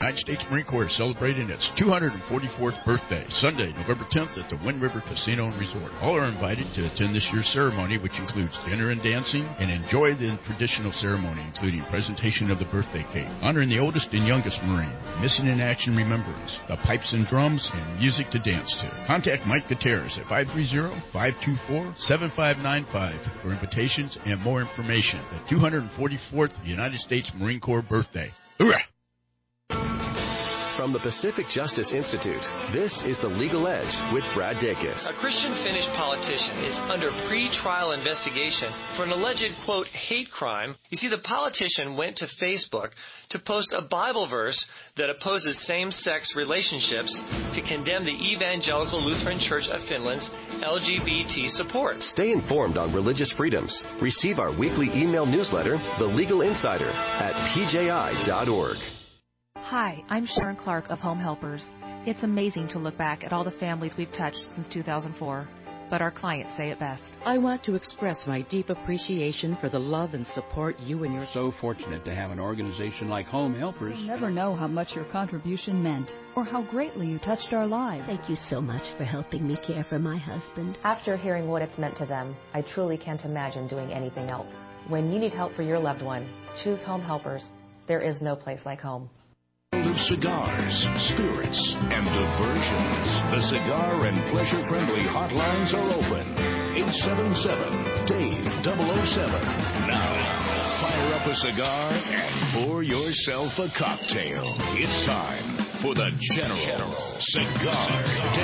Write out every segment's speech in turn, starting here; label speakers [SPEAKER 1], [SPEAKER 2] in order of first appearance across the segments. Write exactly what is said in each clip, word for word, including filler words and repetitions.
[SPEAKER 1] United States Marine Corps is celebrating its two hundred forty-fourth birthday, Sunday, November tenth at the Wind River Casino and Resort. All are invited to attend this year's ceremony, which includes dinner and dancing, and enjoy the traditional ceremony, including presentation of the birthday cake, honoring the oldest and youngest Marine, missing in action remembrance, the pipes and drums, and music to dance to. Contact Mike Gutierrez at five three zero, five two four, seven five nine five for invitations and more information. The two hundred forty-fourth United States Marine Corps birthday. Hoorah!
[SPEAKER 2] From the Pacific Justice Institute, this is The Legal Edge with Brad Dacus.
[SPEAKER 3] A Christian Finnish politician is under pre-trial investigation for an alleged, quote, hate crime. You see, the politician went to Facebook to post a Bible verse that opposes same-sex relationships to condemn the Evangelical Lutheran Church of Finland's L G B T support.
[SPEAKER 2] Stay informed on religious freedoms. Receive our weekly email newsletter, The Legal Insider, at p j i dot org.
[SPEAKER 4] Hi, I'm Sharon Clark of Home Helpers. It's amazing to look back at all the families we've touched since two thousand four, but our clients say it best.
[SPEAKER 5] I want to express my deep appreciation for the love and support you and your...
[SPEAKER 6] So fortunate to have an organization like Home Helpers.
[SPEAKER 7] You'll never know how much your contribution meant or how greatly you touched our lives.
[SPEAKER 8] Thank you so much for helping me care for my husband.
[SPEAKER 9] After hearing what it's meant to them, I truly can't imagine doing anything else. When you need help for your loved one, choose Home Helpers. There is no place like home.
[SPEAKER 10] Of cigars, spirits, and diversions. The cigar and pleasure-friendly hotlines are open. eight seven seven, D A V E, double oh seven. Now, fire up a cigar and pour yourself a cocktail. It's time for the General Cigar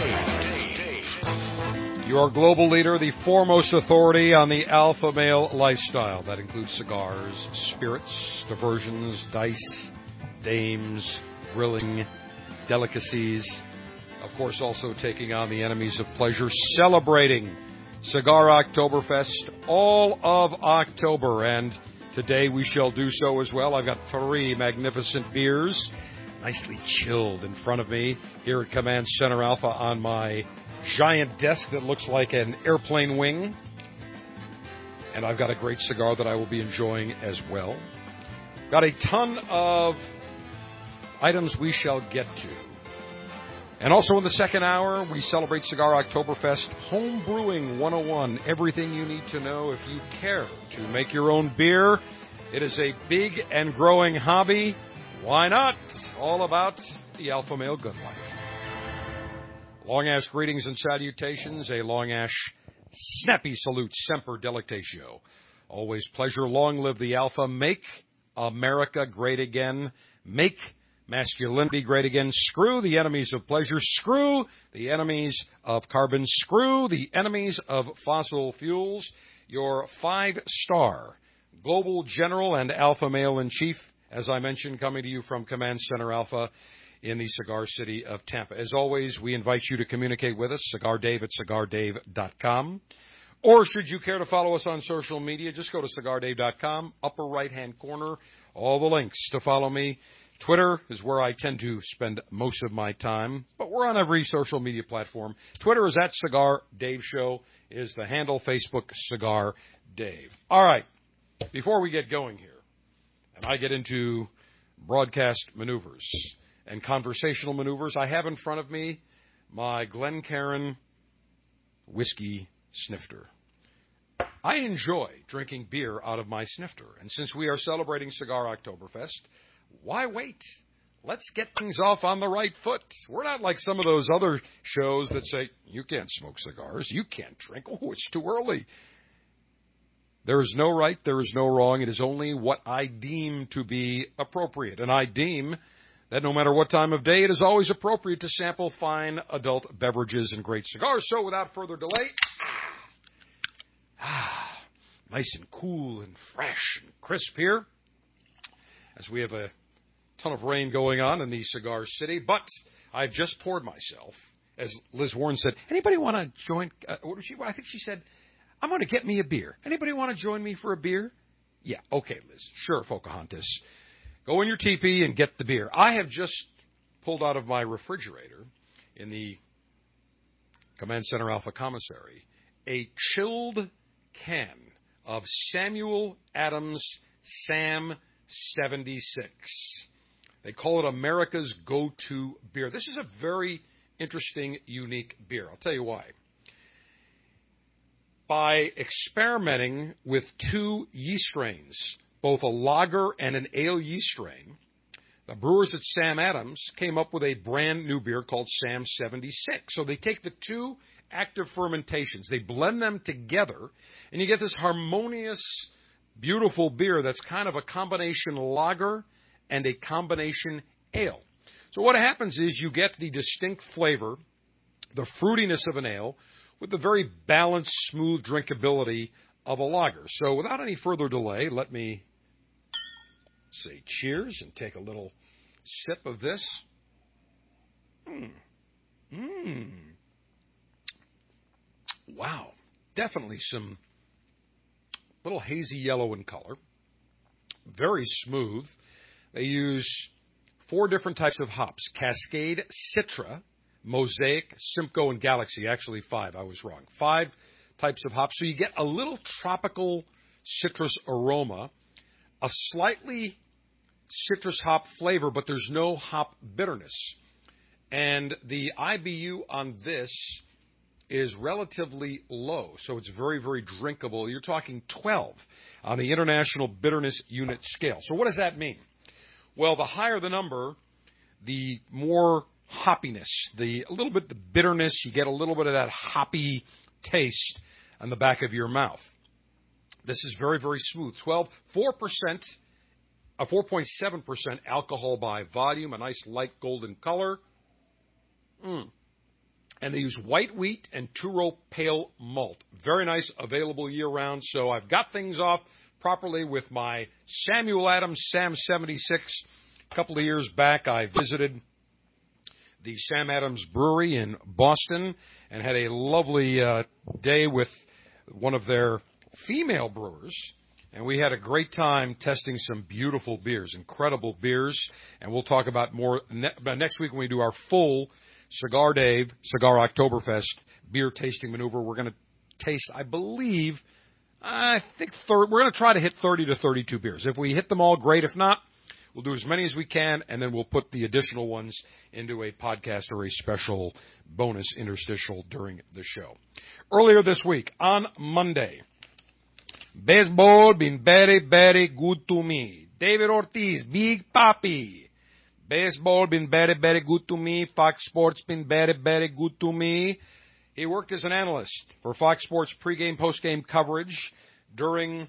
[SPEAKER 10] Dave.
[SPEAKER 11] Your global leader, the foremost authority on the alpha male lifestyle. That includes cigars, spirits, diversions, dice, dames, grilling, delicacies. Of course, also taking on the enemies of pleasure, celebrating Cigar Oktoberfest all of October. And today we shall do so as well. I've got three magnificent beers, nicely chilled in front of me here at Command Center Alpha on my giant desk that looks like an airplane wing. And I've got a great cigar that I will be enjoying as well. Got a ton of items we shall get to. And also in the second hour, we celebrate Cigar Oktoberfest Home Brewing one oh one. Everything you need to know if you care to make your own beer. It is a big and growing hobby. Why not? All about the alpha male good life. Long Ash greetings and salutations. A Long Ash snappy salute. Semper Delectatio. Always pleasure. Long live the alpha. Make America great again. Make masculinity great again. Screw the enemies of pleasure. Screw the enemies of carbon. Screw the enemies of fossil fuels. Your five-star global general and alpha male in chief, as I mentioned, coming to you from Command Center Alpha in the cigar city of Tampa. As always, we invite you to communicate with us, Cigar Dave at cigar dave dot com. Or should you care to follow us on social media, just go to cigar dave dot com, upper right-hand corner, all the links to follow me. Twitter is where I tend to spend most of my time, but we're on every social media platform. Twitter is at Cigar Dave Show, is the handle. Facebook, Cigar Dave. All right, before we get going here, and I get into broadcast maneuvers and conversational maneuvers, I have in front of me my Glencairn whiskey snifter. I enjoy drinking beer out of my snifter, and since we are celebrating Cigar Oktoberfest, why wait? Let's get things off on the right foot. We're not like some of those other shows that say, you can't smoke cigars, you can't drink, oh, it's too early. There is no right, there is no wrong. It is only what I deem to be appropriate. And I deem that no matter what time of day, it is always appropriate to sample fine adult beverages and great cigars. So without further delay, ah, nice and cool and fresh and crisp here, as we have a ton of rain going on in the cigar city. But I've just poured myself, as Liz Warren said, anybody want to join? Uh, what did she, I think she said, I'm going to get me a beer. Anybody want to join me for a beer? Yeah, okay, Liz. Sure, Pocahontas. Go in your teepee and get the beer. I have just pulled out of my refrigerator in the Command Center Alpha Commissary a chilled can of Samuel Adams Sam seventy-six. They call it America's go-to beer. This is a very interesting, unique beer. I'll tell you why. By experimenting with two yeast strains, both a lager and an ale yeast strain, the brewers at Sam Adams came up with a brand new beer called Sam seventy-six. So they take the two active fermentations, they blend them together, and you get this harmonious, beautiful beer that's kind of a combination lager and a combination ale. So what happens is you get the distinct flavor, the fruitiness of an ale, with the very balanced, smooth drinkability of a lager. So without any further delay, let me say cheers and take a little sip of this. Mmm. Mmm. Wow. Definitely some little hazy yellow in color. Very smooth. They use four different types of hops: Cascade, Citra, Mosaic, Simcoe, and Galaxy. Actually, five. I was wrong. Five types of hops. So you get a little tropical citrus aroma, a slightly citrus hop flavor, but there's no hop bitterness. And the I B U on this is relatively low, so it's very, very drinkable. You're talking twelve on the International Bitterness Unit scale. So what does that mean? Well, the higher the number, the more hoppiness, the a little bit the bitterness. You get a little bit of that hoppy taste on the back of your mouth. This is very, very smooth. twelve, four percent, a four point seven percent alcohol by volume, a nice light golden color. Mm. And they use white wheat and two-row pale malt. Very nice, available year-round. So I've got things off properly with my Samuel Adams Sam seventy-six. A couple of years back, I visited the Sam Adams Brewery in Boston and had a lovely uh, day with one of their female brewers. And we had a great time testing some beautiful beers, incredible beers. And we'll talk about more ne- next week when we do our full Cigar Dave, Cigar Oktoberfest beer tasting maneuver. We're going to taste, I believe, I think thir- we're going to try to hit thirty to thirty-two beers. If we hit them all, great. If not, we'll do as many as we can, and then we'll put the additional ones into a podcast or a special bonus interstitial during the show. Earlier this week, on Monday, baseball been very, very good to me. David Ortiz, Big Papi. Baseball been very, very good to me. Fox Sports been very, very good to me. He worked as an analyst for Fox Sports pregame, postgame coverage during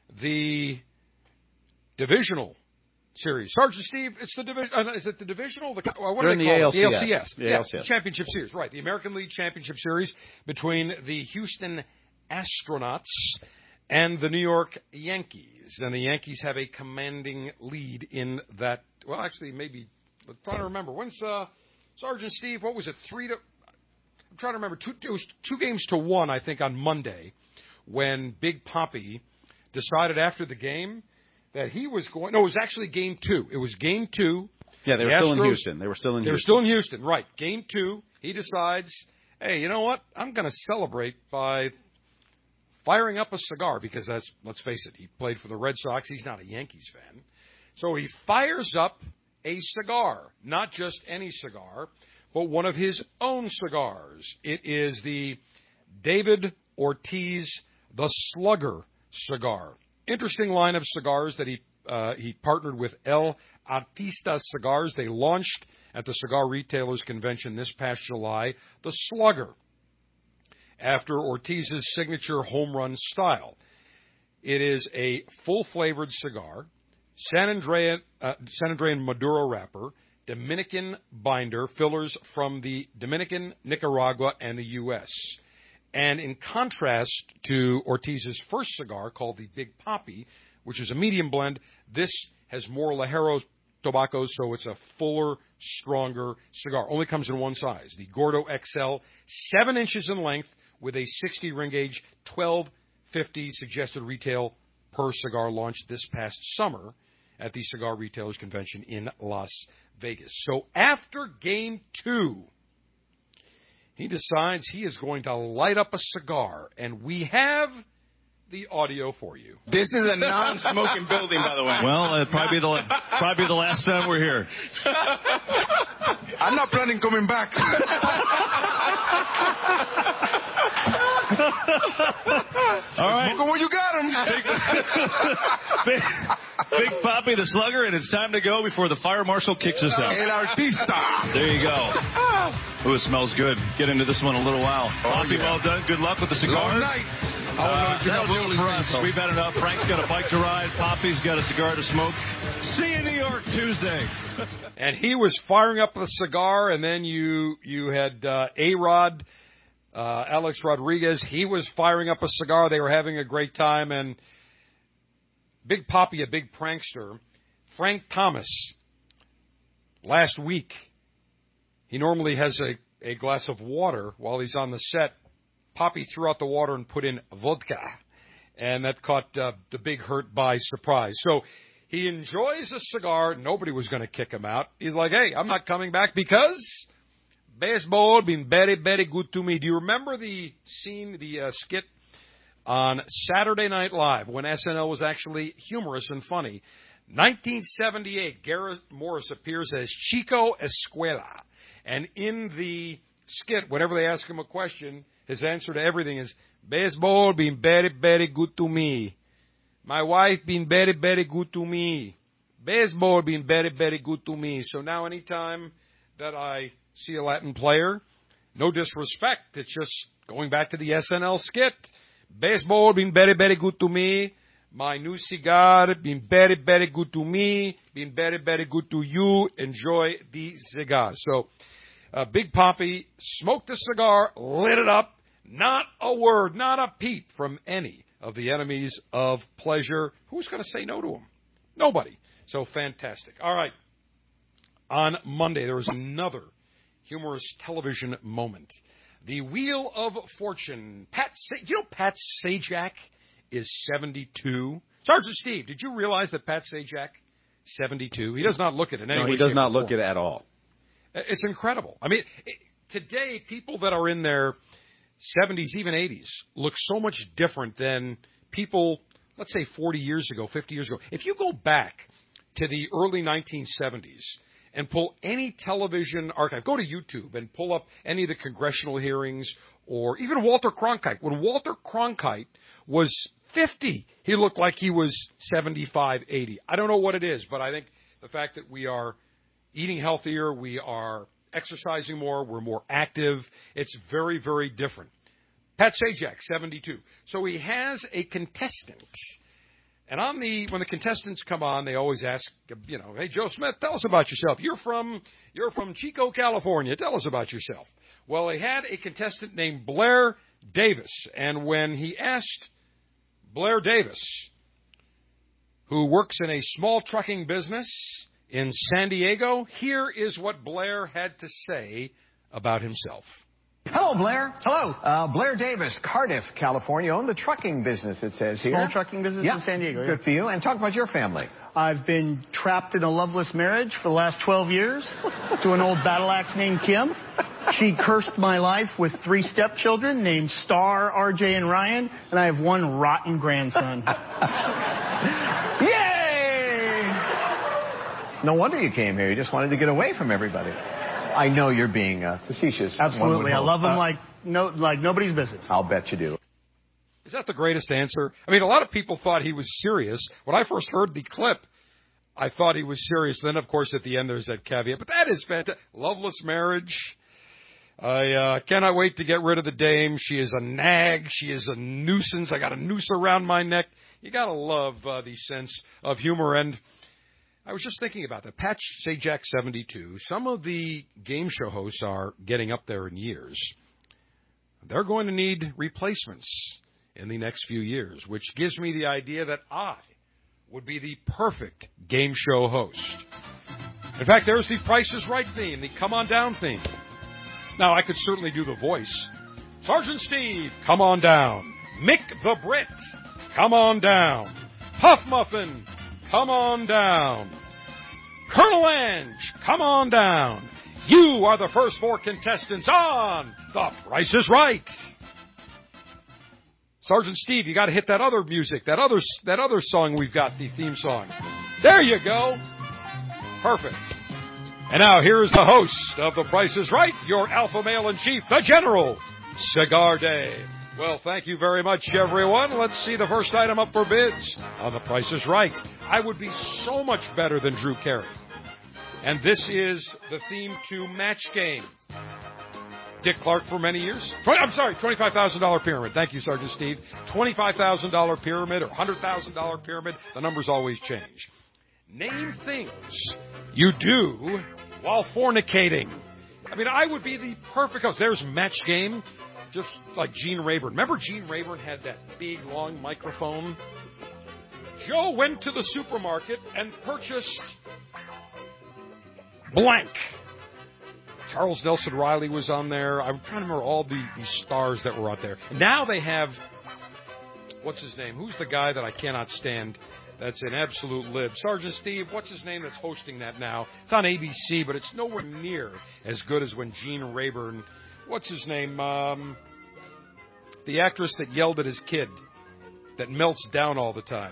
[SPEAKER 11] the divisional series. Sergeant Steve, it's the division. Uh, is it the divisional? The, uh, what do they
[SPEAKER 6] the
[SPEAKER 11] call
[SPEAKER 6] A L C S.
[SPEAKER 11] it? The A L C S.
[SPEAKER 6] The
[SPEAKER 11] yeah,
[SPEAKER 6] A L C S.
[SPEAKER 11] Championship Series, right? The American League Championship Series between the Houston Astronauts and the New York Yankees. And the Yankees have a commanding lead in that. Well, actually, maybe. I'm trying to remember. When's uh, Sergeant Steve? What was it? Three to. I'm trying to remember. Two, it was two games to one, I think, on Monday, when Big Papi decided after the game that he was going. No, it was actually game two. It was game two.
[SPEAKER 6] Yeah, they were
[SPEAKER 11] the
[SPEAKER 6] still
[SPEAKER 11] Astros,
[SPEAKER 6] in Houston. They were still in.
[SPEAKER 11] They
[SPEAKER 6] Houston.
[SPEAKER 11] were still in Houston, right? Game two. He decides, hey, you know what? I'm going to celebrate by firing up a cigar because that's. Let's face it. He played for the Red Sox. He's not a Yankees fan, so he fires up a cigar, not just any cigar, but one of his own cigars. It is the David Ortiz The Slugger cigar. Interesting line of cigars that he uh, he partnered with El Artista Cigars. They launched at the Cigar Retailers Convention this past July, the Slugger, after Ortiz's signature home run style. It is a full-flavored cigar, San Andrean, uh, San Andrean Maduro wrapper, Dominican binder, fillers from the Dominican, Nicaragua, and the U S And in contrast to Ortiz's first cigar, called the Big Papi, which is a medium blend, this has more Ligero tobacco, so it's a fuller, stronger cigar. Only comes in one size, the Gordo X L, seven inches in length with a sixty ring gauge, twelve fifty suggested retail per cigar, launched this past summer at the Cigar Retailers Convention in Las Vegas. So after game two, he decides he is going to light up a cigar, and we have the audio for you.
[SPEAKER 12] This is a non-smoking building, by the way.
[SPEAKER 13] Well, it'll probably be the, probably the last time we're here.
[SPEAKER 14] I'm not planning coming back.
[SPEAKER 13] All right.
[SPEAKER 14] Smoke 'em where you got him.
[SPEAKER 13] Big, Big Papi the Slugger, and it's time to go before the fire marshal kicks us out.
[SPEAKER 14] El Artista.
[SPEAKER 13] There you go. Ooh, it smells good. Get into this one in a little while.
[SPEAKER 14] Oh,
[SPEAKER 13] Papi,
[SPEAKER 14] yeah.
[SPEAKER 13] well done. Good luck with the cigars.
[SPEAKER 14] Long night.
[SPEAKER 13] Uh, that'll do it for us. We've had enough. Frank's got a bike to ride. Papi's got a cigar to smoke. See you in New York Tuesday.
[SPEAKER 11] And he was firing up the cigar, and then you you had uh, A-Rod, uh, Alex Rodriguez. He was firing up a cigar. They were having a great time. And Big Papi, a big prankster, Frank Thomas, last week, he normally has a, a glass of water while he's on the set. Papi threw out the water and put in vodka, and that caught uh, the Big Hurt by surprise. So he enjoys a cigar. Nobody was going to kick him out. He's like, hey, I'm not coming back because baseball been very, very good to me. Do you remember the scene, the uh, skit on Saturday Night Live when S N L was actually humorous and funny? nineteen seventy-eight, Garrett Morris appears as Chico Escuela, and in the skit, whenever they ask him a question, his answer to everything is, baseball been very, very good to me. My wife been very, very good to me. Baseball been very, very good to me. So now anytime that I see a Latin player, no disrespect, it's just going back to the S N L skit. Baseball been very, very good to me. My new cigar been very, very good to me. Been very, very good to you. Enjoy the cigar. So uh, Big Papi smoked a cigar, lit it up. Not a word, not a peep from any of the enemies of pleasure. Who's going to say no to him? Nobody. So fantastic. All right. On Monday, there was another humorous television moment. The Wheel of Fortune. Pat, Sa- you know Pat Sajak is seventy-two. Sergeant Steve, did you realize that Pat Sajak, seventy-two? He does not look it in any
[SPEAKER 12] No,
[SPEAKER 11] way.
[SPEAKER 12] he does not look it at all.
[SPEAKER 11] It's incredible. I mean, it, today, people that are in their seventies, even eighties, look so much different than people, let's say, forty years ago, fifty years ago. If you go back to the early nineteen seventies and pull any television archive, go to YouTube and pull up any of the congressional hearings or even Walter Cronkite. When Walter Cronkite was fifty, he looked like he was seventy-five, eighty. I don't know what it is, but I think the fact that we are eating healthier, we are exercising more, we're more active. It's very, very different. Pat Sajak, seventy-two. So he has a contestant. And on the when the contestants come on, they always ask, you know, hey, Joe Smith, tell us about yourself. You're from you're from Chico, California. Tell us about yourself. Well, they had a contestant named Blair Davis. And when he asked Blair Davis, who works in a small trucking business in San Diego, here is what Blair had to say about himself.
[SPEAKER 15] Hello, Blair. Hello. Uh, Blair Davis, Cardiff, California. Own the trucking business, it says here.
[SPEAKER 16] Small trucking business
[SPEAKER 15] yeah.
[SPEAKER 16] in San Diego.
[SPEAKER 15] Good
[SPEAKER 16] yeah.
[SPEAKER 15] for you. And talk about your family.
[SPEAKER 16] I've been trapped in a loveless marriage for the last twelve years to an old battle axe named Kim. She cursed my life with three stepchildren named Star, R J, and Ryan, and I have one rotten grandson.
[SPEAKER 15] Yay! No wonder you came here. You just wanted to get away from everybody. I know you're being uh, facetious.
[SPEAKER 16] Absolutely. I love him
[SPEAKER 15] uh,
[SPEAKER 16] like no, like nobody's business.
[SPEAKER 15] I'll bet you do.
[SPEAKER 11] Is that the greatest answer? I mean, a lot of people thought he was serious. When I first heard the clip, I thought he was serious. Then, of course, at the end, there's that caveat. But that is fantastic. Loveless marriage. I uh, cannot wait to get rid of the dame. She is a nag. She is a nuisance. I got a noose around my neck. You got to love uh, the sense of humor. And I was just thinking about that. Pat Sajak, seventy-two. Some of the game show hosts are getting up there in years. They're going to need replacements in the next few years, which gives me the idea that I would be the perfect game show host. In fact, there's the Price is Right theme, the Come On Down theme. Now, I could certainly do the voice. Sergeant Steve, come on down. Mick the Brit, come on down. Puff Muffin, come on down. Colonel Ange, come on down. You are the first four contestants on The Price is Right. Sergeant Steve, you got to hit that other music, that other that other song we've got, the theme song. There you go. Perfect. And now here is the host of The Price is Right, your alpha male in chief, the General, Cigar Dave. Well, thank you very much, everyone. Let's see the first item up for bids on The Price is Right. I would be so much better than Drew Carey. And this is the theme to Match Game. Dick Clark for many years. twenty, I'm sorry, twenty-five thousand dollars pyramid. Thank you, Sergeant Steve. twenty-five thousand dollars pyramid or one hundred thousand dollars pyramid. The numbers always change. Name things you do while fornicating. I mean, I would be the perfect host. There's Match Game, just like Gene Rayburn. Remember Gene Rayburn had that big, long microphone? Joe went to the supermarket and purchased blank. Charles Nelson Riley was on there. I'm trying to remember all the, the stars that were out there. Now they have, what's his name? Who's the guy that I cannot stand that's an absolute lib? Sergeant Steve, what's his name that's hosting that now? It's on A B C, but it's nowhere near as good as when Gene Rayburn, what's his name? Um, the actress that yelled at his kid, that melts down all the time.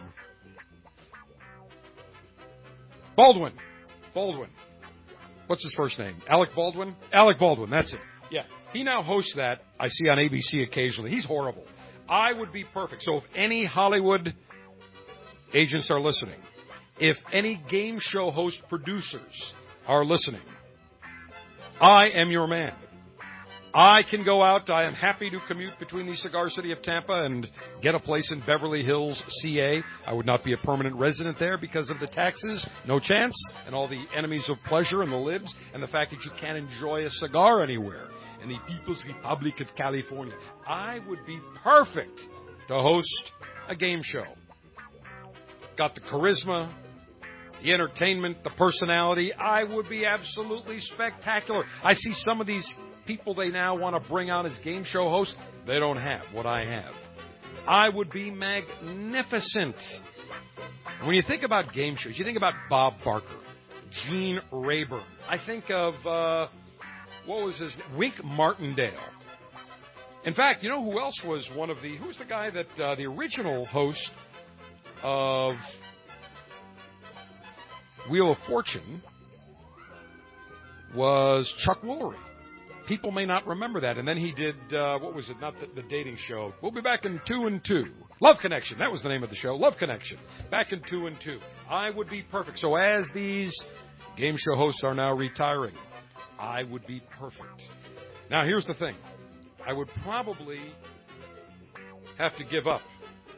[SPEAKER 11] Baldwin. Baldwin. What's his first name? Alec Baldwin? Alec Baldwin, that's it. Yeah. He now hosts that, I see on A B C occasionally. He's horrible. I would be perfect. So if any Hollywood agents are listening, if any game show host producers are listening, I am your man. I can go out. I am happy to commute between the cigar city of Tampa and get a place in Beverly Hills, C A. I would not be a permanent resident there because of the taxes, no chance, and all the enemies of pleasure and the libs, and the fact that you can't enjoy a cigar anywhere in the People's Republic of California. I would be perfect to host a game show. Got the charisma, the entertainment, the personality. I would be absolutely spectacular. I see some of these people they now want to bring on as game show hosts. They don't have what I have. I would be magnificent. When you think about game shows, you think about Bob Barker, Gene Rayburn. I think of, uh, what was his name? Wink Martindale. In fact, you know who else was one of the, who was the guy that, uh, the original host of Wheel of Fortune was Chuck Woolery. People may not remember that. And then he did, uh, what was it, not the, the dating show. We'll be back in two and two. Love Connection. That was the name of the show. Love Connection. Back in two and two. I would be perfect. So as these game show hosts are now retiring, I would be perfect. Now, here's the thing. I would probably have to give up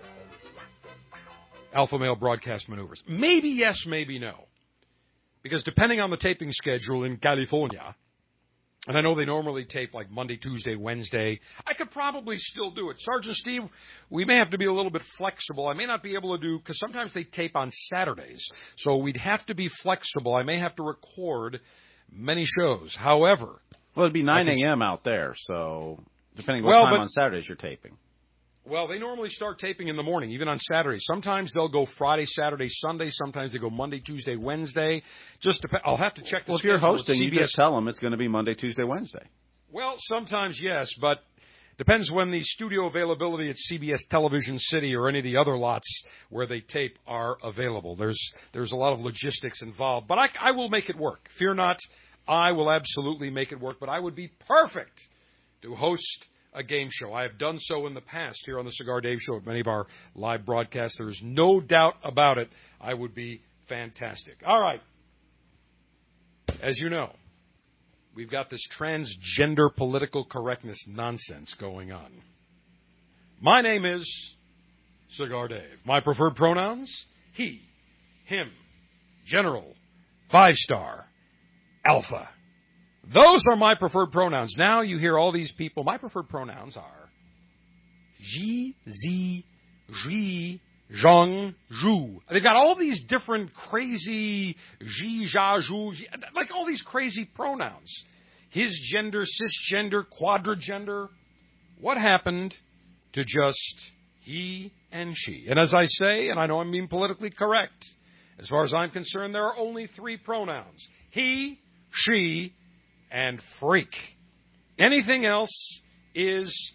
[SPEAKER 11] alpha male broadcast maneuvers. Maybe yes, maybe no. Because depending on the taping schedule in California, and I know they normally tape like Monday, Tuesday, Wednesday, I could probably still do it. Sergeant Steve, we may have to be a little bit flexible. I may not be able to do, because sometimes they tape on Saturdays. So we'd have to be flexible. I may have to record many shows. However,
[SPEAKER 12] well, it'd be nine a.m. out there, so depending what
[SPEAKER 11] well,
[SPEAKER 12] time
[SPEAKER 11] but,
[SPEAKER 12] on Saturdays you're taping.
[SPEAKER 11] Well, they normally start taping in the morning, even on Saturdays. Sometimes they'll go Friday, Saturday, Sunday. Sometimes they go Monday, Tuesday, Wednesday. Just dep- I'll have to check the
[SPEAKER 12] Well, if
[SPEAKER 11] schedule.
[SPEAKER 12] you're hosting,
[SPEAKER 11] C B S.
[SPEAKER 12] you just tell them it's going to be Monday, Tuesday, Wednesday.
[SPEAKER 11] Well, sometimes yes, but depends when the studio availability at C B S Television City or any of the other lots where they tape are available. There's there's a lot of logistics involved, but I, I will make it work. Fear not, I will absolutely make it work. But I would be perfect to host a game show. I have done so in the past here on the Cigar Dave Show at many of our live broadcasts. There is no doubt about it. I would be fantastic. All right. As you know, we've got this transgender political correctness nonsense going on. My name is Cigar Dave. My preferred pronouns, he, him, general, five-star, alpha. Those are my preferred pronouns. Now you hear all these people. My preferred pronouns are Ji, Zi, Ji, Zhang, Zhu. They've got all these different crazy Ji, Zha, Zhu, Ji, like all these crazy pronouns. His gender, cisgender, quadrigender. What happened to just he and she? And as I say, and I know I'm being politically correct, as far as I'm concerned, there are only three pronouns. He, she, and freak. Anything else is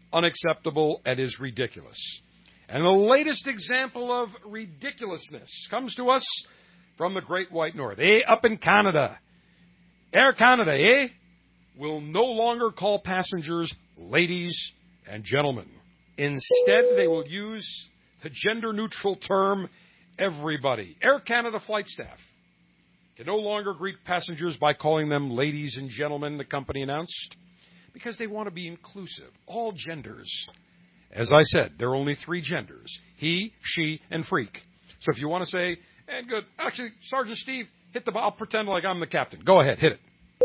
[SPEAKER 11] unacceptable, and is ridiculous. And the latest example of ridiculousness comes to us from the Great White North. Eh, up in Canada. Air Canada, eh, will no longer call passengers ladies and gentlemen. Instead, they will use the gender-neutral term everybody. Air Canada flight staff can no longer greet passengers by calling them ladies and gentlemen, the company announced, because they want to be inclusive, all genders. As I said, there are only three genders, he, she, and freak. So if you want to say, and good, actually, Sergeant Steve, hit the, I'll pretend like I'm the captain. Go ahead, hit it.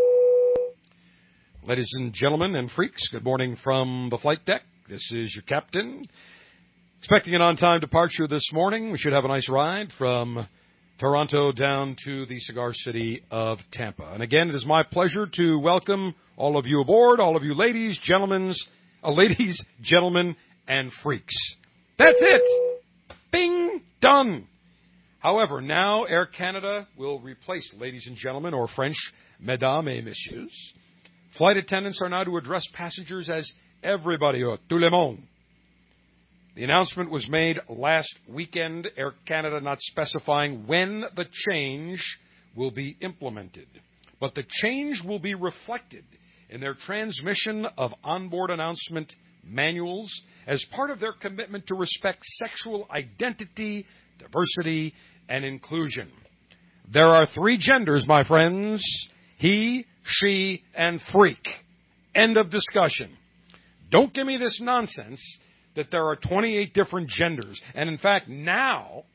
[SPEAKER 11] Ladies and gentlemen and freaks, good morning from the flight deck. This is your captain. Expecting an on-time departure this morning. We should have a nice ride from Toronto down to the cigar city of Tampa. And again, it is my pleasure to welcome all of you aboard, all of you ladies, gentlemen, uh, ladies, gentlemen, and freaks. That's it. Bing, done. However, now Air Canada will replace ladies and gentlemen, or French, mesdames et messieurs. Flight attendants are now to address passengers as everybody, or tout le monde. The announcement was made last weekend, Air Canada not specifying when the change will be implemented. But the change will be reflected in their transmission of onboard announcement manuals as part of their commitment to respect sexual identity, diversity, and inclusion. There are three genders, my friends: he, she, and freak. End of discussion. Don't give me this nonsense that there are twenty-eight different genders. And in fact, now,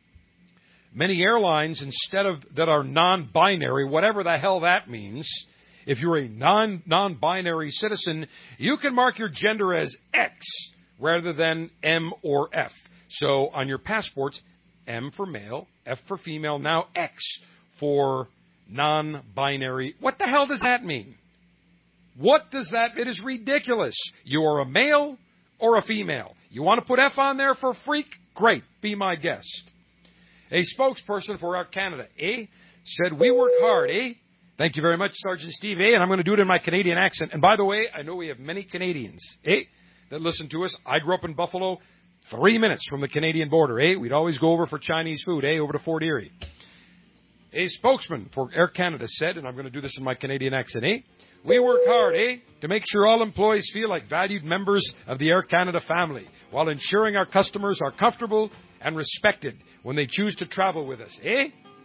[SPEAKER 11] many airlines, instead of that are non-binary, whatever the hell that means, if you're a non, non-binary citizen, you can mark your gender as X rather than M or F. So on your passports, M for male, F for female, now X for non-binary. What the hell does that mean? What does that... It is ridiculous. You are a male or a female. You want to put F on there for freak? Great. Be my guest. A spokesperson for Air Canada, eh, said, we work hard, eh? Thank you very much, Sergeant Steve, eh? And I'm going to do it in my Canadian accent. And by the way, I know we have many Canadians, eh, that listen to us. I grew up in Buffalo, three minutes from the Canadian border, eh? We'd always go over for Chinese food, eh, over to Fort Erie. A spokesman for Air Canada said, and I'm going to do this in my Canadian accent, eh? We work hard, eh, to make sure all employees feel like valued members of the Air Canada family, while ensuring our customers are comfortable and respected when they choose to travel with us, eh?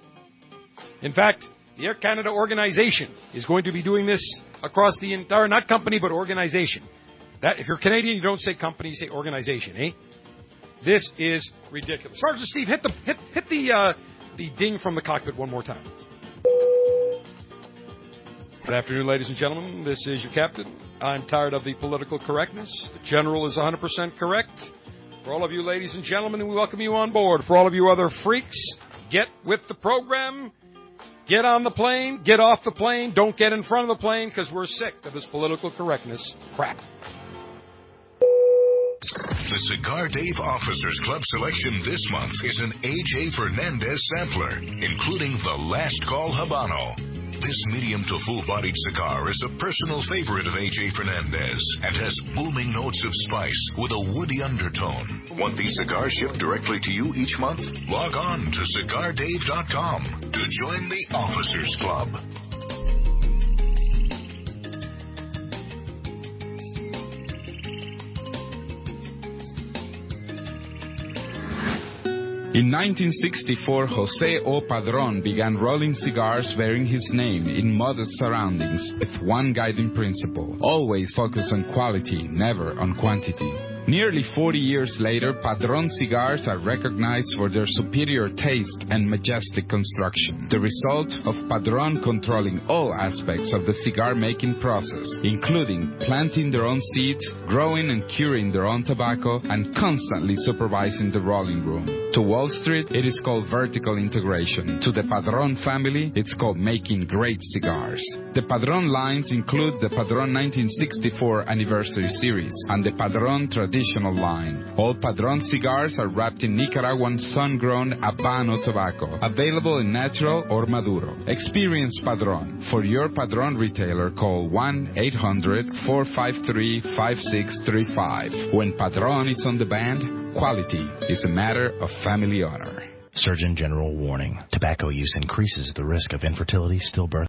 [SPEAKER 11] In fact, the Air Canada organization is going to be doing this across the entire, not company, but organization. That, if you're Canadian, you don't say company, you say organization, eh? This is ridiculous. Sergeant Steve, hit the hit hit the uh, the ding from the cockpit one more time. Good afternoon, ladies and gentlemen. This is your captain. I'm tired of the political correctness. The general is one hundred percent correct. For all of you ladies and gentlemen, we welcome you on board. For all of you other freaks, get with the program. Get on the plane. Get off the plane. Don't get in front of the plane, because we're sick of this political correctness crap.
[SPEAKER 10] The Cigar Dave Officers Club selection this month is an A J Fernandez sampler, including the Last Call Habano. This medium to full-bodied cigar is a personal favorite of A J Fernandez and has booming notes of spice with a woody undertone. Want these cigars shipped directly to you each month? Log on to cigar dave dot com to join the Officers Club.
[SPEAKER 17] In nineteen sixty-four, Jose O. Padron began rolling cigars bearing his name in modest surroundings with one guiding principle: always focus on quality, never on quantity. Nearly forty years later, Padron cigars are recognized for their superior taste and majestic construction, the result of Padron controlling all aspects of the cigar-making process, including planting their own seeds, growing and curing their own tobacco, and constantly supervising the rolling room. To Wall Street, it is called vertical integration. To the Padron family, it's called making great cigars. The Padron lines include the Padron nineteen sixty-four Anniversary Series and the Padron Tradition traditional line. All Padron cigars are wrapped in Nicaraguan sun-grown Habano tobacco, available in natural or Maduro. Experience Padron. For your Padron retailer, call one eight hundred four five three five six three five. When Padron is on the band, quality is a matter of family honor.
[SPEAKER 18] Surgeon General warning. Tobacco use increases the risk of infertility, stillbirth.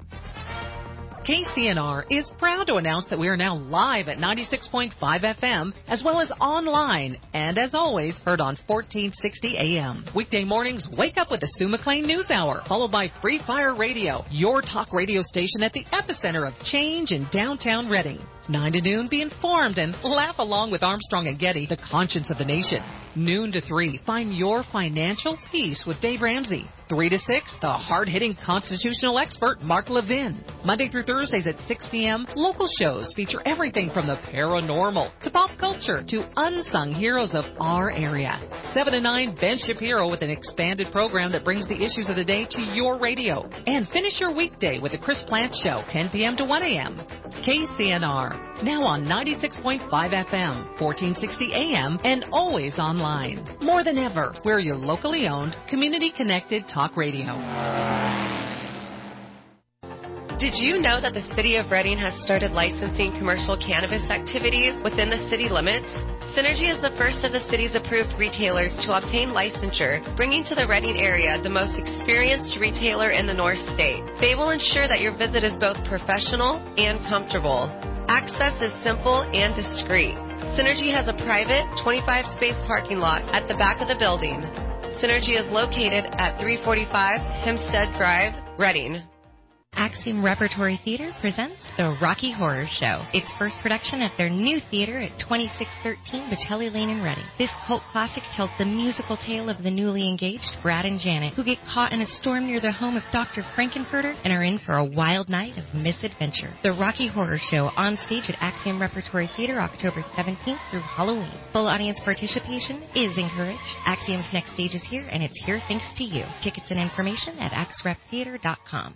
[SPEAKER 19] K C N R is proud to announce that we are now live at ninety-six point five F M, as well as online, and as always, heard on fourteen sixty A M. Weekday mornings, wake up with the Sue McLean News Hour, followed by Free Fire Radio, your talk radio station at the epicenter of change in downtown Reading. nine to noon, be informed and laugh along with Armstrong and Getty, the conscience of the nation. Noon to three, find your financial peace with Dave Ramsey. three to six, the hard-hitting constitutional expert, Mark Levin. Monday through Thursdays at six P M, local shows feature everything from the paranormal to pop culture to unsung heroes of our area. seven to nine, Ben Shapiro with an expanded program that brings the issues of the day to your radio. And finish your weekday with the Chris Plant Show, ten P M to one A M. K C N R, now on ninety-six point five F M, fourteen sixty A M, and always online. More than ever, we're your locally owned, community-connected talk radio.
[SPEAKER 20] Did you know that the City of Reading has started licensing commercial cannabis activities within the city limits? Synergy is the first of the city's approved retailers to obtain licensure, bringing to the Reading area the most experienced retailer in the North State. They will ensure that your visit is both professional and comfortable. Access is simple and discreet. Synergy has a private twenty-five space parking lot at the back of the building. Synergy is located at three forty-five Hempstead Drive, Reading.
[SPEAKER 21] Axiom Repertory Theater presents The Rocky Horror Show, its first production at their new theater at twenty-six thirteen Bocelli Lane in Reading. This cult classic tells the musical tale of the newly engaged Brad and Janet, who get caught in a storm near the home of Doctor Frankenfurter and are in for a wild night of misadventure. The Rocky Horror Show, on stage at Axiom Repertory Theater October seventeenth through Halloween. Full audience participation is encouraged. Axiom's next stage is here, and it's here thanks to you. Tickets and information at ax rep theater dot com.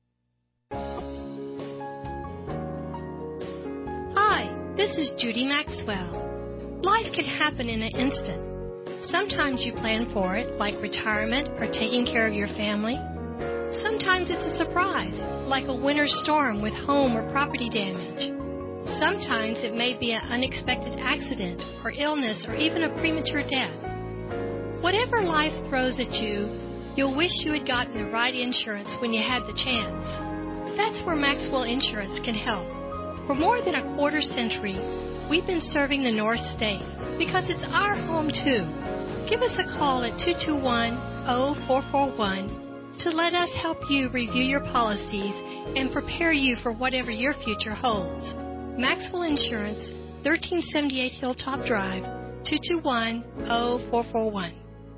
[SPEAKER 22] Hi, this is Judy Maxwell. Life can happen in an instant. Sometimes you plan for it, like retirement or taking care of your family. Sometimes it's a surprise, like a winter storm with home or property damage. Sometimes it may be an unexpected accident or illness or even a premature death. Whatever life throws at you, you'll wish you had gotten the right insurance when you had the chance. That's where Maxwell Insurance can help. For more than a quarter century, we've been serving the North State because it's our home too. Give us a call at two two one, zero four four one to let us help you review your policies and prepare you for whatever your future holds. Maxwell Insurance, thirteen seventy-eight Hilltop Drive, two two one, zero four four one.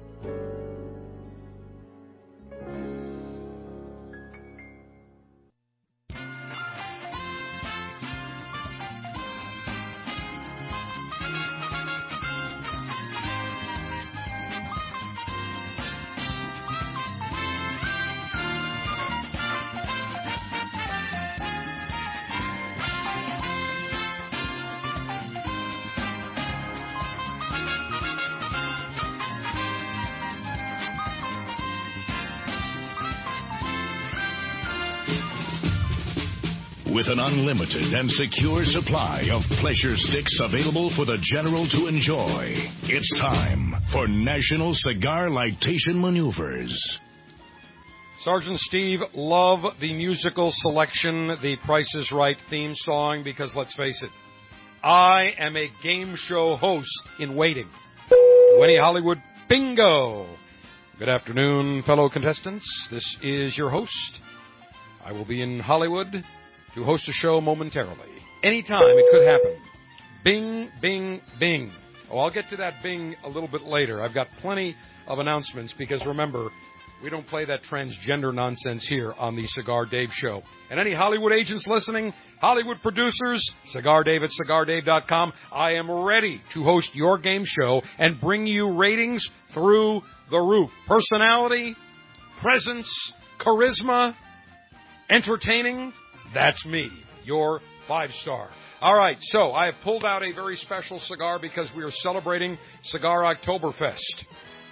[SPEAKER 10] With an unlimited and secure supply of pleasure sticks available for the general to enjoy, it's time for National Cigar Lightation Maneuvers.
[SPEAKER 11] Sergeant Steve, love the musical selection, the Price is Right theme song, because let's face it, I am a game show host in waiting. Winnie Hollywood Bingo. Good afternoon, fellow contestants. This is your host. I will be in Hollywood to host a show momentarily. Anytime it could happen. Bing, bing, bing. Oh, I'll get to that bing a little bit later. I've got plenty of announcements because, remember, we don't play that transgender nonsense here on the Cigar Dave Show. And any Hollywood agents listening, Hollywood producers, Cigar Dave at cigar dave dot com, I am ready to host your game show and bring you ratings through the roof. Personality, presence, charisma, entertaining, that's me. your five-star. All right, so I have pulled out a very special cigar because we are celebrating Cigar Oktoberfest.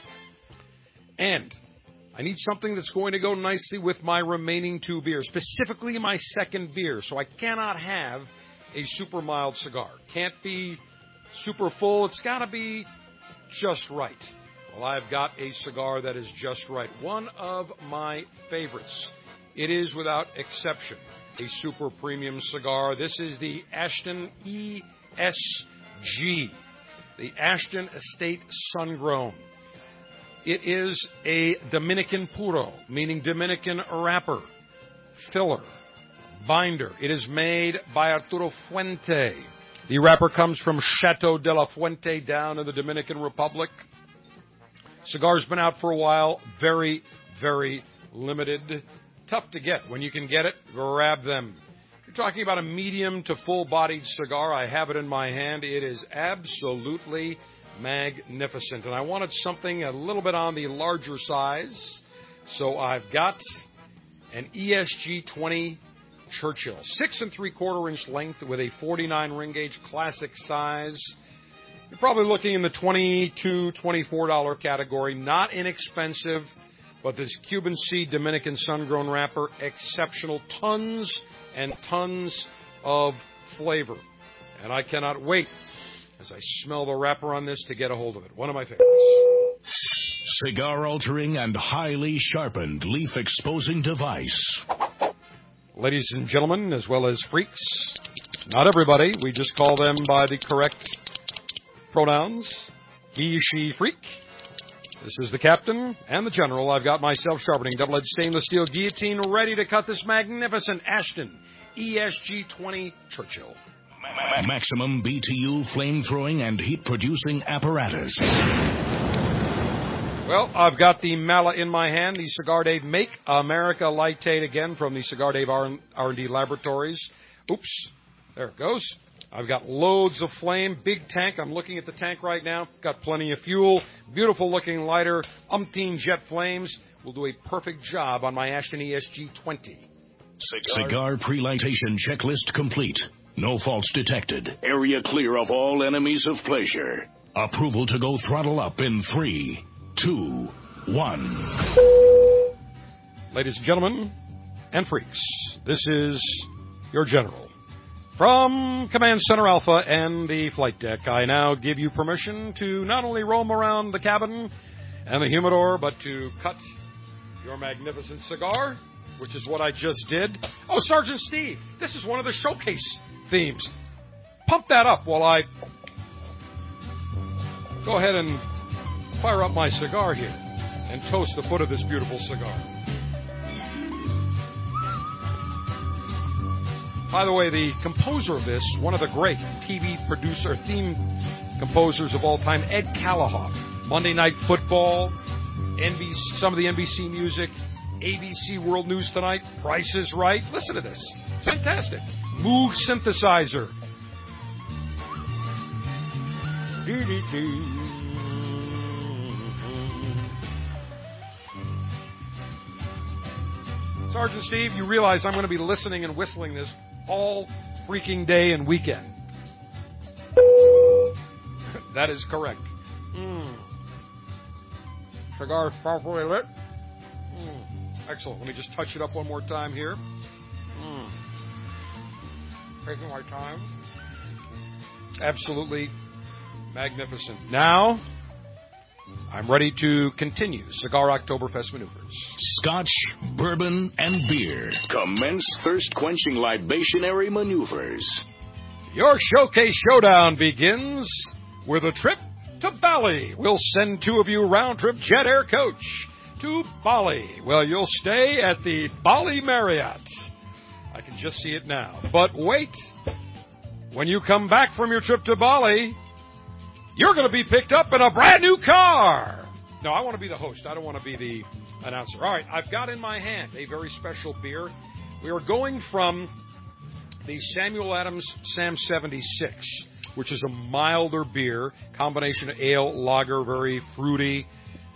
[SPEAKER 11] And I need something that's going to go nicely with my remaining two beers, specifically my second beer. So I cannot have a super mild cigar. Can't be super full. It's got to be just right. Well, I've got a cigar that is just right. One of my favorites. It is, without exception, a super premium cigar. This is the Ashton E S G, the Ashton Estate Sun-Grown. It is a Dominican Puro, meaning Dominican wrapper, filler, binder. It is made by Arturo Fuente. The wrapper comes from Chateau de la Fuente down in the Dominican Republic. Cigar's been out for a while. Very, very limited. Tough to get. When you can get it, grab them. If you're talking about a medium to full-bodied cigar, I have it in my hand. It is absolutely magnificent. And I wanted something a little bit on the larger size. So I've got an E S G twenty Churchill. Six and three-quarter inch length with a forty-nine ring gauge classic size. You're probably looking in the twenty-two dollars, twenty-four dollars category. Not inexpensive, but this Cuban seed Dominican sun-grown wrapper, exceptional. Tons and tons of flavor. And I cannot wait, as I smell the wrapper on this, to get a hold of it. One of my favorites.
[SPEAKER 10] Cigar-altering and highly sharpened leaf-exposing device.
[SPEAKER 11] Ladies and gentlemen, as well as freaks, not everybody, we just call them by the correct pronouns. He, she, freak. This is the captain and the general. I've got my self-sharpening double-edged stainless steel guillotine ready to cut this magnificent Ashton E S G twenty Churchill.
[SPEAKER 10] Maximum B T U flame-throwing and heat-producing apparatus.
[SPEAKER 11] Well, I've got the Mala in my hand, the Cigar Dave Make America Lightate again from the Cigar Dave R and D Laboratories. Oops, there it goes. I've got loads of flame, big tank. I'm looking at the tank right now. Got plenty of fuel, beautiful-looking lighter, umpteen jet flames. Will do a perfect job on my Ashton E S G twenty.
[SPEAKER 10] Cigar, Cigar pre-lightation checklist complete. No faults detected. Area clear of all enemies of pleasure. Approval to go throttle up in three, two, one.
[SPEAKER 11] Ladies and gentlemen, and freaks, this is your general. From Command Center Alpha and the flight deck, I now give you permission to not only roam around the cabin and the humidor, but to cut your magnificent cigar, which is what I just did. Oh, Sergeant Steve, this is one of the showcase themes. Pump that up while I go ahead and fire up my cigar here and toast the foot of this beautiful cigar. By the way, the composer of this, one of the great T V producer, theme composers of all time, Ed Kalahoff. Monday Night Football, N B C, some of the N B C music, A B C World News Tonight, Price is Right. Listen to this. Fantastic. Moog synthesizer. Sergeant Steve, you realize I'm going to be listening and whistling this all freaking day and weekend. That is correct. Mm. Cigar properly lit. Mm. Excellent. Let me just touch it up one more time here. Mm. Taking my time. Absolutely magnificent. Now, I'm ready to continue Cigar Oktoberfest maneuvers.
[SPEAKER 10] Scotch, bourbon, and beer. Commence thirst-quenching libationary maneuvers.
[SPEAKER 11] Your showcase showdown begins with a trip to Bali. We'll send two of you round-trip jet air coach to Bali. Well, you'll stay at the Bali Marriott. I can just see it now. But wait. When you come back from your trip to Bali, you're going to be picked up in a brand new car. No, I want to be the host. I don't want to be the announcer. All right, I've got in my hand a very special beer. We are going from the Samuel Adams Sam seventy-six, which is a milder beer, combination of ale, lager, very fruity,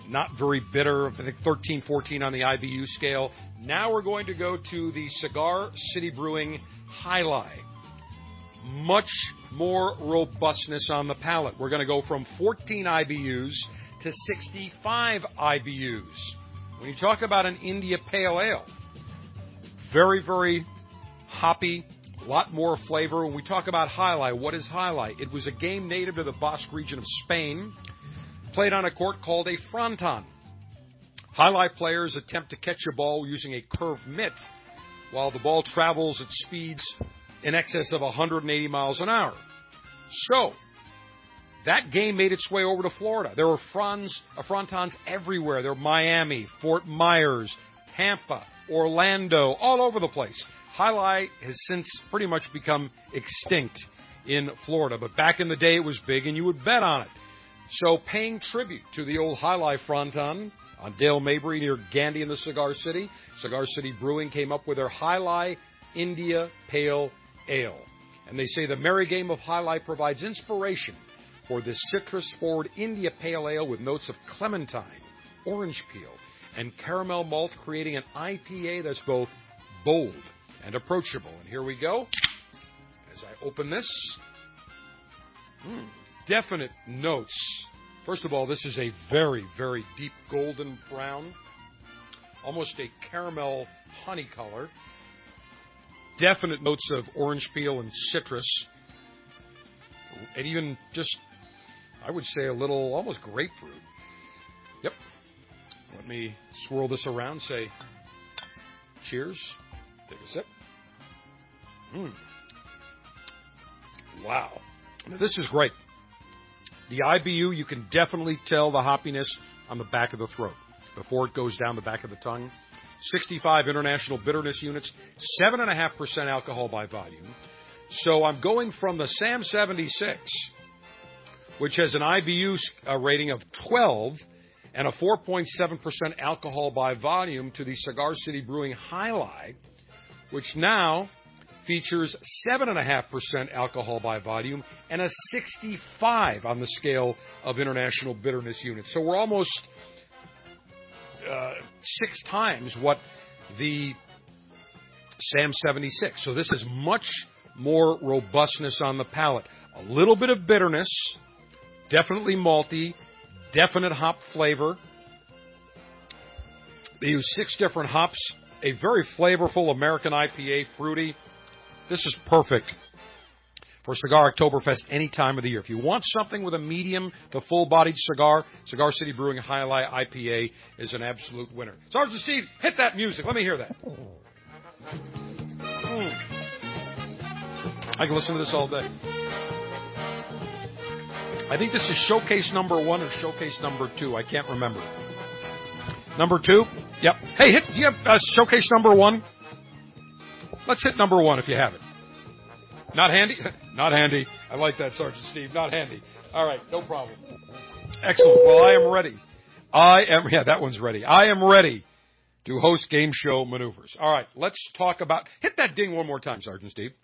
[SPEAKER 11] not very bitter. I think thirteen, fourteen on the I B U scale. Now we're going to go to the Cigar City Brewing High Life. Much more robustness on the palate. We're going to go from fourteen I B Us to sixty-five I B Us. When you talk about an India Pale Ale, very, very hoppy, a lot more flavor. When we talk about High Life, what is High Life? It was a game native to the Basque region of Spain, played on a court called a fronton. High Life players attempt to catch a ball using a curved mitt while the ball travels at speeds in excess of one hundred eighty miles an hour. So, that game made its way over to Florida. There were frons, uh, frontons everywhere. There were Miami, Fort Myers, Tampa, Orlando, all over the place. High Life has since pretty much become extinct in Florida. But back in the day, it was big, and you would bet on it. So paying tribute to the old High Life fronton on Dale Mabry near Gandy in the Cigar City, Cigar City Brewing came up with their High Life India Pale Ale. And they say the merry game of High Life provides inspiration for this citrus-forward India Pale Ale with notes of clementine, orange peel, and caramel malt, creating an I P A that's both bold and approachable. And here we go. As I open this, mm, definite notes. First of all, this is a very, very deep golden brown, almost a caramel honey color. Definite notes of orange peel and citrus. And even just, I would say, a little, almost grapefruit. Yep. Let me swirl this around, say cheers. Take a sip. Mm. Wow. Now, this is great. The I B U, you can definitely tell the hoppiness on the back of the throat before it goes down the back of the tongue. sixty-five international bitterness units, seven point five percent alcohol by volume. So I'm going from the Sam seventy-six, which has an I B U uh, rating of twelve and a four point seven percent alcohol by volume, to the Cigar City Brewing High Life, which now features seven point five percent alcohol by volume and a sixty-five on the scale of international bitterness units. So we're almost uh, six times what the Sam seventy-six. So this is much more robustness on the palate. A little bit of bitterness, definitely malty, definite hop flavor. They use six different hops, a very flavorful American I P A, fruity. This is perfect for Cigar Oktoberfest any time of the year. If you want something with a medium to full-bodied cigar, Cigar City Brewing High Life I P A is an absolute winner. Sergeant Steve, hit that music. Let me hear that. Mm. I can listen to this all day. I think this is showcase number one or showcase number two. I can't remember. Number two? Yep. Hey, hit. Do you have uh, showcase number one? Let's hit number one if you have it. Not handy? Not handy. I like that, Sergeant Steve. Not handy. All right, no problem. Excellent. Well, I am ready. I am, yeah, that one's ready. I am ready to host game show maneuvers. All right, let's talk about, hit that ding one more time, Sergeant Steve.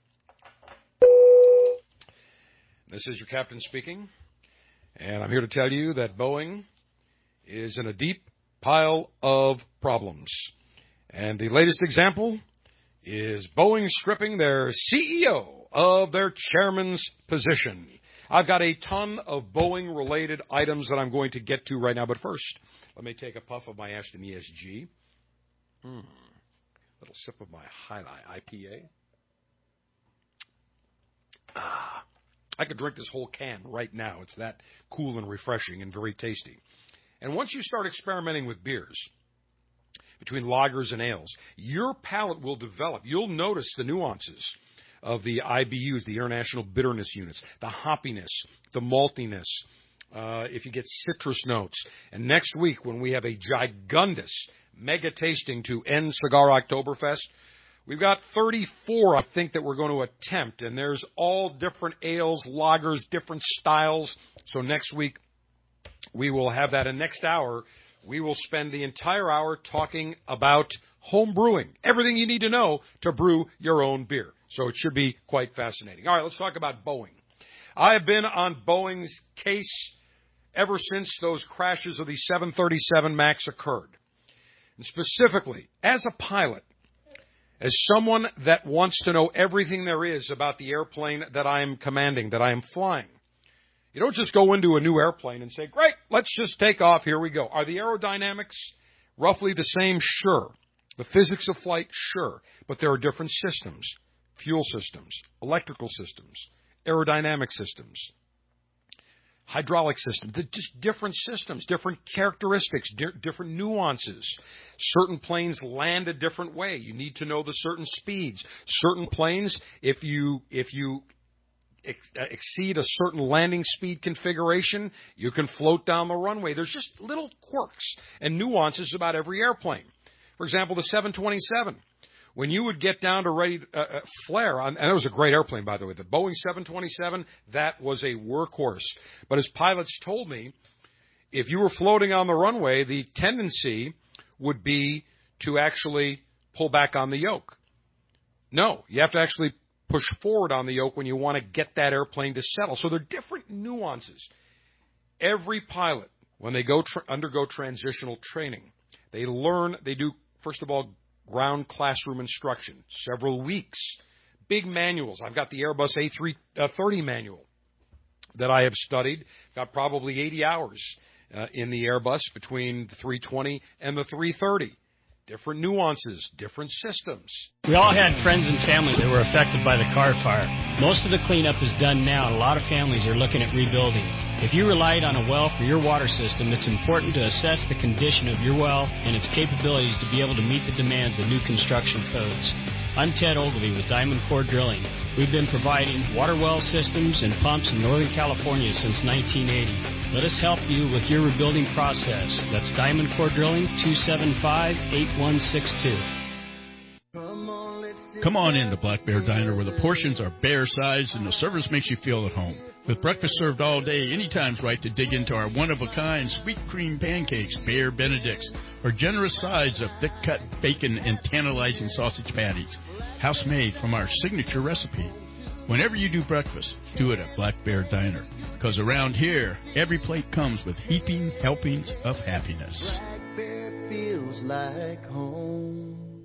[SPEAKER 11] This is your captain speaking, and I'm here to tell you that Boeing is in a deep pile of problems. And the latest example is Boeing stripping their C E O of their chairman's position. I've got a ton of Boeing-related items that I'm going to get to right now, but first, let me take a puff of my Ashton E S G. Hmm. Little sip of my High Life I P A. Ah. I could drink this whole can right now. It's that cool and refreshing and very tasty. And once you start experimenting with beers, between lagers and ales, your palate will develop. You'll notice the nuances of the I B Us, the international bitterness units, the hoppiness, the maltiness, uh, if you get citrus notes. And next week, when we have a gigundous mega tasting to end Cigar Oktoberfest, we've got thirty-four, I think, that we're going to attempt. And there's all different ales, lagers, different styles. So next week, we will have that. And next hour, we will spend the entire hour talking about home brewing, everything you need to know to brew your own beer. So it should be quite fascinating. All right, let's talk about Boeing. I have been on Boeing's case ever since those crashes of the seven thirty-seven MAX occurred. And specifically, as a pilot, as someone that wants to know everything there is about the airplane that I am commanding, that I am flying, you don't just go into a new airplane and say, great, let's just take off, here we go. Are the aerodynamics roughly the same? Sure. The physics of flight? Sure. But there are different systems, fuel systems, electrical systems, aerodynamic systems, hydraulic systems, just different systems, different characteristics, di- different nuances. Certain planes land a different way. You need to know the certain speeds. Certain planes, if you if you ex- exceed a certain landing speed configuration, you can float down the runway. There's just little quirks and nuances about every airplane. For example, the seven twenty-seven. When you would get down to ready uh, uh, flare, on, and it was a great airplane, by the way, the Boeing seven twenty-seven, that was a workhorse. But as pilots told me, if you were floating on the runway, the tendency would be to actually pull back on the yoke. No, you have to actually push forward on the yoke when you want to get that airplane to settle. So there are different nuances. Every pilot, when they go tra- undergo transitional training, they learn, they do, first of all, ground classroom instruction, several weeks, big manuals. I've got the Airbus A three thirty manual that I have studied, got probably eighty hours uh, in the Airbus between the three twenty and the three thirty. Different nuances, different systems.
[SPEAKER 1] We all had friends and family that were affected by the car fire. Most of the cleanup is done now, and a lot of families are looking at rebuilding. If you relied on a well for your water system, it's important to assess the condition of your well and its capabilities to be able to meet the demands of new construction codes. I'm Ted Ogilvie with Diamond Core Drilling. We've been providing water well systems and pumps in Northern California since nineteen eighty. Let us help you with your rebuilding process. That's Diamond Core Drilling, two seven five, eight one six two.
[SPEAKER 6] Come on in to Black Bear Diner, where the portions are bear-sized and the service makes you feel at home. With breakfast served all day, anytime's right to dig into our one-of-a-kind sweet cream pancakes, Bear Benedicts, or generous sides of thick-cut bacon and tantalizing sausage patties, house-made from our signature recipe. Whenever you do breakfast, do it at Black Bear Diner, because around here, every plate comes with heaping helpings of happiness.
[SPEAKER 3] Black Bear feels like home.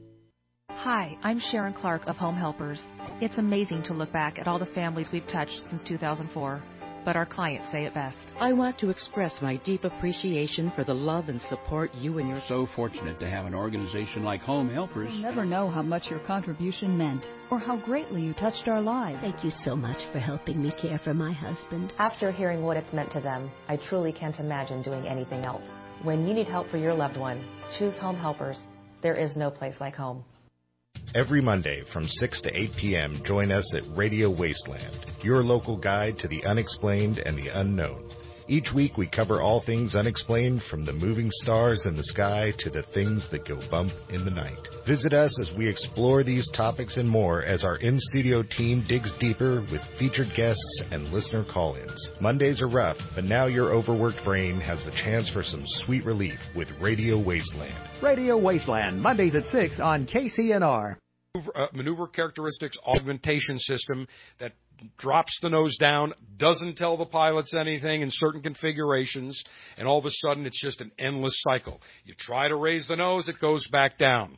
[SPEAKER 4] Hi, I'm Sharon Clark of Home Helpers. It's amazing to look back at all the families we've touched since two thousand four, but our clients say it best.
[SPEAKER 5] I want to express my deep appreciation for the love and support you and your...
[SPEAKER 6] So fortunate to have an organization like Home Helpers.
[SPEAKER 7] You'll never know how much your contribution meant or how greatly you touched our lives.
[SPEAKER 8] Thank you so much for helping me care for my husband.
[SPEAKER 9] After hearing what it's meant to them, I truly can't imagine doing anything else. When you need help for your loved one, choose Home Helpers. There is no place like home.
[SPEAKER 18] Every Monday from six to eight p.m., join us at Radio Wasteland, your local guide to the unexplained and the unknown. Each week we cover all things unexplained, from the moving stars in the sky to the things that go bump in the night. Visit us as we explore these topics and more as our in-studio team digs deeper with featured guests and listener call-ins. Mondays are rough, but now your overworked brain has the chance for some sweet relief with Radio Wasteland.
[SPEAKER 15] Radio Wasteland, Mondays at six on K C N R.
[SPEAKER 11] Uh, maneuver characteristics augmentation system that drops the nose down, doesn't tell the pilots anything in certain configurations, and all of a sudden it's just an endless cycle. You try to raise the nose, it goes back down.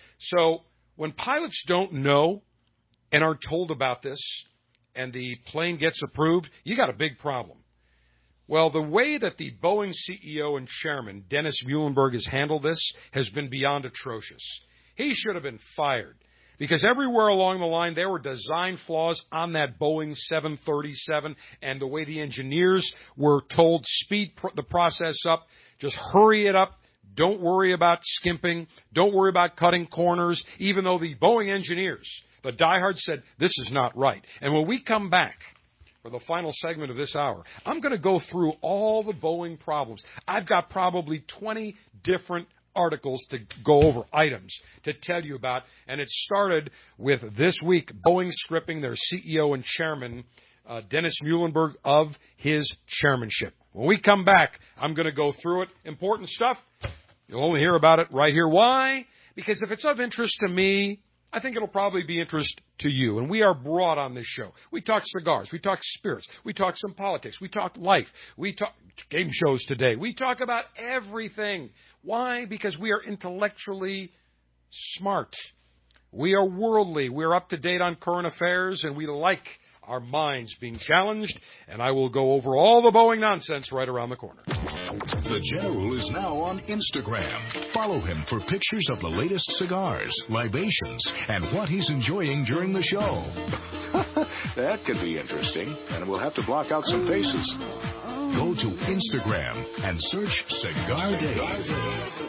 [SPEAKER 11] So when pilots don't know and are told about this and the plane gets approved, you got a big problem. Well, the way that the Boeing C E O and chairman, Dennis Muilenburg, has handled this has been beyond atrocious. He should have been fired. Because everywhere along the line, there were design flaws on that Boeing seven thirty-seven, and the way the engineers were told, speed pr- the process up, just hurry it up, don't worry about skimping, don't worry about cutting corners, even though the Boeing engineers, the diehards, said, this is not right. And when we come back for the final segment of this hour, I'm going to go through all the Boeing problems. I've got probably twenty different articles to go over, items to tell you about, and it started with this week, Boeing stripping their C E O and chairman, uh, Dennis Muilenburg, of his chairmanship. When we come back, I'm going to go through it. Important stuff. You'll only hear about it right here. Why? Because if it's of interest to me, I think it'll probably be interest to you. And we are broad on this show. We talk cigars. We talk spirits. We talk some politics. We talk life. We talk game shows today. We talk about everything. Why? Because we are intellectually smart. We are worldly. We're up to date on current affairs, and we like our minds being challenged. And I will go over all the Boeing nonsense right around the corner.
[SPEAKER 10] The General is now on Instagram. Follow him for pictures of the latest cigars, libations, and what he's enjoying during the show. That could be interesting, and we'll have to block out some faces. Go to Instagram and search Cigar Dave.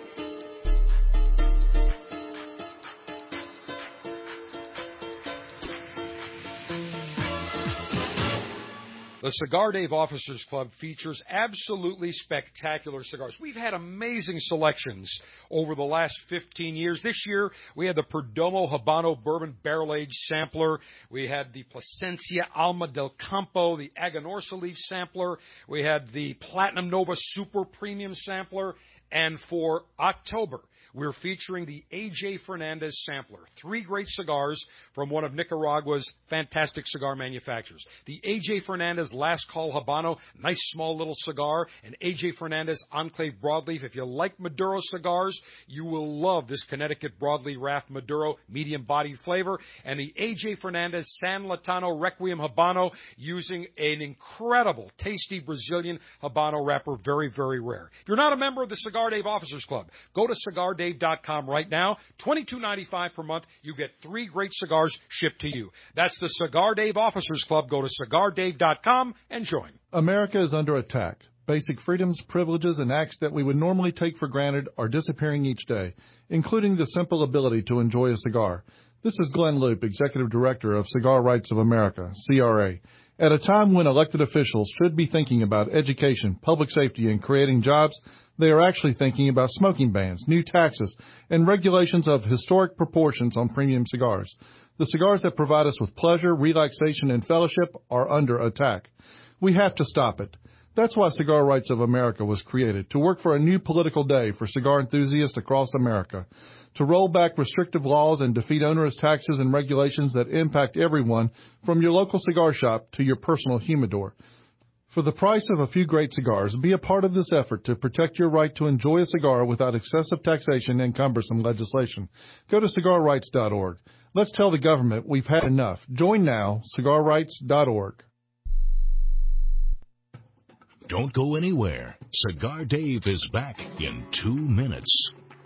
[SPEAKER 11] The Cigar Dave Officers Club features absolutely spectacular cigars. We've had amazing selections over the last fifteen years. This year, we had the Perdomo Habano Bourbon Barrel Aged Sampler. We had the Plasencia Alma del Campo, the Aganorsa Leaf Sampler. We had the Platinum Nova Super Premium Sampler. And for October, we're featuring the A J Fernandez Sampler. Three great cigars from one of Nicaragua's fantastic cigar manufacturers. The A J Fernandez Last Call Habano, nice small little cigar. And A J Fernandez Enclave Broadleaf. If you like Maduro cigars, you will love this Connecticut Broadleaf Raft Maduro, medium bodied flavor. And the A J Fernandez San Latano Requiem Habano, using an incredible, tasty Brazilian Habano wrapper, very, very rare. If you're not a member of the Cigar Dave Officers Club, go to cigar dave dot com right now. twenty-two ninety-five per month. You get three great cigars shipped to you. That's the Cigar Dave Officers Club. Go to cigar dave dot com and join.
[SPEAKER 2] America is under attack. Basic freedoms, privileges, and acts that we would normally take for granted are disappearing each day, including the simple ability to enjoy a cigar. This is Glenn Loop, Executive Director of Cigar Rights of America, C R A. At a time when elected officials should be thinking about education, public safety, and creating jobs, they are actually thinking about smoking bans, new taxes, and regulations of historic proportions on premium cigars. The cigars that provide us with pleasure, relaxation, and fellowship are under attack. We have to stop it. That's why Cigar Rights of America was created, to work for a new political day for cigar enthusiasts across America, to roll back restrictive laws and defeat onerous taxes and regulations that impact everyone from your local cigar shop to your personal humidor. For the price of a few great cigars, be a part of this effort to protect your right to enjoy a cigar without excessive taxation and cumbersome legislation. Go to cigar rights dot org. Let's tell the government we've had enough. Join now, cigar rights dot org.
[SPEAKER 10] Don't go anywhere. Cigar Dave is back in two minutes.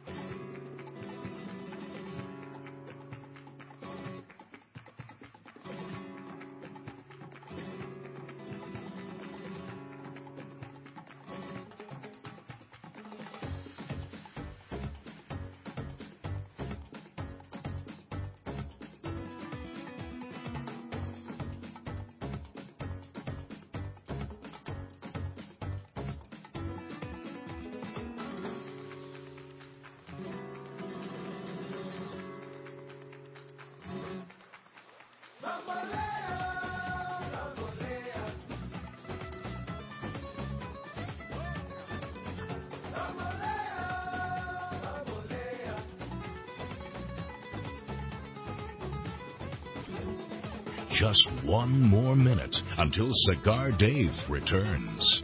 [SPEAKER 10] Just one more minute until Cigar Dave returns.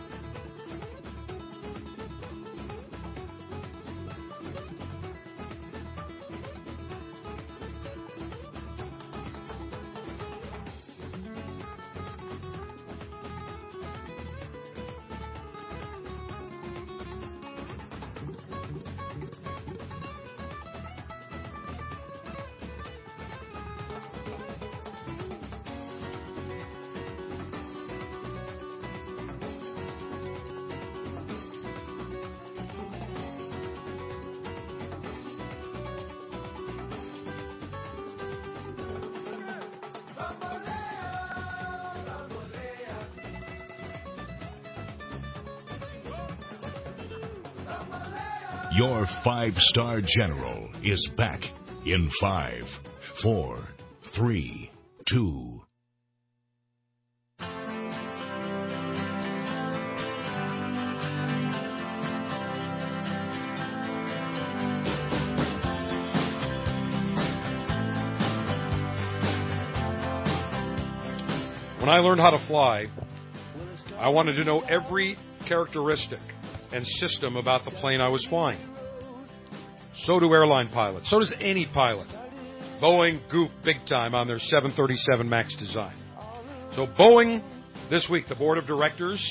[SPEAKER 10] Your five-star general is back in five, four, three, two.
[SPEAKER 11] When I learned how to fly, I wanted to know every characteristic and system about the plane I was flying. So do airline pilots. So does any pilot. Boeing goofed big time on their seven thirty-seven MAX design. So Boeing, this week, the board of directors,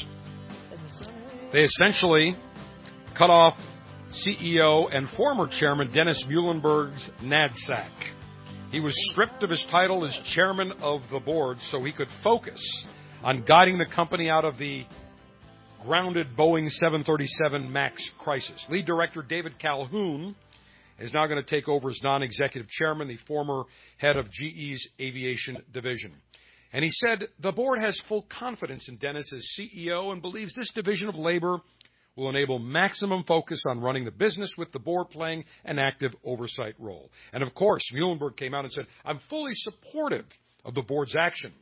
[SPEAKER 11] they essentially cut off C E O and former chairman Dennis Muilenburg's NADSAC. He was stripped of his title as chairman of the board so he could focus on guiding the company out of the grounded Boeing seven thirty-seven MAX crisis. Lead director David Calhoun is now going to take over as non-executive chairman, the former head of G E's aviation division. And he said the board has full confidence in Dennis as C E O and believes this division of labor will enable maximum focus on running the business with the board playing an active oversight role. And of course, Muilenburg came out and said, I'm fully supportive of the board's action.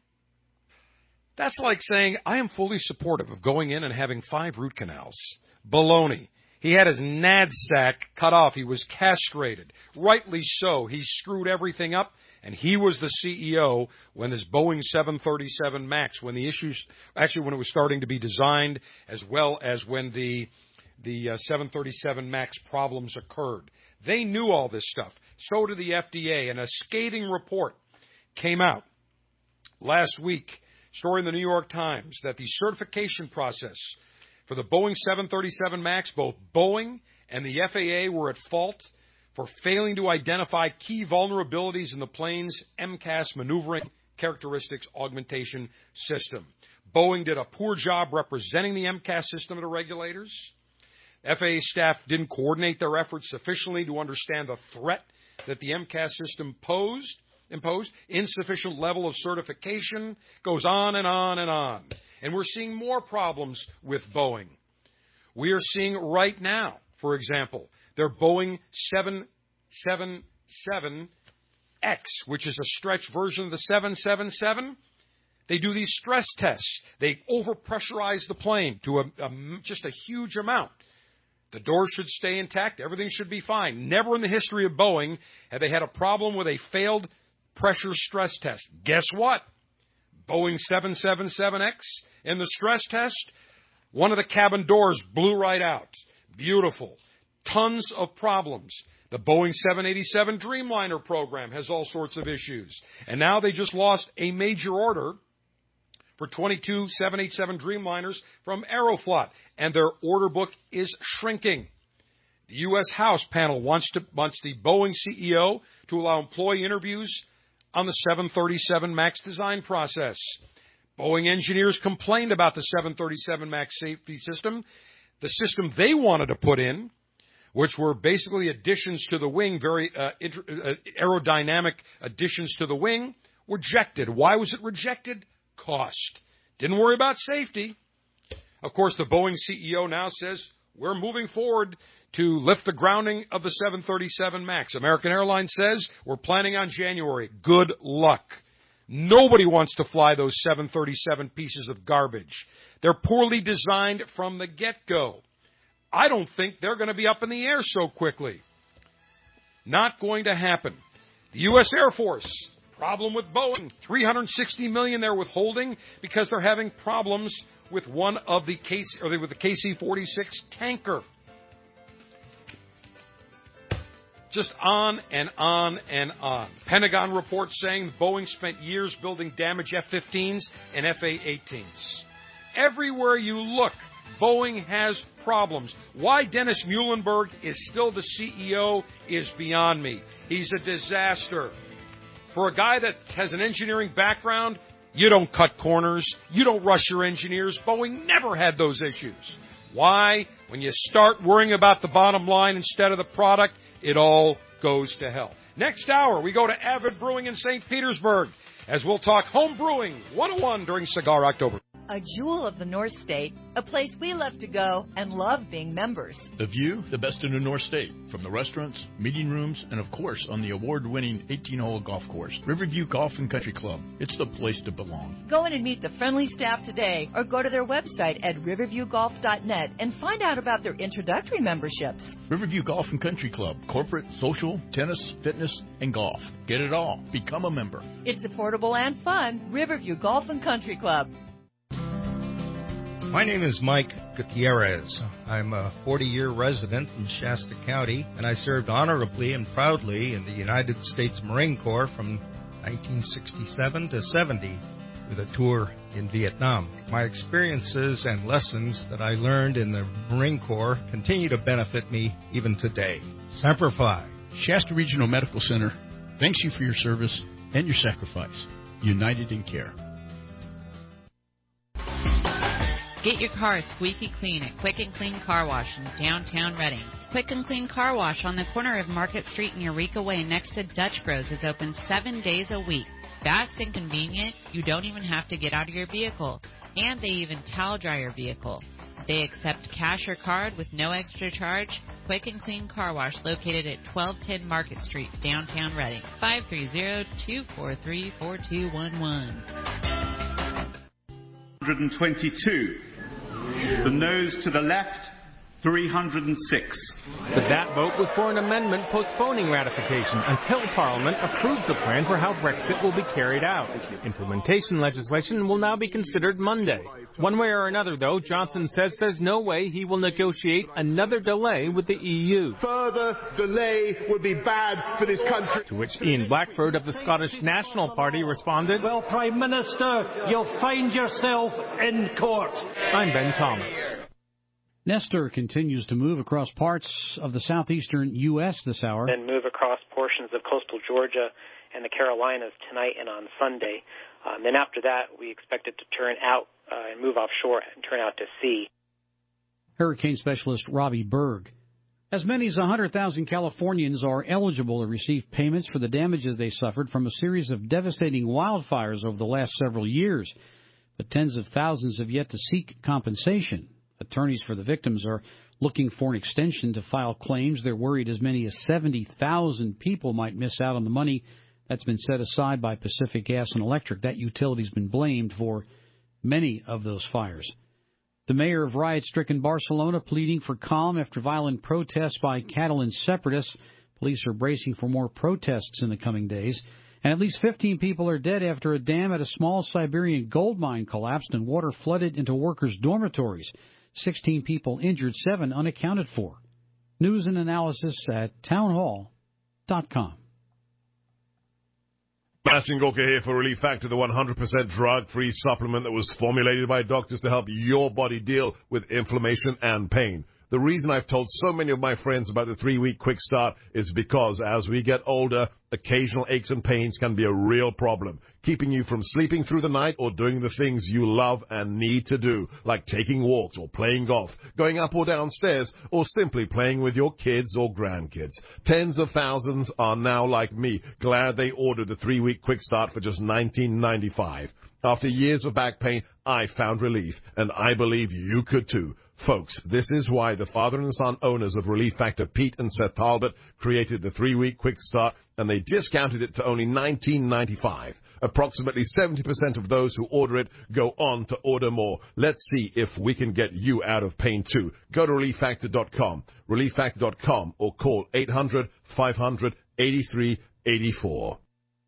[SPEAKER 11] That's like saying, I am fully supportive of going in and having five root canals. Baloney. He had his NADSAC cut off. He was castrated. Rightly so. He screwed everything up, and he was the C E O when this Boeing seven thirty-seven MAX, when the issues, actually when it was starting to be designed, as well as when the the uh, seven thirty-seven MAX problems occurred. They knew all this stuff. So did the F D A, and a scathing report came out last week, story in the New York Times, that the certification process for the Boeing seven thirty-seven MAX, both Boeing and the F A A were at fault for failing to identify key vulnerabilities in the plane's M C A S maneuvering characteristics augmentation system. Boeing did a poor job representing the M C A S system to regulators. F A A staff didn't coordinate their efforts sufficiently to understand the threat that the M C A S system posed, imposed. Insufficient level of certification goes on and on and on. And we're seeing more problems with Boeing. We are seeing right now, for example, their Boeing seven seventy-seven X, which is a stretch version of the seven seventy-seven. They do these stress tests. They overpressurize the plane to a, a, just a huge amount. The doors should stay intact. Everything should be fine. Never in the history of Boeing have they had a problem with a failed pressure stress test. Guess what? Boeing seven seventy-seven X, in the stress test, one of the cabin doors blew right out. Beautiful. Tons of problems. The Boeing seven eighty-seven Dreamliner program has all sorts of issues. And now they just lost a major order for twenty-two seven eighty-seven Dreamliners from Aeroflot, and their order book is shrinking. The U S House panel wants, to, wants the Boeing C E O to allow employee interviews on the seven thirty-seven MAX design process. Boeing engineers complained about the seven thirty-seven MAX safety system. The system they wanted to put in, which were basically additions to the wing, very uh, inter- uh, aerodynamic additions to the wing, rejected. Why was it rejected? Cost. Didn't worry about safety. Of course, the Boeing C E O now says, we're moving forward to lift the grounding of the seven thirty-seven MAX. American Airlines says we're planning on January. Good luck. Nobody wants to fly those seven thirty-seven pieces of garbage. They're poorly designed from the get-go. I don't think they're going to be up in the air so quickly. Not going to happen. The U S Air Force, problem with Boeing. three hundred sixty million dollars they're withholding because they're having problems with one of the K C, or with the K C forty-six tanker. Just on and on and on. Pentagon reports saying Boeing spent years building damaged F fifteens and F A eighteens. Everywhere you look, Boeing has problems. Why Dennis Muilenburg is still the C E O is beyond me. He's a disaster. For a guy that has an engineering background, you don't cut corners. You don't rush your engineers. Boeing never had those issues. Why? When you start worrying about the bottom line instead of the product, it all goes to hell. Next hour, we go to Avid Brewing in Saint Petersburg as we'll talk home brewing one oh one during Cigar October.
[SPEAKER 13] A jewel of the North State, a place we love to go and love being members.
[SPEAKER 6] The view, the best in the North State, from the restaurants, meeting rooms, and of course on the award-winning eighteen-hole golf course, Riverview Golf and Country Club. It's the place to belong.
[SPEAKER 13] Go in and meet the friendly staff today or go to their website at riverview golf dot net and find out about their introductory memberships.
[SPEAKER 6] Riverview Golf and Country Club. Corporate, social, tennis, fitness, and golf. Get it all. Become a member.
[SPEAKER 13] It's affordable and fun. Riverview Golf and Country Club.
[SPEAKER 14] My name is Mike Gutierrez. I'm a forty-year resident in Shasta County, and I served honorably and proudly in the United States Marine Corps from nineteen sixty-seven to seventy with a tour in Vietnam. My experiences and lessons that I learned in the Marine Corps continue to benefit me even today. Semper Fi.
[SPEAKER 6] Shasta Regional Medical Center thanks you for your service and your sacrifice. United in care.
[SPEAKER 23] Get your car squeaky clean at Quick and Clean Car Wash in downtown Reading. Quick and Clean Car Wash on the corner of Market Street and Eureka Way next to Dutch Bros is open seven days a week. Fast and convenient, you don't even have to get out of your vehicle. And they even towel dry your vehicle. They accept cash or card with no extra charge. Quick and Clean Car Wash located at twelve ten Market Street, downtown Reading. five three zero, two four three, four two one one.
[SPEAKER 24] one hundred twenty-two. The noes to the left, three hundred six.
[SPEAKER 25] The that vote was for an amendment postponing ratification until Parliament approves a plan for how Brexit will be carried out. Implementation legislation will now be considered Monday. One way or another, though, Johnson says there's no way he will negotiate another delay with the E U.
[SPEAKER 26] Further delay would be bad for this country.
[SPEAKER 25] To which Ian Blackford of the Scottish National Party responded,
[SPEAKER 27] "Well, Prime Minister, you'll find yourself in court."
[SPEAKER 25] I'm Ben Thomas.
[SPEAKER 28] Nestor continues to move across parts of the southeastern U S this hour.
[SPEAKER 29] Then move across portions of coastal Georgia and the Carolinas tonight and on Sunday. Um, then after that, we expect it to turn out uh, and move offshore and turn out to sea.
[SPEAKER 28] Hurricane specialist Robbie Berg. As many as one hundred thousand Californians are eligible to receive payments for the damages they suffered from a series of devastating wildfires over the last several years. But tens of thousands have yet to seek compensation. Attorneys for the victims are looking for an extension to file claims. They're worried as many as seventy thousand people might miss out on the money that's been set aside by Pacific Gas and Electric. That utility's been blamed for many of those fires. The mayor of riot-stricken Barcelona pleading for calm after violent protests by Catalan separatists. Police are bracing for more protests in the coming days. And at least fifteen people are dead after a dam at a small Siberian gold mine collapsed and water flooded into workers' dormitories. sixteen people injured, seven unaccounted for. News and analysis at townhall dot com.
[SPEAKER 30] Mastingoka here for Relief Factor, the one hundred percent drug-free supplement that was formulated by doctors to help your body deal with inflammation and pain. The reason I've told so many of my friends about the three-week quick start is because as we get older, occasional aches and pains can be a real problem, keeping you from sleeping through the night or doing the things you love and need to do, like taking walks or playing golf, going up or down stairs, or simply playing with your kids or grandkids. Tens of thousands are now like me, glad they ordered the three-week quick start for just nineteen ninety-five. After years of back pain, I found relief, and I believe you could too. Folks, this is why the father and son owners of Relief Factor, Pete and Seth Talbot, created the three-week quick start, and they discounted it to only nineteen ninety-five. Approximately seventy percent of those who order it go on to order more. Let's see if we can get you out of pain too. Go to relief factor dot com, relief factor dot com, or call eight hundred, five hundred, eighty-three eighty-four.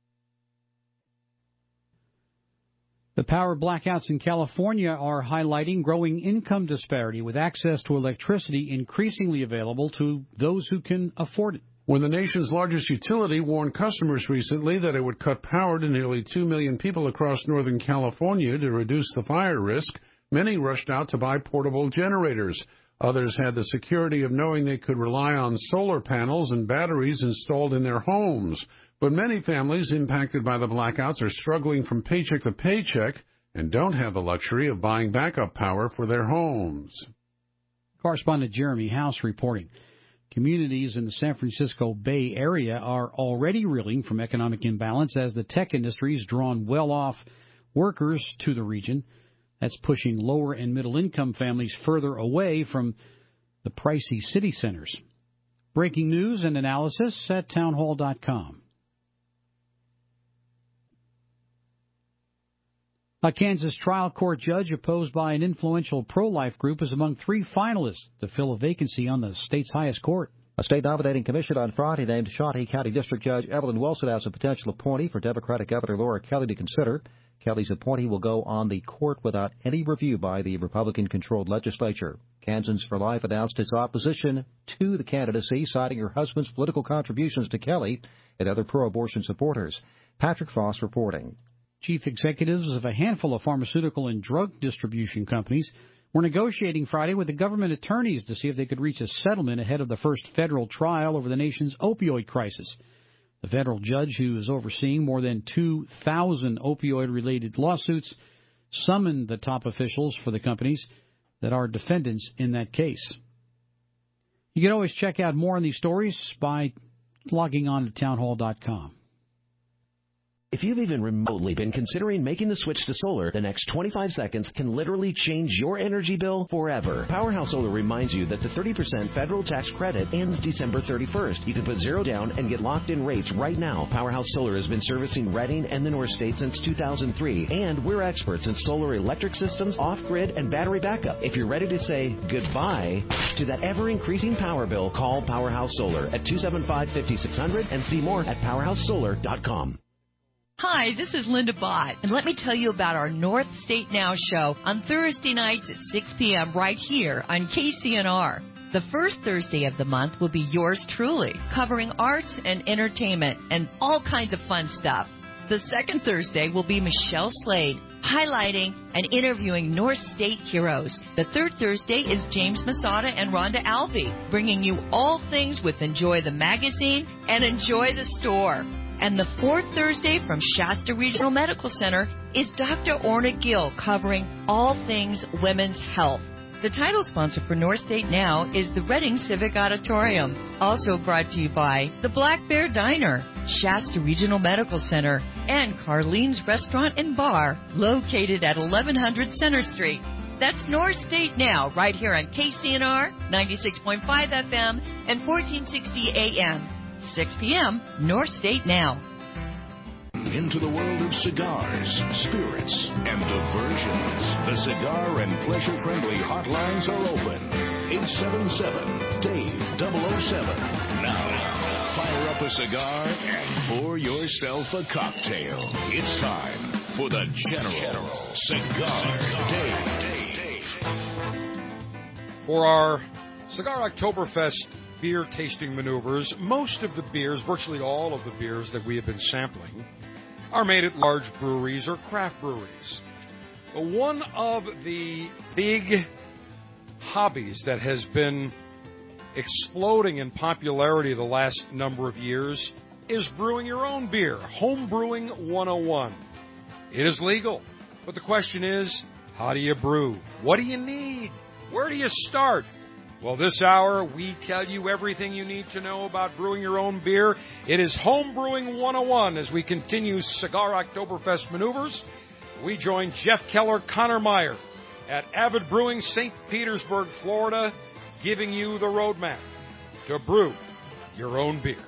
[SPEAKER 28] The power blackouts in California are highlighting growing income disparity, with access to electricity increasingly available to those who can afford it.
[SPEAKER 31] When the nation's largest utility warned customers recently that it would cut power to nearly two million people across Northern California to reduce the fire risk, many rushed out to buy portable generators. Others had the security of knowing they could rely on solar panels and batteries installed in their homes. But many families impacted by the blackouts are struggling from paycheck to paycheck and don't have the luxury of buying backup power for their homes.
[SPEAKER 28] Correspondent Jeremy House reporting. Communities in the San Francisco Bay Area are already reeling from economic imbalance as the tech industry has drawn well-off workers to the region. That's pushing lower and middle income families further away from the pricey city centers. Breaking news and analysis at townhall dot com. A Kansas trial court judge opposed by an influential pro-life group is among three finalists to fill a vacancy on the state's highest court.
[SPEAKER 1] A state nominating commission on Friday named Shawnee County District Judge Evelyn Wilson as a potential appointee for Democratic Governor Laura Kelly to consider. Kelly's appointee will go on the court without any review by the Republican-controlled legislature. Kansans for Life announced its opposition to the candidacy, citing her husband's political contributions to Kelly and other pro-abortion supporters. Patrick Foss reporting.
[SPEAKER 28] Chief executives of a handful of pharmaceutical and drug distribution companies were negotiating Friday with the government attorneys to see if they could reach a settlement ahead of the first federal trial over the nation's opioid crisis. The federal judge, who is overseeing more than two thousand opioid-related lawsuits, summoned the top officials for the companies that are defendants in that case. You can always check out more on these stories by logging on to townhall dot com.
[SPEAKER 3] If you've even remotely been considering making the switch to solar, the next twenty-five seconds can literally change your energy bill forever. Powerhouse Solar reminds you that the thirty percent federal tax credit ends December thirty-first. You can put zero down and get locked-in rates right now. Powerhouse Solar has been servicing Redding and the North State since two thousand three, and we're experts in solar electric systems, off-grid, and battery backup. If you're ready to say goodbye to that ever-increasing power bill, call Powerhouse Solar at two seven five, five six zero zero and see more at powerhouse solar dot com.
[SPEAKER 13] Hi, this is Linda Bott, and let me tell you about our North State Now show on Thursday nights at six p.m. right here on K C N R. The first Thursday of the month will be yours truly, covering arts and entertainment and all kinds of fun stuff. The second Thursday will be Michelle Slade, highlighting and interviewing North State heroes. The third Thursday is James Masada and Rhonda Alvey, bringing you all things with Enjoy the Magazine and Enjoy the Store. And the fourth Thursday from Shasta Regional Medical Center is Doctor Orna Gill, covering all things women's health. The title sponsor for North State Now is the Reading Civic Auditorium. Also brought to you by the Black Bear Diner, Shasta Regional Medical Center, and Carlene's Restaurant and Bar, located at eleven hundred Center Street. That's North State Now, right here on K C N R, ninety-six point five F M and fourteen sixty A M. six p.m. North State Now.
[SPEAKER 10] Into the world of cigars, spirits, and diversions. The Cigar and Pleasure Friendly hotlines are open. eight seven seven, Dave double oh seven. Now, fire up a cigar and pour yourself a cocktail. It's time for the General Cigar Dave.
[SPEAKER 11] For our Cigar Oktoberfest beer tasting maneuvers, most of the beers, virtually all of the beers that we have been sampling, are made at large breweries or craft breweries. But one of the big hobbies that has been exploding in popularity the last number of years is brewing your own beer. Home Brewing one oh one. It is legal, but the question is, how do you brew? What do you need? Where do you start? Well, this hour, we tell you everything you need to know about brewing your own beer. It is Home Brewing one oh one as we continue Cigar Oktoberfest maneuvers. We join Jeff Keller, Connor Meyer at Avid Brewing, Saint Petersburg, Florida, giving you the roadmap to brew your own beer.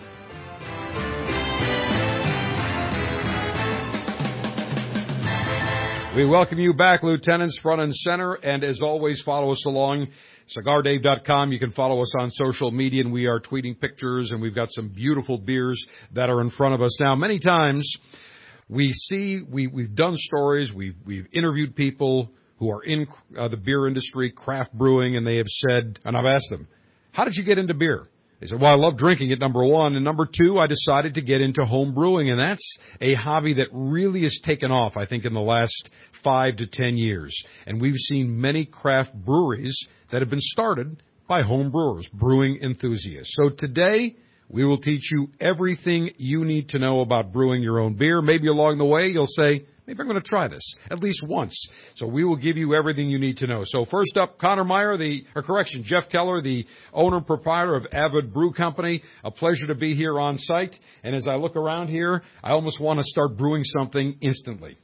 [SPEAKER 11] We welcome you back, Lieutenants, front and center, and as always, follow us along cigar dave dot com. You can follow us on social media, and we are tweeting pictures, and we've got some beautiful beers that are in front of us. Now, many times we see, we, we've done stories, we've, we've interviewed people who are in uh, the beer industry, craft brewing, and they have said, and I've asked them, how did you get into beer? They said, well, I love drinking it, number one. And number two, I decided to get into home brewing. And that's a hobby that really has taken off, I think, in the last five to ten years. And we've seen many craft breweries that have been started by home brewers, brewing enthusiasts. So today, we will teach you everything you need to know about brewing your own beer. Maybe along the way, you'll say, maybe I'm going to try this at least once. So we will give you everything you need to know. So first up, Connor Meyer, the, or correction, Jeff Keller, the owner and proprietor of Avid Brew Company. A pleasure to be here on site. And as I look around here, I almost want to start brewing something instantly.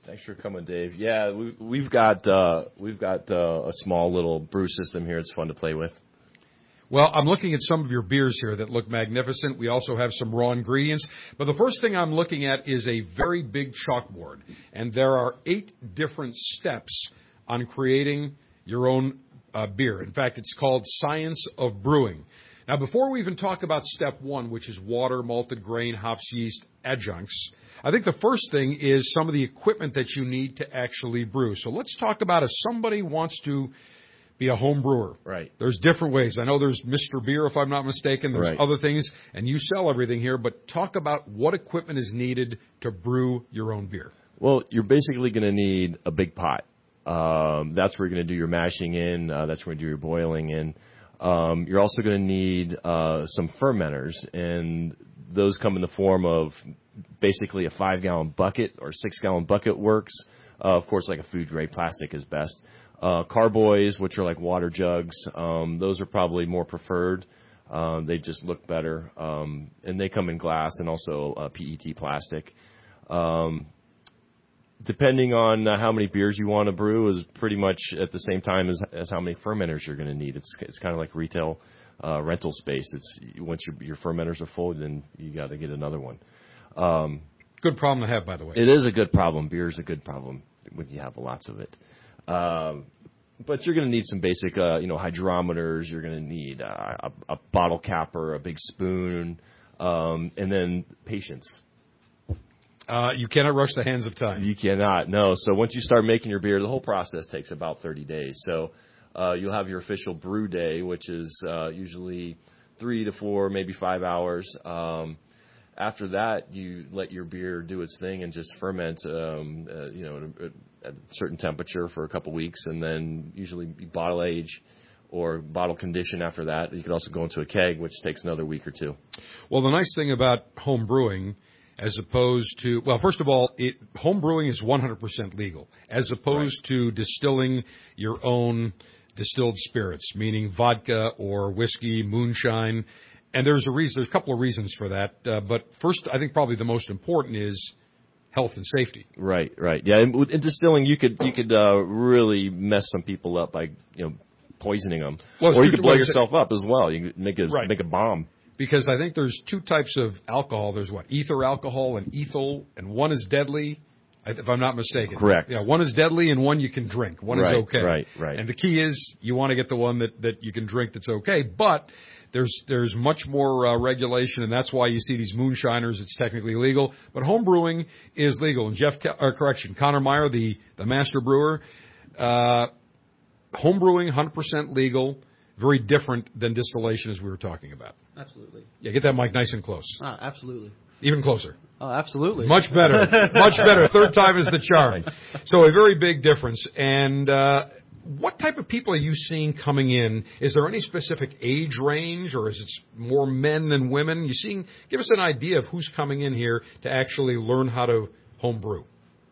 [SPEAKER 4] Thanks for coming, Dave. Yeah, we've, we've got uh, we've got uh, a small little brew system here. It's fun to play with.
[SPEAKER 11] Well, I'm looking at some of your beers here that look magnificent. We also have some raw ingredients. But the first thing I'm looking at is a very big chalkboard. And there are eight different steps on creating your own uh, beer. In fact, it's called Science of Brewing. Now, before we even talk about step one, which is water, malted grain, hops, yeast, adjuncts, I think the first thing is some of the equipment that you need to actually brew. So let's talk about if somebody wants to be a home brewer.
[SPEAKER 4] Right.
[SPEAKER 11] There's different ways. I know there's Mister Beer, if I'm not mistaken. There's
[SPEAKER 4] right.
[SPEAKER 11] other things, and you sell everything here, but talk about what equipment is needed to brew your own beer.
[SPEAKER 4] Well, you're basically going to need a big pot. Um, that's where you're going to do your mashing in. Uh, that's where you do your boiling in. Um, you're also going to need uh, some fermenters, and those come in the form of basically a five-gallon bucket or six-gallon bucket works. Uh, of course, like a food-grade plastic is best. Uh, carboys, which are like water jugs, um, those are probably more preferred. Um, they just look better, um, and they come in glass and also uh, P E T plastic. Um, depending on uh, how many beers you want to brew is pretty much at the same time as, as how many fermenters you're going to need. It's it's kind of like retail uh, rental space. It's once your, your fermenters are full, then you got to get another one. Um,
[SPEAKER 11] good problem to have, by the way.
[SPEAKER 4] It is a good problem. Beer is a good problem when you have lots of it. Um, but you're going to need some basic, uh, you know, hydrometers. You're going to need uh, a, a bottle capper, a big spoon, um, and then patience.
[SPEAKER 11] Uh, you cannot rush the hands of time.
[SPEAKER 4] You cannot, no. So once you start making your beer, the whole process takes about thirty days. So uh, you'll have your official brew day, which is uh, usually three to four, maybe five hours. Um, after that, you let your beer do its thing and just ferment, um, uh, you know, at a, at a certain temperature for a couple weeks, and then usually bottle age or bottle condition after that. You could also go into a keg, which takes another week or two.
[SPEAKER 11] Well, the nice thing about home brewing, as opposed to, well, first of all, it, home brewing is one hundred percent legal, as opposed right. to distilling your own distilled spirits, meaning vodka or whiskey, moonshine. And there's a reason, there's a couple of reasons for that. Uh, but first, I think probably the most important is health and safety.
[SPEAKER 4] Right, right. Yeah, in, in distilling, you could you could uh, really mess some people up by you know poisoning them, well, or you could blow yourself up as well. You could make a
[SPEAKER 11] right.
[SPEAKER 4] make a bomb.
[SPEAKER 11] Because I think there's two types of alcohol. There's what, ether alcohol and ethyl, and one is deadly, if I'm not mistaken.
[SPEAKER 4] Correct.
[SPEAKER 11] Yeah, one is deadly and one you can drink. One
[SPEAKER 4] right,
[SPEAKER 11] is okay.
[SPEAKER 4] Right, right.
[SPEAKER 11] And the key is you want to get the one that, that you can drink that's okay. But there's there's much more uh, regulation, and that's why you see these moonshiners. It's technically legal. But home brewing is legal. And Jeff, or correction, Connor Meyer, the, the master brewer, uh, home brewing, one hundred percent legal, very different than distillation as we were talking about.
[SPEAKER 5] Absolutely.
[SPEAKER 11] Yeah, get that mic nice and close.
[SPEAKER 5] Ah, absolutely.
[SPEAKER 11] Even closer.
[SPEAKER 5] Oh, absolutely.
[SPEAKER 11] Much better. Much better. Third time is the charm. So a very big difference. And uh, what type of people are you seeing coming in? Is there any specific age range, or is it more men than women? You seeing? Give us an idea of who's coming in here to actually learn how to home brew.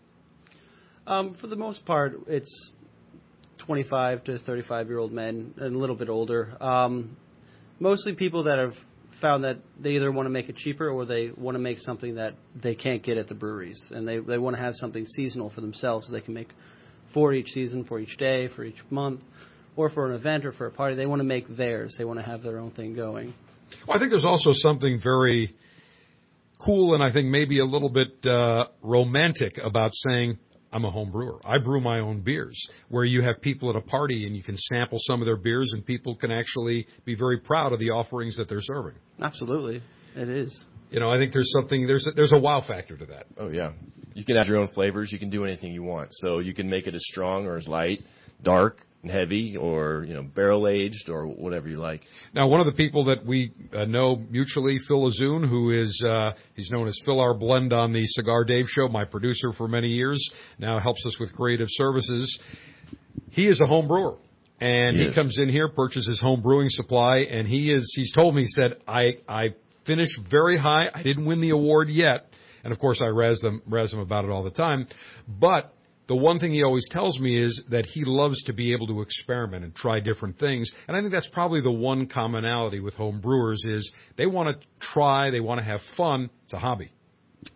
[SPEAKER 5] Um, for the most part, it's twenty-five to thirty-five-year-old men and a little bit older. Um, mostly people that have found that they either want to make it cheaper or they want to make something that they can't get at the breweries. And they, they want to have something seasonal for themselves so they can make for each season, for each day, for each month, or for an event or for a party. They want to make theirs. They want to have their own thing going.
[SPEAKER 11] Well, I think there's also something very cool and I think maybe a little bit uh, romantic about saying, I'm a home brewer. I brew my own beers, where you have people at a party and you can sample some of their beers and people can actually be very proud of the offerings that they're serving.
[SPEAKER 5] Absolutely. It is.
[SPEAKER 11] You know, I think there's something, there's a, there's a wow factor to that.
[SPEAKER 4] Oh, yeah. You can add your own flavors. You can do anything you want. So you can make it as strong or as light, dark, and heavy, or, you know, barrel-aged, or whatever you like.
[SPEAKER 11] Now, one of the people that we uh, know mutually, Phil Azoun, who is, uh, he's known as Phil Our Blend on the Cigar Dave Show, my producer for many years, now helps us with creative services. He is a home brewer. And he, he comes in here, purchases home brewing supply, and he is, he's told me, he said, I, I finished very high. I didn't win the award yet. And, of course, I razz them, razz him about it all the time. But the one thing he always tells me is that he loves to be able to experiment and try different things. And I think that's probably the one commonality with home brewers is they want to try, they want to have fun. It's a hobby.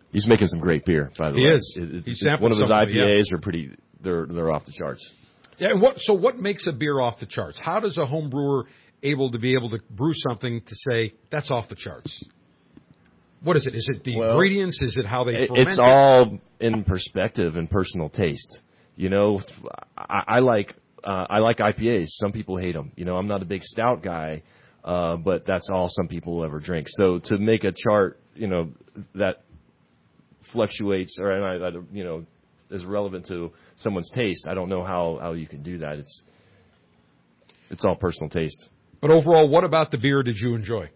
[SPEAKER 4] He's making some great beer, by the
[SPEAKER 11] he
[SPEAKER 4] way.
[SPEAKER 11] He is.
[SPEAKER 4] It, it,
[SPEAKER 11] He
[SPEAKER 4] it, one of his I P As
[SPEAKER 11] yeah.
[SPEAKER 4] are pretty. They're they're off the charts.
[SPEAKER 11] Yeah. And what? So what makes a beer off the charts? How does a home brewer able to be able to brew something to say that's off the charts? What is it? Is it the
[SPEAKER 4] well,
[SPEAKER 11] ingredients? Is it how they
[SPEAKER 4] it,
[SPEAKER 11] ferment?
[SPEAKER 4] It's all in perspective and personal taste. You know, I, I like uh, I like I P As. Some people hate them. You know, I'm not a big stout guy, uh, but that's all some people will ever drink. So to make a chart, you know, that fluctuates or and I, I, you know is relevant to someone's taste, I don't know how, how you can do that. It's it's all personal taste.
[SPEAKER 11] But overall, what about the beer did you enjoy?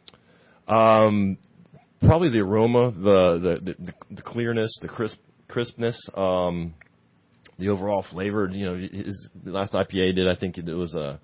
[SPEAKER 4] Um, probably the aroma, the the, the, the clearness, the crisp crispness, um, the overall flavor. You know, his last I P A did, I think it was a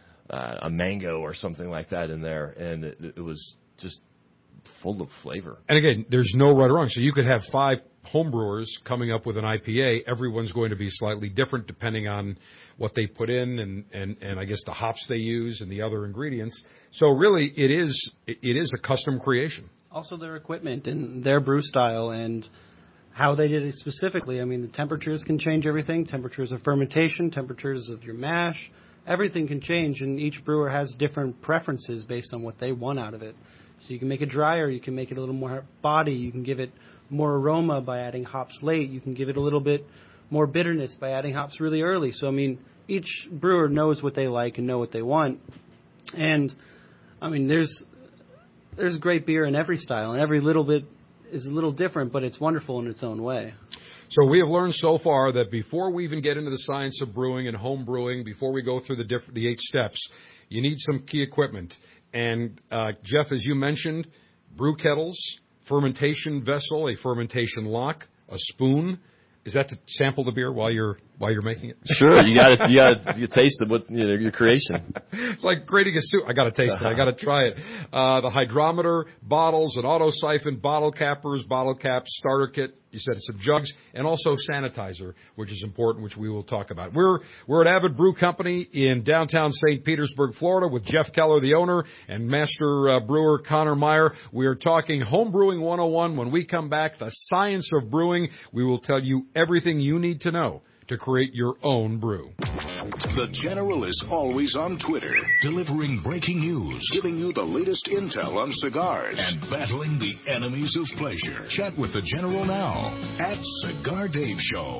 [SPEAKER 4] a mango or something like that in there, and it, it was just full of flavor.
[SPEAKER 11] And again, there's no right or wrong. So you could have five homebrewers coming up with an I P A. Everyone's going to be slightly different depending on what they put in and, and, and I guess the hops they use and the other ingredients. So really, it is it is a custom creation.
[SPEAKER 5] Also their equipment and their brew style and how they did it specifically. I mean, the temperatures can change everything. Temperatures of fermentation, temperatures of your mash. Everything can change, and each brewer has different preferences based on what they want out of it. So you can make it drier, you can make it a little more body, you can give it more aroma by adding hops late, you can give it a little bit more bitterness by adding hops really early. So, I mean, each brewer knows what they like and know what they want. And, I mean, there's there's great beer in every style, and every little bit is a little different, but it's wonderful in its own way.
[SPEAKER 11] So we have learned so far that before we even get into the science of brewing and home brewing, before we go through the diff- the eight steps, you need some key equipment. And, uh, Jeff, as you mentioned, brew kettles, fermentation vessel, a fermentation lock, a spoon. Is that to sample the beer while you're while you're making it?
[SPEAKER 4] Sure, you got to you got to taste it with you know, your creation.
[SPEAKER 11] It's like grating a soup. I got to taste it. I got to try it. Uh, the hydrometer, bottles, an auto siphon, bottle cappers, bottle caps, starter kit. You said some jugs, and also sanitizer, which is important, which we will talk about. We're we're at Avid Brew Company in downtown Saint Petersburg, Florida, with Jeff Keller, the owner, and master uh, brewer Connor Meyer. We are talking Home Brewing one oh one. When we come back, the science of brewing. We will tell you everything you need to know to create your own brew.
[SPEAKER 10] The General is always on Twitter, delivering breaking news, giving you the latest intel on cigars, and battling the enemies of pleasure. Chat with the General now at Cigar Dave Show.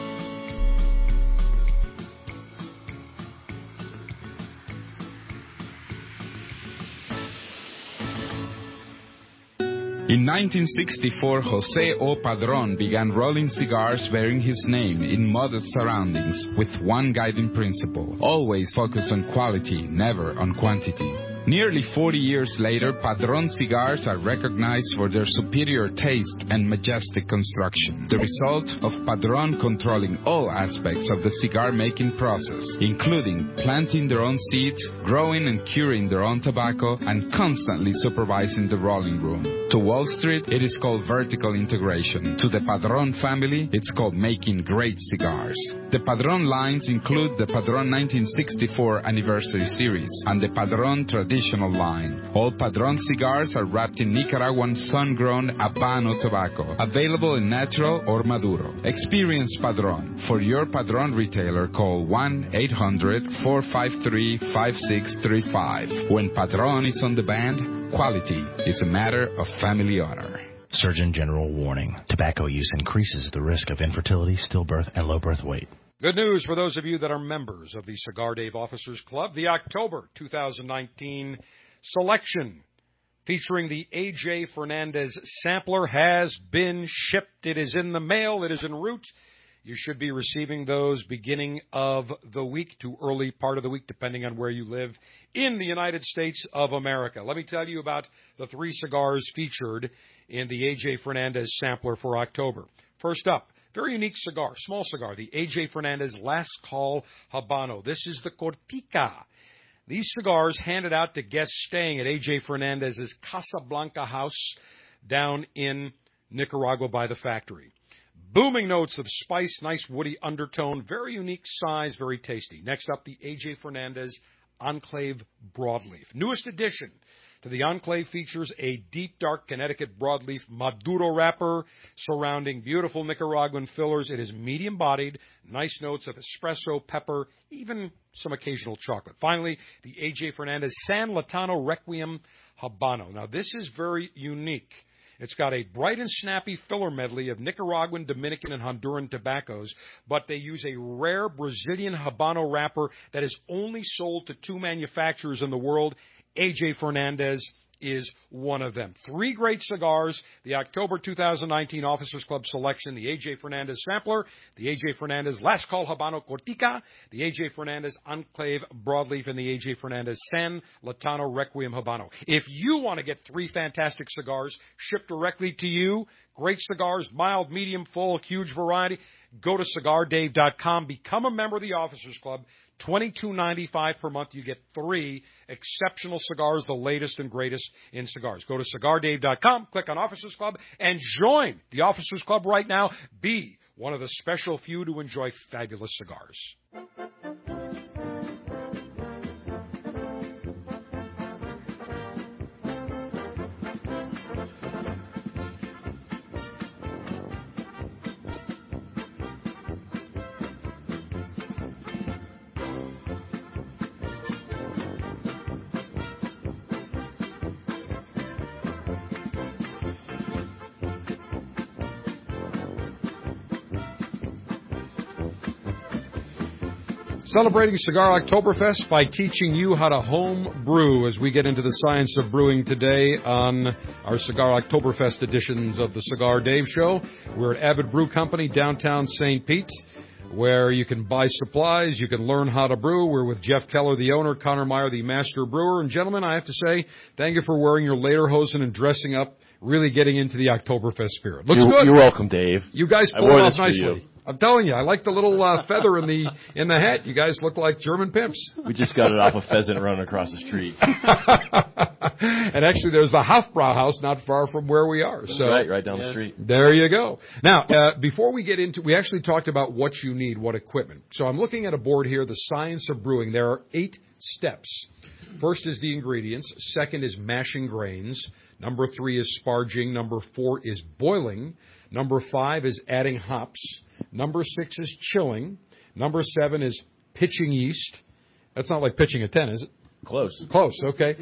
[SPEAKER 7] In nineteen sixty-four, Jose O. Padron began rolling cigars bearing his name in modest surroundings with one guiding principle: always focus on quality, never on quantity. Nearly forty years later, Padron cigars are recognized for their superior taste and majestic construction. The result of Padron controlling all aspects of the cigar-making process, including planting their own seeds, growing and curing their own tobacco, and constantly supervising the rolling room. To Wall Street, it is called vertical integration. To the Padron family, it's called making great cigars. The Padron lines include the Padron nineteen sixty-four Anniversary Series and the Padron Traditional line. All Padron cigars are wrapped in Nicaraguan sun-grown Habano tobacco, available in natural or Maduro. Experience Padron. For your Padron retailer, call one eight hundred, four five three, five six three five. When Padron is on the band, quality is a matter of family honor.
[SPEAKER 8] Surgeon General warning. Tobacco use increases the risk of infertility, stillbirth, and low birth weight.
[SPEAKER 11] Good news for those of you that are members of the Cigar Dave Officers Club. The October two thousand nineteen selection featuring the A J Fernandez sampler has been shipped. It is in the mail. It is en route. You should be receiving those beginning of the week to early part of the week, depending on where you live in the United States of America. Let me tell you about the three cigars featured in the A J Fernandez sampler for October. First up, very unique cigar, small cigar, the A J Fernandez Last Call Habano. This is the Cortica. These cigars handed out to guests staying at A J Fernandez's Casablanca house down in Nicaragua by the factory. Booming notes of spice, nice woody undertone, very unique size, very tasty. Next up, the A J Fernandez Enclave Broadleaf. Newest addition to the Enclave features a deep, dark Connecticut broadleaf Maduro wrapper surrounding beautiful Nicaraguan fillers. It is medium-bodied, nice notes of espresso, pepper, even some occasional chocolate. Finally, the A J. Fernandez San Latano Requiem Habano. Now, this is very unique. It's got a bright and snappy filler medley of Nicaraguan, Dominican, and Honduran tobaccos, but they use a rare Brazilian Habano wrapper that is only sold to two manufacturers in the world. A J. Fernandez is one of them. Three great cigars, the October two thousand nineteen Officers Club selection, the A J. Fernandez Sampler, the A J. Fernandez Last Call Habano Cortica, the A J. Fernandez Enclave Broadleaf, and the A J. Fernandez San Latano Requiem Habano. If you want to get three fantastic cigars shipped directly to you, great cigars, mild, medium, full, huge variety, go to cigar dave dot com, become a member of the Officers Club. twenty-two ninety-five per month. You get three exceptional cigars, the latest and greatest in cigars. Go to cigar dave dot com, click on Officers Club, and join the Officers Club right now. Be one of the special few to enjoy fabulous cigars. Celebrating Cigar Oktoberfest by teaching you how to home brew as we get into the science of brewing today on our Cigar Oktoberfest editions of the Cigar Dave Show. We're at Abbott Brew Company, downtown Saint Pete, where you can buy supplies, you can learn how to brew. We're with Jeff Keller, the owner, Connor Meyer, the master brewer. And gentlemen, I have to say, thank you for wearing your lederhosen and dressing up, really getting into the Oktoberfest spirit. Looks
[SPEAKER 4] you're,
[SPEAKER 11] good.
[SPEAKER 4] You're welcome, Dave.
[SPEAKER 11] You guys pull it off nicely. I'm telling you, I like the little uh, feather in the in the hat. You guys look like German pimps.
[SPEAKER 4] We just got it off a pheasant running across the street.
[SPEAKER 11] And actually, there's the Hofbrauhaus not far from where we are. So
[SPEAKER 4] right, right down yes. the street.
[SPEAKER 11] There you go. Now, uh, before we get into, we actually talked about what you need, what equipment. So I'm looking at a board here, the science of brewing. There are eight steps. First is the ingredients. Second is mashing grains. Number three is sparging. Number four is boiling. Number five is adding hops. Number six is chilling. Number seven is pitching yeast. That's not like pitching a tent, is it?
[SPEAKER 4] Close.
[SPEAKER 11] Close, okay.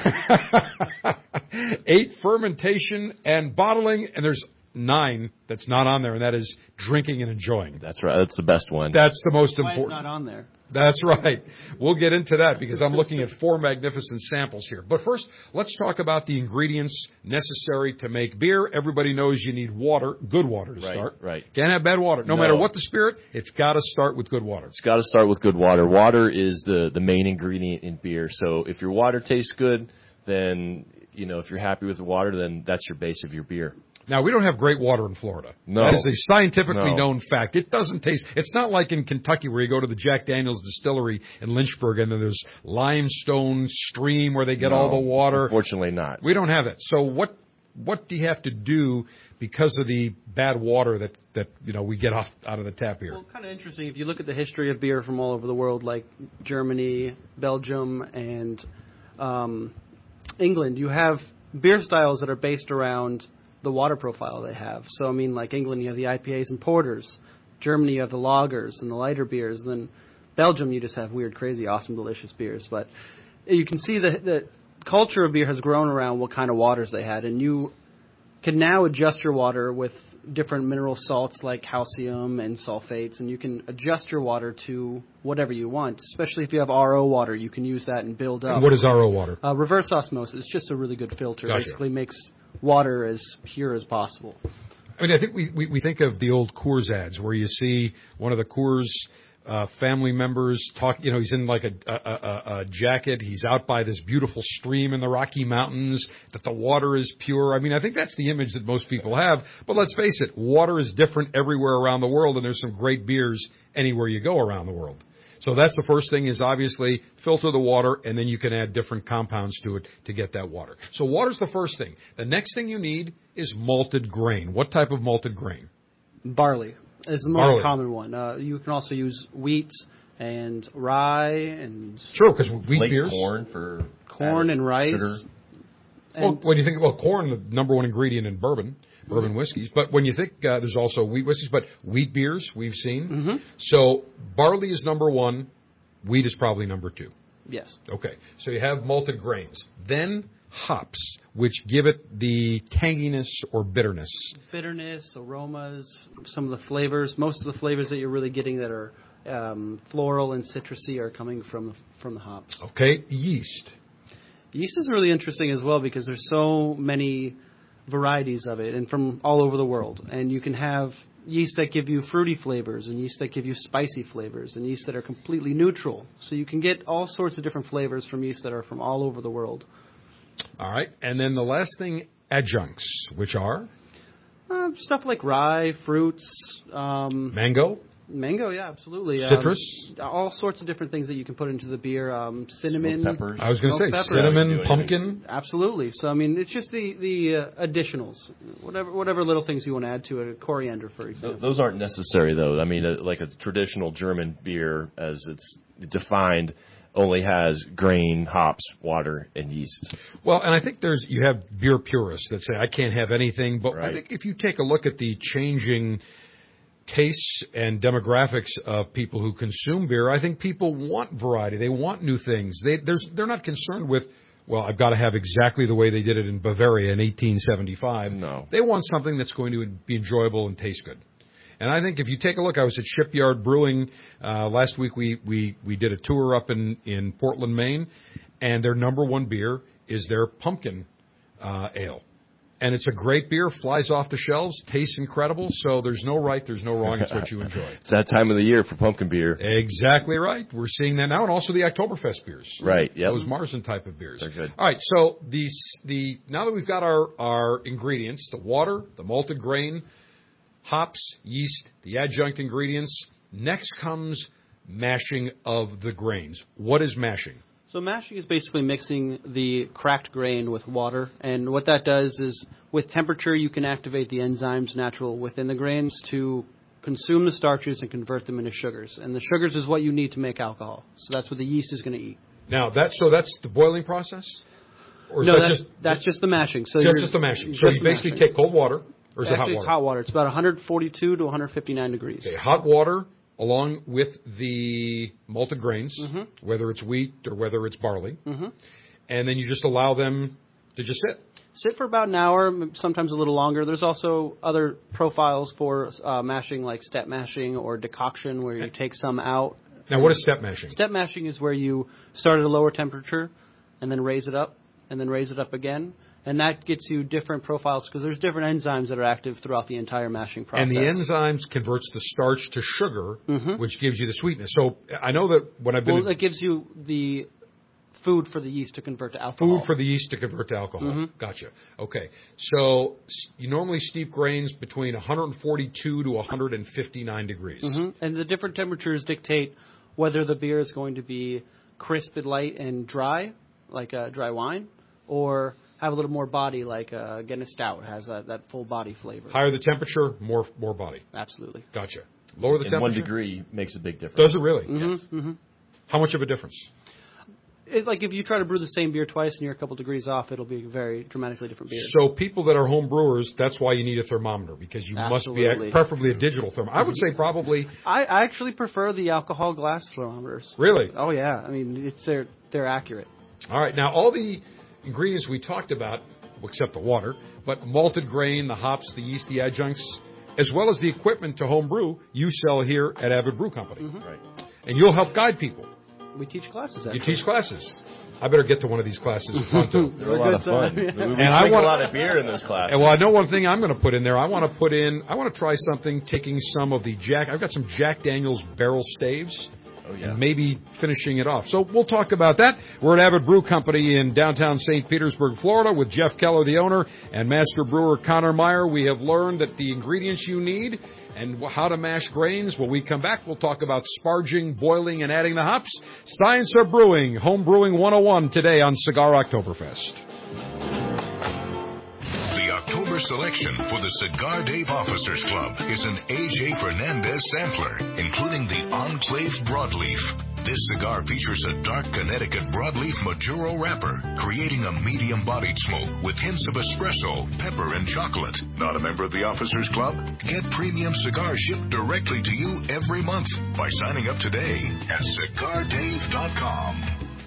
[SPEAKER 11] Eight, fermentation and bottling. And there's nine that's not on there, and that is drinking and enjoying.
[SPEAKER 4] That's right. That's the best one.
[SPEAKER 11] That's the most
[SPEAKER 5] Why
[SPEAKER 11] important.
[SPEAKER 5] Why it's not on there?
[SPEAKER 11] That's right. We'll get into that because I'm looking at four magnificent samples here. But first, let's talk about the ingredients necessary to make beer. Everybody knows you need water, good water to
[SPEAKER 4] right,
[SPEAKER 11] start.
[SPEAKER 4] Right.
[SPEAKER 11] Can't have bad water. No, no. matter what the spirit, it's got to start with good water.
[SPEAKER 4] It's got to start with good water. Water is the, the main ingredient in beer. So if your water tastes good, then, you know, if you're happy with the water, then that's your base of your beer.
[SPEAKER 11] Now, we don't have great water in Florida.
[SPEAKER 4] No.
[SPEAKER 11] That is a scientifically
[SPEAKER 4] no.
[SPEAKER 11] known fact. It doesn't taste, it's not like in Kentucky where you go to the Jack Daniels distillery in Lynchburg and then there's limestone stream where they get
[SPEAKER 4] no,
[SPEAKER 11] all the water.
[SPEAKER 4] Unfortunately not.
[SPEAKER 11] We don't have that. So what what do you have to do because of the bad water that, that you know, we get off out of the tap here?
[SPEAKER 5] Well, kind of interesting. If you look at the history of beer from all over the world, like Germany, Belgium, and um, England, you have beer styles that are based around the water profile they have. So, I mean, like England, you have the I P As and porters. Germany, you have the lagers and the lighter beers. And then Belgium, you just have weird, crazy, awesome, delicious beers. But you can see that the culture of beer has grown around what kind of waters they had. And you can now adjust your water with different mineral salts like calcium and sulfates. And you can adjust your water to whatever you want. Especially if you have R O water, you can use that and build up.
[SPEAKER 11] And what is R O water?
[SPEAKER 5] Uh, reverse osmosis. It's just a really good filter.
[SPEAKER 11] Gotcha.
[SPEAKER 5] Basically makes water as pure as possible.
[SPEAKER 11] I mean, I think we, we, we think of the old Coors ads where you see one of the Coors uh, family members talk, you know, he's in like a, a, a, a jacket. He's out by this beautiful stream in the Rocky Mountains, that the water is pure. I mean, I think that's the image that most people have. But let's face it, water is different everywhere around the world, and there's some great beers anywhere you go around the world. So that's the first thing is obviously filter the water, and then you can add different compounds to it to get that water. So water's the first thing. The next thing you need is malted grain. What type of malted grain?
[SPEAKER 5] Barley is the most
[SPEAKER 11] Barley.
[SPEAKER 5] common one. Uh, you can also use wheat and rye and
[SPEAKER 11] sure, because wheat
[SPEAKER 4] Flaked
[SPEAKER 11] beers,
[SPEAKER 4] corn for
[SPEAKER 5] corn and rice.
[SPEAKER 4] Sugar.
[SPEAKER 11] Well, when you think, well, corn, the number one ingredient in bourbon, bourbon whiskeys. But when you think, uh, there's also wheat whiskeys, but wheat beers we've seen.
[SPEAKER 5] Mm-hmm.
[SPEAKER 11] So barley is number one. Wheat is probably number two.
[SPEAKER 5] Yes.
[SPEAKER 11] Okay. So you have malted grains. Then hops, which give it the tanginess or bitterness.
[SPEAKER 5] Bitterness, aromas, some of the flavors. Most of the flavors that you're really getting that are um, floral and citrusy are coming from from the hops.
[SPEAKER 11] Okay. Yeast.
[SPEAKER 5] Yeast is really interesting as well because there's so many varieties of it and from all over the world. And you can have yeast that give you fruity flavors and yeast that give you spicy flavors and yeast that are completely neutral. So you can get all sorts of different flavors from yeast that are from all over the world.
[SPEAKER 11] All right. And then the last thing, adjuncts, which are?
[SPEAKER 5] Uh, stuff like rye, fruits. Um,
[SPEAKER 11] Mango?
[SPEAKER 5] Mango, yeah, absolutely.
[SPEAKER 11] Citrus?
[SPEAKER 5] Um, all sorts of different things that you can put into the beer. Um, cinnamon.
[SPEAKER 4] Smoked peppers.
[SPEAKER 11] I was going to say
[SPEAKER 5] peppers.
[SPEAKER 11] cinnamon, pumpkin.
[SPEAKER 5] Absolutely. So, I mean, it's just the, the uh, additionals. Whatever whatever little things you want to add to it. Coriander, for example.
[SPEAKER 4] Those aren't necessary, though. I mean, a, like a traditional German beer, as it's defined, only has grain, hops, water, and yeast.
[SPEAKER 11] Well, and I think there's you have beer purists that say, I can't have anything. But
[SPEAKER 4] Right.
[SPEAKER 11] I think if you take a look at the changing tastes and demographics of people who consume beer, I think people want variety. They want new things. They, there's, they're not concerned with, well, I've got to have exactly the way they did it in Bavaria in eighteen seventy-five.
[SPEAKER 4] No.
[SPEAKER 11] They want something that's going to be enjoyable and taste good. And I think if you take a look, I was at Shipyard Brewing uh, last week. We, we, we did a tour up in, in Portland, Maine, and their number one beer is their pumpkin uh, ale. And it's a great beer, flies off the shelves, tastes incredible, so there's no right, there's no wrong, it's what you enjoy.
[SPEAKER 4] It's that time of the year for pumpkin beer.
[SPEAKER 11] Exactly right. We're seeing that now, and also the Oktoberfest beers.
[SPEAKER 4] Right, yep.
[SPEAKER 11] Those Marzen type of beers.
[SPEAKER 4] They're good.
[SPEAKER 11] All right, so the, the now that we've got our, our ingredients, the water, the malted grain, hops, yeast, the adjunct ingredients, next comes mashing of the grains. What is mashing?
[SPEAKER 5] So mashing is basically mixing the cracked grain with water, and what that does is with temperature you can activate the enzymes natural within the grains to consume the starches and convert them into sugars. And the sugars is what you need to make alcohol. So that's what the yeast is going to eat.
[SPEAKER 11] Now, that, so that's the boiling process? Or is
[SPEAKER 5] no,
[SPEAKER 11] that
[SPEAKER 5] that's,
[SPEAKER 11] just,
[SPEAKER 5] that's just the mashing. So
[SPEAKER 11] just, just the mashing. So you basically
[SPEAKER 5] mashing.
[SPEAKER 11] take cold water, or is
[SPEAKER 5] Actually,
[SPEAKER 11] it hot water?
[SPEAKER 5] it's hot water. It's about one forty-two to one fifty-nine degrees.
[SPEAKER 11] Okay, hot water along with the malted grains,
[SPEAKER 5] mm-hmm.
[SPEAKER 11] whether it's wheat or whether it's barley,
[SPEAKER 5] mm-hmm.
[SPEAKER 11] and then you just allow them to just sit.
[SPEAKER 5] Sit for about an hour, sometimes a little longer. There's also other profiles for uh, mashing, like step mashing or decoction, where you take some out.
[SPEAKER 11] Now, what is step mashing?
[SPEAKER 5] Step mashing is where you start at a lower temperature and then raise it up and then raise it up again. And that gets you different profiles because there's different enzymes that are active throughout the entire mashing process.
[SPEAKER 11] And the enzymes converts the starch to sugar,
[SPEAKER 5] mm-hmm.
[SPEAKER 11] which gives you the sweetness. So I know that when I've been...
[SPEAKER 5] Well, it gives you the food for the yeast to convert to alcohol.
[SPEAKER 11] Food for the yeast to convert to alcohol.
[SPEAKER 5] Mm-hmm.
[SPEAKER 11] Gotcha. Okay. So you normally steep grains between one forty-two to one fifty-nine degrees.
[SPEAKER 5] Mm-hmm. And the different temperatures dictate whether the beer is going to be crisp and light and dry, like a dry wine, or have a little more body, like uh, again, a stout has that, that full body flavor.
[SPEAKER 11] Higher the temperature, more more body.
[SPEAKER 5] Absolutely.
[SPEAKER 11] Gotcha. Lower the
[SPEAKER 4] and
[SPEAKER 11] temperature.
[SPEAKER 4] one degree makes a big difference.
[SPEAKER 11] Does it really?
[SPEAKER 5] Mm-hmm.
[SPEAKER 11] Yes.
[SPEAKER 5] Mm-hmm.
[SPEAKER 11] How much of a difference?
[SPEAKER 5] It, like if you try to brew the same beer twice and you're a couple degrees off, it'll be a very dramatically different beer.
[SPEAKER 11] So people that are home brewers, that's why you need a thermometer, because you
[SPEAKER 5] Absolutely.
[SPEAKER 11] must be, preferably a digital thermometer. I would say probably...
[SPEAKER 5] I, I actually prefer the alcohol glass thermometers.
[SPEAKER 11] Really?
[SPEAKER 5] Oh, yeah. I mean, it's they're, they're accurate.
[SPEAKER 11] All right. Now, all the ingredients we talked about, except the water, but malted grain, the hops, the yeast, the adjuncts, as well as the equipment to home brew, you sell here at Avid Brew Company.
[SPEAKER 5] Mm-hmm.
[SPEAKER 11] Right. And you'll help guide people.
[SPEAKER 5] We teach classes, actually.
[SPEAKER 11] You teach classes. I better get to one of these classes pronto.
[SPEAKER 4] They're a lot of fun. We, we
[SPEAKER 11] and
[SPEAKER 4] drink
[SPEAKER 11] I want
[SPEAKER 4] a lot of beer in those classes.
[SPEAKER 11] And well, I know one thing I'm going to put in there. I want to put in, I want to try something, taking some of the Jack, I've got some Jack Daniels barrel staves.
[SPEAKER 4] Oh, yeah.
[SPEAKER 11] And maybe finishing it off. So we'll talk about that. We're at Avid Brew Company in downtown Saint Petersburg, Florida, with Jeff Keller, the owner, and master brewer Connor Meyer. We have learned that the ingredients you need and how to mash grains. When we come back, we'll talk about sparging, boiling, and adding the hops. Science of Brewing, Home Brewing one oh one today on Cigar Oktoberfest.
[SPEAKER 10] October selection for the Cigar Dave Officers Club is an A J Fernandez sampler, including the Enclave Broadleaf, This cigar features a dark Connecticut broadleaf Maduro wrapper, creating a medium-bodied smoke with hints of espresso, pepper, and chocolate. Not a member of the Officers Club? Get premium cigars shipped directly to you every month by signing up today at cigar dave dot com.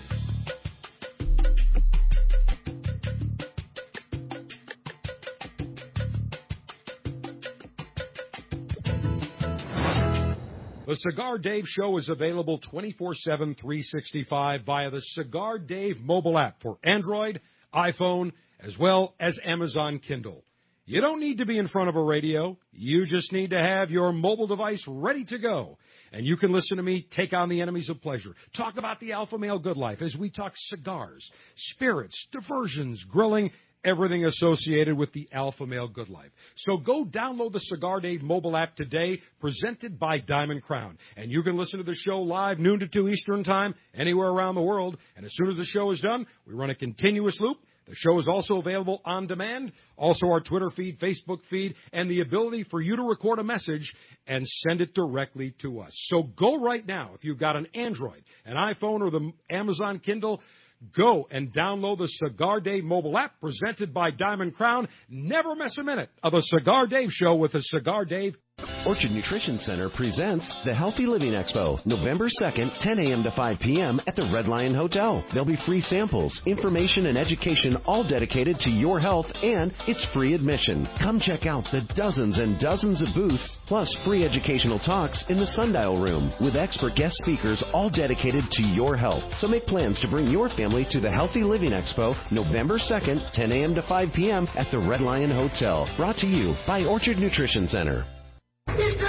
[SPEAKER 11] The Cigar Dave Show is available twenty-four seven, three sixty-five via the Cigar Dave mobile app for Android, iPhone, as well as Amazon Kindle. You don't need to be in front of a radio. You just need to have your mobile device ready to go. And you can listen to me take on the enemies of pleasure, talk about the alpha male good life as we talk cigars, spirits, diversions, grilling, everything associated with the alpha male good life. So go download the Cigar Dave mobile app today, presented by Diamond Crown. And you can listen to the show live noon to two Eastern Time, anywhere around the world. And as soon as the show is done, we run a continuous loop. The show is also available on demand, also our Twitter feed, Facebook feed, and the ability for you to record a message and send it directly to us. So go right now. If you've got an Android, an iPhone, or the Amazon Kindle, go and download the Cigar Dave mobile app presented by Diamond Crown. Never miss a minute of the Cigar Dave Show with the Cigar Dave.
[SPEAKER 3] Orchard Nutrition Center presents the Healthy Living Expo, November second, ten a.m. to five p.m. at the Red Lion Hotel. There'll be free samples, information, and education, all dedicated to your health, and it's free admission. Come check out the dozens and dozens of booths, plus free educational talks in the Sundial Room with expert guest speakers, all dedicated to your health. So make plans to bring your family to the Healthy Living Expo, November second, ten a.m. to five p.m. at the Red Lion Hotel. Brought to you by Orchard Nutrition Center.
[SPEAKER 2] He's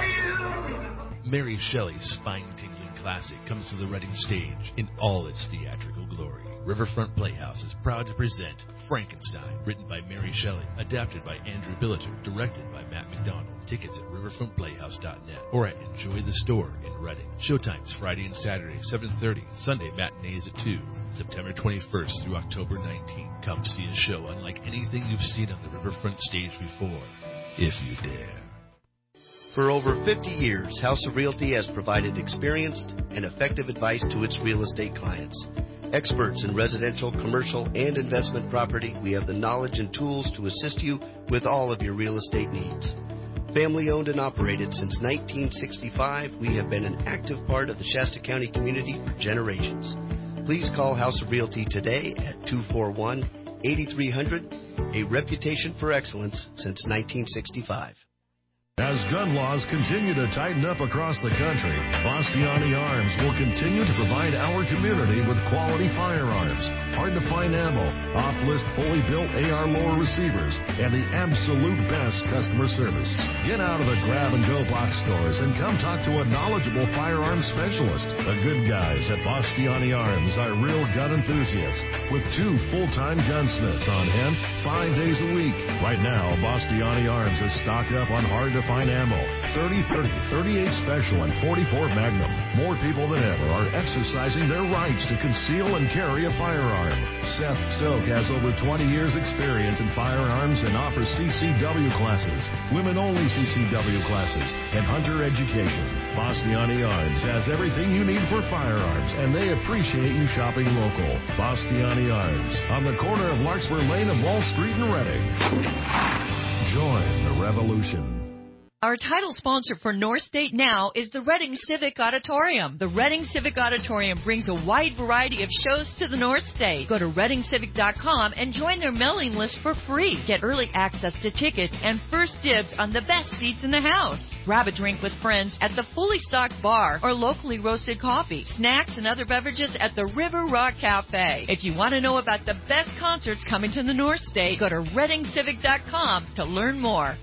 [SPEAKER 2] alive! Mary Shelley's spine-tingling classic comes to the Reading stage in all its theatrical glory. Riverfront Playhouse is proud to present Frankenstein, written by Mary Shelley, adapted by Andrew Billiter, directed by Matt McDonald. Tickets at riverfront playhouse dot net or at Enjoy the Store in Reading. Showtimes Friday and Saturday, seven thirty. Sunday matinees at two. September twenty-first through October nineteenth. Come see a show unlike anything you've seen on the Riverfront stage before, if you dare.
[SPEAKER 9] For over fifty years, House of Realty has provided experienced and effective advice to its real estate clients. Experts in residential, commercial, and investment property, we have the knowledge and tools to assist you with all of your real estate needs. Family owned and operated since nineteen sixty-five, we have been an active part of the Shasta County community for generations. Please call House of Realty today at two four one, eight three zero zero, a reputation for excellence since nineteen sixty-five.
[SPEAKER 30] As gun laws continue to tighten up across the country, Bastiani Arms will continue to provide our community with quality firearms, hard-to-find ammo, off-list fully built A R lower receivers, and the absolute best customer service. Get out of the grab-and-go box stores and come talk to a knowledgeable firearms specialist. The good guys at Bastiani Arms are real gun enthusiasts with two full-time gunsmiths on hand five days a week. Right now, Bastiani Arms is stocked up on hard-to-find ammo, thirty thirty, thirty-eight Special, and forty-four Magnum. More people than ever are exercising their rights to conceal and carry a firearm. Seth Stoke has over twenty years experience in firearms and offers C C W classes, women-only C C W classes, and hunter education. Bastiani Arms has everything you need for firearms, and they appreciate you shopping local. Bastiani Arms, on the corner of Larkspur Lane and Wall Street in Reading. Join the revolution.
[SPEAKER 13] Our title sponsor for North State Now is the Reading Civic Auditorium. The Reading Civic Auditorium brings a wide variety of shows to the North State. Go to reading civic dot com and join their mailing list for free. Get early access to tickets and first dibs on the best seats in the house. Grab a drink with friends at the fully stocked bar or locally roasted coffee, snacks, and other beverages at the River Rock Cafe. If you want to know about the best concerts coming to the North State, go to reading civic dot com to learn more.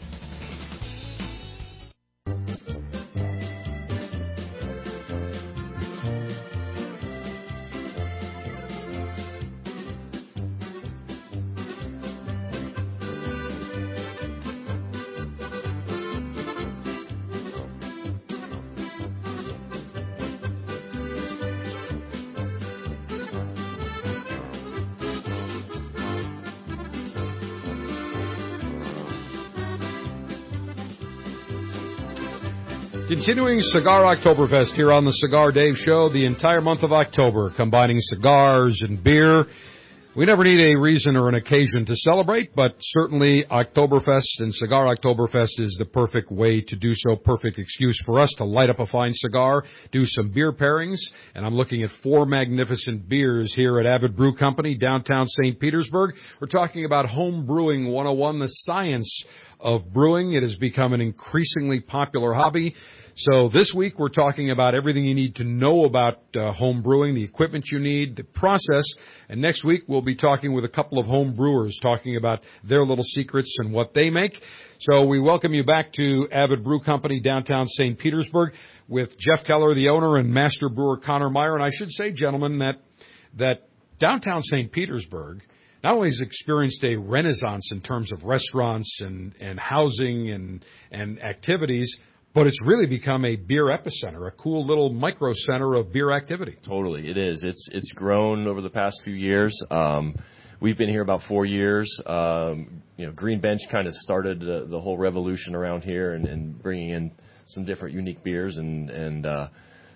[SPEAKER 11] Continuing Cigar Oktoberfest here on the Cigar Dave Show, the entire month of October, combining cigars and beer. We never need a reason or an occasion to celebrate, but certainly Oktoberfest and Cigar Oktoberfest is the perfect way to do so, perfect excuse for us to light up a fine cigar, do some beer pairings, and I'm looking at four magnificent beers here at Avid Brew Company, downtown Saint Petersburg. We're talking about home brewing one oh one, the science of brewing. It has become an increasingly popular hobby. So this week we're talking about everything you need to know about uh, home brewing, the equipment you need, the process. And next week we'll be talking with a couple of home brewers talking about their little secrets and what they make. So we welcome you back to Avid Brew Company, downtown Saint Petersburg, with Jeff Keller, the owner, and master brewer Connor Meyer. And I should say, gentlemen, that that downtown Saint Petersburg not only has experienced a renaissance in terms of restaurants and, and housing and, and activities, but it's really become a beer epicenter, a cool little micro center of beer activity.
[SPEAKER 4] Totally, it is. It's it's grown over the past few years. Um, we've been here about four years. Um, you know, Green Bench kind of started the, the whole revolution around here and, and bringing in some different unique beers and and uh,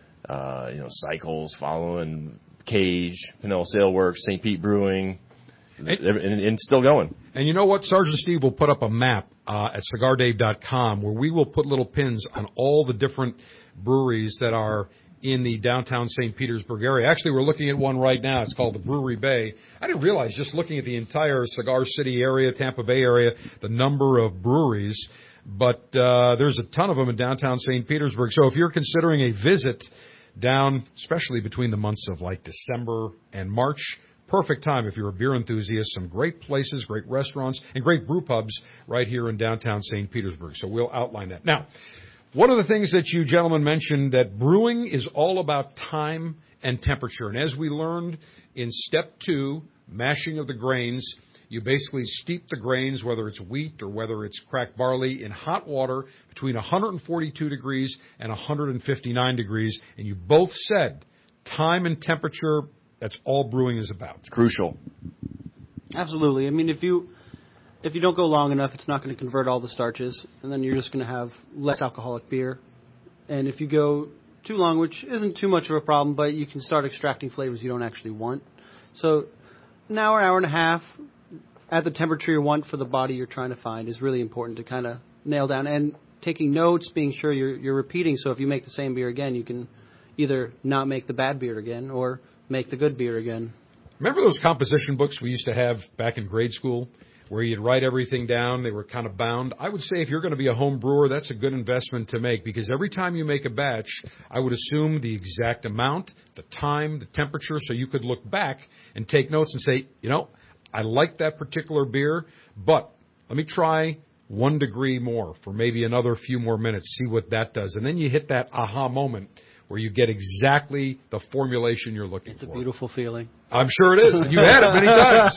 [SPEAKER 4] uh, you know, Cycles following, Cage, Pinell Saleworks, Saint Pete Brewing. And, and, and still going.
[SPEAKER 11] And you know what? Sergeant Steve will put up a map uh, at cigar dave dot com where we will put little pins on all the different breweries that are in the downtown Saint Petersburg area. Actually, we're looking at one right now. It's called the Brewery Bay. I didn't realize, just looking at the entire Cigar City area, Tampa Bay area, the number of breweries. But uh, there's a ton of them in downtown Saint Petersburg. So if you're considering a visit down, especially between the months of like December and March, perfect time if you're a beer enthusiast. Some great places, great restaurants, and great brew pubs right here in downtown Saint Petersburg. So we'll outline that. Now, one of the things that you gentlemen mentioned, that brewing is all about time and temperature. And as we learned in step two, mashing of the grains, you basically steep the grains, whether it's wheat or whether it's cracked barley, in hot water between one hundred forty-two degrees and one hundred fifty-nine degrees. And you both said time and temperature, that's all brewing is about.
[SPEAKER 4] It's crucial.
[SPEAKER 5] Absolutely. I mean, if you if you don't go long enough, it's not going to convert all the starches, and then you're just going to have less alcoholic beer. And if you go too long, which isn't too much of a problem, but you can start extracting flavors you don't actually want. So an hour, hour and a half at the temperature you want for the body you're trying to find is really important to kind of nail down. And taking notes, being sure you're, you're repeating, so if you make the same beer again, you can either not make the bad beer again or make the good beer again.
[SPEAKER 11] Remember those composition books we used to have back in grade school where you'd write everything down? They were kind of bound. I would say if you're going to be a home brewer, that's a good investment to make, because every time you make a batch, I would assume the exact amount, the time, the temperature, so you could look back and take notes and say, you know, I like that particular beer, but let me try one degree more for maybe another few more minutes, see what that does. And then you hit that aha moment where you get exactly the formulation you're looking
[SPEAKER 5] it's
[SPEAKER 11] for.
[SPEAKER 5] It's a beautiful feeling.
[SPEAKER 11] I'm sure it is. You've had it many times.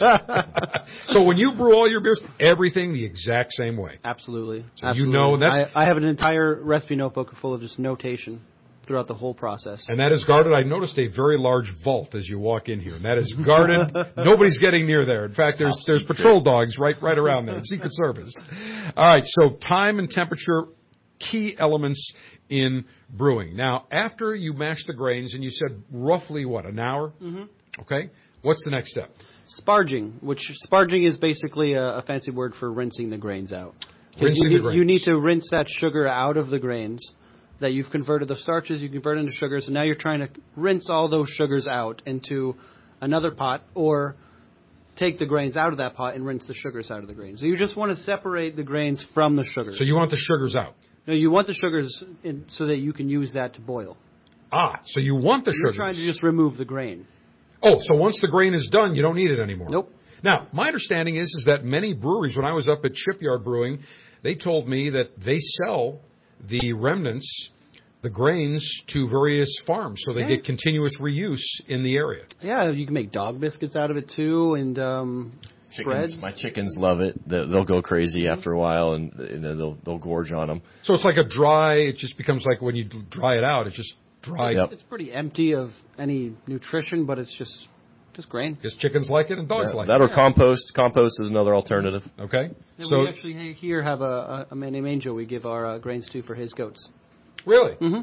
[SPEAKER 11] So when you brew all your beers, everything the exact same way.
[SPEAKER 5] Absolutely.
[SPEAKER 11] So
[SPEAKER 5] Absolutely.
[SPEAKER 11] You know that's.
[SPEAKER 5] I, I have an entire recipe notebook full of just notation throughout the whole process.
[SPEAKER 11] And that is guarded. I noticed a very large vault as you walk in here, and that is guarded. Nobody's getting near there. In fact, there's there's patrol dogs right right around there. Secret Service. All right. So time and temperature, key elements in brewing. Now, after you mash the grains, and you said roughly, what, an hour?
[SPEAKER 5] Mm-hmm.
[SPEAKER 11] Okay. What's the next step?
[SPEAKER 5] Sparging, which sparging is basically a, a fancy word for rinsing the grains out.
[SPEAKER 11] Rinsing
[SPEAKER 5] you,
[SPEAKER 11] the grains.
[SPEAKER 5] You need to rinse that sugar out of the grains that you've converted the starches, you convert into sugars, and now you're trying to rinse all those sugars out into another pot, or take the grains out of that pot and rinse the sugars out of the grains. So you just want to separate the grains from the sugars.
[SPEAKER 11] So you want the sugars out?
[SPEAKER 5] No, you want the sugars in, so that you can use that to boil.
[SPEAKER 11] Ah, so you want the
[SPEAKER 5] You're
[SPEAKER 11] sugars.
[SPEAKER 5] You're trying to just remove the grain.
[SPEAKER 11] Oh, so once the grain is done, you don't need it anymore.
[SPEAKER 5] Nope.
[SPEAKER 11] Now, my understanding is, is that many breweries, when I was up at Shipyard Brewing, they told me that they sell the remnants, the grains, to various farms, so they yeah. get continuous reuse in the area.
[SPEAKER 5] Yeah, you can make dog biscuits out of it, too, and um,
[SPEAKER 4] chickens,
[SPEAKER 5] breads.
[SPEAKER 4] My chickens love it. They'll go crazy mm-hmm. after a while, and you know, they'll they'll gorge on them.
[SPEAKER 11] So it's like a dry, it just becomes like when you dry it out, it's just dry.
[SPEAKER 5] It's, it's pretty empty of any nutrition, but it's just just grain.
[SPEAKER 11] Because chickens like it and dogs
[SPEAKER 4] yeah,
[SPEAKER 11] like
[SPEAKER 4] that
[SPEAKER 11] it.
[SPEAKER 4] That or yeah. compost. Compost is another alternative.
[SPEAKER 11] Okay.
[SPEAKER 5] Yeah,
[SPEAKER 11] so
[SPEAKER 5] we actually here have a, a man named Angel we give our uh, grains to for his goats.
[SPEAKER 11] Really?
[SPEAKER 5] Mm-hmm.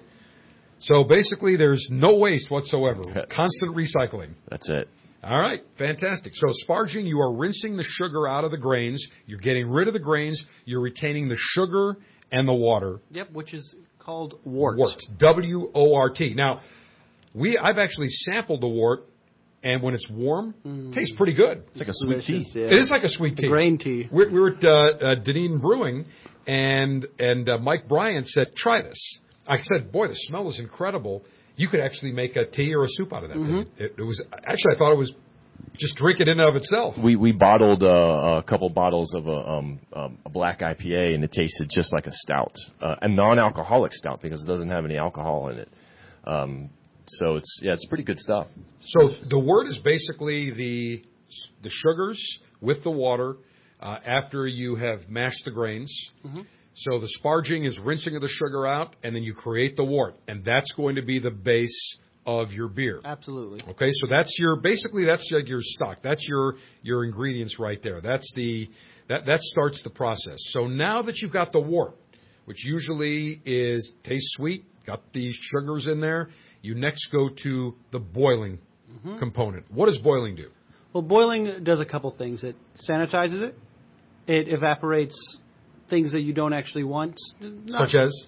[SPEAKER 11] So basically, there's no waste whatsoever. Constant recycling.
[SPEAKER 4] That's it.
[SPEAKER 11] All right, fantastic. So sparging, you are rinsing the sugar out of the grains. You're getting rid of the grains. You're retaining the sugar and the water.
[SPEAKER 5] Yep, which is called wort.
[SPEAKER 11] Wort. W O R T. Now, we I've actually sampled the wort, and when it's warm, mm. it tastes pretty good.
[SPEAKER 4] It's like a sweet tea.
[SPEAKER 5] Yeah.
[SPEAKER 11] It is like a sweet tea.
[SPEAKER 5] A grain tea.
[SPEAKER 11] We, we were at uh, uh, Dunedin Brewing, and and uh, Mike Bryant said, try this. I said, boy, the smell is incredible. You could actually make a tea or a soup out of that
[SPEAKER 5] mm-hmm.
[SPEAKER 11] thing. It, it was actually, I thought it was just drink it in and of itself.
[SPEAKER 4] We we bottled uh, a couple bottles of a, um, um, a black I P A, and it tasted just like a stout, uh, a non-alcoholic stout because it doesn't have any alcohol in it. Um, so it's yeah, it's pretty good stuff.
[SPEAKER 11] So the wort is basically the the sugars with the water uh, after you have mashed the grains.
[SPEAKER 5] Mm-hmm.
[SPEAKER 11] So the sparging is rinsing of the sugar out, and then you create the wort, and that's going to be the base of your beer.
[SPEAKER 5] Absolutely.
[SPEAKER 11] Okay, so that's your basically that's like your stock. That's your your ingredients right there. That's the that that starts the process. So now that you've got the wort, which usually is tastes sweet, got the sugars in there, you next go to the boiling mm-hmm. component. What does boiling do?
[SPEAKER 5] Well, boiling does a couple things. It sanitizes it. It evaporates things that you don't actually want. Not
[SPEAKER 11] Such as?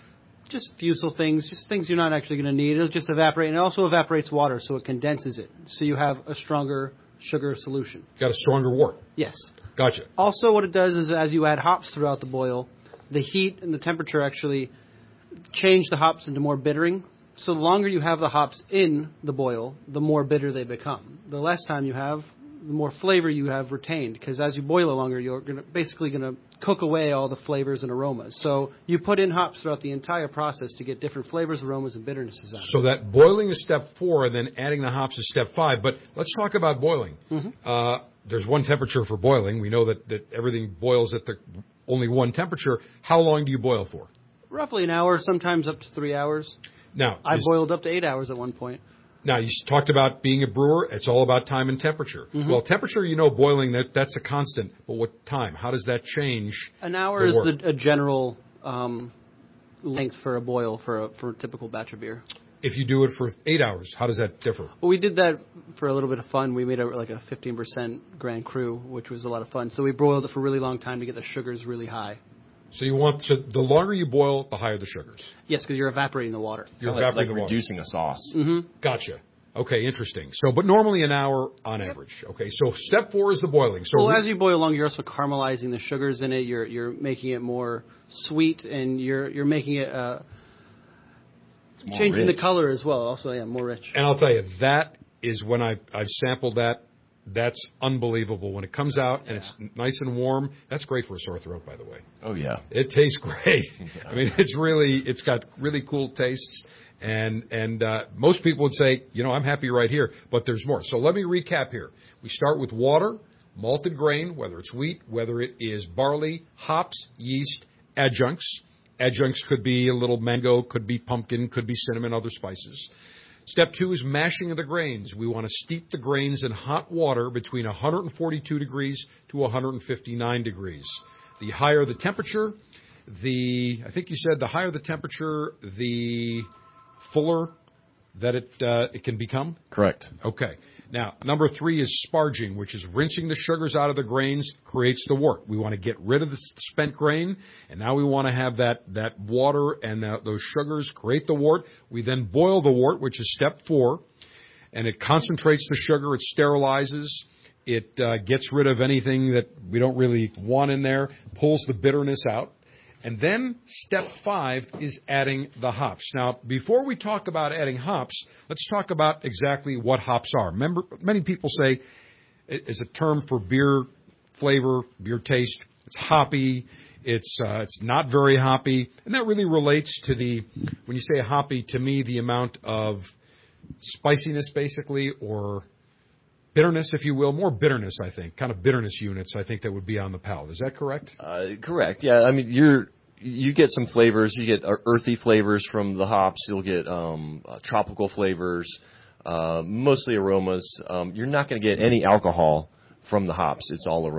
[SPEAKER 5] Just fusel things, just things you're not actually going to need. It'll just evaporate. And it also evaporates water, so it condenses it. So you have a stronger sugar solution.
[SPEAKER 11] Got a stronger wort.
[SPEAKER 5] Yes.
[SPEAKER 11] Gotcha.
[SPEAKER 5] Also, what it does is as you add hops throughout the boil, the heat and the temperature actually change the hops into more bittering. So the longer you have the hops in the boil, the more bitter they become. The less time you have, the more flavor you have retained, because as you boil it longer, you're gonna, basically going to cook away all the flavors and aromas. So you put in hops throughout the entire process to get different flavors, aromas, and bitternesses out of it.
[SPEAKER 11] So that boiling is step four, and then adding the hops is step five. But let's talk about boiling.
[SPEAKER 5] Mm-hmm.
[SPEAKER 11] Uh, there's one temperature for boiling. We know that, that everything boils at the only one temperature. How long do you boil for?
[SPEAKER 5] Roughly an hour, sometimes up to three hours.
[SPEAKER 11] Now
[SPEAKER 5] I
[SPEAKER 11] is,
[SPEAKER 5] boiled up to eight hours at one point.
[SPEAKER 11] Now, you talked about being a brewer. It's all about time and temperature.
[SPEAKER 5] Mm-hmm.
[SPEAKER 11] Well, temperature, you know, boiling, that that's a constant. But what time? How does that change?
[SPEAKER 5] An hour is the, a general um, length for a boil for a, for a typical batch of beer.
[SPEAKER 11] If you do it for eight hours, how does that differ?
[SPEAKER 5] Well, we did that for a little bit of fun. We made a, like a fifteen percent Grand Cru, which was a lot of fun. So we boiled it for a really long time to get the sugars really high.
[SPEAKER 11] So you want to, the longer you boil, the higher the sugars.
[SPEAKER 5] Yes, because you're evaporating the water.
[SPEAKER 11] You're
[SPEAKER 4] like,
[SPEAKER 11] evaporating
[SPEAKER 4] like
[SPEAKER 11] the water.
[SPEAKER 4] reducing a sauce.
[SPEAKER 5] Mm-hmm.
[SPEAKER 11] Gotcha. Okay, interesting. So, but normally an hour on yep. average. Okay, so step four is the boiling. So
[SPEAKER 5] well,
[SPEAKER 11] we,
[SPEAKER 5] as you boil longer, you're also caramelizing the sugars in it. You're you're making it more sweet, and you're you're making it uh, changing
[SPEAKER 4] rich.
[SPEAKER 5] the color as well. Also, yeah, more rich.
[SPEAKER 11] And I'll tell you, that is when I've I've sampled that. That's unbelievable. When it comes out and yeah. it's nice and warm, that's great for a sore throat, by the way.
[SPEAKER 4] Oh, yeah.
[SPEAKER 11] It tastes great. Yeah. I mean, it's really, it's got really cool tastes. And and uh, most people would say, you know, I'm happy right here, but there's more. So let me recap here. We start with water, malted grain, whether it's wheat, whether it is barley, hops, yeast, adjuncts. Adjuncts could be a little mango, could be pumpkin, could be cinnamon, other spices. Step two is mashing of the grains. We want to steep the grains in hot water between one hundred forty-two degrees to one hundred fifty-nine degrees. The higher the temperature, the, I think you said the higher the temperature, the fuller that it uh, it can become?
[SPEAKER 4] Correct.
[SPEAKER 11] Okay. Now, number three is sparging, which is rinsing the sugars out of the grains, creates the wort. We want to get rid of the spent grain, and now we want to have that, that water and that, those sugars create the wort. We then boil the wort, which is step four, and it concentrates the sugar. It sterilizes. It uh, gets rid of anything that we don't really want in there, pulls the bitterness out. And then step five is adding the hops. Now, before we talk about adding hops, let's talk about exactly what hops are. Remember, many people say it's a term for beer flavor, beer taste. It's hoppy. It's uh, it's not very hoppy, and that really relates to the, when you say hoppy, to me, the amount of spiciness, basically, or bitterness, if you will, more bitterness, I think, kind of bitterness units, I think, that would be on the palate. Is that correct?
[SPEAKER 4] Uh, correct. Yeah. I mean, you're you get some flavors. You get earthy flavors from the hops. You'll get um, uh, tropical flavors, uh, mostly aromas. Um, you're not going to get any alcohol from the hops. It's all aroma.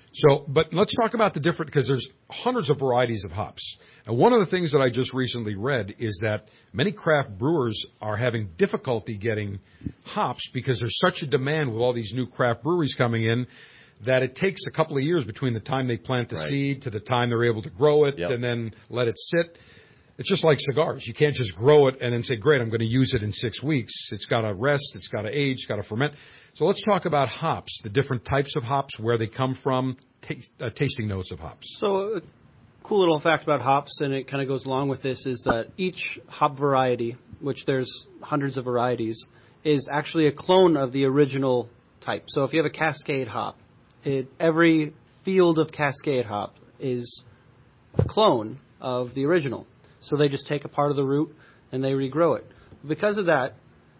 [SPEAKER 11] So, but let's talk about the different, because there's hundreds of varieties of hops. And one of the things that I just recently read is that many craft brewers are having difficulty getting hops because there's such a demand with all these new craft breweries coming in that it takes a couple of years between the time they plant the
[SPEAKER 4] Right.
[SPEAKER 11] seed to the time they're able to grow it
[SPEAKER 4] Yep.
[SPEAKER 11] and then let it sit. It's just like cigars. You can't just grow it and then say, great, I'm going to use it in six weeks. It's got to rest. It's got to age. It's got to ferment. So let's talk about hops, the different types of hops, where they come from, t- uh, tasting notes of hops.
[SPEAKER 5] So a cool little fact about hops, and it kind of goes along with this, is that each hop variety, which there's hundreds of varieties, is actually a clone of the original type. So if you have a Cascade hop, it, every field of Cascade hop is a clone of the original. So they just take a part of the root and they regrow it. Because of that,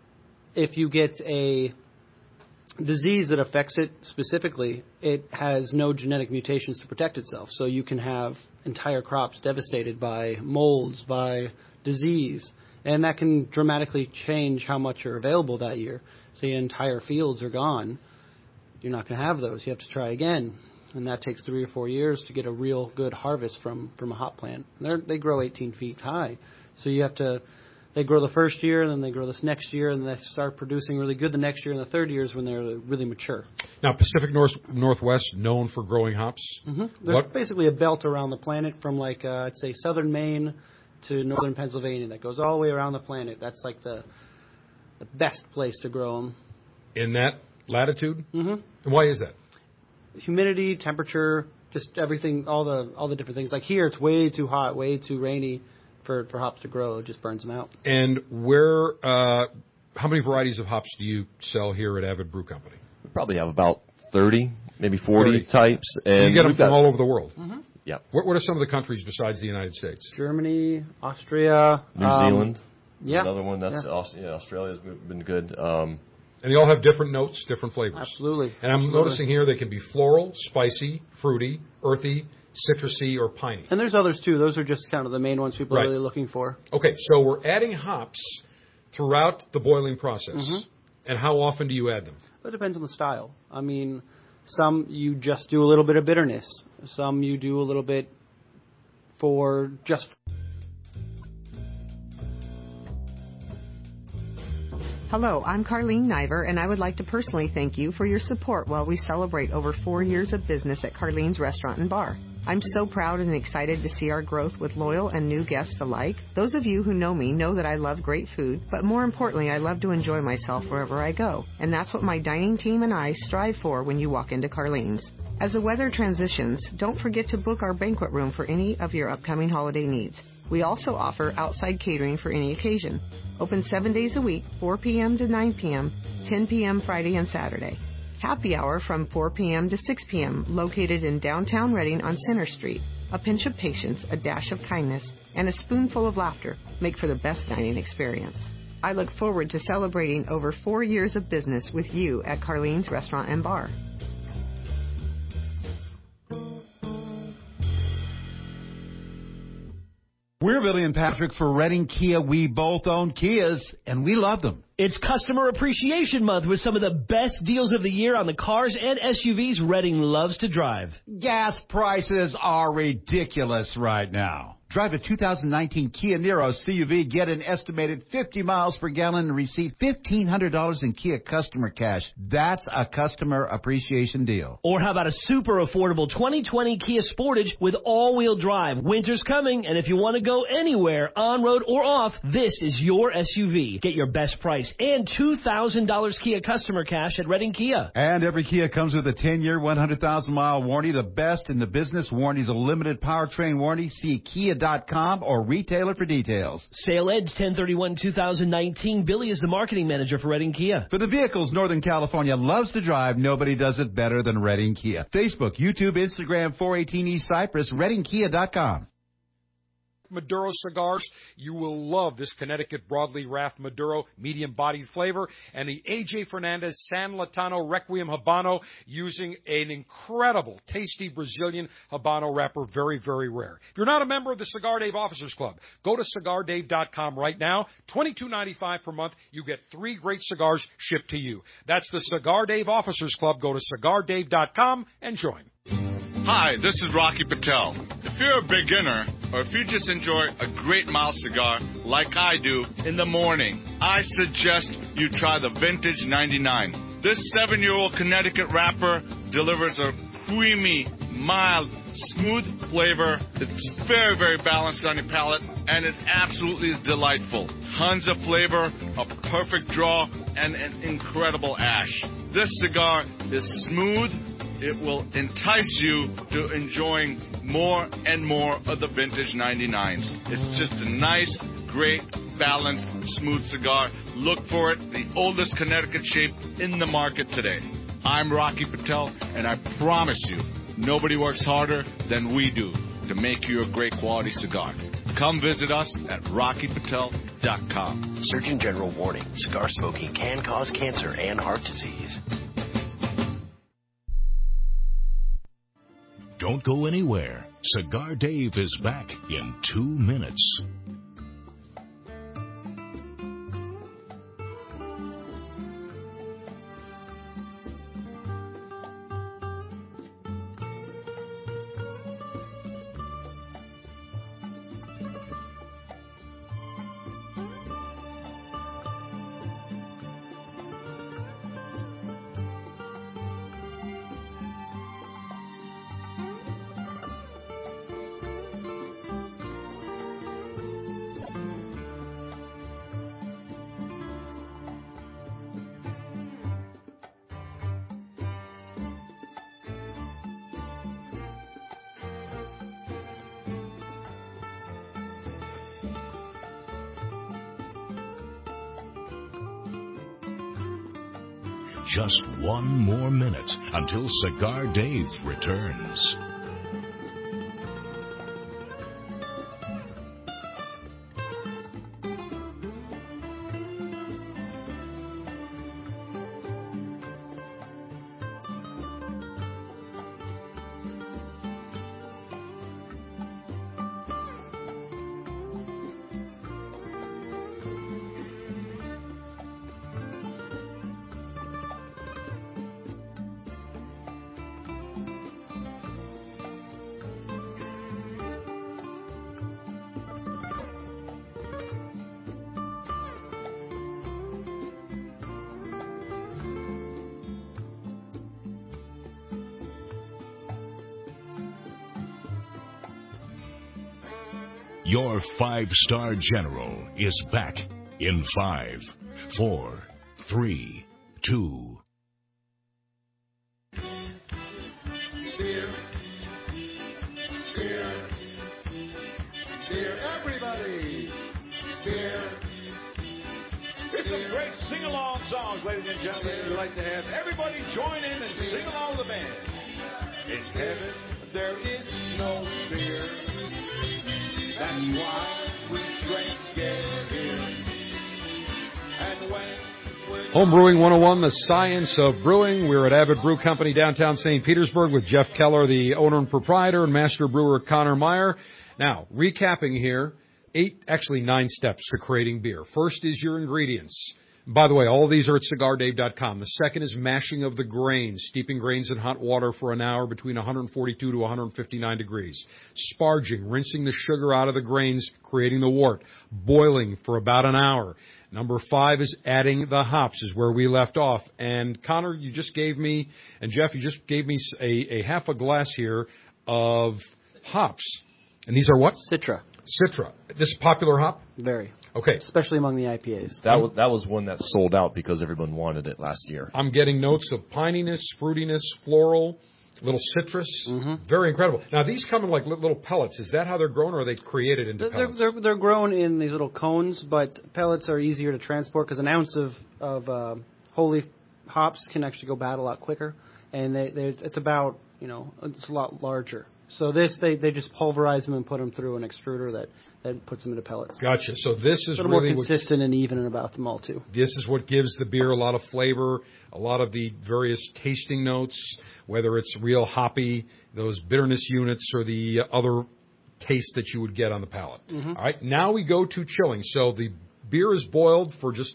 [SPEAKER 5] if you get a disease that affects it specifically, it has no genetic mutations to protect itself. So you can have entire crops devastated by molds, by disease, and that can dramatically change how much are available that year. So your entire fields are gone. You're not going to have those. You have to try again. And that takes three or four years to get a real good harvest from, from a hop plant. They're, they grow eighteen feet high. So you have to, they grow the first year, and then they grow this next year, and then they start producing really good the next year, and the third year is when they're really mature.
[SPEAKER 11] Now, Pacific North, Northwest, known for growing hops.
[SPEAKER 5] Mm-hmm. There's
[SPEAKER 11] What?
[SPEAKER 5] basically a belt around the planet from, like, uh, I'd say southern Maine to northern Pennsylvania that goes all the way around the planet. That's like the, the best place to grow them.
[SPEAKER 11] In that latitude?
[SPEAKER 5] Mm-hmm.
[SPEAKER 11] And why is that?
[SPEAKER 5] Humidity, temperature, just everything, all the all the different things. Like here, it's way too hot, way too rainy for, for hops to grow. It just burns them out.
[SPEAKER 11] And where, uh, how many varieties of hops do you sell here at Avid Brew Company?
[SPEAKER 4] We probably have about thirty, maybe forty
[SPEAKER 11] thirty.
[SPEAKER 4] types. And
[SPEAKER 11] so you get them
[SPEAKER 4] we've
[SPEAKER 11] from
[SPEAKER 4] got,
[SPEAKER 11] all over the world?
[SPEAKER 5] Mm-hmm.
[SPEAKER 4] Yeah.
[SPEAKER 11] What, what are some of the countries besides the United States?
[SPEAKER 5] Germany, Austria.
[SPEAKER 4] New
[SPEAKER 5] um,
[SPEAKER 4] Zealand.
[SPEAKER 5] Yeah.
[SPEAKER 4] Another one. That's
[SPEAKER 5] yeah.
[SPEAKER 4] Aus- yeah, Australia's been good. Um,
[SPEAKER 11] And they all have different notes, different flavors.
[SPEAKER 5] Absolutely.
[SPEAKER 11] And I'm
[SPEAKER 5] Absolutely.
[SPEAKER 11] noticing here they can be floral, spicy, fruity, earthy, citrusy, or piney.
[SPEAKER 5] And there's others too. Those are just kind of the main ones people
[SPEAKER 11] Right.
[SPEAKER 5] are really looking for.
[SPEAKER 11] Okay, so we're adding hops throughout the boiling process.
[SPEAKER 5] Mhm.
[SPEAKER 11] And how often do you add them?
[SPEAKER 5] It depends on the style. I mean, some you just do a little bit of bitterness. Some you do a little bit for just...
[SPEAKER 6] Hello, I'm Carlene Niver, and I would like to personally thank you for your support while we celebrate over four years of business at Carlene's Restaurant and Bar. I'm so proud and excited to see our growth with loyal and new guests alike. Those of you who know me know that I love great food, but more importantly, I love to enjoy myself wherever I go. And that's what my dining team and I strive for when you walk into Carlene's. As the weather transitions, don't forget to book our banquet room for any of your upcoming holiday needs. We also offer outside catering for any occasion. Open seven days a week, four p.m. to nine p.m., ten p.m. Friday and Saturday. Happy hour from four p.m. to six p.m., located in downtown Reading on Center Street. A pinch of patience, a dash of kindness, and a spoonful of laughter make for the best dining experience. I look forward to celebrating over four years of business with you at Carlene's Restaurant and Bar.
[SPEAKER 12] We're Billy and Patrick for Reading Kia. We both own Kias, and we love them.
[SPEAKER 14] It's Customer Appreciation Month with some of the best deals of the year on the cars and S U Vs Reading loves to drive.
[SPEAKER 12] Gas prices are ridiculous right now. Drive a two thousand nineteen Kia Niro C U V, get an estimated fifty miles per gallon, and receive fifteen hundred dollars in Kia customer cash. That's a customer appreciation deal.
[SPEAKER 14] Or how about a super affordable twenty twenty Kia Sportage with all-wheel drive? Winter's coming, and if you want to go anywhere, on-road or off, this is your S U V. Get your best price and two thousand dollars Kia customer cash at Reading Kia.
[SPEAKER 12] And every Kia comes with a ten-year, one hundred thousand mile warranty, the best in the business. Warranty's a limited powertrain warranty. See Kia dot com or retailer for details.
[SPEAKER 14] Sale ends ten thirty-one two thousand nineteen. Billy is the marketing manager for Reading Kia.
[SPEAKER 12] For the vehicles Northern California loves to drive, nobody does it better than Reading Kia. Facebook, YouTube, Instagram, four eighteen East Cypress, Reading Kia dot com.
[SPEAKER 11] Maduro cigars. You will love this Connecticut Broadleaf Raft Maduro medium-bodied flavor and the A J Fernandez San Latano Requiem Habano using an incredible, tasty Brazilian Habano wrapper. Very, very rare. If you're not a member of the Cigar Dave Officers Club, go to cigar dave dot com right now. twenty-two ninety-five per month. You get three great cigars shipped to you. That's the Cigar Dave Officers Club. Go to cigar dave dot com and join.
[SPEAKER 15] Hi, this is Rocky Patel. If you're a beginner, or if you just enjoy a great mild cigar like I do in the morning, I suggest you try the Vintage ninety-nine. This seven-year-old Connecticut wrapper delivers a creamy, mild, smooth flavor. It's very, very balanced on your palate, and it absolutely is delightful. Tons of flavor, a perfect draw, and an incredible ash. This cigar is smooth. It will entice you to enjoying more and more of the Vintage ninety-nines. It's just a nice, great, balanced, smooth cigar. Look for it, the oldest Connecticut shape in the market today. I'm Rocky Patel, and I promise you, nobody works harder than we do to make you a great quality cigar. Come visit us at rocky patel dot com.
[SPEAKER 3] Surgeon General warning, cigar smoking can cause cancer and heart disease.
[SPEAKER 10] Don't go anywhere. Cigar Dave is back in two minutes. Just one more minute until Cigar Dave returns. Your five-star general is back in five, four, three, two.
[SPEAKER 16] Beer. Beer. Beer. Everybody. Beer.
[SPEAKER 17] Here's some great sing-along songs, ladies and gentlemen. We'd like to have everybody join in and sing along with the band. In heaven, there is no beer. That's why we drink beer. And when
[SPEAKER 11] Home Brewing one oh one, the science of brewing. We're at Avid Brew Company, downtown Saint Petersburg, with Jeff Keller, the owner and proprietor, and master brewer Connor Meyer. Now, recapping here, eight, actually nine steps to creating beer. First is your ingredients. By the way, all of these are at cigar dave dot com. The second is mashing of the grains, steeping grains in hot water for an hour between one forty-two to one fifty-nine degrees. Sparging, rinsing the sugar out of the grains, creating the wort. Boiling for about an hour. Number five is adding the hops, is where we left off. And Connor, you just gave me, and Jeff, you just gave me a, a half a glass here of hops. And these are what?
[SPEAKER 5] Citra.
[SPEAKER 11] Citra. This is popular hop?
[SPEAKER 5] Very.
[SPEAKER 11] Okay.
[SPEAKER 5] Especially among the I P As.
[SPEAKER 4] That was, that was one that sold out because everyone wanted it last year.
[SPEAKER 11] I'm getting notes of pininess, fruitiness, floral, little citrus.
[SPEAKER 5] Mm-hmm.
[SPEAKER 11] Very incredible. Now, these come in like little pellets. Is that how they're grown, or are they created into
[SPEAKER 5] They're,
[SPEAKER 11] pellets?
[SPEAKER 5] they're, they're grown in these little cones, but pellets are easier to transport because an ounce of, of uh, whole leaf hops can actually go bad a lot quicker. And they, it's about, you know, it's a lot larger. So this, they, they just pulverize them and put them through an extruder that, that puts them into pellets.
[SPEAKER 11] Gotcha. So this is
[SPEAKER 5] a little
[SPEAKER 11] really
[SPEAKER 5] more consistent what, and even about them all, too.
[SPEAKER 11] This is what gives the beer a lot of flavor, a lot of the various tasting notes, whether it's real hoppy, those bitterness units, or the other taste that you would get on the palate.
[SPEAKER 5] Mm-hmm.
[SPEAKER 11] All right, now we go to chilling. So the beer is boiled for just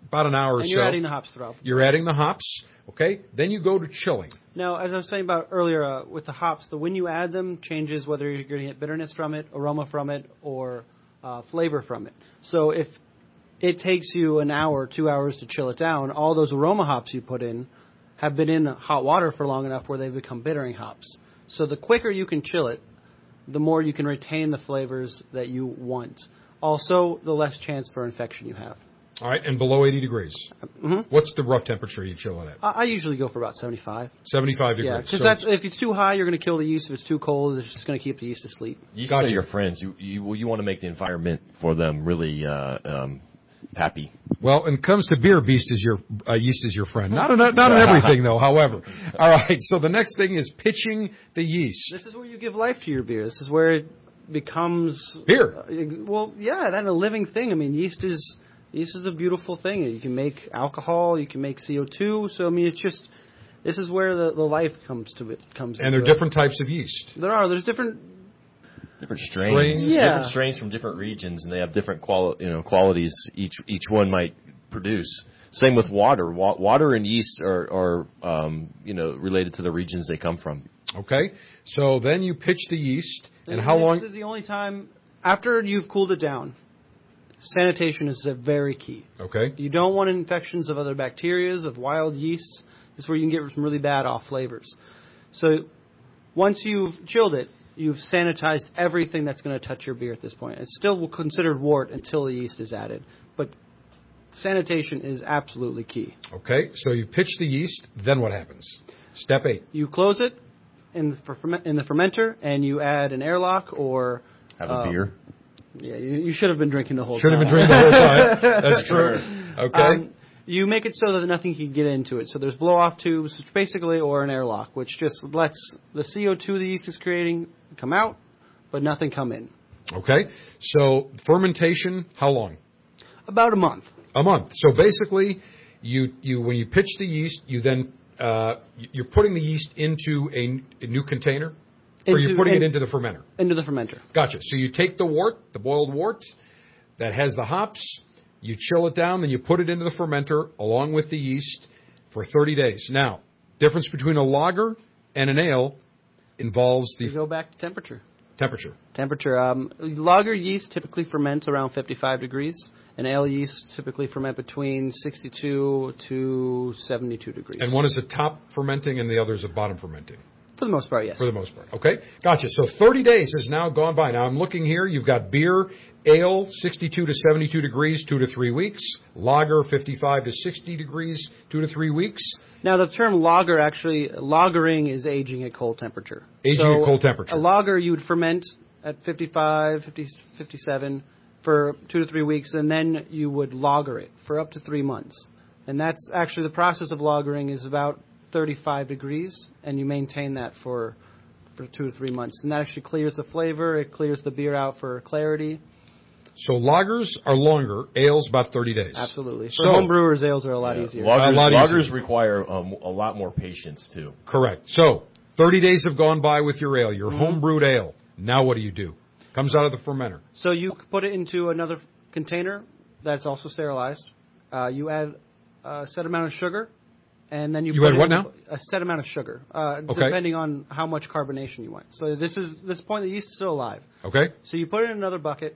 [SPEAKER 11] about an hour or
[SPEAKER 5] and
[SPEAKER 11] so.
[SPEAKER 5] you're adding the hops throughout.
[SPEAKER 11] You're adding the hops. Okay. Then you go to chilling.
[SPEAKER 5] Now, as I was saying about earlier uh, with the hops, the when you add them changes whether you're going to get bitterness from it, aroma from it, or uh, flavor from it. So if it takes you an hour, two hours to chill it down, all those aroma hops you put in have been in hot water for long enough where they've become bittering hops. So the quicker you can chill it, the more you can retain the flavors that you want. Also, the less chance for infection you have.
[SPEAKER 11] All right, and below eighty degrees.
[SPEAKER 5] Mm-hmm.
[SPEAKER 11] What's the rough temperature you chill it at?
[SPEAKER 5] I, I usually go for about seventy-five.
[SPEAKER 11] seventy-five degrees.
[SPEAKER 5] Yeah, because
[SPEAKER 11] so
[SPEAKER 5] that's if it's too high, you're going to kill the yeast. If it's too cold, it's just going to keep the yeast asleep.
[SPEAKER 4] Yeast
[SPEAKER 11] Gotcha.
[SPEAKER 4] are your friends. You you you want to make the environment for them really uh, um, happy.
[SPEAKER 11] Well, when it comes to beer, yeast is your uh, yeast is your friend. Not in, not in everything, though. However, all right. So the next thing is pitching the yeast.
[SPEAKER 5] This is where you give life to your beer. This is where it becomes
[SPEAKER 11] beer.
[SPEAKER 5] Uh, well, yeah, that's a living thing. I mean, yeast is yeast is a beautiful thing. You can make alcohol. You can make C O two. So I mean, it's just this is where the, the life comes to it comes.
[SPEAKER 11] And there are
[SPEAKER 5] it.
[SPEAKER 11] different types of yeast.
[SPEAKER 5] There are. There's different.
[SPEAKER 4] Different strains,
[SPEAKER 11] strains.
[SPEAKER 5] Yeah.
[SPEAKER 4] different strains from different regions, and they have different quali- you know, qualities each each one might produce. Same with water. Wa- water and yeast are, are um, you know, related to the regions they come from.
[SPEAKER 11] Okay, so then you pitch the yeast, and
[SPEAKER 5] this
[SPEAKER 11] how long?
[SPEAKER 5] This is the only time after you've cooled it down. Sanitation is very key.
[SPEAKER 11] Okay.
[SPEAKER 5] You don't want infections of other bacterias, of wild yeasts. This is where you can get some really bad off flavors. So once you've chilled it, you've sanitized everything that's going to touch your beer at this point. It's still considered wort until the yeast is added, but sanitation is absolutely key.
[SPEAKER 11] Okay, so you pitch the yeast, then what happens? Step eight.
[SPEAKER 5] You close it in the, ferment, in the fermenter, and you add an airlock or...
[SPEAKER 4] Have a
[SPEAKER 5] uh,
[SPEAKER 4] beer.
[SPEAKER 5] Yeah, you, you should have been drinking the whole
[SPEAKER 11] should
[SPEAKER 5] time.
[SPEAKER 11] Should have been drinking the whole time. That's true. Okay.
[SPEAKER 5] Um, you make it so that nothing can get into it. So there's blow-off tubes, which basically, or an airlock, which just lets the C O two the yeast is creating come out, but nothing come in.
[SPEAKER 11] Okay. So fermentation, how long?
[SPEAKER 5] About a month.
[SPEAKER 11] A month. So basically, you you when you pitch the yeast, you then uh, you're putting the yeast into a, a new container, into, or you're putting in, it into the fermenter.
[SPEAKER 5] Into the fermenter.
[SPEAKER 11] Gotcha. So you take the wort, the boiled wort, that has the hops. You chill it down, then you put it into the fermenter along with the yeast for thirty days. Now, difference between a lager and an ale involves the...
[SPEAKER 5] You go back to temperature.
[SPEAKER 11] Temperature.
[SPEAKER 5] Temperature. Um, lager yeast typically ferments around fifty-five degrees. And ale yeast typically ferment between sixty-two to seventy-two degrees.
[SPEAKER 11] And one is a top fermenting and the other is a bottom fermenting.
[SPEAKER 5] For the most part, yes.
[SPEAKER 11] For the most part. Okay. Gotcha. So thirty days has now gone by. Now I'm looking here. You've got beer, ale, sixty-two to seventy-two degrees, two to three weeks. Lager, fifty-five to sixty degrees, two to three weeks.
[SPEAKER 5] Now the term lager actually, lagering is aging at cold temperature.
[SPEAKER 11] Aging
[SPEAKER 5] so
[SPEAKER 11] at cold temperature.
[SPEAKER 5] A lager you would ferment at fifty-five, fifty, fifty-seven for two to three weeks, and then you would lager it for up to three months. And that's actually the process of lagering is about thirty-five degrees, and you maintain that for for two to three months. And that actually clears the flavor. It clears the beer out for clarity.
[SPEAKER 11] So lagers are longer. Ales about thirty days.
[SPEAKER 5] Absolutely. For
[SPEAKER 11] so,
[SPEAKER 5] home brewers, ales are a lot
[SPEAKER 4] yeah,
[SPEAKER 5] easier.
[SPEAKER 4] Lagers,
[SPEAKER 11] a lot
[SPEAKER 4] lagers
[SPEAKER 11] easier.
[SPEAKER 4] require um, a lot more patience, too.
[SPEAKER 11] Correct. So thirty days have gone by with your ale, your mm-hmm. home brewed ale. Now what do you do? Comes out of the fermenter.
[SPEAKER 5] So you put it into another container that's also sterilized. Uh, you add a set amount of sugar, and then you,
[SPEAKER 11] you
[SPEAKER 5] put
[SPEAKER 11] add what
[SPEAKER 5] in
[SPEAKER 11] now?
[SPEAKER 5] A set amount of sugar, uh,
[SPEAKER 11] okay.
[SPEAKER 5] depending on how much carbonation you want. So this is this point the yeast is still alive.
[SPEAKER 11] Okay.
[SPEAKER 5] So you put it in another bucket,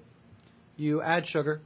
[SPEAKER 5] you add sugar,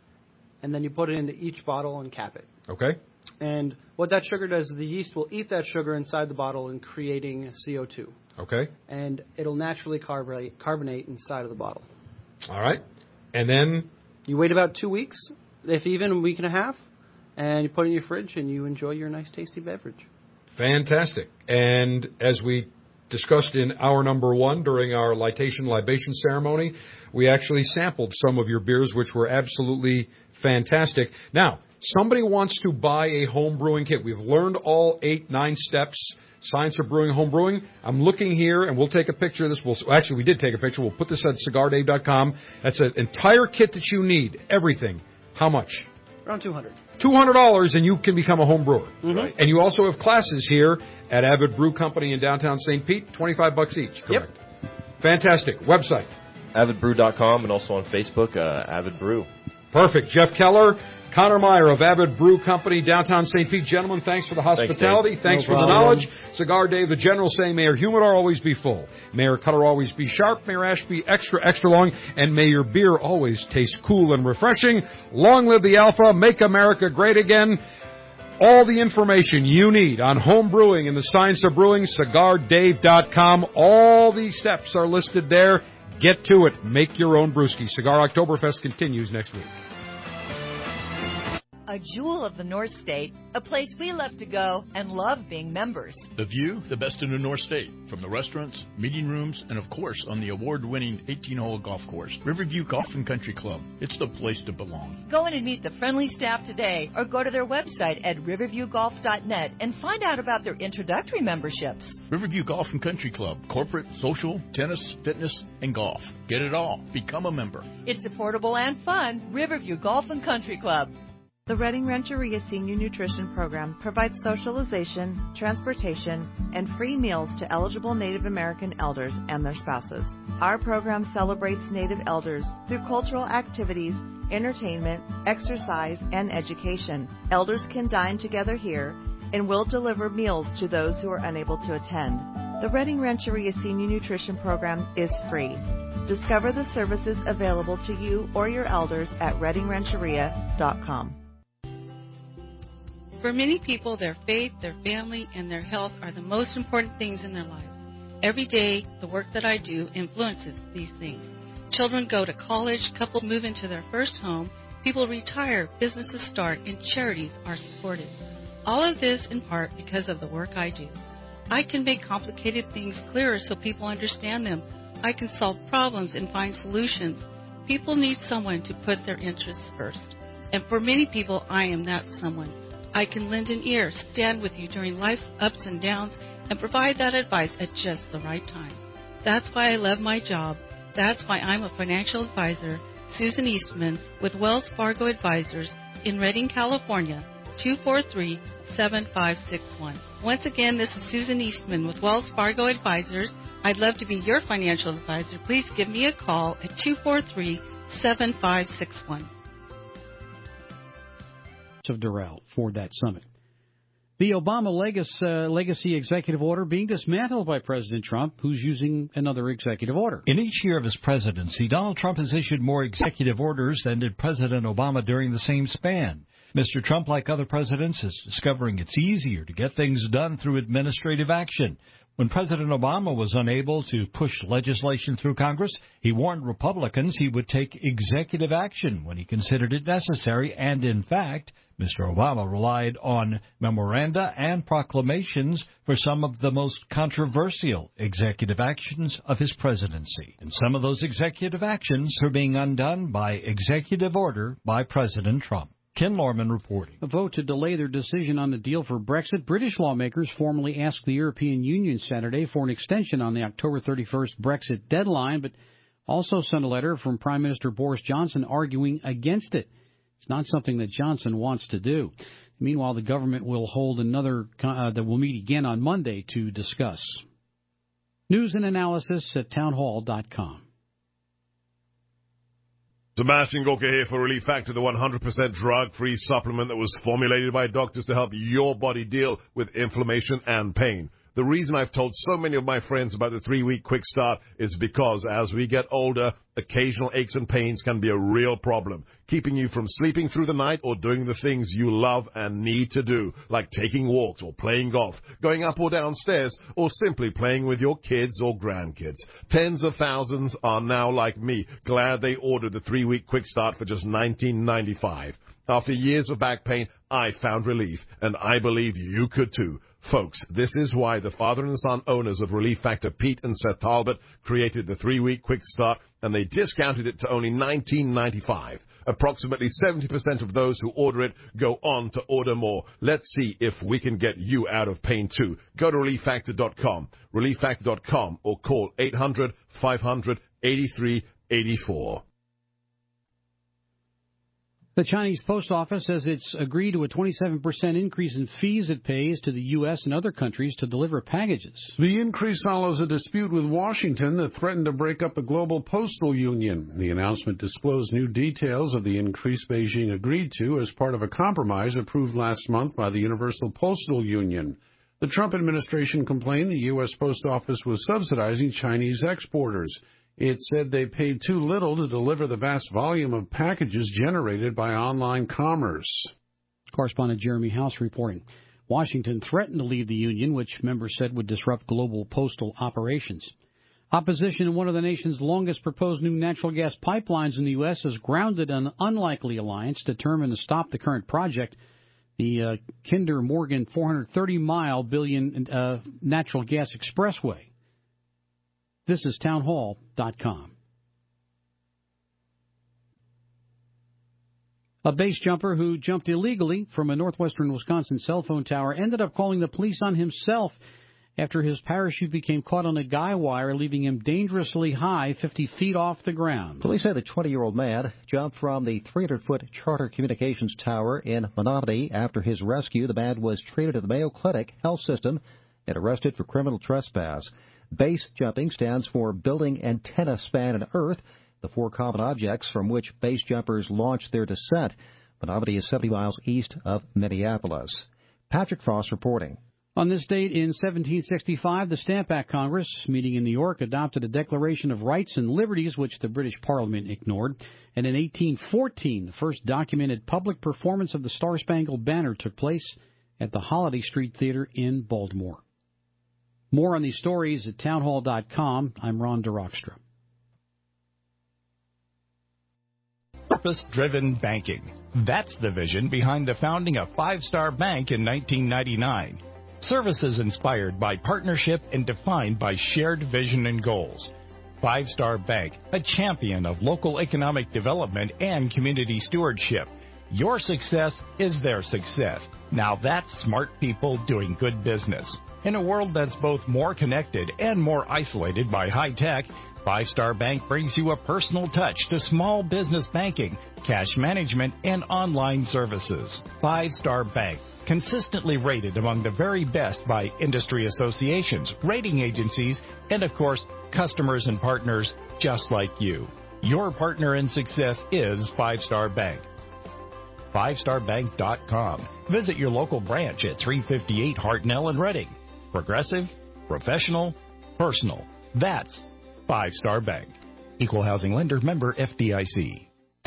[SPEAKER 5] and then you put it into each bottle and cap it.
[SPEAKER 11] Okay.
[SPEAKER 5] And what that sugar does is the yeast will eat that sugar inside the bottle and creating C O two.
[SPEAKER 11] Okay.
[SPEAKER 5] And it'll naturally carbonate, carbonate inside of the bottle.
[SPEAKER 11] All right. And then?
[SPEAKER 5] You wait about two weeks, if even a week and a half, and you put it in your fridge and you enjoy your nice tasty beverage.
[SPEAKER 11] Fantastic. And as we discussed in hour number one during our litation libation ceremony, we actually sampled some of your beers, which were absolutely fantastic. Now, somebody wants to buy a home brewing kit. We've learned all eight, nine steps. Science of Brewing, Home Brewing. I'm looking here, and we'll take a picture of this. We'll, actually, we did take a picture. We'll put this at cigar dave dot com. That's an entire kit that you need, everything. How much?
[SPEAKER 5] Around two hundred dollars.
[SPEAKER 11] two hundred dollars, and you can become a home brewer.
[SPEAKER 5] Mm-hmm. Right.
[SPEAKER 11] And you also have classes here at Avid Brew Company in downtown Saint Pete, twenty-five bucks each, correct? Yep. Fantastic. Website?
[SPEAKER 4] avid brew dot com, and also on Facebook, uh, Avid Brew.
[SPEAKER 11] Perfect. Jeff Keller, Connor Meyer of Abbott Brew Company, downtown Saint Pete. Gentlemen, thanks for the hospitality.
[SPEAKER 4] Thanks,
[SPEAKER 11] thanks
[SPEAKER 4] no
[SPEAKER 11] for
[SPEAKER 4] problem.
[SPEAKER 11] the knowledge. Cigar Dave, the general say, Mayor Humidor always be full. Mayor Cutter always be sharp. Mayor Ashby extra, extra long. And may your beer always taste cool and refreshing. Long live the Alpha. Make America great again. All the information you need on home brewing and the science of brewing, cigar dave dot com. All the steps are listed there. Get to it. Make your own brewski. Cigar Oktoberfest continues next week.
[SPEAKER 13] A jewel of the North State, a place we love to go and love being members.
[SPEAKER 18] The view, the best in the North State, from the restaurants, meeting rooms, and of course on the award-winning eighteen-hole golf course, Riverview Golf and Country Club. It's the place to belong.
[SPEAKER 13] Go in and meet the friendly staff today or go to their website at riverview golf dot net and find out about their introductory memberships.
[SPEAKER 18] Riverview Golf and Country Club, corporate, social, tennis, fitness, and golf. Get it all. Become a member.
[SPEAKER 13] It's affordable and fun. Riverview Golf and Country Club.
[SPEAKER 19] The Redding Rancheria Senior Nutrition Program provides socialization, transportation, and free meals to eligible Native American elders and their spouses. Our program celebrates Native elders through cultural activities, entertainment, exercise, and education. Elders can dine together here and will deliver meals to those who are unable to attend. The Redding Rancheria Senior Nutrition Program is free. Discover the services available to you or your elders at redding rancheria dot com.
[SPEAKER 20] For many people, their faith, their family, and their health are the most important things in their lives. Every day, the work that I do influences these things. Children go to college, couples move into their first home, people retire, businesses start, and charities are supported. All of this in part because of the work I do. I can make complicated things clearer so people understand them. I can solve problems and find solutions. People need someone to put their interests first. And for many people, I am that someone. I can lend an ear, stand with you during life's ups and downs, and provide that advice at just the right time. That's why I love my job. That's why I'm a financial advisor, Susan Eastman, with Wells Fargo Advisors in Redding, California, two four three, seven five six one. Once again, this is Susan Eastman with Wells Fargo Advisors. I'd love to be your financial advisor. Please give me a call at two four three, seven five six one.
[SPEAKER 28] Of Doral for that summit. The Obama legacy, uh, legacy executive order being dismantled by President Trump, who's using another executive order.
[SPEAKER 21] In each year of his presidency, Donald Trump has issued more executive orders than did President Obama during the same span. Mister Trump, like other presidents, is discovering it's easier to get things done through administrative action. When President Obama was unable to push legislation through Congress, he warned Republicans he would take executive action when he considered it necessary, and in fact, Mister Obama relied on memoranda and proclamations for some of the most controversial executive actions of his presidency. And some of those executive actions are being undone by executive order by President Trump. Ken Lorman reporting.
[SPEAKER 28] A vote to delay their decision on the deal for Brexit. British lawmakers formally asked the European Union Saturday for an extension on the October thirty-first Brexit deadline, but also sent a letter from Prime Minister Boris Johnson arguing against it. It's not something that Johnson wants to do. Meanwhile, the government will hold another uh, that will meet again on Monday to discuss. News and analysis at townhall dot com.
[SPEAKER 30] Sebastian Gorka here for Relief Factor, the one hundred percent drug-free supplement that was formulated by doctors to help your body deal with inflammation and pain. The reason I've told so many of my friends about the three-week quick start is because as we get older, occasional aches and pains can be a real problem, keeping you from sleeping through the night or doing the things you love and need to do, like taking walks or playing golf, going up or down stairs, or simply playing with your kids or grandkids. Tens of thousands are now like me, glad they ordered the three-week quick start for just nineteen ninety-five. After years of back pain, I found relief, and I believe you could too. Folks, this is why the father and son owners of Relief Factor, Pete and Seth Talbot, created the three-week quick start, and they discounted it to only nineteen ninety-five. Approximately seventy percent of those who order it go on to order more. Let's see if we can get you out of pain too. Go to relief factor dot com, relief factor dot com, or call eight hundred, five hundred, eighty-three eighty-four.
[SPEAKER 28] The Chinese Post Office says it's agreed to a twenty-seven percent increase in fees it pays to the U S and other countries to deliver packages.
[SPEAKER 1] The increase follows a dispute with Washington that threatened to break up the global postal union. The announcement disclosed new details of the increase Beijing agreed to as part of a compromise approved last month by the Universal Postal Union. The Trump administration complained the U S Post Office was subsidizing Chinese exporters. It said they paid too little to deliver the vast volume of packages generated by online commerce.
[SPEAKER 28] Correspondent Jeremy House reporting. Washington threatened to leave the union, which members said would disrupt global postal operations. Opposition in one of the nation's longest proposed new natural gas pipelines in the U S has grounded an unlikely alliance determined to stop the current project, the uh, Kinder Morgan four hundred thirty mile billion uh, natural gas expressway. This is townhall dot com. A base jumper who jumped illegally from a northwestern Wisconsin cell phone tower ended up calling the police on himself after his parachute became caught on a guy wire, leaving him dangerously high fifty feet off the ground.
[SPEAKER 7] Police say the twenty-year-old man jumped from the three hundred foot Charter Communications Tower in Menominee. After his rescue, the man was treated at the Mayo Clinic Health System and arrested for criminal trespass. Base jumping stands for building antenna span in earth, the four common objects from which base jumpers launch their descent. Menominee is seventy miles east of Minneapolis. Patrick Frost reporting.
[SPEAKER 28] On this date in seventeen sixty-five, the Stamp Act Congress, meeting in New York, adopted a Declaration of Rights and Liberties, which the British Parliament ignored. And in eighteen fourteen, the first documented public performance of the Star-Spangled Banner took place at the Holiday Street Theater in Baltimore. More on these stories at townhall dot com. I'm Ron DeRockstra.
[SPEAKER 8] Purpose-driven banking. That's the vision behind the founding of Five Star Bank in nineteen ninety-nine. Services inspired by partnership and defined by shared vision and goals. Five Star Bank, a champion of local economic development and community stewardship. Your success is their success. Now that's smart people doing good business. In a world that's both more connected and more isolated by high tech, Five Star Bank brings you a personal touch to small business banking, cash management, and online services. Five Star Bank, consistently rated among the very best by industry associations, rating agencies, and of course, customers and partners just like you. Your partner in success is Five Star Bank. five star bank dot com. Visit your local branch at three fifty-eight Hartnell in Reading. Progressive, professional, personal. That's Five Star Bank. Equal housing lender, member F D I C.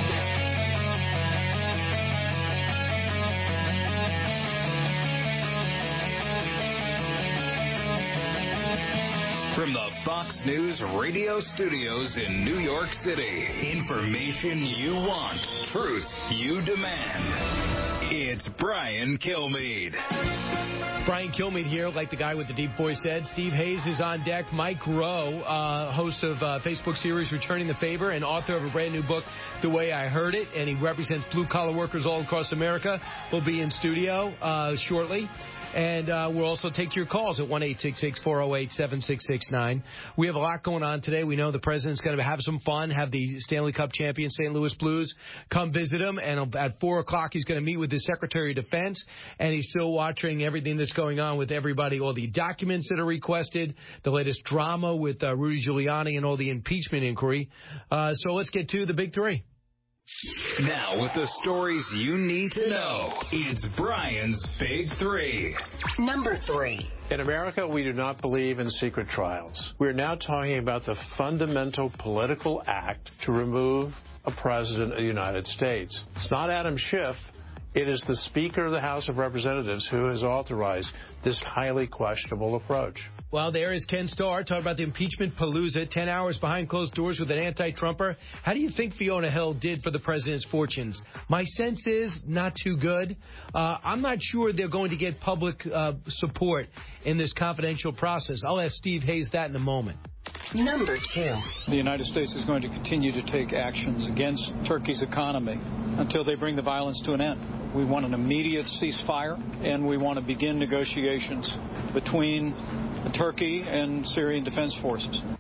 [SPEAKER 10] From the Fox News radio studios in New York City, information you want, truth you demand. It's Brian Kilmeade.
[SPEAKER 22] Brian Kilmeade here, like the guy with the deep voice said. Steve Hayes is on deck. Mike Rowe, uh, host of uh, Facebook series Returning the Favor and author of a brand new book, The Way I Heard It, and he represents blue-collar workers all across America, will be in studio uh, shortly. And uh, we'll also take your calls at one eight six six, four oh eight, seven six six nine. We have a lot going on today. We know the president's going to have some fun, have the Stanley Cup champion Saint Louis Blues come visit him. And at four o'clock, he's going to meet with the Secretary of Defense. And he's still watching everything that's going on with everybody, all the documents that are requested, the latest drama with uh, Rudy Giuliani and all the impeachment inquiry. Uh, so let's get to the big three.
[SPEAKER 10] Now, with the stories you need to know, it's Brian's Big Three.
[SPEAKER 23] Number three.
[SPEAKER 24] In America, we do not believe in secret trials. We're now talking about the fundamental political act to remove a president of the United States. It's not Adam Schiff. It is the Speaker of the House of Representatives who has authorized this highly questionable approach.
[SPEAKER 22] Well, there is Ken Starr talking about the impeachment palooza, ten hours behind closed doors with an anti-Trumper. How do you think Fiona Hill did for the president's fortunes? My sense is not too good. Uh, I'm not sure they're going to get public uh, support in this confidential process. I'll ask Steve Hayes that in a moment.
[SPEAKER 23] Number two.
[SPEAKER 25] The United States is going to continue to take actions against Turkey's economy until they bring the violence to an end. We want an immediate ceasefire, and we want to begin negotiations between Turkey and Syrian defense forces.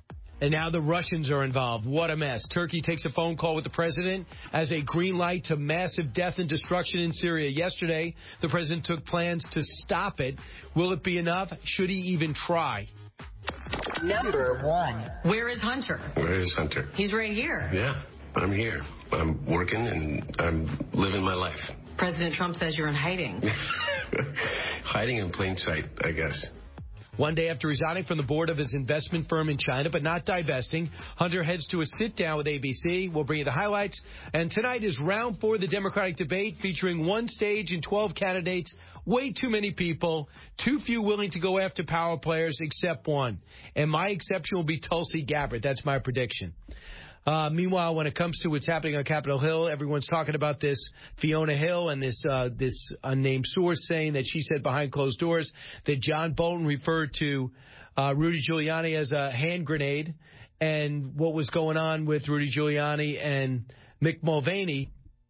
[SPEAKER 22] And now the Russians are involved. What a mess. Turkey takes a phone call with the president as a green light to massive death and destruction in Syria. Yesterday, the president took plans to stop it. Will it be enough? Should he even try?
[SPEAKER 23] Number one.
[SPEAKER 2] Where is Hunter?
[SPEAKER 3] Where is Hunter?
[SPEAKER 2] He's right here.
[SPEAKER 3] Yeah, I'm here. I'm working and I'm living my life.
[SPEAKER 2] President Trump says you're in hiding.
[SPEAKER 3] Hiding in plain sight, I guess.
[SPEAKER 22] One day after resigning from the board of his investment firm in China, but not divesting, Hunter heads to a sit-down with A B C. We'll bring you the highlights. And tonight is round four of the Democratic debate, featuring one stage and twelve candidates. Way too many people, too few willing to go after power players, except one. And my exception will be Tulsi Gabbard. That's my prediction. Uh, meanwhile, when it comes to what's happening on Capitol Hill, everyone's talking about this Fiona Hill and this uh, this unnamed source saying that she said behind closed doors that John Bolton referred to uh, Rudy Giuliani as a hand grenade, and what was going on with Rudy Giuliani and Mick Mulvaney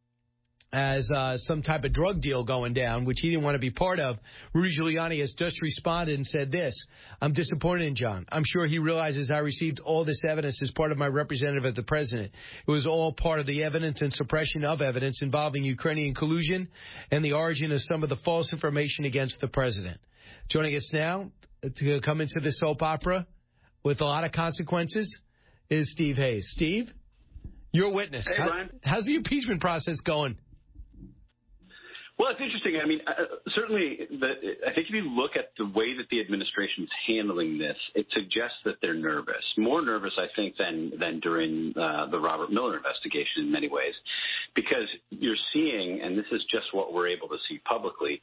[SPEAKER 22] as uh, some type of drug deal going down, which he didn't want to be part of. Rudy Giuliani has just responded and said this: I'm disappointed in John. I'm sure he realizes I received all this evidence as part of my representative of the president. It was all part of the evidence and suppression of evidence involving Ukrainian collusion and the origin of some of the false information against the president. Joining us now to come into this soap opera with a lot of consequences is Steve Hayes. Steve, you're a witness.
[SPEAKER 6] Hey,
[SPEAKER 22] How,
[SPEAKER 6] Brian.
[SPEAKER 22] how's the impeachment process going?
[SPEAKER 6] Well, it's interesting. I mean, uh, certainly, the, I think if you look at the way that the administration is handling this, it suggests that they're nervous. More nervous, I think, than than during uh, the Robert Mueller investigation in many ways, because you're seeing, and this is just what we're able to see publicly,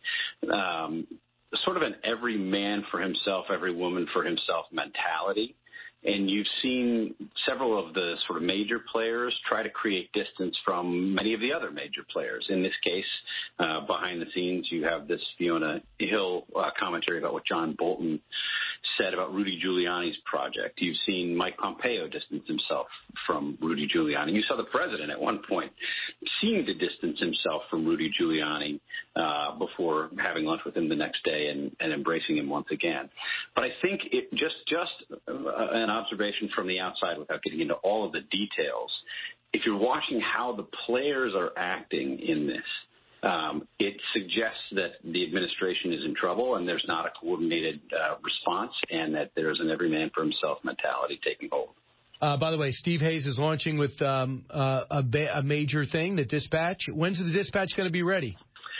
[SPEAKER 6] um, sort of an every man for himself, every woman for himself mentality. And you've seen several of the sort of major players try to create distance from many of the other major players. In this case, uh, behind the scenes, you have this Fiona Hill uh, commentary about what John Bolton said about Rudy Giuliani's project. You've seen Mike Pompeo distance himself from Rudy Giuliani. You saw the president at one point seem to distance himself from Rudy Giuliani uh, before having lunch with him the next day and, and embracing him once again. But I think it just just uh, an observation from the outside without getting into all of the details. If you're watching how the players are acting in this, Um, it suggests that the administration is in trouble and there's not a coordinated uh, response, and that there's an every man for himself mentality taking hold.
[SPEAKER 22] Uh, by the way, Steve Hayes is launching with um, uh, a, ba- a major thing, the Dispatch. When's the Dispatch going to be ready?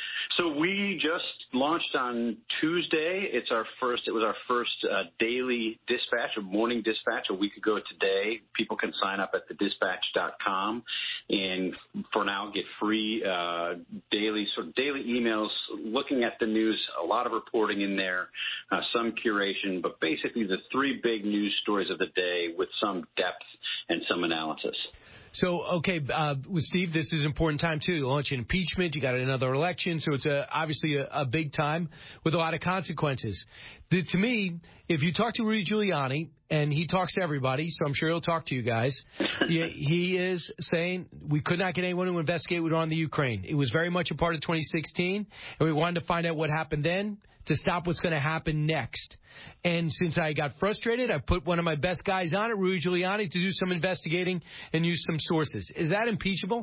[SPEAKER 6] So we just launched on Tuesday. It's our first. It was our first uh, daily dispatch, a morning dispatch, a week ago today. People can sign up at the dispatch dot com, and for now get free uh, daily sort of daily emails looking at the news. A lot of reporting in there, uh, some curation, but basically the three big news stories of the day with some depth and some analysis.
[SPEAKER 22] So, okay, uh, with Steve, this is an important time, too. You launch an impeachment. You got another election. So it's a, obviously a, a big time with a lot of consequences. The, to me, if you talk to Rudy Giuliani, and he talks to everybody, so I'm sure he'll talk to you guys, he, he is saying we could not get anyone to investigate what went on in the Ukraine. It was very much a part of twenty sixteen, and we wanted to find out what happened then to stop what's going to happen next. And since I got frustrated, I put one of my best guys on it, Rudy Giuliani, to do some investigating and use some sources. Is that impeachable?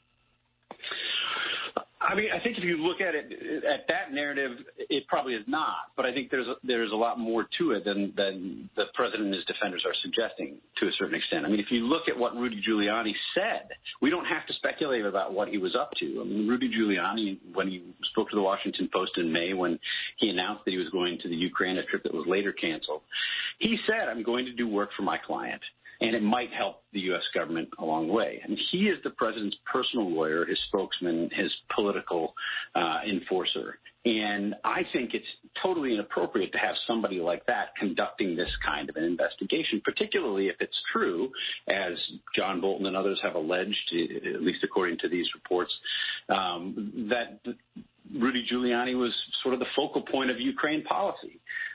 [SPEAKER 6] I mean, I think if you look at it, at that narrative, it probably is not. But I think there's a, there's a lot more to it than, than the president and his defenders are suggesting to a certain extent. I mean, if you look at what Rudy Giuliani said, we don't have to speculate about what he was up to. I mean, Rudy Giuliani, when he spoke to the Washington Post in May, when he announced that he was going to the Ukraine, a trip that was later canceled, he said, I'm going to do work for my client, and it might help the U S government along the way. And he is the president's personal lawyer, his spokesman, his political uh, enforcer. And I think it's totally inappropriate to have somebody like that conducting this kind of an investigation, particularly if it's true, as John Bolton and others have alleged, at least according to these reports, um, that Rudy Giuliani was sort of the focal point of Ukraine policy.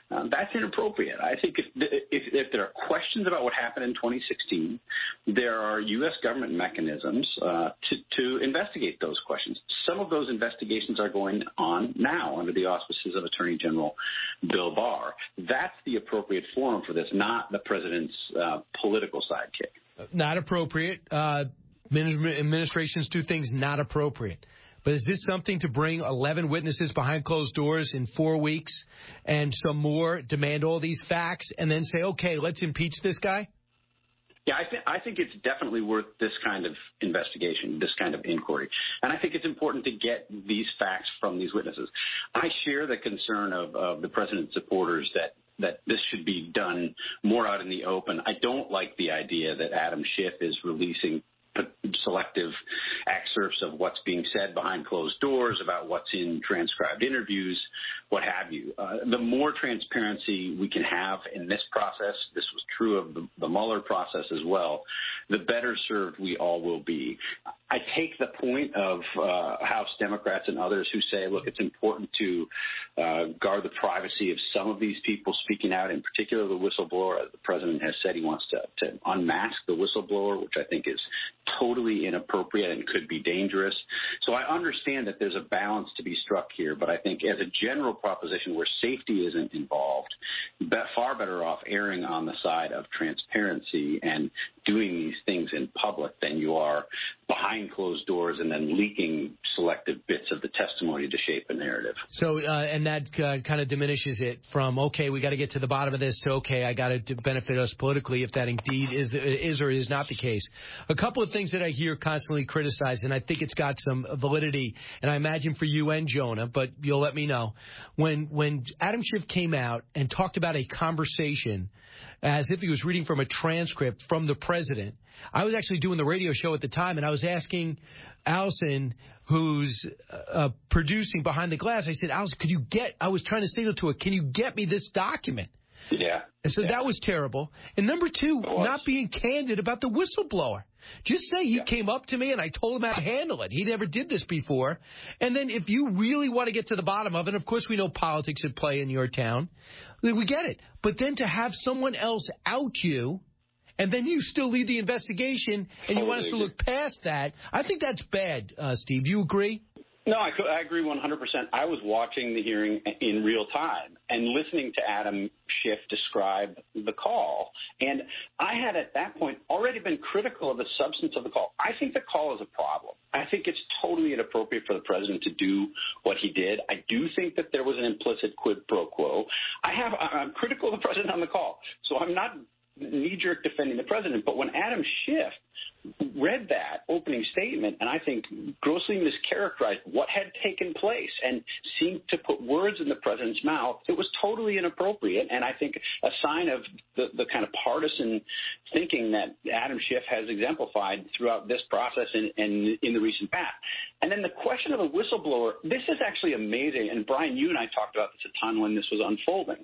[SPEAKER 6] Uh, that's inappropriate. I think if, if if there are questions about what happened in twenty sixteen, there are U S government mechanisms uh, to, to investigate those questions. Some of those investigations are going on now under the auspices of Attorney General Bill Barr. That's the appropriate forum for this, not the president's uh, political sidekick.
[SPEAKER 22] Not appropriate. Uh, administrations do things not appropriate. But is this something to bring eleven witnesses behind closed doors in four weeks and some more, demand all these facts, and then say, okay, let's impeach this guy?
[SPEAKER 6] Yeah, I, th- I think it's definitely worth this kind of investigation, this kind of inquiry. And I think it's important to get these facts from these witnesses. I share the concern of, of the president's supporters that that this should be done more out in the open. I don't like the idea that Adam Schiff is releasing selective excerpts of what's being said behind closed doors about what's in transcribed interviews, what have you. Uh, the more transparency we can have in this process, this was true of the, the Mueller process as well, the better served we all will be. I take the point of uh, House Democrats and others who say, look, it's important to uh, guard the privacy of some of these people speaking out, in particular the whistleblower. As the president has said, he wants to, to unmask the whistleblower, which I think is totally inappropriate and could be dangerous. So I understand that there's a balance to be struck here, but I think as a general proposition where safety isn't involved, but far better off erring on the side of transparency and doing these things in public than you are behind closed doors and then leaking selective bits of the testimony to shape a narrative.
[SPEAKER 22] So, uh, and that uh, kind of diminishes it from, okay, we got to get to the bottom of this, to, okay, I got to benefit us politically, if that indeed is is or is not the case. A couple of things that I hear constantly criticized, and I think it's got some validity, and I imagine for you and Jonah, but you'll let me know. When, when Adam Schiff came out and talked about a conversation as if he was reading from a transcript from the president, I was actually doing the radio show at the time, and I was asking Allison, who's uh, producing Behind the Glass, I said, Allison, could you get, I was trying to signal to her, can you get me this document?
[SPEAKER 6] Yeah.
[SPEAKER 22] And so
[SPEAKER 6] yeah.
[SPEAKER 22] that was terrible. And number two, not being candid about the whistleblower. Just say he yeah. came up to me and I told him how to handle it. He never did this before. And then if you really want to get to the bottom of it, and of course we know politics at play in your town, we get it. But then to have someone else out you, and then you still lead the investigation, and you want us to look past that, I think that's bad, uh, Steve. Do you agree?
[SPEAKER 6] No, I, I agree one hundred percent. I was watching the hearing in real time and listening to Adam Schiff describe the call. And I had at that point already been critical of the substance of the call. I think the call is a problem. I think it's totally inappropriate for the president to do what he did. I do think that there was an implicit quid pro quo. I have, I'm critical of the president on the call, so I'm not knee-jerk defending the president. But when Adam Schiff read that opening statement and I think grossly mischaracterized what had taken place and seemed to put words in the president's mouth, it was totally inappropriate, and I think a sign of the, the kind of partisan thinking that Adam Schiff has exemplified throughout this process and, and in the recent past. And then the question of the whistleblower, this is actually amazing, and Brian, you and I talked about this a ton when this was unfolding,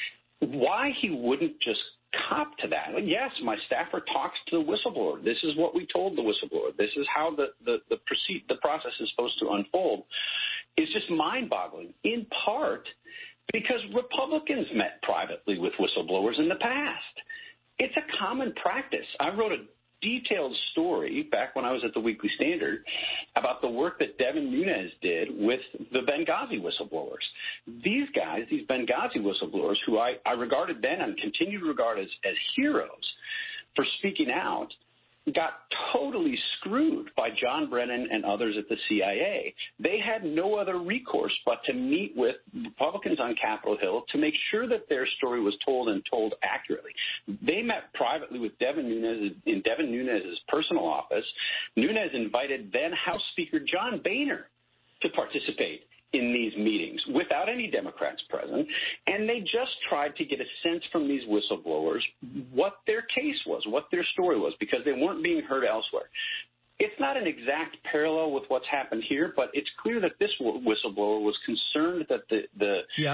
[SPEAKER 6] why he wouldn't just cop to that. Like, yes, my staffer talks to the whistleblower. This is what we told the whistleblower. This is how the, the, the, proceed, the process is supposed to unfold. It's just mind-boggling, in part because Republicans met privately with whistleblowers in the past. It's a common practice. I wrote a detailed story back when I was at the Weekly Standard about the work that Devin Nunes did with the Benghazi whistleblowers. These guys, these Benghazi whistleblowers, who I, I regarded then and continue to regard as, as heroes for speaking out, got totally screwed by John Brennan and others at the C I A. They had no other recourse but to meet with Republicans on Capitol Hill to make sure that their story was told and told accurately. They met privately with Devin Nunes in Devin Nunes' personal office. Nunes invited then House Speaker John Boehner to participate in these meetings without any Democrats present, and they just tried to get a sense from these whistleblowers what their case was, what their story was, because they weren't being heard elsewhere. It's not an exact parallel with what's happened here, but it's clear that this whistleblower was concerned that the, the
[SPEAKER 22] yep.
[SPEAKER 6] complaint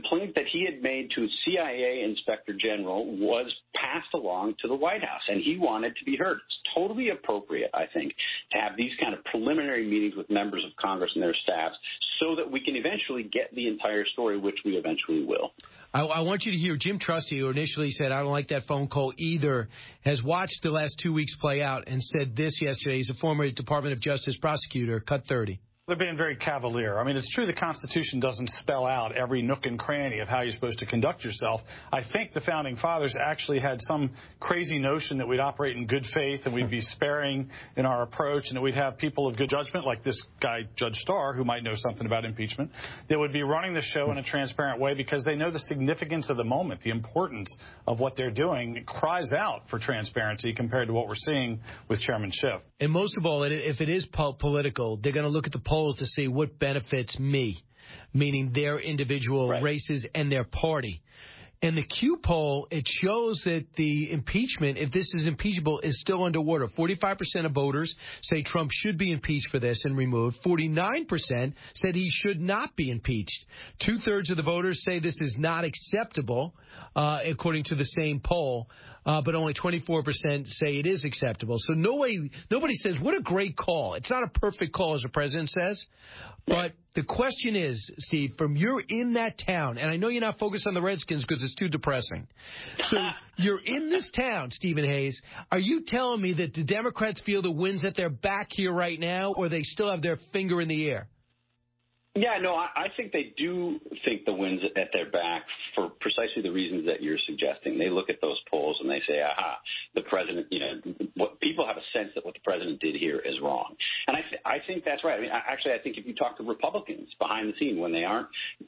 [SPEAKER 6] complaint that he had made to C I A Inspector General was passed along to the White House, and he wanted to be heard. It's totally appropriate, I think, to have these kind of preliminary meetings with members of Congress and their staffs so that we can eventually get the entire story, which we eventually will.
[SPEAKER 22] I, I want you to hear Jim Trusty, who initially said, I don't like that phone call either, has watched the last two weeks play out and said this yesterday. He's a former Department of Justice prosecutor. Cut thirty.
[SPEAKER 5] They're being very cavalier. I mean, it's true the Constitution doesn't spell out every nook and cranny of how you're supposed to conduct yourself. I think the Founding Fathers actually had some crazy notion that we'd operate in good faith and we'd be sparing in our approach and that we'd have people of good judgment, like this guy, Judge Starr, who might know something about impeachment, that would be running the show in a transparent way because they know the significance of the moment, the importance of what they're doing. It cries out for transparency compared to what we're seeing with Chairman Schiff.
[SPEAKER 22] And most of all, if it is political, they're going to look at the polls to see what benefits me, meaning their individual right. races and their party. And the Q poll, it shows that the impeachment, if this is impeachable, is still underwater. forty-five percent of voters say Trump should be impeached for this and removed. forty-nine percent said he should not be impeached. Two-thirds of the voters say this is not acceptable, uh, according to the same poll. Uh, but only twenty-four percent say it is acceptable. So no way, nobody says, what a great call. It's not a perfect call, as the president says. But the question is, Steve, from you're in that town, and I know you're not focused on the Redskins because it's too depressing. So you're in this town, Stephen Hayes. Are you telling me that the Democrats feel the wind's at their back here right now, or they still have their finger in the air?
[SPEAKER 6] Yeah, no, I, I think they do think the wind's at their back for precisely the reasons that you're suggesting. They look at those polls and they say, aha, the president, you know, what people have a sense that what the president did here is wrong. And I, th- I think that's right. I mean, actually, I think if you talk to Republicans behind the scene when they aren't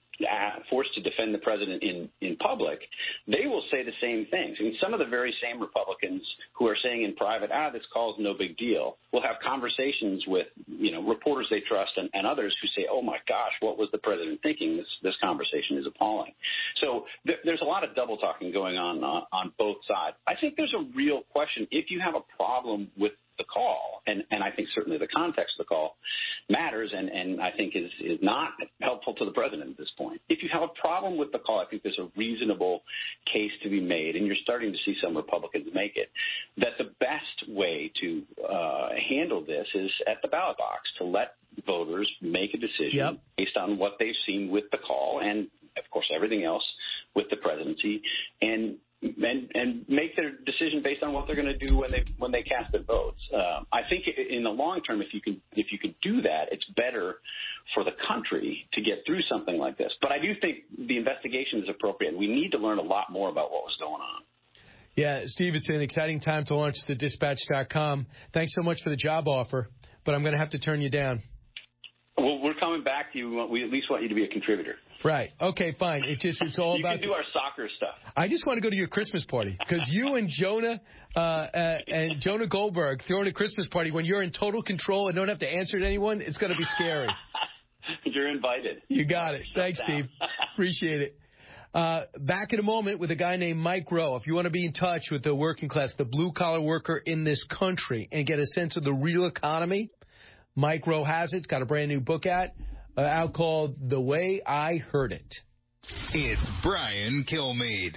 [SPEAKER 6] forced to defend the president in, in public, they will say the same things. I mean, some of the very same Republicans who are saying in private, ah, this call is no big deal, will have conversations with, you know, reporters they trust and, and others who say, oh, my gosh, what was the president thinking? This this conversation is appalling. So th- there's a lot of double talking going on uh, on both sides. I think there's a real question. If you have a problem with the call, and, and I think certainly the context of the call matters and, and I think is, is not helpful to the president at this point. If you have a problem with the call, I think there's a reasonable case to be made, and you're starting to see some Republicans make it, that the best way to uh, handle this is at the ballot box, to let voters make a decision yep. based on what they've seen with the call and, of course, everything else with the presidency, and And, and make their decision based on what they're going to do when they when they cast their votes. Uh, I think in the long term, if you can if you could do that, it's better for the country to get through something like this. But I do think the investigation is appropriate. We need to learn a lot more about what was going on.
[SPEAKER 22] Yeah, Steve, it's an exciting time to launch the dispatch dot com. Thanks so much for the job offer, but I'm going to have to turn you down.
[SPEAKER 6] Well, we're coming back to you. We at least want you to be a contributor.
[SPEAKER 22] Right. Okay, fine. It just it's all
[SPEAKER 6] you
[SPEAKER 22] about.
[SPEAKER 6] You can do our soccer stuff.
[SPEAKER 22] I just want to go to your Christmas party because you and Jonah uh, uh, and Jonah Goldberg throwing a Christmas party when you're in total control and don't have to answer to anyone. It's going to be scary.
[SPEAKER 6] You're invited.
[SPEAKER 22] You got it. Thanks, Steve. Appreciate it. Uh, back in a moment with a guy named Mike Rowe. If you want to be in touch with the working class, the blue-collar worker in this country, and get a sense of the real economy, Mike Rowe has it. It's got a brand-new book out, uh, out called The Way I Heard It.
[SPEAKER 9] It's Brian Kilmeade.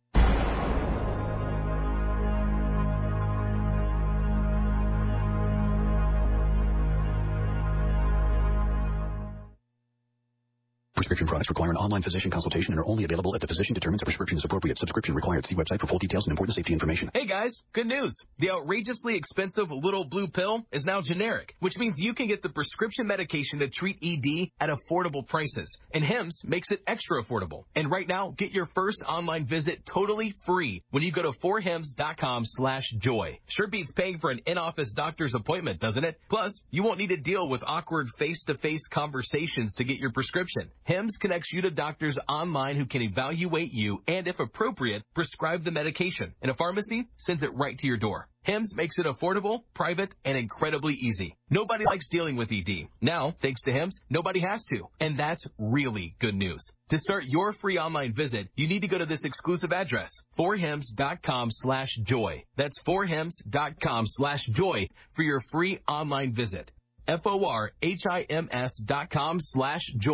[SPEAKER 12] Prescription products require an online physician consultation and are only available if the physician determines a prescription is appropriate. Subscription required. See website for full details and important safety information.
[SPEAKER 14] Hey guys, good news. The outrageously expensive little blue pill is now generic, which means you can get the prescription medication to treat E D at affordable prices. And Hims makes it extra affordable. And right now, get your first online visit totally free when you go to four hims dot com slash joy. Sure beats paying for an in-office doctor's appointment, doesn't it? Plus, you won't need to deal with awkward face-to-face conversations to get your prescription. Hims connects you to doctors online who can evaluate you and, if appropriate, prescribe the medication. And a pharmacy sends it right to your door. Hims makes it affordable, private, and incredibly easy. Nobody likes dealing with E D. Now, thanks to Hims, nobody has to. And that's really good news. To start your free online visit, you need to go to this exclusive address, four hims dot com slash joy. That's four hims dot com slash joy for your free online visit. F O R H I M S dot com slash joy.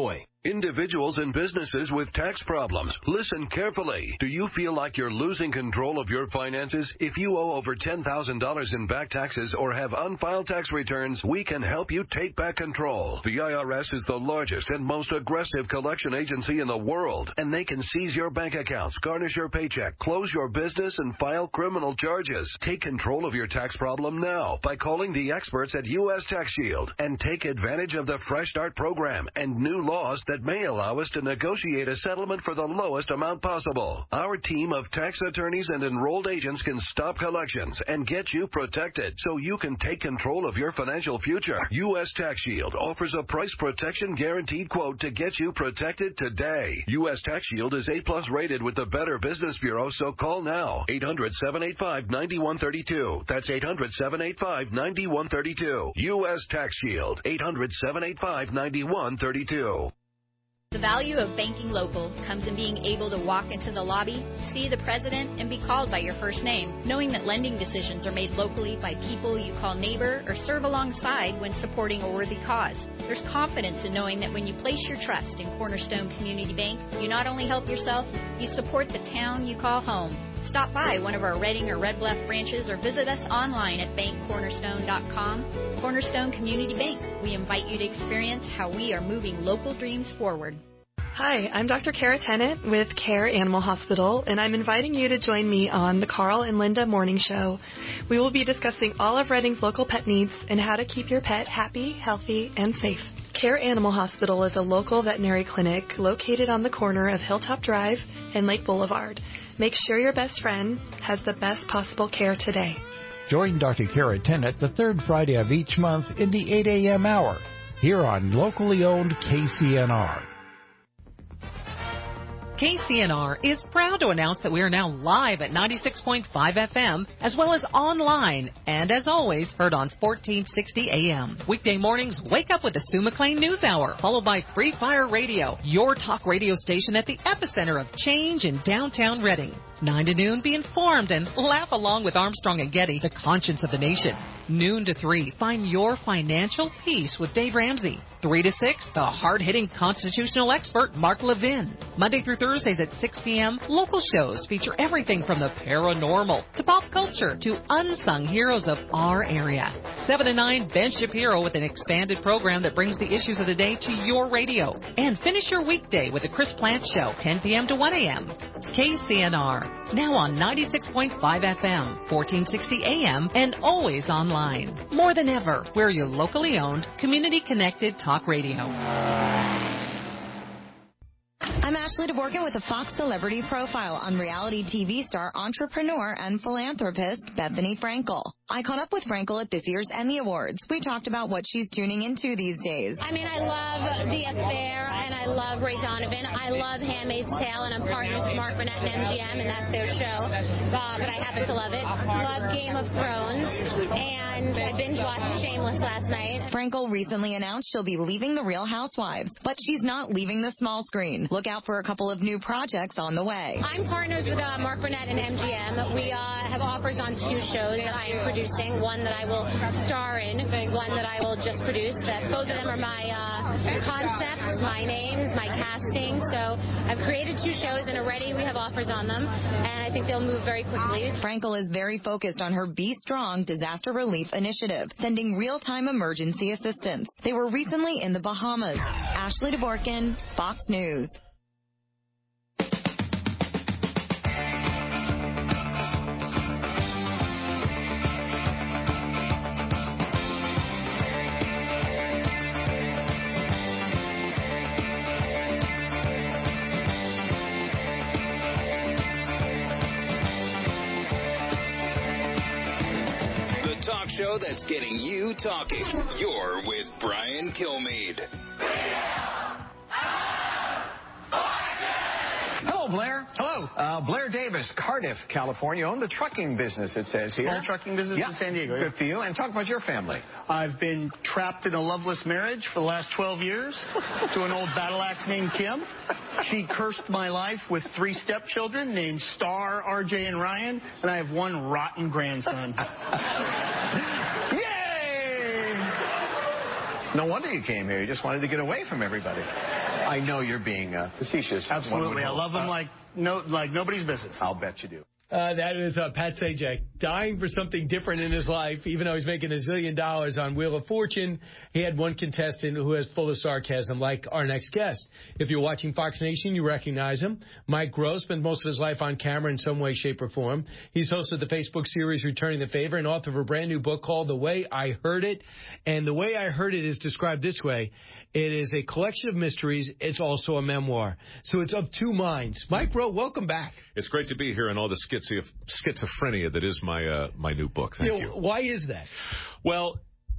[SPEAKER 4] Individuals and businesses with tax problems, listen carefully. Do you feel like you're losing control of your finances? If you owe over ten thousand dollars in back taxes or have unfiled tax returns, we can help you take back control. The I R S is the largest and most aggressive collection agency in the world, and they can seize your bank accounts, garnish your paycheck, close your business, and file criminal charges. Take control of your tax problem now by calling the experts at U S Tax Shield and take advantage of the Fresh Start program and new laws that may allow us to negotiate a settlement for the lowest amount possible. Our team of tax attorneys and enrolled agents can stop collections and get you protected so you can take control of your financial future. U S Tax Shield offers a price protection guaranteed quote to get you protected today. U S Tax Shield is A plus rated with the Better Business Bureau, so call now. eight hundred, seven eight five, nine one three two. That's eight hundred, seven eight five, nine one three two. U S Tax Shield. eight hundred, seven eight five, nine one three two.
[SPEAKER 11] The value of banking local comes in being able to walk into the lobby, see the president, and be called by your first name, knowing that lending decisions are made locally by people you call neighbor or serve alongside when supporting a worthy cause. There's confidence in knowing that when you place your trust in Cornerstone Community Bank, you not only help yourself, you support the town you call home. Stop by one of our Reading or Red Bluff branches or visit us online at bank cornerstone dot com. Cornerstone Community Bank. We invite you to experience how we are moving local dreams forward.
[SPEAKER 13] Hi, I'm Doctor Kara Tennant with Care Animal Hospital, and I'm inviting you to join me on the Carl and Linda Morning Show. We will be discussing all of Reading's local pet needs and how to keep your pet happy, healthy, and safe. Care Animal Hospital is a local veterinary clinic located on the corner of Hilltop Drive and Lake Boulevard. Make sure your best friend has the best possible care today.
[SPEAKER 15] Join Doctor Kara Tennant the third Friday of each month in the eight a.m. hour here on locally owned K C N R.
[SPEAKER 16] K C N R is proud to announce that we are now live at ninety-six point five F M, as well as online, and as always, heard on fourteen sixty A M. Weekday mornings, wake up with the Stu McLean News Hour, followed by Free Fire Radio, your talk radio station at the epicenter of change in downtown Reading. nine to noon, be informed and laugh along with Armstrong and Getty, the conscience of the nation. Noon to three, find your financial peace with Dave Ramsey. three to six, the hard-hitting constitutional expert, Mark Levin. Monday through Thursdays at six p.m., local shows feature everything from the paranormal to pop culture to unsung heroes of our area. seven to nine, Ben Shapiro with an expanded program that brings the issues of the day to your radio. And finish your weekday with the Chris Plant Show, ten p.m. to one a.m. K C N R, now on ninety-six point five F M, fourteen sixty A M, and always online. More than ever, we're your locally owned, community-connected talk radio.
[SPEAKER 17] I'm Ashley DeBorkin with a Fox Celebrity Profile on reality T V star, entrepreneur, and philanthropist Bethany Frankel. I caught up with Frankel at this year's Emmy Awards. We talked about what she's tuning into these days.
[SPEAKER 18] I mean, I love The Affair, and I love Ray Donovan. I love Handmaid's Tale, and I'm partners with Mark Burnett and M G M, and that's their show. Uh, but I happen to love it. Love Game of Thrones, and I binge-watched Shameless last night.
[SPEAKER 17] Frankel recently announced she'll be leaving The Real Housewives, but she's not leaving the small screen. Look out for a couple of new projects on the way.
[SPEAKER 18] I'm partners with uh, Mark Burnett and M G M. We uh, have offers on two shows that I am producing, one that I will star in, one that I will just produce. That both of them are my uh, concepts, my names, my casting. So I've created two shows, and already we have offers on them, and I think they'll move very quickly.
[SPEAKER 17] Frankel is very focused on her Be Strong disaster relief initiative, sending real-time emergency assistance. They were recently in the Bahamas. Ashley DeBorkin, Fox News.
[SPEAKER 9] Show that's getting you talking. You're with Brian Kilmeade.
[SPEAKER 26] Hello, Blair.
[SPEAKER 27] Hello.
[SPEAKER 26] Uh, Blair Davis, Cardiff, California, owned the trucking business, it says here.
[SPEAKER 27] Small trucking business
[SPEAKER 26] yeah.
[SPEAKER 27] in San Diego.
[SPEAKER 26] Good for you. And talk about your family.
[SPEAKER 27] I've been trapped in a loveless marriage for the last twelve years to an old battle axe named Kim. She cursed my life with three stepchildren named Star, R J, and Ryan, and I have one rotten grandson.
[SPEAKER 26] Yay! No wonder you came here. You just wanted to get away from everybody. I know you're being uh, facetious.
[SPEAKER 27] Absolutely. I love him like no, like nobody's business.
[SPEAKER 26] I'll bet you do.
[SPEAKER 22] Uh, that is uh, Pat Sajak, dying for something different in his life, even though he's making a zillion dollars on Wheel of Fortune. He had one contestant who is full of sarcasm, like our next guest. If you're watching Fox Nation, you recognize him. Mike Groh spent most of his life on camera in some way, shape, or form. He's host of the Facebook series Returning the Favor and author of a brand new book called The Way I Heard It. And The Way I Heard It is described this way. It is a collection of mysteries. It's also a memoir. So it's of two minds. Mike Groh, welcome back.
[SPEAKER 1] It's great to be here and all the schizo- schizophrenia that is my uh, my new book. Thank
[SPEAKER 22] you know,
[SPEAKER 1] you.
[SPEAKER 22] Why is that?
[SPEAKER 1] Well,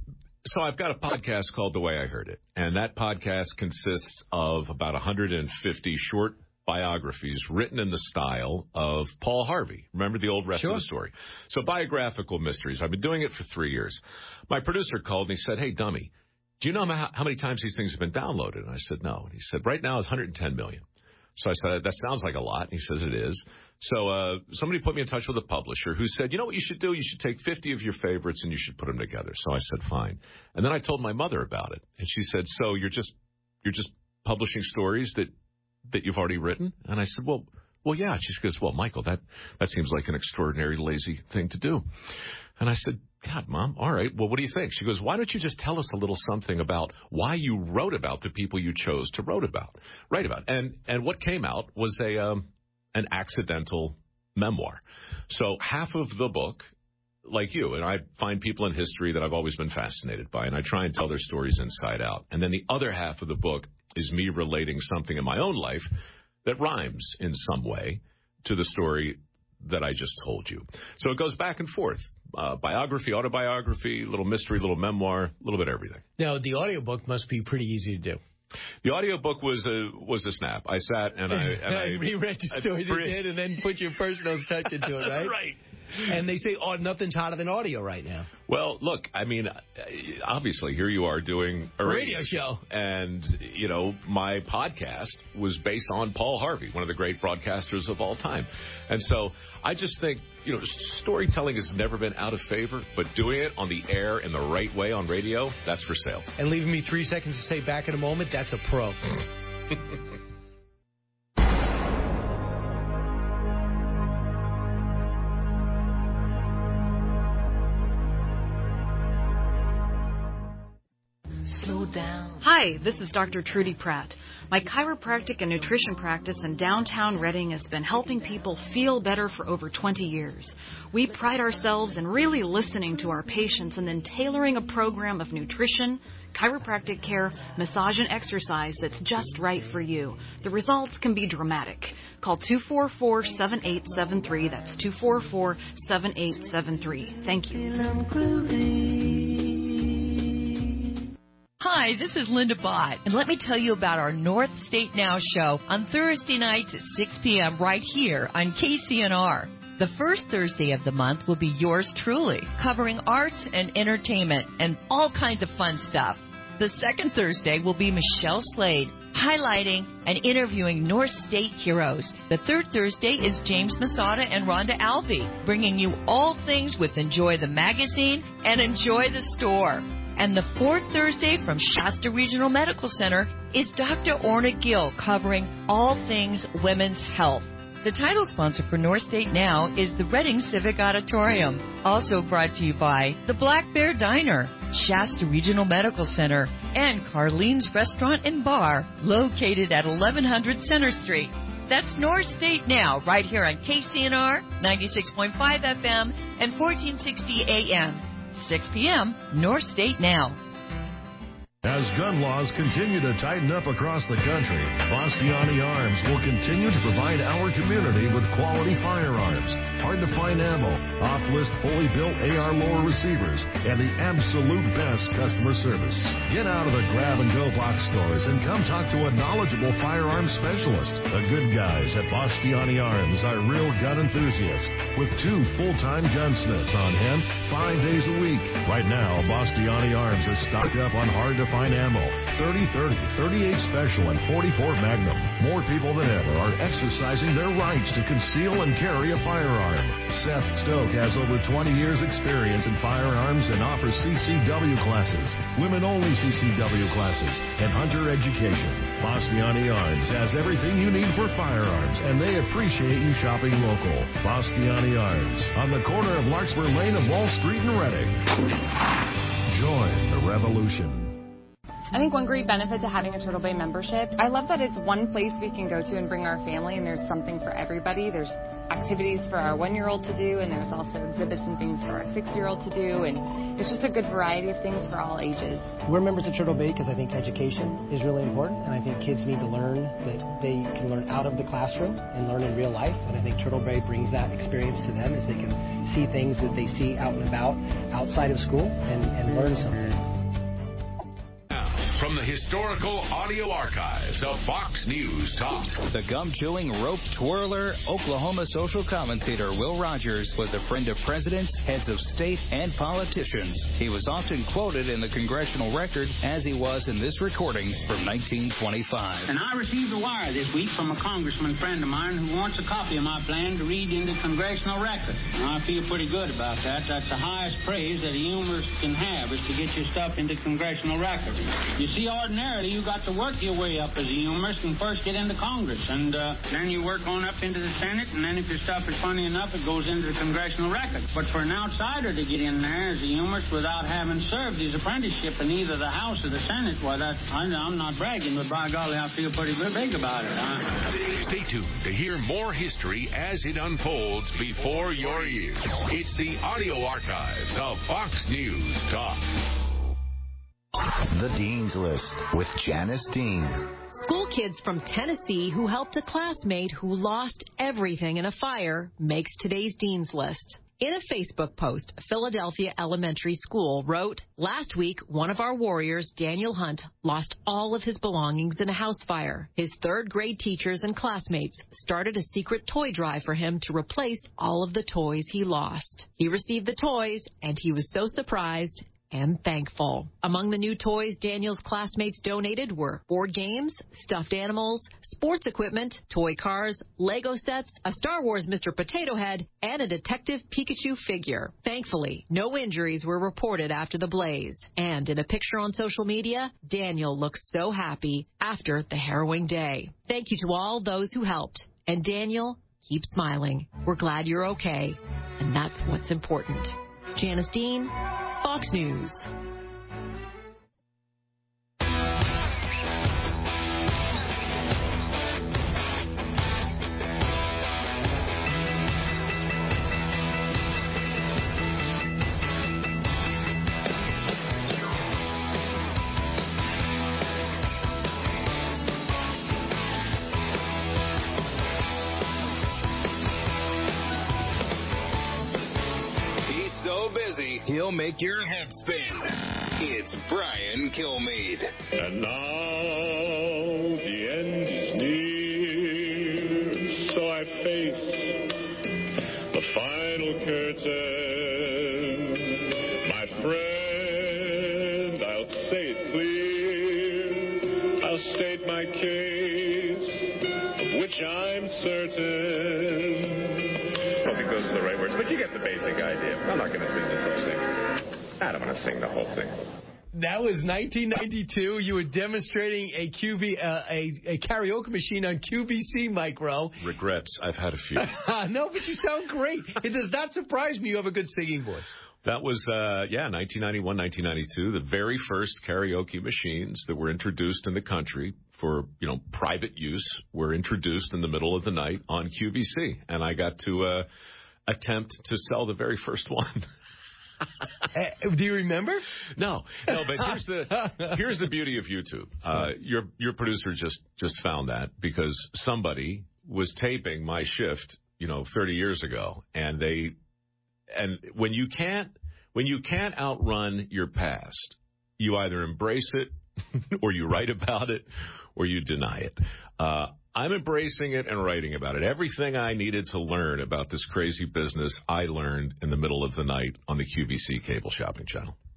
[SPEAKER 1] so I've got a podcast called The Way I Heard It, and that podcast consists of about one hundred fifty short biographies written in the style of Paul Harvey. Remember the old rest
[SPEAKER 22] Sure.
[SPEAKER 1] of the story? So biographical mysteries. I've been doing it for three years. My producer called and he said, hey, dummy, do you know how, how many times these things have been downloaded? And I said, no. And he said, right now it's one hundred ten million. So I said, that sounds like a lot. And he says it is. So uh, somebody put me in touch with a publisher who said, you know what you should do? You should take fifty of your favorites and you should put them together. So I said, fine. And then I told my mother about it. And she said, so you're just you're just publishing stories that, that you've already written? And I said, well, well, yeah. And she goes, well, Michael, that, that seems like an extraordinary lazy thing to do. And I said, God, Mom, all right, well, what do you think? She goes, why don't you just tell us a little something about why you wrote about the people you chose to wrote about, write about? And and what came out was a um, an accidental memoir. So half of the book, like you, and I find people in history that I've always been fascinated by, and I try and tell their stories inside out. And then the other half of the book is me relating something in my own life that rhymes in some way to the story that I just told you. So it goes back and forth. Uh, biography, autobiography, little mystery, little memoir, a little bit of everything.
[SPEAKER 22] Now, the audiobook must be pretty easy to do.
[SPEAKER 1] The audiobook was a was a snap. I sat and I and I
[SPEAKER 22] reread the stories you did and then put your personal touch into it, right?
[SPEAKER 1] Right.
[SPEAKER 22] And they say, oh, nothing's hotter than audio right now.
[SPEAKER 1] Well, look, I mean, obviously, here you are doing a
[SPEAKER 22] radio, radio show.
[SPEAKER 1] And, you know, my podcast was based on Paul Harvey, one of the great broadcasters of all time. And so I just think, you know, storytelling has never been out of favor, but doing it on the air in the right way on radio, that's for sale.
[SPEAKER 22] And leaving me three seconds to say back in a moment, that's a pro.
[SPEAKER 2] Hi, this is Doctor Trudy Pratt. My chiropractic and nutrition practice in downtown Reading has been helping people feel better for over twenty years. We pride ourselves in really listening to our patients and then tailoring a program of nutrition, chiropractic care, massage, and exercise that's just right for you. The results can be dramatic. Call two four four, seven eight seven three. That's two four four, seven eight seven three. Thank you.
[SPEAKER 7] Hi, this is Linda Bott, and let me tell you about our North State Now show on Thursday nights at six p.m. right here on K C N R. The first Thursday of the month will be yours truly, covering arts and entertainment and all kinds of fun stuff. The second Thursday will be Michelle Slade, highlighting and interviewing North State heroes. The third Thursday is James Masada and Rhonda Alvey, bringing you all things with Enjoy the Magazine and Enjoy the Store. And the fourth Thursday from Shasta Regional Medical Center is Doctor Orna Gill, covering all things women's health. The title sponsor for North State Now is the Reading Civic Auditorium. Also brought to you by the Black Bear Diner, Shasta Regional Medical Center, and Carlene's Restaurant and Bar, located at eleven hundred Center Street. That's North State Now, right here on K C N R, ninety-six point five F M and fourteen sixty A M. six p.m., North State Now.
[SPEAKER 8] As gun laws continue to tighten up across the country, Bastiani Arms will continue to provide our community with quality firearms, hard-to-find ammo, off-list fully built A R lower receivers, and the absolute best customer service. Get out of the grab-and-go box stores and come talk to a knowledgeable firearms specialist. The good guys at Bastiani Arms are real gun enthusiasts with two full-time gunsmiths on hand five days a week. Right now, Bastiani Arms is stocked up on hard-to-find fine ammo, thirty thirty, thirty-eight Special, and forty-four Magnum. More people than ever are exercising their rights to conceal and carry a firearm. Seth Stoke has over twenty years experience in firearms and offers C C W classes, women-only C C W classes, and hunter education. Bastiani Arms has everything you need for firearms, and they appreciate you shopping local. Bastiani Arms, on the corner of Larkspur Lane and Wall Street in Reading. Join the revolution.
[SPEAKER 10] I think one great benefit to having a Turtle Bay membership, I love that it's one place we can go to and bring our family, and there's something for everybody. There's activities for our one-year-old to do, and there's also exhibits and things for our six-year-old to do, and it's just a good variety of things for all ages.
[SPEAKER 19] We're members of Turtle Bay because I think education is really important, and I think kids need to learn that they can learn out of the classroom and learn in real life, and I think Turtle Bay brings that experience to them as they can see things that they see out and about outside of school and, and learn something.
[SPEAKER 9] From the historical audio archives of Fox News Talk.
[SPEAKER 20] The gum-chewing, rope twirler, Oklahoma social commentator Will Rogers was a friend of presidents, heads of state, and politicians. He was often quoted in the Congressional Record, as he was in this recording from nineteen twenty-five.
[SPEAKER 21] And I received a wire this week from a congressman friend of mine who wants a copy of my plan to read into Congressional Record. And I feel pretty good about that. That's the highest praise that a humorist can have, is to get your stuff into Congressional Record. You see, ordinarily, you got to work your way up as a humorist and first get into Congress. And uh, then you work on up into the Senate, and then if your stuff is funny enough, it goes into the Congressional Record. But for an outsider to get in there as a humorist without having served his apprenticeship in either the House or the Senate, well, that, I, I'm not bragging, but by golly, I feel pretty big about it. Huh?
[SPEAKER 9] Stay tuned to hear more history as it unfolds before your ears. It's the audio archives of Fox News Talk.
[SPEAKER 23] The Dean's List with Janice Dean.
[SPEAKER 7] School kids from Tennessee who helped a classmate who lost everything in a fire makes today's Dean's List. In a Facebook post, Philadelphia Elementary School wrote, "Last week, one of our warriors, Daniel Hunt, lost all of his belongings in a house fire. His third grade teachers and classmates started a secret toy drive for him to replace all of the toys he lost. He received the toys, and he was so surprised and thankful." Among the new toys Daniel's classmates donated were board games, stuffed animals, sports equipment, toy cars, Lego sets, a Star Wars Mister Potato Head, and a Detective Pikachu figure. Thankfully, no injuries were reported after the blaze. And in a picture on social media, Daniel looks so happy after the harrowing day. Thank you to all those who helped. And Daniel, keep smiling. We're glad you're okay. And that's what's important. Janice Dean, Fox News.
[SPEAKER 9] So busy, he'll make your head spin. It's Brian Kilmeade.
[SPEAKER 24] And now the end is near, so I face the final curtain. My friend, I'll say it clear. I'll state my case, of which I'm certain. Those are the right words, but you get the basic idea. I'm not going to sing this whole thing. I don't want to sing the whole thing.
[SPEAKER 22] That was nineteen ninety-two. You were demonstrating a Q V, uh, a, a karaoke machine on Q V C, Mike Rowe.
[SPEAKER 1] Regrets. I've had a few.
[SPEAKER 22] No, but you sound great. It does not surprise me you have a good singing voice.
[SPEAKER 1] That was, uh, yeah, nineteen ninety-one, nineteen ninety-two, the very first karaoke machines that were introduced in the country for, you know, private use were introduced in the middle of the night on Q V C. And I got to uh, attempt to sell the very first one.
[SPEAKER 22] uh, do you remember?
[SPEAKER 1] No, no. But here's the here's the beauty of YouTube. Uh, your your producer just just found that because somebody was taping my shift, you know, thirty years ago, and they and when you can't when you can't outrun your past, you either embrace it or you write about it or you deny it. Uh, I'm embracing it and writing about it. Everything I needed to learn about this crazy business, I learned in the middle of the night on the Q V C cable shopping channel.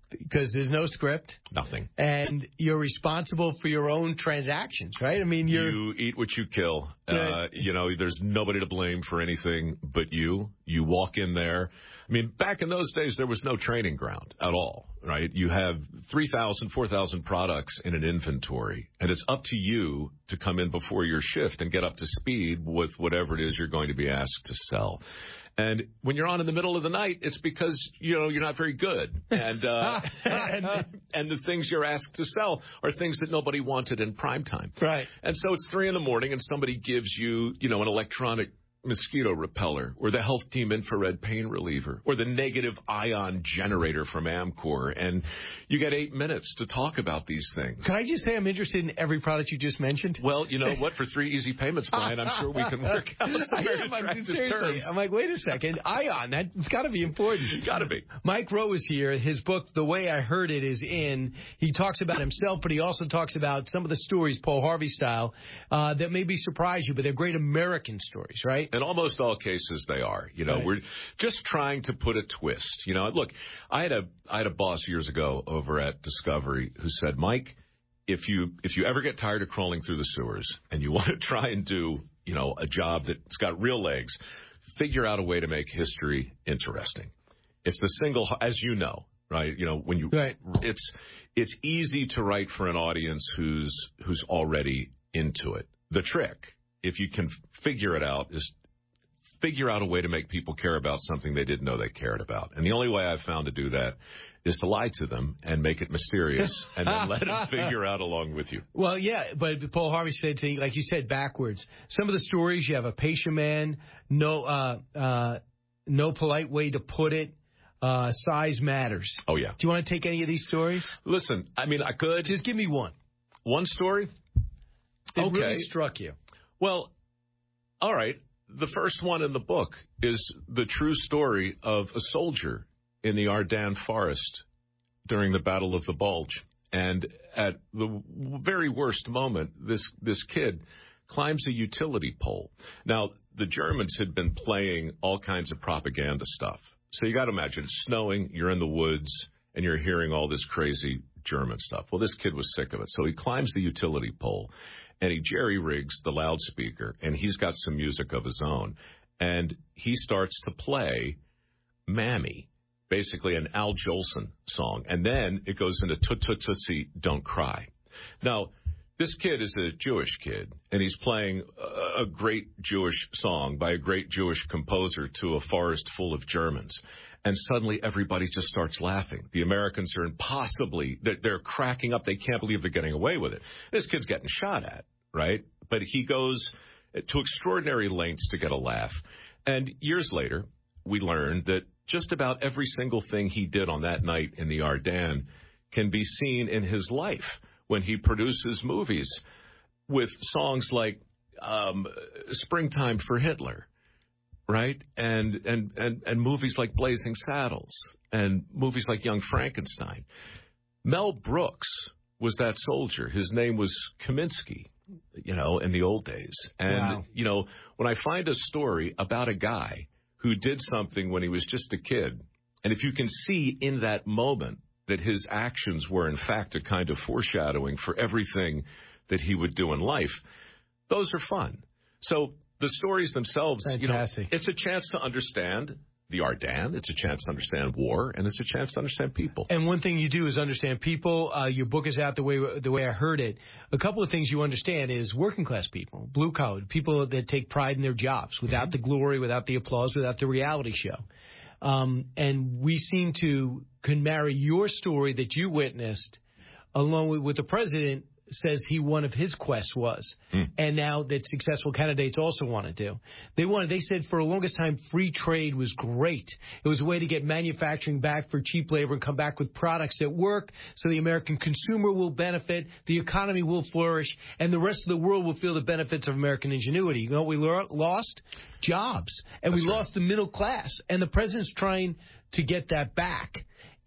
[SPEAKER 22] because there's no script.
[SPEAKER 1] Nothing.
[SPEAKER 22] And you're responsible for your own transactions, right? I mean, you're...
[SPEAKER 1] You eat what you kill.
[SPEAKER 22] Right.
[SPEAKER 1] Uh, you know, there's nobody to blame for anything but you. You walk in there. I mean, back in those days, there was no training ground at all, right? You have three thousand, four thousand products in an inventory, and it's up to you to come in before your shift and get up to speed with whatever it is you're going to be asked to sell. And when you're on in the middle of the night, it's because, you know, you're not very good. And, uh, and, and the things you're asked to sell are things that nobody wanted in prime time.
[SPEAKER 22] Right.
[SPEAKER 1] And so it's three in the morning and somebody gives you, you know, an electronic mosquito repeller or the Health Team infrared pain reliever or the negative ion generator from Amcor. And you get eight minutes to talk about these things.
[SPEAKER 22] Can I just say I'm interested in every product you just mentioned?
[SPEAKER 1] Well, you know what? For three easy payments, Brian, I'm sure we can work out some very attractive terms.
[SPEAKER 22] I'm like, wait a second. Ion, that's got to be important.
[SPEAKER 1] Got to be.
[SPEAKER 22] Mike Rowe is here. His book, The Way I Heard It, is in. He talks about himself, but he also talks about some of the stories, Paul Harvey style, uh, that maybe surprise you, but they're great American stories, right?
[SPEAKER 1] In almost all cases, they are. You know, right. We're just trying to put a twist. You know, look, I had a I had a boss years ago over at Discovery who said, Mike, if you if you ever get tired of crawling through the sewers and you want to try and do, you know, a job that's got real legs, figure out a way to make history interesting. It's the single, as you know, right? You know, when you
[SPEAKER 22] right.
[SPEAKER 1] it's it's easy to write for an audience who's who's already into it. The trick, if you can figure it out, is figure out a way to make people care about something they didn't know they cared about. And the only way I've found to do that is to lie to them and make it mysterious and then let them figure out along with you.
[SPEAKER 22] Well, yeah, but Paul Harvey said, to you, like you said, backwards. Some of the stories, you have a patient man, no, uh, uh, no polite way to put it. Uh, size matters.
[SPEAKER 1] Oh, yeah.
[SPEAKER 22] Do you want to take any of these stories?
[SPEAKER 1] Listen, I mean, I could.
[SPEAKER 22] Just give me one.
[SPEAKER 1] One story?
[SPEAKER 22] It
[SPEAKER 1] okay.
[SPEAKER 22] really struck you.
[SPEAKER 1] Well, all right. The first one in the book is the true story of a soldier in the Ardennes forest during the Battle of the Bulge. And at the very worst moment, this, this kid climbs a utility pole. Now, the Germans had been playing all kinds of propaganda stuff. So you got to imagine it's snowing, you're in the woods, and you're hearing all this crazy German stuff. Well, this kid was sick of it. So he climbs the utility pole. And he jerry-rigs the loudspeaker, and he's got some music of his own. And he starts to play Mammy, basically an Al Jolson song. And then it goes into Tut Tut Tootsie, Don't Cry. Now, this kid is a Jewish kid, and he's playing a great Jewish song by a great Jewish composer to a forest full of Germans. And suddenly everybody just starts laughing. The Americans are impossibly, they're, they're cracking up. They can't believe they're getting away with it. This kid's getting shot at, right? But he goes to extraordinary lengths to get a laugh. And years later, we learned that just about every single thing he did on that night in the Ardennes can be seen in his life when he produces movies with songs like um, Springtime for Hitler. Right? And, and, and, and movies like Blazing Saddles and movies like Young Frankenstein. Mel Brooks was that soldier. His name was Kaminsky, you know, in the old days. And, wow. you know, when I find a story about a guy who did something when he was just a kid, and if you can see in that moment that his actions were, in fact, a kind of foreshadowing for everything that he would do in life, those are fun. So the stories themselves, you know, it's a chance to understand the Ardennes, it's a chance to understand war, and it's a chance to understand people.
[SPEAKER 22] And one thing you do is understand people. Uh, your book is out the way the way I heard it. A couple of things you understand is working class people, blue collar, people that take pride in their jobs, without mm-hmm. the glory, without the applause, without the reality show. Um, and we seem to can marry your story that you witnessed along with, with the president. Says he one of his quests was, mm. and now that successful candidates also want to do. They wanted. They said for the longest time, free trade was great. It was a way to get manufacturing back for cheap labor and come back with products that work, so the American consumer will benefit, the economy will flourish, and the rest of the world will feel the benefits of American ingenuity. You know what we lost? Jobs, and That's we right. lost the middle class. And the president's trying to get that back.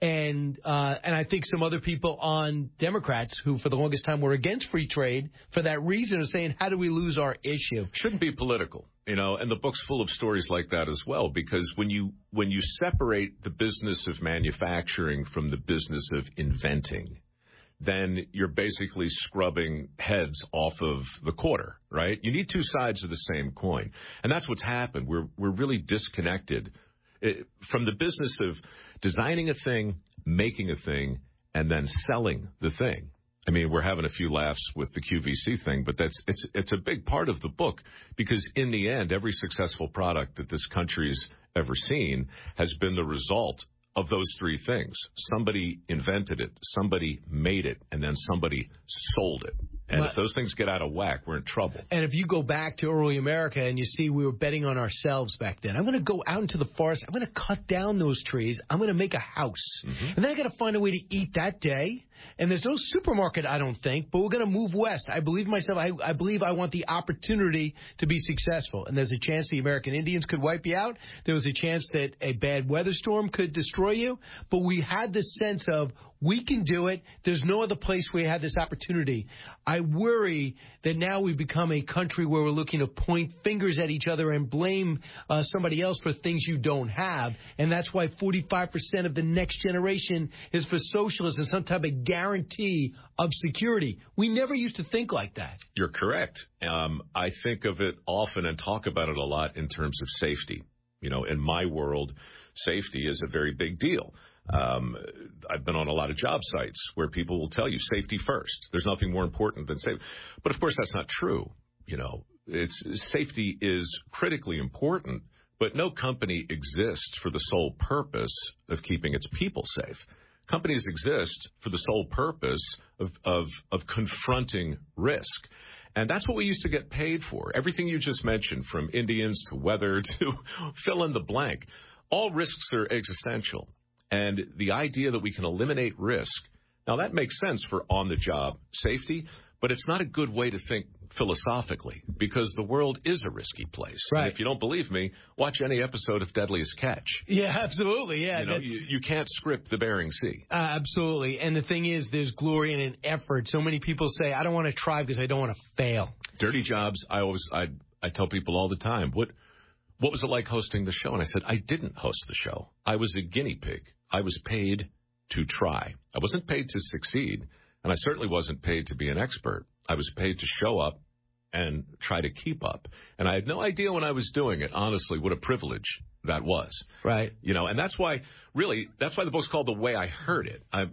[SPEAKER 22] And uh, and I think some other people on Democrats who for the longest time were against free trade for that reason are saying, how do we lose our issue?
[SPEAKER 1] Shouldn't be political, you know, and the book's full of stories like that as well, because when you when you separate the business of manufacturing from the business of inventing, then you're basically scrubbing heads off of the quarter, right? You need two sides of the same coin. And that's what's happened. We're we're really disconnected it, from the business of designing a thing, making a thing, and then selling the thing. I mean, we're having a few laughs with the Q V C thing, but that's it's it's a big part of the book, because in the end, every successful product that this country's ever seen has been the result of those three things. Somebody invented it, somebody made it, and then somebody sold it. And but, if those things get out of whack, we're in trouble.
[SPEAKER 22] And if you go back to early America and you see we were betting on ourselves back then, I'm going to go out into the forest, I'm going to cut down those trees, I'm going to make a house. Mm-hmm. And then I got to find a way to eat that day. And there's no supermarket, I don't think, but we're going to move west. I believe myself. I, I believe I want the opportunity to be successful. And there's a chance the American Indians could wipe you out. There was a chance that a bad weather storm could destroy you. But we had this sense of we can do it. There's no other place where we had this opportunity. I worry that now we've become a country where we're looking to point fingers at each other and blame uh, somebody else for things you don't have. And that's why forty-five percent of the next generation is for socialism, some type of guarantee of security. We never used to think like that.
[SPEAKER 1] You're correct. Um, I think of it often and talk about it a lot in terms of safety. You know, in my world, safety is a very big deal. Um, I've been on a lot of job sites where people will tell you safety first. There's nothing more important than safety. But of course, that's not true. You know, it's safety is critically important, but no company exists for the sole purpose of keeping its people safe. Companies exist for the sole purpose of, of, of confronting risk. And that's what we used to get paid for. Everything you just mentioned, from Indians to weather to fill in the blank, all risks are existential. And the idea that we can eliminate risk, now that makes sense for on-the-job safety, but it's not a good way to think philosophically, because the world is a risky place.
[SPEAKER 22] Right.
[SPEAKER 1] And if you don't believe me, watch any episode of Deadliest Catch.
[SPEAKER 22] Yeah, absolutely. Yeah,
[SPEAKER 1] you know, you, you can't script the Bering Sea.
[SPEAKER 22] Uh, absolutely. And the thing is, there's glory in an effort. So many people say, I don't want to try because I don't want to fail.
[SPEAKER 1] Dirty jobs, I always, I, I tell people all the time, what, what was it like hosting the show? And I said, I didn't host the show. I was a guinea pig. I was paid to try. I wasn't paid to succeed, and I certainly wasn't paid to be an expert. I was paid to show up and try to keep up. And I had no idea when I was doing it, honestly, what a privilege that was.
[SPEAKER 22] Right.
[SPEAKER 1] You know, and that's why, really, that's why the book's called The Way I Heard It. I,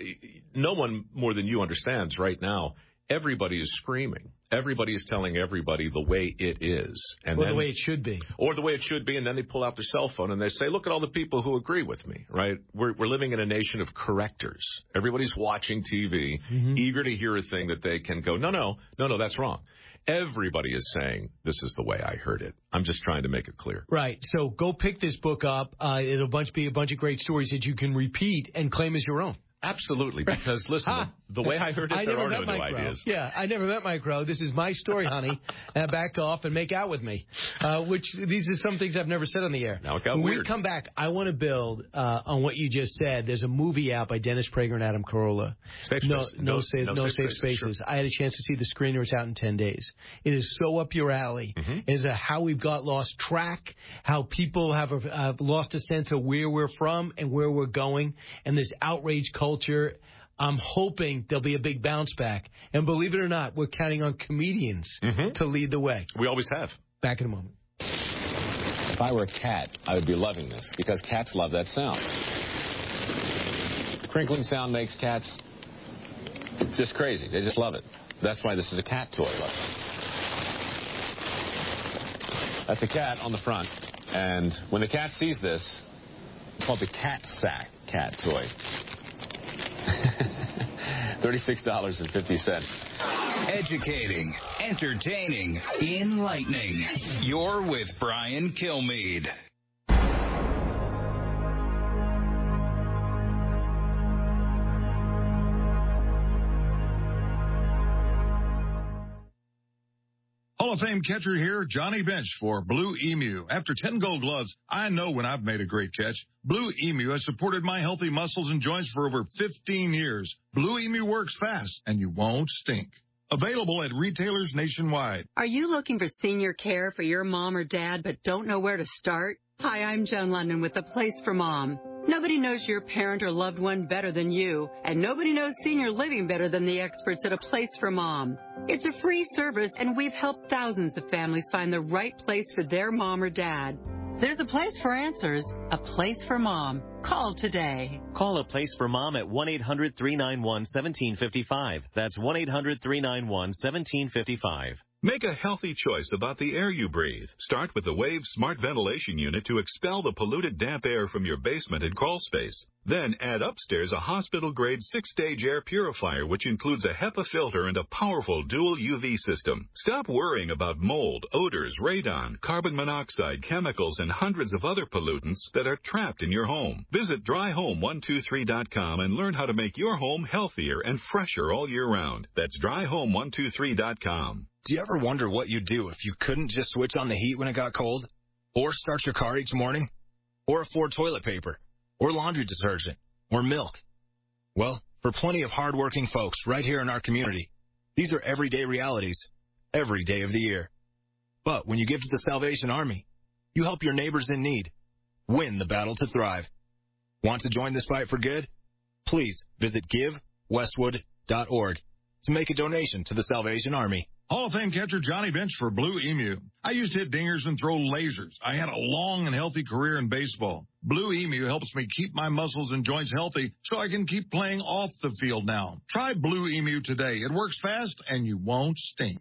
[SPEAKER 1] no one more than you understands right now, everybody is screaming. Everybody is telling everybody the way it is. And
[SPEAKER 22] or
[SPEAKER 1] then,
[SPEAKER 22] the way it should be.
[SPEAKER 1] Or the way it should be, and then they pull out their cell phone and they say, look at all the people who agree with me, right? We're, we're living in a nation of correctors. Everybody's watching T V, mm-hmm. eager to hear a thing that they can go, no, no, no, no, that's wrong. Everybody is saying, this is the way I heard it. I'm just trying to make it clear.
[SPEAKER 22] Right. So go pick this book up. Uh, it'll bunch, be a bunch of great stories that you can repeat and claim as your own.
[SPEAKER 1] Absolutely, because, listen,
[SPEAKER 22] ah.
[SPEAKER 1] the way I heard it,
[SPEAKER 22] I
[SPEAKER 1] there
[SPEAKER 22] never
[SPEAKER 1] are
[SPEAKER 22] met
[SPEAKER 1] no
[SPEAKER 22] Mike
[SPEAKER 1] new
[SPEAKER 22] Rowe.
[SPEAKER 1] ideas.
[SPEAKER 22] Yeah, I never met Mike Rowe. This is my story, honey. And back off and make out with me, uh, which these are some things I've never said on the air.
[SPEAKER 1] Now it got
[SPEAKER 22] when
[SPEAKER 1] weird.
[SPEAKER 22] we come back, I want to build uh, on what you just said. There's a movie out by Dennis Prager and Adam Carolla.
[SPEAKER 1] Safe
[SPEAKER 22] no,
[SPEAKER 1] space.
[SPEAKER 22] no,
[SPEAKER 1] No,
[SPEAKER 22] safe,
[SPEAKER 1] no
[SPEAKER 22] no
[SPEAKER 1] safe
[SPEAKER 22] safe
[SPEAKER 1] spaces,
[SPEAKER 22] spaces.
[SPEAKER 1] sure.
[SPEAKER 22] I had a chance to see the screener. It's out in ten days. It is so up your alley.
[SPEAKER 1] Mm-hmm.
[SPEAKER 22] Is a how we've got lost track, how people have, a, have lost a sense of where we're from and where we're going, and this outrage culture. I'm hoping there'll be a big bounce back. And believe it or not, we're counting on comedians
[SPEAKER 1] mm-hmm.
[SPEAKER 22] to lead the way.
[SPEAKER 1] We always have.
[SPEAKER 22] Back in a moment.
[SPEAKER 3] If I were a cat, I would be loving this, because cats love that sound. The crinkling sound makes cats just crazy. They just love it. That's why this is a cat toy. Look. That's a cat on the front. And when the cat sees this, it's called the Cat Sack cat toy. thirty-six dollars and fifty cents.
[SPEAKER 20] Educating, entertaining, enlightening. You're with Brian Kilmeade.
[SPEAKER 8] Hello,
[SPEAKER 4] Hall of Fame catcher here, Johnny Bench for Blue Emu. After ten gold gloves, I know when I've made a great catch. Blue Emu has supported my healthy muscles and joints for over fifteen years. Blue Emu works fast, and you won't stink. Available at retailers nationwide.
[SPEAKER 5] Are you looking for senior care for your mom or dad but don't know where to start? Hi, I'm Joan London with The Place for Mom. Nobody knows your parent or loved one better than you, and nobody knows senior living better than the experts at A Place for Mom. It's a free service, and we've helped thousands of families find the right place for their mom or dad. There's a place for answers, A Place for Mom. Call today.
[SPEAKER 6] Call A Place for Mom at one eight hundred, three nine one, one seven five five. That's one eight hundred, three nine one, one seven five five.
[SPEAKER 11] Make a healthy choice about the air you breathe. Start with the Wave Smart Ventilation Unit to expel the polluted damp air from your basement and crawl space. Then add upstairs a hospital-grade six-stage air purifier, which includes a HEPA filter and a powerful dual U V system. Stop worrying about mold, odors, radon, carbon monoxide, chemicals, and hundreds of other pollutants that are trapped in your home. Visit dry home one two three dot com and learn how to make your home healthier and fresher all year round. That's dry home one two three dot com.
[SPEAKER 12] Do you ever wonder what you'd do if you couldn't just switch on the heat when it got cold? Or start your car each morning? Or afford toilet paper? Or laundry detergent? Or milk? Well, for plenty of hardworking folks right here in our community, these are everyday realities, every day of the year. But when you give to the Salvation Army, you help your neighbors in need. Win the battle to thrive. Want to join this fight for good? Please visit give westwood dot org to make a donation to the Salvation Army.
[SPEAKER 4] Hall of Fame catcher Johnny Bench for Blue Emu. I used to hit dingers and throw lasers. I had a long and healthy career in baseball. Blue Emu helps me keep my muscles and joints healthy so I can keep playing off the field now. Try Blue Emu today. It works fast and you won't stink.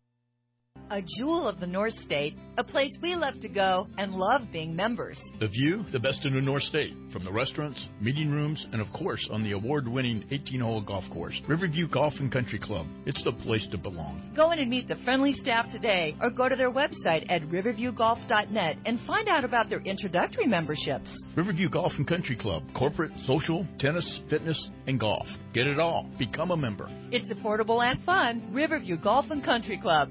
[SPEAKER 7] A jewel of the North State, a place we love to go and love being members.
[SPEAKER 14] The view, the best in the North State, from the restaurants, meeting rooms, and of course on the award-winning eighteen-hole golf course, Riverview Golf and Country Club. It's the place to belong.
[SPEAKER 7] Go in and meet the friendly staff today or go to their website at riverview golf dot net and find out about their introductory memberships.
[SPEAKER 14] Riverview Golf and Country Club, corporate, social, tennis, fitness, and golf. Get it all. Become a member.
[SPEAKER 7] It's affordable and fun. Riverview Golf and Country Club.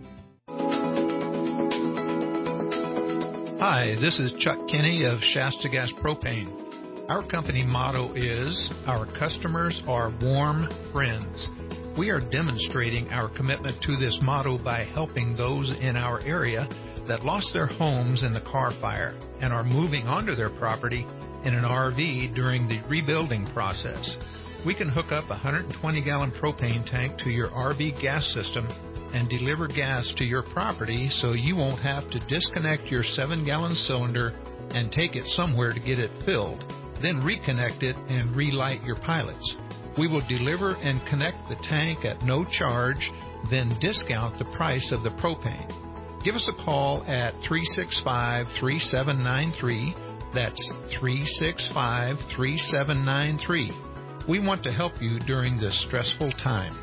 [SPEAKER 25] Hi, this is Chuck Kinney of Shasta Gas Propane. Our company motto is, our customers are warm friends. We are demonstrating our commitment to this motto by helping those in our area that lost their homes in the Carr fire and are moving onto their property in an R V during the rebuilding process. We can hook up a one hundred twenty gallon propane tank to your R V gas system and deliver gas to your property so you won't have to disconnect your seven gallon cylinder and take it somewhere to get it filled, then reconnect it and relight your pilots. We will deliver and connect the tank at no charge, then discount the price of the propane. Give us a call at three six five, three seven nine three. That's three six five, three seven nine three. We want to help you during this stressful time.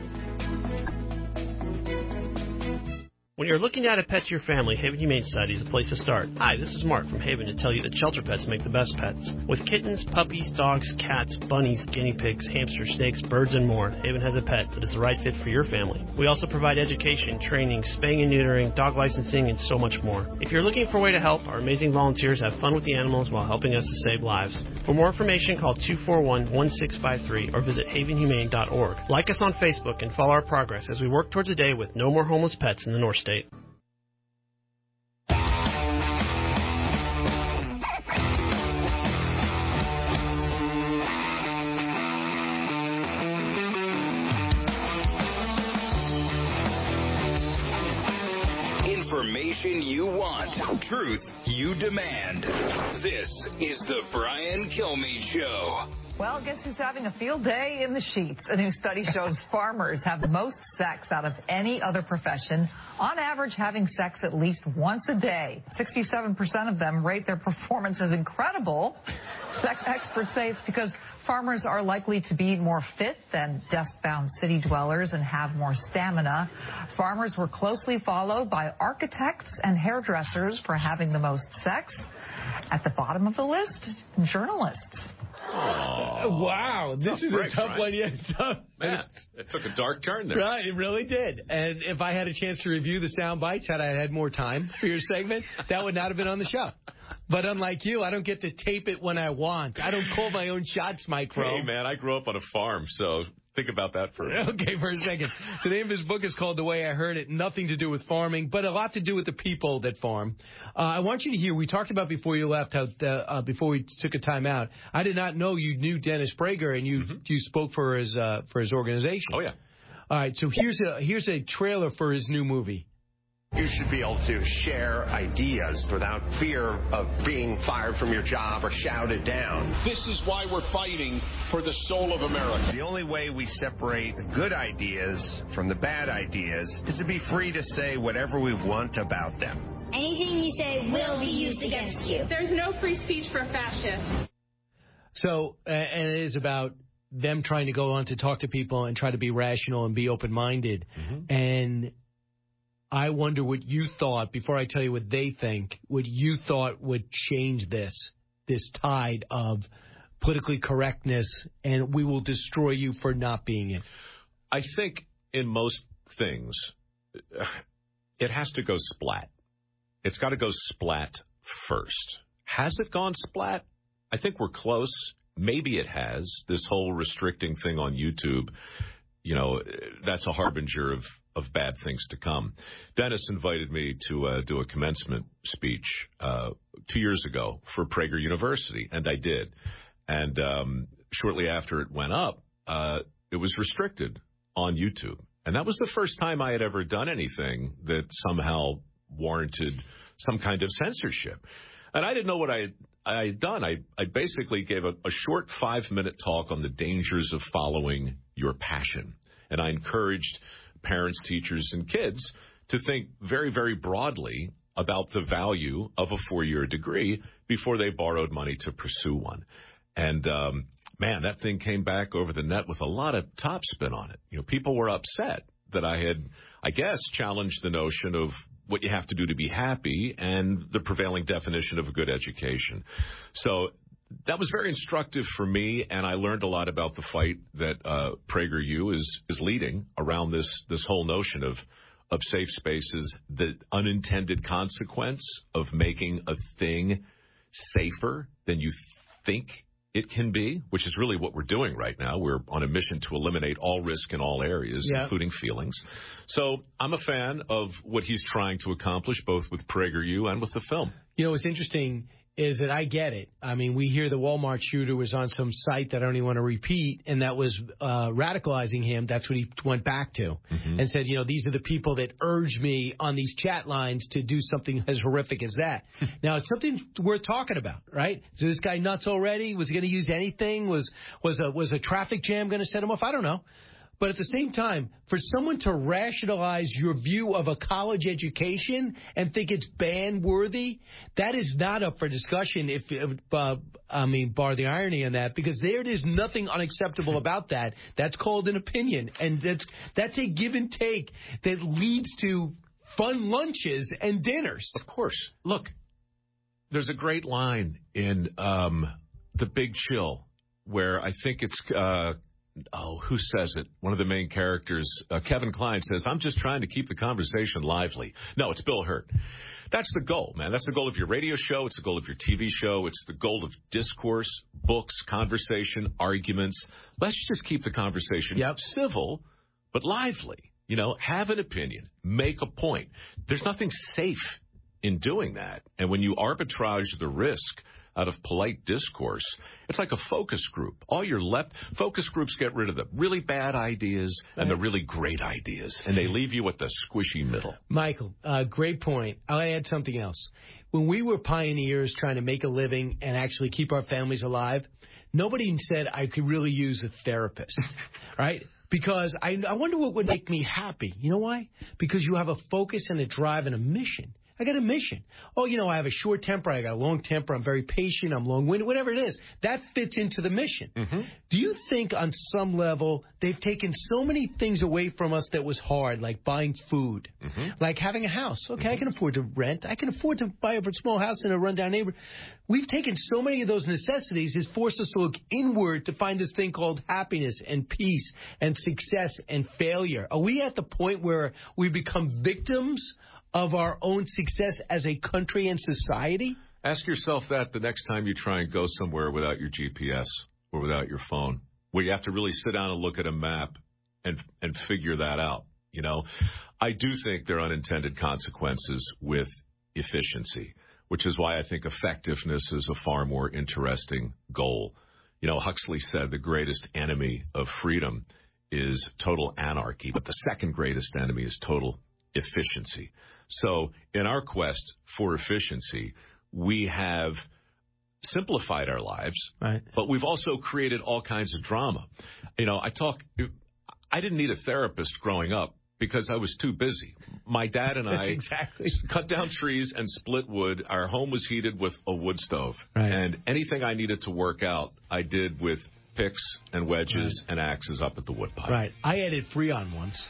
[SPEAKER 28] When you're looking to add a pet to your family, Haven Humane Society is the place to start. Hi, this is Mark from Haven to tell you that shelter pets make the best pets. With kittens, puppies, dogs, cats, bunnies, guinea pigs, hamsters, snakes, birds, and more, Haven has a pet that is the right fit for your family. We also provide education, training, spaying and neutering, dog licensing, and so much more. If you're looking for a way to help, our amazing volunteers have fun with the animals while helping us to save lives. For more information, call two four one, one six five three or visit haven humane dot org. Like us on Facebook and follow our progress as we work towards a day with no more homeless pets in the North State.
[SPEAKER 29] Information you want, truth you demand. This is the Brian Kilmeade Show.
[SPEAKER 30] Well, guess who's having a field day in the sheets? A new study shows farmers have the most sex out of any other profession, on average having sex at least once a day. sixty-seven percent of them rate their performance as incredible. Sex experts say it's because farmers are likely to be more fit than desk-bound city dwellers and have more stamina. Farmers were closely followed by architects and hairdressers for having the most sex. At the bottom of the list, journalists.
[SPEAKER 1] Oh,
[SPEAKER 22] wow, this
[SPEAKER 1] tough
[SPEAKER 22] is
[SPEAKER 1] break,
[SPEAKER 22] a tough
[SPEAKER 1] Brian.
[SPEAKER 22] one. Yeah, it's tough.
[SPEAKER 1] Man, it took a dark turn there.
[SPEAKER 22] Right, it really did. And if I had a chance to review the sound bites, had I had more time for your segment, that would not have been on the show. But unlike you, I don't get to tape it when I want. I don't call my own shots, Mike Rowe.
[SPEAKER 1] Hey, man, I grew up on a farm, so think about that for a minute.
[SPEAKER 22] Okay, for a second. The name of his book is called The Way I Heard It. Nothing to do with farming, but a lot to do with the people that farm. Uh, I want you to hear, we talked about before you left, how uh, uh, before we took a time out, I did not know you knew Dennis Prager, and you mm-hmm. you spoke for his uh, for his organization.
[SPEAKER 1] Oh, yeah.
[SPEAKER 22] All right, so here's a here's a trailer for his new movie.
[SPEAKER 2] You should be able to share ideas without fear of being fired from your job or shouted down.
[SPEAKER 10] This is why we're fighting for the soul of America.
[SPEAKER 2] The only way we separate the good ideas from the bad ideas is to be free to say whatever we want about them.
[SPEAKER 13] Anything you say will be used against you.
[SPEAKER 15] There's no free speech for fascists.
[SPEAKER 22] So, uh, and it is about them trying to go on to talk to people and try to be rational and be open-minded. Mm-hmm. And I wonder what you thought, before I tell you what they think, what you thought would change this, this tide of politically correctness, and we will destroy you for not being it.
[SPEAKER 1] I think in most things, it has to go splat. It's got to go splat first. Has it gone splat? I think we're close. Maybe it has. This whole restricting thing on YouTube, you know, that's a harbinger of, of bad things to come. Dennis invited me to uh, do a commencement speech uh, two years ago for Prager University, and I did. And um, shortly after it went up, uh, it was restricted on YouTube. And that was the first time I had ever done anything that somehow warranted some kind of censorship. And I didn't know what I had, I had done. I, I basically gave a, a short five-minute talk on the dangers of following your passion. And I encouraged parents, teachers, and kids to think very, very broadly about the value of a four-year degree before they borrowed money to pursue one. And, um, man, that thing came back over the net with a lot of topspin on it. You know, people were upset that I had, I guess, challenged the notion of what you have to do to be happy and the prevailing definition of a good education. So that was very instructive for me, and I learned a lot about the fight that uh, PragerU is is leading around this this whole notion of of safe spaces, the unintended consequence of making a thing safer than you think it can be, which is really what we're doing right now. We're on a mission to eliminate all risk in all areas, yeah. including feelings. So I'm a fan of what he's trying to accomplish, both with PragerU and with the film.
[SPEAKER 22] You know, what's interesting is that I get it. I mean, we hear the Walmart shooter was on some site that I don't even want to repeat, and that was uh, radicalizing him. That's what he went back to mm-hmm. and said, you know, these are the people that urge me on these chat lines to do something as horrific as that. Now, it's something worth talking about, right? Is this guy nuts already? Was he going to use anything? Was was a, was a traffic jam going to set him off? I don't know. But at the same time, for someone to rationalize your view of a college education and think it's ban-worthy, that is not up for discussion, if, if uh, I mean, bar the irony in that, because there is nothing unacceptable about that. That's called an opinion, and that's, that's a give and take that leads to fun lunches and dinners.
[SPEAKER 1] Of course. Look, there's a great line in um, The Big Chill where I think it's... Uh, Oh, who says it? One of the main characters, uh, Kevin Kline, says, I'm just trying to keep the conversation lively. No, it's Bill Hurt. That's the goal, man. That's the goal of your radio show. It's the goal of your T V show. It's the goal of discourse, books, conversation, arguments. Let's just keep the conversation yep. civil but lively. You know, have an opinion. Make a point. There's nothing safe in doing that. And when you arbitrage the risk out of polite discourse, it's like a focus group. All your left focus groups get rid of the really bad ideas and the really great ideas, and they leave you with the squishy middle.
[SPEAKER 22] Michael, uh, great point. I'll add something else. When we were pioneers trying to make a living and actually keep our families alive, nobody said I could really use a therapist, right? Because I, I wonder what would make me happy. You know why? Because you have a focus and a drive and a mission. I got a mission. Oh, you know, I have a short temper. I got a long temper. I'm very patient. I'm long-winded. Whatever it is, that fits into the mission.
[SPEAKER 1] Mm-hmm.
[SPEAKER 22] Do you think on some level they've taken so many things away from us that was hard, like buying food,
[SPEAKER 1] mm-hmm.
[SPEAKER 22] like having a house? Okay,
[SPEAKER 1] mm-hmm.
[SPEAKER 22] I can afford to rent. I can afford to buy a small house in a rundown neighborhood. We've taken so many of those necessities, it's forced us to look inward to find this thing called happiness and peace and success and failure. Are we at the point where we become victims of our own success as a country and society?
[SPEAKER 1] Ask yourself that the next time you try and go somewhere without your G P S or without your phone, where you have to really sit down and look at a map and and figure that out. You know, I do think there are unintended consequences with efficiency, which is why I think effectiveness is a far more interesting goal. You know, Huxley said the greatest enemy of freedom is total anarchy, but the second greatest enemy is total efficiency. So in our quest for efficiency, we have simplified our lives,
[SPEAKER 22] right.
[SPEAKER 1] but we've also created all kinds of drama. You know, I talk, I didn't need a therapist growing up because I was too busy. My dad and I
[SPEAKER 22] exactly.
[SPEAKER 1] cut down trees and split wood. Our home was heated with a wood stove.
[SPEAKER 22] Right.
[SPEAKER 1] And anything I needed to work out, I did with picks and wedges
[SPEAKER 22] right.
[SPEAKER 1] and axes up at the wood pile.
[SPEAKER 22] Right. I added Freon once.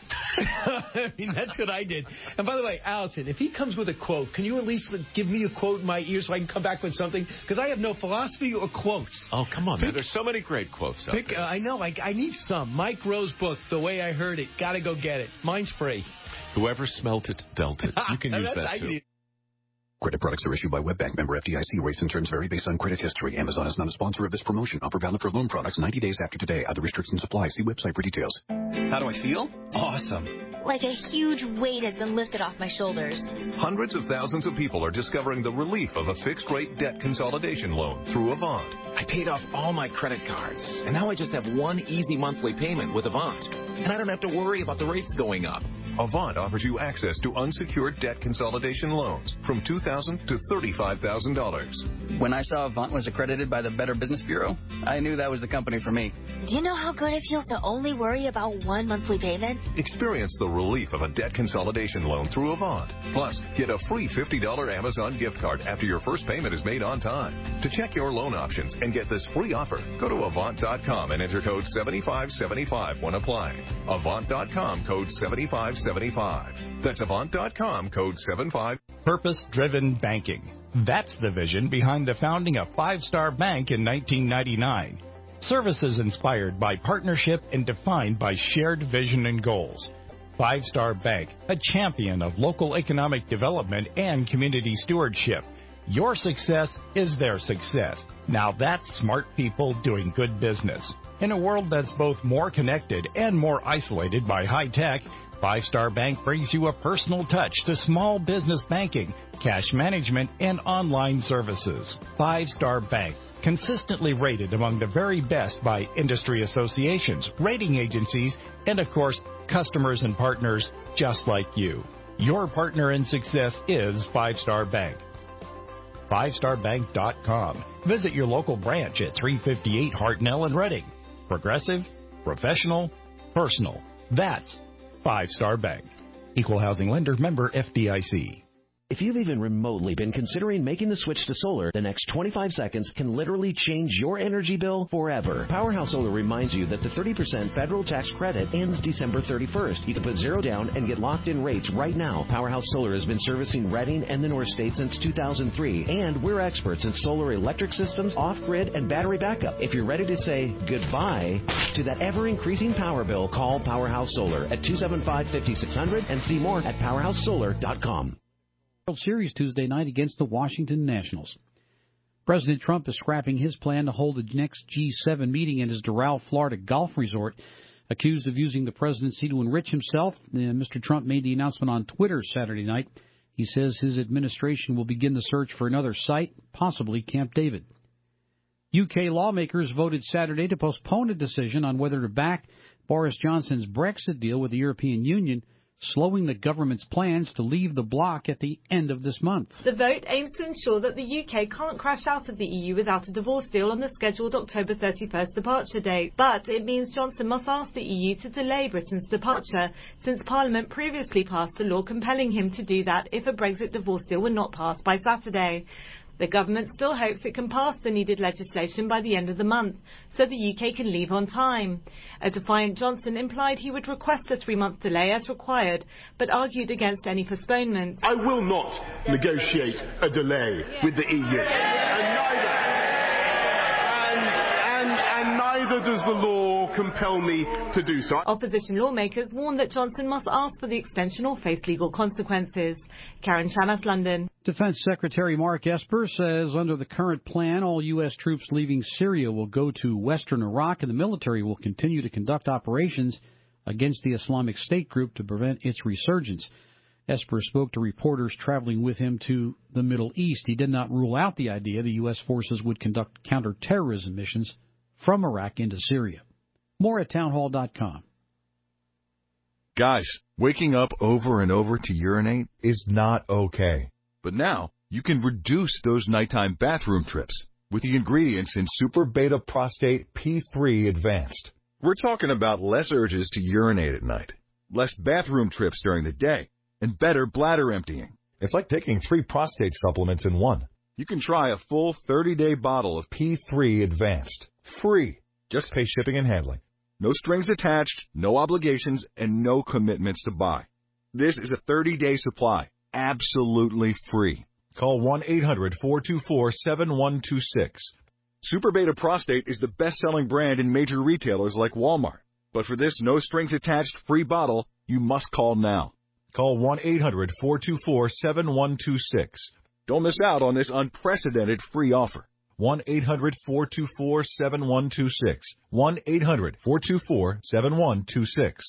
[SPEAKER 22] I mean, that's what I did. And by the way, Allison, if he comes with a quote, can you at least give me a quote in my ear so I can come back with something? Because I have no philosophy or quotes.
[SPEAKER 1] Oh, come on,
[SPEAKER 22] pick,
[SPEAKER 1] man. There's so many great quotes out
[SPEAKER 22] pick,
[SPEAKER 1] there.
[SPEAKER 22] Uh, I know. I, I need some. Mike Rowe's book, The Way I Heard It. Got to go get it. Mine's free.
[SPEAKER 1] Whoever smelt it, dealt it. You can use that, too.
[SPEAKER 9] Credit products are issued by WebBank, member F D I C. Rates and terms vary based on credit history. Amazon is not a sponsor of this promotion. Offer valid for loan products ninety days after today. Other restrictions apply. See website for details.
[SPEAKER 16] How do I feel? Awesome.
[SPEAKER 17] Like a huge weight has been lifted off my shoulders.
[SPEAKER 18] Hundreds of thousands of people are discovering the relief of a fixed-rate debt consolidation loan through Avant.
[SPEAKER 19] I paid off all my credit cards, and now I just have one easy monthly payment with Avant. And I don't have to worry about the rates going up.
[SPEAKER 18] Avant offers you access to unsecured debt consolidation loans from two thousand dollars to thirty-five thousand dollars.
[SPEAKER 16] When I saw Avant was accredited by the Better Business Bureau, I knew that was the company for me.
[SPEAKER 17] Do you know how good it feels to only worry about one monthly payment?
[SPEAKER 18] Experience the relief of a debt consolidation loan through Avant. Plus, get a free fifty dollars Amazon gift card after your first payment is made on time. To check your loan options and get this free offer, go to Avant dot com and enter code seventy-five seventy-five when applying. Avant dot com, code seventy-five seventy-five. That's Avant dot com, code seventy-five.
[SPEAKER 21] Purpose-driven banking. That's the vision behind the founding of Five Star Bank in nineteen ninety-nine. Services inspired by partnership and defined by shared vision and goals. Five Star Bank, a champion of local economic development and community stewardship. Your success is their success. Now that's smart people doing good business. In a world that's both more connected and more isolated by high tech, Five Star Bank brings you a personal touch to small business banking, cash management, and online services. Five Star Bank, consistently rated among the very best by industry associations, rating agencies, and of course, customers and partners just like you. Your partner in success is Five Star Bank. five star bank dot com. Visit your local branch at three fifty-eight Hartnell in Reading. Progressive, professional, personal. That's Five Star Bank. Equal housing lender, member F D I C.
[SPEAKER 23] If you've even remotely been considering making the switch to solar, the next twenty-five seconds can literally change your energy bill forever. Powerhouse Solar reminds you that the thirty percent federal tax credit ends December thirty-first. You can put zero down and get locked-in rates right now. Powerhouse Solar has been servicing Reading and the North State since two thousand three, and we're experts in solar electric systems, off-grid, and battery backup. If you're ready to say goodbye to that ever-increasing power bill, call Powerhouse Solar at two seven five, five six zero zero and see more at powerhouse solar dot com.
[SPEAKER 24] World Series Tuesday night against the Washington Nationals. President Trump is scrapping his plan to hold the next G seven meeting in his Doral, Florida golf resort. Accused of using the presidency to enrich himself, Mister Trump made the announcement on Twitter Saturday night. He says his administration will begin the search for another site, possibly Camp David. U K lawmakers voted Saturday to postpone a decision on whether to back Boris Johnson's Brexit deal with the European Union. slowing the government's plans to leave the bloc at the end of this month.
[SPEAKER 3] The vote aims to ensure that the U K can't crash out of the E U without a divorce deal on the scheduled October thirty-first departure date. But it means Johnson must ask the E U to delay Britain's departure, since Parliament previously passed a law compelling him to do that if a Brexit divorce deal were not passed by Saturday. The government still hopes it can pass the needed legislation by the end of the month, so the U K can leave on time. A defiant Johnson implied he would request a three-month delay as required, but argued against any postponement.
[SPEAKER 4] I will not negotiate a delay with the E U. And neither, and, and, and neither does the law compel me to do so.
[SPEAKER 3] Opposition lawmakers warn that Johnson must ask for the extension or face legal consequences. Karen Chanas, London.
[SPEAKER 24] Defense Secretary Mark Esper says under the current plan, all U S troops leaving Syria will go to western Iraq, and the military will continue to conduct operations against the Islamic State group to prevent its resurgence. Esper spoke to reporters traveling with him to the Middle East. He did not rule out the idea the U S forces would conduct counterterrorism missions from Iraq into Syria. More at townhall dot com.
[SPEAKER 5] Guys, waking up over and over to urinate is not okay. But now, you can reduce those nighttime bathroom trips with the ingredients in Super Beta Prostate P three Advanced. We're talking about less urges to urinate at night, less bathroom trips during the day, and better bladder emptying.
[SPEAKER 6] It's like taking three prostate supplements in one.
[SPEAKER 5] You can try a full thirty-day bottle of P three Advanced. Free.
[SPEAKER 6] Just pay shipping and handling.
[SPEAKER 5] No strings attached, no obligations, and no commitments to buy. This is a thirty-day supply. Absolutely free.
[SPEAKER 6] Call one eight hundred four two four seven one two six.
[SPEAKER 5] Super Beta Prostate is the best-selling brand in major retailers like Walmart. But for this no-strings-attached free bottle, you must call now.
[SPEAKER 6] Call one eight hundred four two four seven one two six.
[SPEAKER 5] Don't miss out on this unprecedented free offer.
[SPEAKER 6] one eight hundred four two four seven one two six. one eight hundred four two four seven one two six.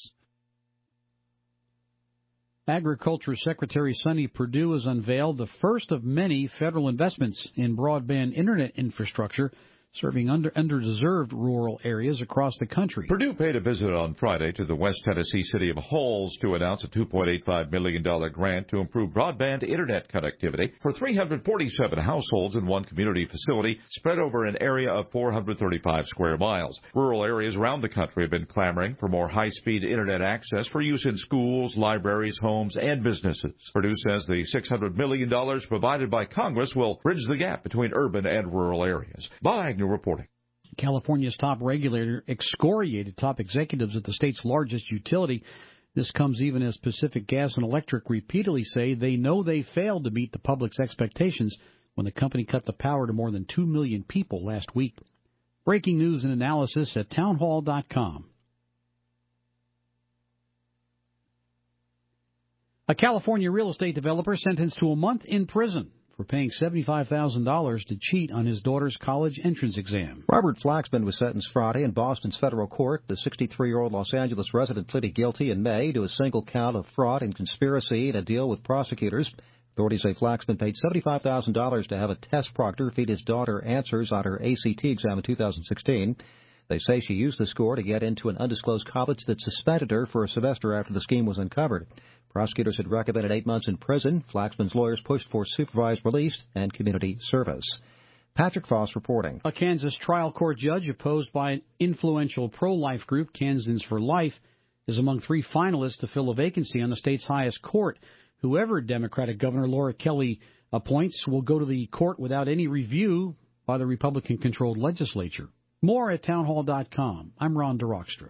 [SPEAKER 24] Agriculture Secretary Sonny Perdue has unveiled the first of many federal investments in broadband internet infrastructure serving under underdeserved rural areas across the country.
[SPEAKER 8] Perdue paid a visit on Friday to the West Tennessee city of Halls to announce a two point eight five million dollars grant to improve broadband internet connectivity for three hundred forty-seven households in one community facility spread over an area of four hundred thirty-five square miles. Rural areas around the country have been clamoring for more high-speed internet access for use in schools, libraries, homes, and businesses. Perdue says the six hundred million dollars provided by Congress will bridge the gap between urban and rural areas. Bye. New reporting.
[SPEAKER 24] California's top regulator excoriated top executives at the state's largest utility. This comes even as Pacific Gas and Electric repeatedly say they know they failed to meet the public's expectations when the company cut the power to more than two million people last week. Breaking news and analysis at townhall dot com. A California real estate developer sentenced to a month in prison for paying seventy-five thousand dollars to cheat on his daughter's college entrance exam.
[SPEAKER 11] Robert Flaxman was sentenced Friday in Boston's federal court. The sixty-three-year-old Los Angeles resident pleaded guilty in May to a single count of fraud and conspiracy in a deal with prosecutors. Authorities say Flaxman paid seventy-five thousand dollars to have a test proctor feed his daughter answers on her A C T exam in two thousand sixteen. They say she used the score to get into an undisclosed college that suspended her for a semester after the scheme was uncovered. Prosecutors had recommended eight months in prison. Flaxman's lawyers pushed for supervised release and community service. Patrick Foss reporting.
[SPEAKER 24] A Kansas trial court judge opposed by an influential pro-life group, Kansans for Life, is among three finalists to fill a vacancy on the state's highest court. Whoever Democratic Governor Laura Kelly appoints will go to the court without any review by the Republican-controlled legislature. More at townhall dot com. I'm Ron DeRockstra.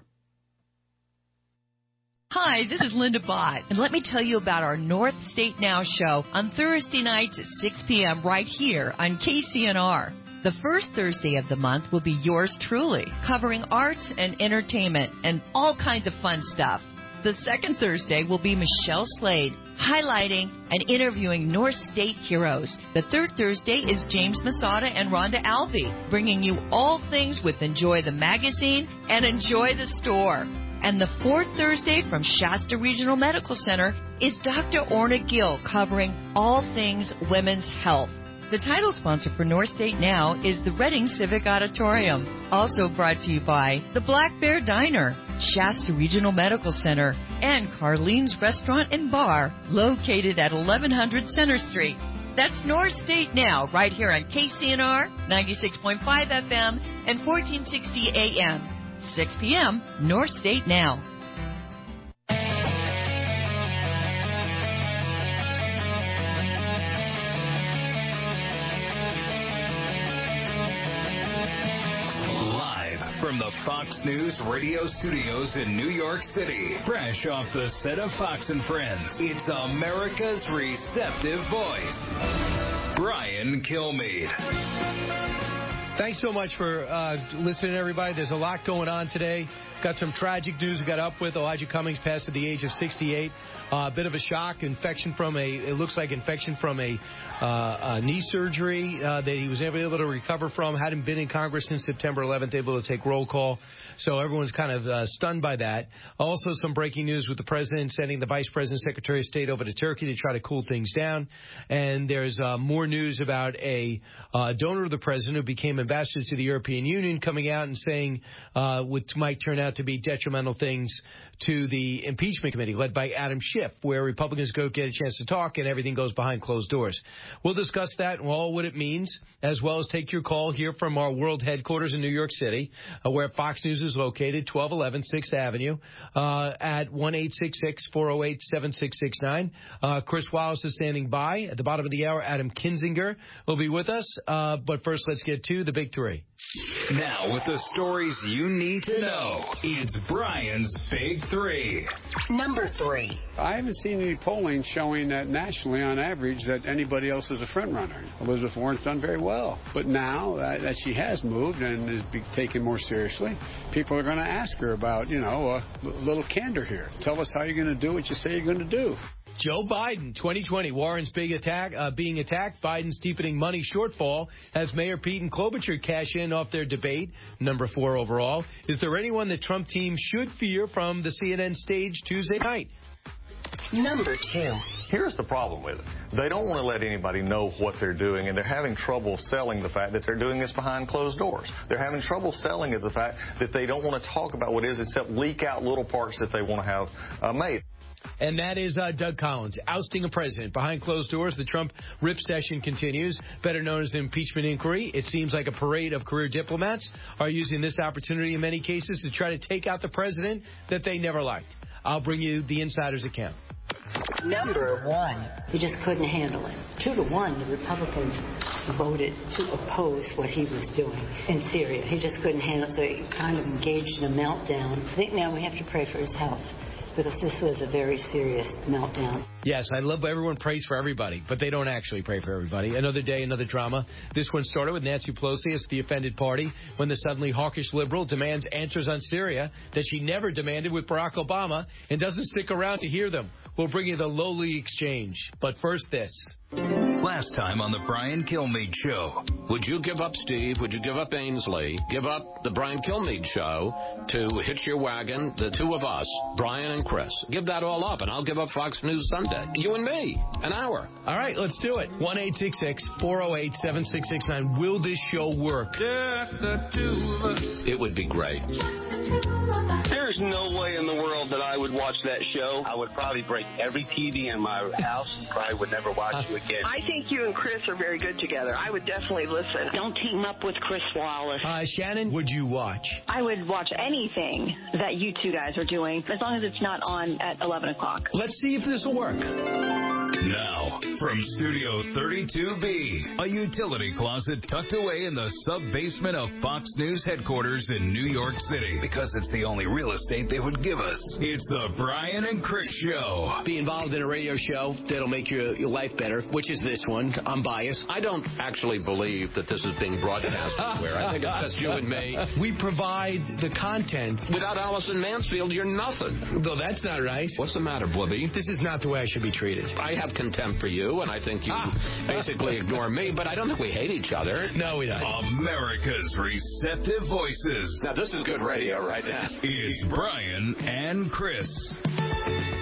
[SPEAKER 7] Hi, this is Linda Bott, and let me tell you about our North State Now show on Thursday nights at six p.m. right here on K C N R. The first Thursday of the month will be yours truly, covering arts and entertainment and all kinds of fun stuff. The second Thursday will be Michelle Slade, highlighting and interviewing North State heroes. The third Thursday is James Masada and Rhonda Alvey, bringing you all things with Enjoy the Magazine and Enjoy the Store. And the fourth Thursday from Shasta Regional Medical Center is Doctor Orna Gill, covering all things women's health. The title sponsor for North State Now is the Reading Civic Auditorium. Also brought to you by the Black Bear Diner, Shasta Regional Medical Center, and Carlene's Restaurant and Bar, located at eleven hundred Center Street. That's North State Now, right here on K C N R, ninety-six point five F M and fourteen sixty A M. six p.m., North State Now.
[SPEAKER 10] From the Fox News radio studios in New York City, fresh off the set of Fox and Friends, it's America's receptive voice, Brian Kilmeade.
[SPEAKER 22] Thanks so much for uh, listening, everybody. There's a lot going on today. Got some tragic news we got up with. Elijah Cummings passed at the age of sixty-eight. A uh, bit of a shock. Infection from a, it looks like infection from a, uh, a knee surgery uh, that he was never able to recover from. Hadn't been in Congress since September eleventh, able to take roll call. So everyone's kind of uh, stunned by that. Also, some breaking news with the president sending the vice president, secretary of state over to Turkey to try to cool things down. And there's uh, more news about a uh, donor of the president who became ambassador to the European Union coming out and saying uh, what might turn out to be detrimental things to the impeachment committee led by Adam Schiff, where Republicans go get a chance to talk and everything goes behind closed doors. We'll discuss that and all what it means, as well as take your call here from our world headquarters in New York City, uh, where Fox News is located, twelve eleven sixth Avenue, uh, at one eight six six, four oh eight, seven six six nine. Uh, Chris Wallace is standing by. At the bottom of the hour, Adam Kinzinger will be with us. Uh, but first, let's get to the big three.
[SPEAKER 10] Now, with the stories you need to know, it's Brian's Big Three.
[SPEAKER 12] Number three.
[SPEAKER 14] I haven't seen any polling showing that nationally, on average, that anybody else is a front runner. Elizabeth Warren's done very well. But now that, that she has moved and is being taken more seriously, people are going to ask her about, you know, a little candor here. Tell us how you're going to do what you say you're going to do.
[SPEAKER 22] Joe Biden, twenty twenty, Warren's big attack, uh, being attacked. Biden's deepening money shortfall as Mayor Pete and Klobuchar cash in off their debate, number four overall. Is there anyone the Trump team should fear from the C N N stage Tuesday night?
[SPEAKER 12] Number two.
[SPEAKER 20] Here's the problem with it. They don't want to let anybody know what they're doing, and they're having trouble selling the fact that they're doing this behind closed doors. They're having trouble selling it the fact that they don't want to talk about what it is except leak out little parts that they want to have uh, made.
[SPEAKER 22] And that is uh, Doug Collins, ousting a president. Behind closed doors, the Trump rip session continues, better known as the impeachment inquiry. It seems like a parade of career diplomats are using this opportunity in many cases to try to take out the president that they never liked. I'll bring you the insider's account.
[SPEAKER 12] Number one.
[SPEAKER 25] He just couldn't handle it. Two to one, the Republicans voted to oppose what he was doing in Syria. He just couldn't handle it, so he kind of engaged in a meltdown. I think now we have to pray for his health, because this was a very serious meltdown.
[SPEAKER 22] Yes, I love everyone prays for everybody, but they don't actually pray for everybody. Another day, another drama. This one started with Nancy Pelosi as the offended party when the suddenly hawkish liberal demands answers on Syria that she never demanded with Barack Obama and doesn't stick around to hear them. We'll bring you the lowly exchange. But first, this.
[SPEAKER 10] Last time on the Brian Kilmeade Show.
[SPEAKER 1] Would you give up Steve? Would you give up Ainsley? Give up the Brian Kilmeade Show to hitch your wagon, the two of us, Brian and Chris. Give that all up, and I'll give up Fox News Sunday. You and me. An hour.
[SPEAKER 22] All right, let's do it. one eight six six, four oh eight, seven six six nine. Will this show work?
[SPEAKER 1] It would be great.
[SPEAKER 26] There's no way in the world that I would watch that show. I would probably break every T V in my house and probably would never watch you again.
[SPEAKER 27] I think you and Chris are very good together. I would definitely listen.
[SPEAKER 25] Don't team up with Chris Wallace.
[SPEAKER 22] Uh, Shannon, would you watch?
[SPEAKER 28] I would watch anything that you two guys are doing, as long as it's not on at eleven o'clock.
[SPEAKER 22] Let's see if this will work.
[SPEAKER 10] Now, from Studio thirty-two B, a utility closet tucked away in the sub-basement of Fox News headquarters in New York City, because it's the only real estate they would give us. It's the Brian and Chris Show.
[SPEAKER 22] Be involved in a radio show that'll make your, your life better, which is this one. I'm biased.
[SPEAKER 1] I don't actually believe that this is being broadcast anywhere. I think it's just you and me.
[SPEAKER 22] We provide the content.
[SPEAKER 1] Without Allison Mansfield, you're nothing.
[SPEAKER 22] No, that's not right.
[SPEAKER 1] What's the matter, Blibby?
[SPEAKER 22] This is not the way I should be treated.
[SPEAKER 1] I have contempt for you, and I think you basically ignore me, but I don't think we hate each other.
[SPEAKER 22] No, we don't.
[SPEAKER 10] America's receptive voices.
[SPEAKER 1] Now, this is good radio right now.
[SPEAKER 10] Is Brian and Chris.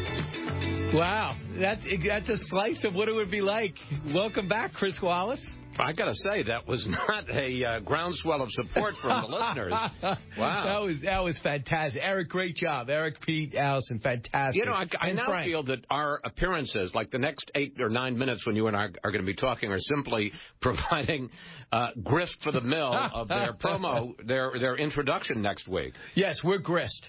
[SPEAKER 22] Wow, that's, that's a slice of what it would be like. Welcome back, Chris Wallace.
[SPEAKER 2] I got to say, that was not a uh, groundswell of support from the listeners. Wow.
[SPEAKER 22] That was that was fantastic. Eric, great job. Eric, Pete, Allison, fantastic.
[SPEAKER 2] You know, I, I now
[SPEAKER 22] Frank.
[SPEAKER 2] feel that our appearances, like the next eight or nine minutes when you and I are going to be talking, are simply providing uh, grist for the mill of their promo, their their introduction next week.
[SPEAKER 22] Yes, we're grist.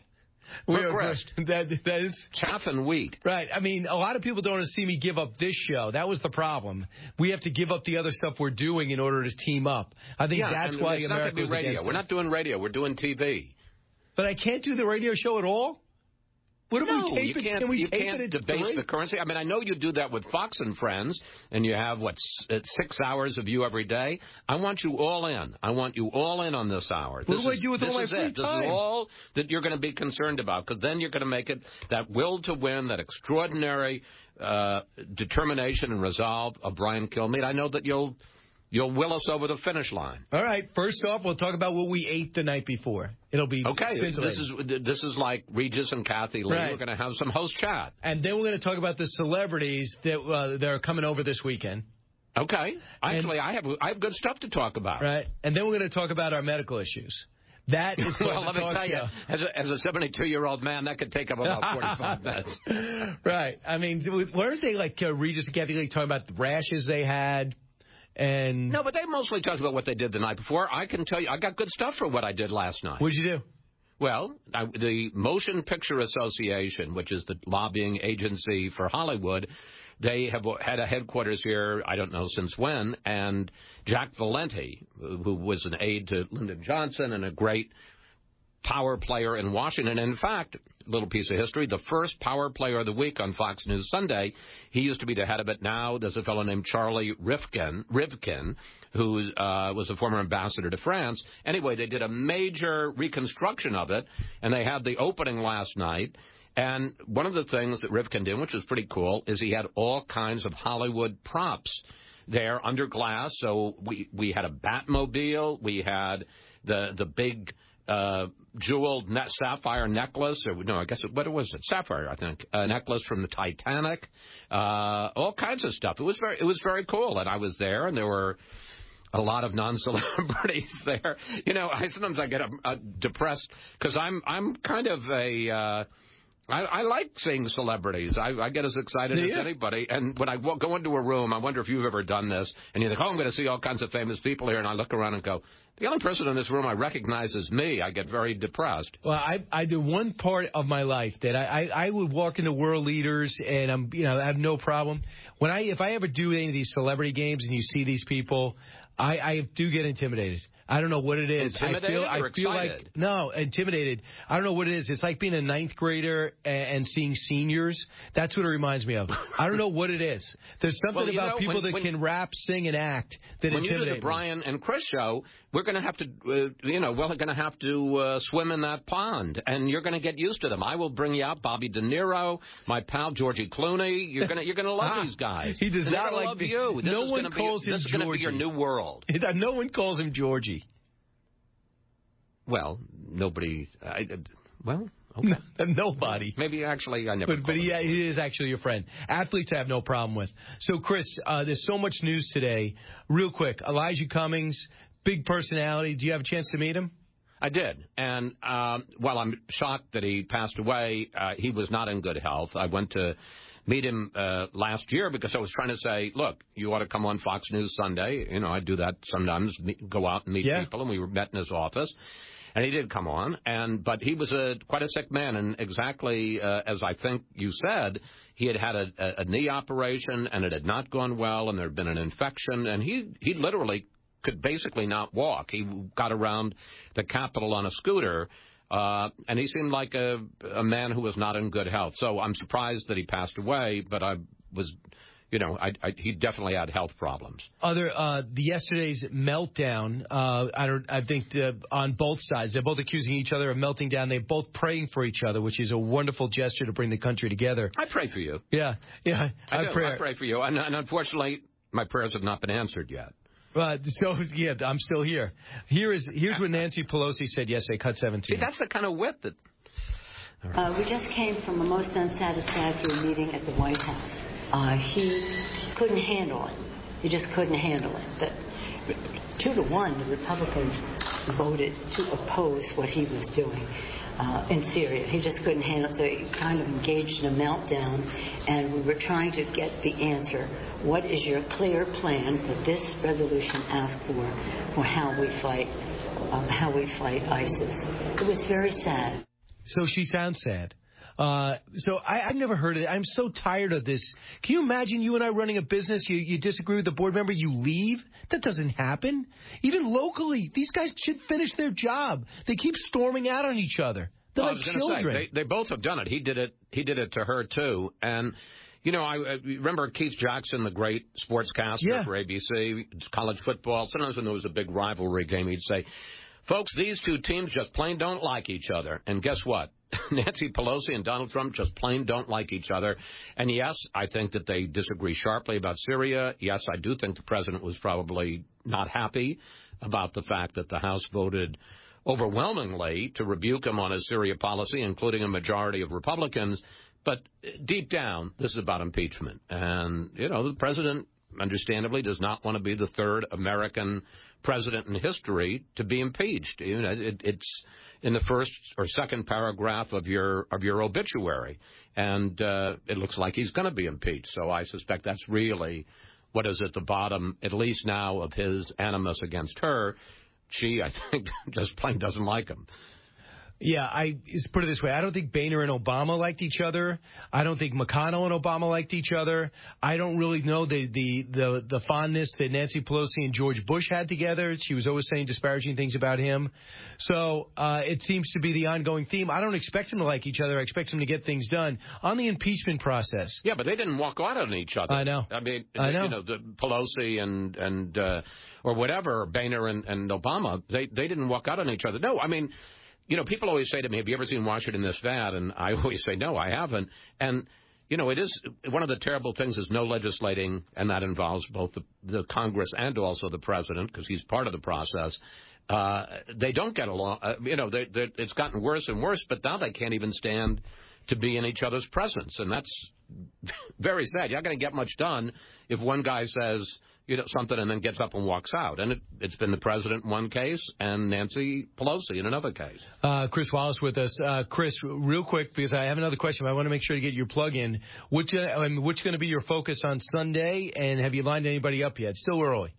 [SPEAKER 2] We're grist.
[SPEAKER 22] That, that is
[SPEAKER 2] chaff and wheat.
[SPEAKER 22] Right. I mean, a lot of people don't want to see me give up this show. That was the problem. We have to give up the other stuff we're doing in order to team up. I think
[SPEAKER 2] yeah,
[SPEAKER 22] that's
[SPEAKER 2] and
[SPEAKER 22] why
[SPEAKER 2] it's
[SPEAKER 22] America
[SPEAKER 2] not going to be radio.
[SPEAKER 22] against
[SPEAKER 2] We're
[SPEAKER 22] us.
[SPEAKER 2] not doing radio. We're doing T V.
[SPEAKER 22] But I can't do the radio show at all? What if
[SPEAKER 2] no,
[SPEAKER 22] we tape
[SPEAKER 2] you
[SPEAKER 22] it?
[SPEAKER 2] can't,
[SPEAKER 22] Can we
[SPEAKER 2] you
[SPEAKER 22] tape
[SPEAKER 2] can't
[SPEAKER 22] it at
[SPEAKER 2] debase
[SPEAKER 22] three?
[SPEAKER 2] the currency. I mean, I know you do that with Fox and Friends, and you have, what, s- six hours of you every day. I want you all in. I want you all in on this hour.
[SPEAKER 22] What
[SPEAKER 2] this
[SPEAKER 22] do I
[SPEAKER 2] is,
[SPEAKER 22] do with
[SPEAKER 2] this
[SPEAKER 22] all my
[SPEAKER 2] is
[SPEAKER 22] free
[SPEAKER 2] it. This
[SPEAKER 22] time?
[SPEAKER 2] is all that you're going to be concerned about, because then you're going to make it that will to win, that extraordinary uh, determination and resolve of Brian Kilmeade. I know that you'll you'll will us over the finish line.
[SPEAKER 22] All right. First off, we'll talk about what we ate the night before. It'll be
[SPEAKER 2] Okay, this
[SPEAKER 22] scintillating.
[SPEAKER 2] is this is like Regis and Kathy Lee.
[SPEAKER 22] Right.
[SPEAKER 2] We're going to have some host chat.
[SPEAKER 22] And then we're going to talk about the celebrities that uh, that are coming over this weekend.
[SPEAKER 2] Okay. Actually, I have I have good stuff to talk about.
[SPEAKER 22] Right. And then we're going to talk about our medical issues. That is
[SPEAKER 2] well,
[SPEAKER 22] the
[SPEAKER 2] let me
[SPEAKER 22] talk
[SPEAKER 2] tell you,
[SPEAKER 22] show.
[SPEAKER 2] as a, as a seventy-two-year-old man, that could take up about forty-five minutes.
[SPEAKER 22] Right. I mean, weren't they like uh, Regis and Kathy Lee talking about the rashes they had? And
[SPEAKER 2] no, but they mostly talked about what they did the night before. I can tell you, I got good stuff for what I did last night.
[SPEAKER 22] What'd you do?
[SPEAKER 2] Well, I, the Motion Picture Association, which is the lobbying agency for Hollywood, they have had a headquarters here, I don't know since when, and Jack Valenti, who was an aide to Lyndon Johnson and a great power player in Washington. In fact, little piece of history, the first power player of the week on Fox News Sunday, he used to be the head of it. Now there's a fellow named Charlie Rivkin, Rivkin who uh, was a former ambassador to France. Anyway, they did a major reconstruction of it, and they had the opening last night. And one of the things that Rivkin did, which was pretty cool, is he had all kinds of Hollywood props there under glass. So we, we had a Batmobile, we had the the big uh, jeweled net sapphire necklace, or no, I guess it, what was it? Sapphire, I think. A necklace from the Titanic. Uh, all kinds of stuff. It was very, it was very cool, and I was there, and there were a lot of non-celebrities there. You know, I sometimes I get a, a depressed because I'm I'm kind of a. Uh, I, I like seeing celebrities. I, I get as excited
[SPEAKER 22] Do
[SPEAKER 2] as
[SPEAKER 22] you?
[SPEAKER 2] anybody. And when I w- go into a room, I wonder if you've ever done this, and you think, oh, I'm going to see all kinds of famous people here, and I look around and go, the only person in this room I recognize is me. I get very depressed.
[SPEAKER 22] Well, I I do one part of my life that I, I I would walk into world leaders and I'm you know I have no problem when I if I ever do any of these celebrity games and you see these people, I I do get intimidated. I don't know what it is.
[SPEAKER 2] Intimidated
[SPEAKER 22] I feel,
[SPEAKER 2] or
[SPEAKER 22] I feel
[SPEAKER 2] excited?
[SPEAKER 22] like no, intimidated. I don't know what it is. It's like being a ninth grader and, and seeing seniors. That's what it reminds me of. I don't know what it is. There's something
[SPEAKER 2] Well, you
[SPEAKER 22] about
[SPEAKER 2] know,
[SPEAKER 22] people
[SPEAKER 2] when-
[SPEAKER 22] that
[SPEAKER 2] when-
[SPEAKER 22] can rap, sing, and act that
[SPEAKER 2] When you do
[SPEAKER 22] intimidate
[SPEAKER 2] the Brian and Chris show, we're going to have to, uh, you know, we're going to have to uh, swim in that pond, and you're going to get used to them. I will bring you out Bobby De Niro, my pal Georgie Clooney. You're going to you're going to love
[SPEAKER 22] Ah,
[SPEAKER 2] these guys.
[SPEAKER 22] he does
[SPEAKER 2] And they're
[SPEAKER 22] not
[SPEAKER 2] gonna
[SPEAKER 22] like
[SPEAKER 2] love
[SPEAKER 22] the-
[SPEAKER 2] you. This
[SPEAKER 22] no
[SPEAKER 2] is
[SPEAKER 22] one
[SPEAKER 2] gonna
[SPEAKER 22] calls
[SPEAKER 2] be,
[SPEAKER 22] him
[SPEAKER 2] This is going to be your
[SPEAKER 22] Georgie.
[SPEAKER 2] new world.
[SPEAKER 22] me. No one calls him Georgie.
[SPEAKER 2] Well, nobody. I, well, okay.
[SPEAKER 22] Nobody.
[SPEAKER 2] Maybe actually, I never.
[SPEAKER 22] But, but
[SPEAKER 2] called
[SPEAKER 22] he,
[SPEAKER 2] him.
[SPEAKER 22] he is actually your friend. Athletes I have no problem with. So, Chris, uh, there's so much news today. Real quick, Elijah Cummings, big personality. Do you have a chance to meet him?
[SPEAKER 2] I did. And um, while I'm shocked that he passed away, uh, he was not in good health. I went to meet him uh, last year because I was trying to say, look, you ought to come on Fox News Sunday. You know, I do that sometimes, meet, go out and meet
[SPEAKER 22] Yeah.
[SPEAKER 2] people, and we were met in his office. And he did come on, and but he was a quite a sick man, and exactly uh, as I think you said, he had had a, a, a knee operation, and it had not gone well, and there had been an infection, and he he literally could basically not walk. He got around the Capitol on a scooter, uh, and he seemed like a, a man who was not in good health. So I'm surprised that he passed away, but I was, you know, I, I, he definitely had health problems.
[SPEAKER 22] Other uh, the yesterday's meltdown. Uh, I don't. I think uh, on both sides, they're both accusing each other of melting down. They're both praying for each other, which is a wonderful gesture to bring the country together.
[SPEAKER 2] I pray for you.
[SPEAKER 22] Yeah, yeah.
[SPEAKER 2] I,
[SPEAKER 22] I
[SPEAKER 2] do.
[SPEAKER 22] pray.
[SPEAKER 2] I pray for you, and, and unfortunately, my prayers have not been answered yet.
[SPEAKER 22] Uh, so yeah, I'm still here. Here is here's what Nancy Pelosi said yesterday. Cut seventeen.
[SPEAKER 2] See, that's the kind of wit that.
[SPEAKER 25] Uh, we just came from a most unsatisfactory meeting at the White House. Uh, he couldn't handle it. He just couldn't handle it. But two to one, the Republicans voted to oppose what he was doing uh, in Syria. He just couldn't handle it, so he kind of engaged in a meltdown, and we were trying to get the answer. What is your clear plan that this resolution asked for, for how we fight, um, how we fight ISIS? It was very sad.
[SPEAKER 22] So she sounds sad. Uh, so I, I've never heard of it. I'm so tired of this. Can you imagine you and I running a business? You, you disagree with the board member, you leave? That doesn't happen. Even locally, these guys should finish their job. They keep storming out on each other. They're
[SPEAKER 2] well,
[SPEAKER 22] like
[SPEAKER 2] I was
[SPEAKER 22] children.
[SPEAKER 2] Say, they, they both have done it. He did it. He did it to her too. And you know, I, I remember Keith Jackson, the great sportscaster
[SPEAKER 22] yeah.
[SPEAKER 2] for A B C, college football. Sometimes when there was a big rivalry game, he'd say, "Folks, these two teams just plain don't like each other." And guess what? Nancy Pelosi and Donald Trump just plain don't like each other. And yes, I think that they disagree sharply about Syria. Yes, I do think the president was probably not happy about the fact that the House voted overwhelmingly to rebuke him on his Syria policy, including a majority of Republicans. But deep down, this is about impeachment. And, you know, the president, understandably, does not want to be the third American president in history to be impeached. You know, it, it's in the first or second paragraph of your of your obituary, and uh, it looks like he's going to be impeached. So I suspect that's really what is at the bottom, at least now, of his animus against her. She, I think, just plain doesn't like him.
[SPEAKER 22] Yeah, I just put it this way. I don't think Boehner and Obama liked each other. I don't think McConnell and Obama liked each other. I don't really know the the the, the fondness that Nancy Pelosi and George Bush had together. She was always saying disparaging things about him. So uh, it seems to be the ongoing theme. I don't expect them to like each other. I expect them to get things done. On the impeachment process.
[SPEAKER 2] Yeah, but they didn't walk out on each other.
[SPEAKER 22] I know.
[SPEAKER 2] I mean,
[SPEAKER 22] I know.
[SPEAKER 2] You know, the Pelosi and, and uh, or whatever, Boehner and, and Obama, they, they didn't walk out on each other. No, I mean... You know, people always say to me, have you ever seen Washington This Bad? And I always say, no, I haven't. And, you know, it is one of the terrible things is no legislating, and that involves both the, the Congress and also the president, because he's part of the process. Uh, they don't get along. Uh, you know, they, it's gotten worse and worse, but now they can't even stand to be in each other's presence. And that's very sad. You're not going to get much done if one guy says, you know, something and then gets up and walks out. And it, it's been the president in one case and Nancy Pelosi in another case.
[SPEAKER 22] Uh, Chris Wallace with us. Uh, Chris, real quick, because I have another question, but I want to make sure to get your plug in. What's going I mean, what's going to be your focus on Sunday, and have you lined anybody up yet? Still early.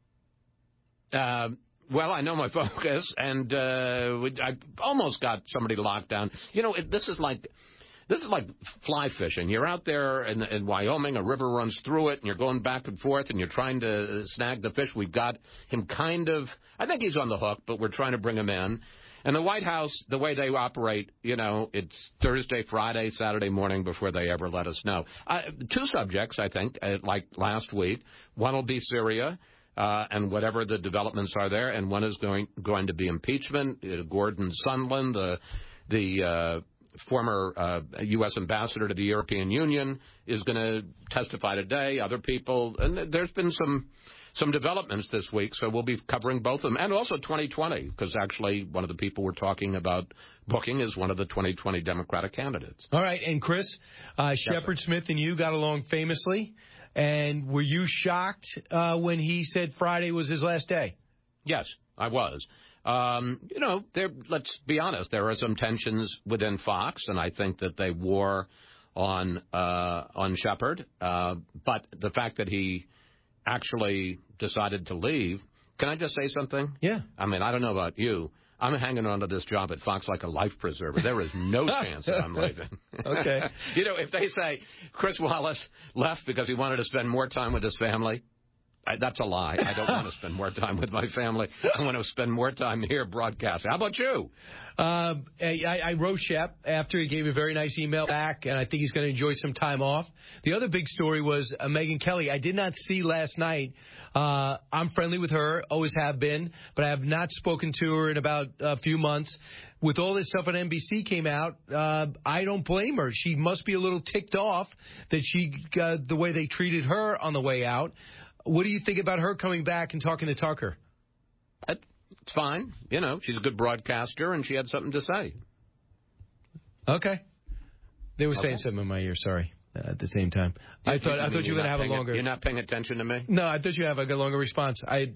[SPEAKER 2] Uh, well, I know my focus, and uh, I almost got somebody locked down. You know, it, this is like... This is like fly fishing. You're out there in, in Wyoming, a river runs through it, and you're going back and forth, and you're trying to snag the fish. We've got him kind of, I think he's on the hook, but we're trying to bring him in. And the White House, the way they operate, you know, it's Thursday, Friday, Saturday morning before they ever let us know. Uh, two subjects, I think, uh, like last week. One will be Syria. Uh, and whatever the developments are there, and one is going going to be impeachment. Uh, Gordon Sondland, the the uh, former uh, U S ambassador to the European Union, is going to testify today. Other people, and there's been some some developments this week, so we'll be covering both of them, and also twenty twenty, because actually one of the people we're talking about booking is one of the twenty twenty Democratic candidates.
[SPEAKER 22] All right, and Chris, uh, Shepard yes, Smith and you got along famously, and were you shocked uh, when he said Friday was his last day?
[SPEAKER 2] Yes, I was. Um, you know, there, let's be honest, there are some tensions within Fox, and I think that they wore on uh, on Shepard. Uh, but the fact that he actually decided to leave, can I just say something?
[SPEAKER 22] Yeah.
[SPEAKER 2] I mean, I don't know about you. I'm hanging on to this job at Fox like a life preserver. There is no chance that I'm leaving.
[SPEAKER 22] Okay.
[SPEAKER 2] You know, if they say Chris Wallace left because he wanted to spend more time with his family, I, that's a lie. I don't want to spend more time with my family. I want to spend more time here broadcasting. How about you?
[SPEAKER 22] Uh, I, I wrote Shep after he gave a very nice email back, and I think he's going to enjoy some time off. The other big story was uh, Megyn Kelly. I did not see last night. Uh, I'm friendly with her, always have been, but I have not spoken to her in about a few months. With all this stuff on N B C came out, uh, I don't blame her. She must be a little ticked off that she got the way they treated her on the way out. What do you think about her coming back and talking to Tucker?
[SPEAKER 2] It's fine. You know, she's a good broadcaster, and she had something to say.
[SPEAKER 22] Okay. They were
[SPEAKER 2] okay.
[SPEAKER 22] saying something in my ear, sorry. uh, at the same time. I thought I thought you were going to have a longer.
[SPEAKER 2] You're not paying attention to me?
[SPEAKER 22] No, I thought you would have a longer response. I.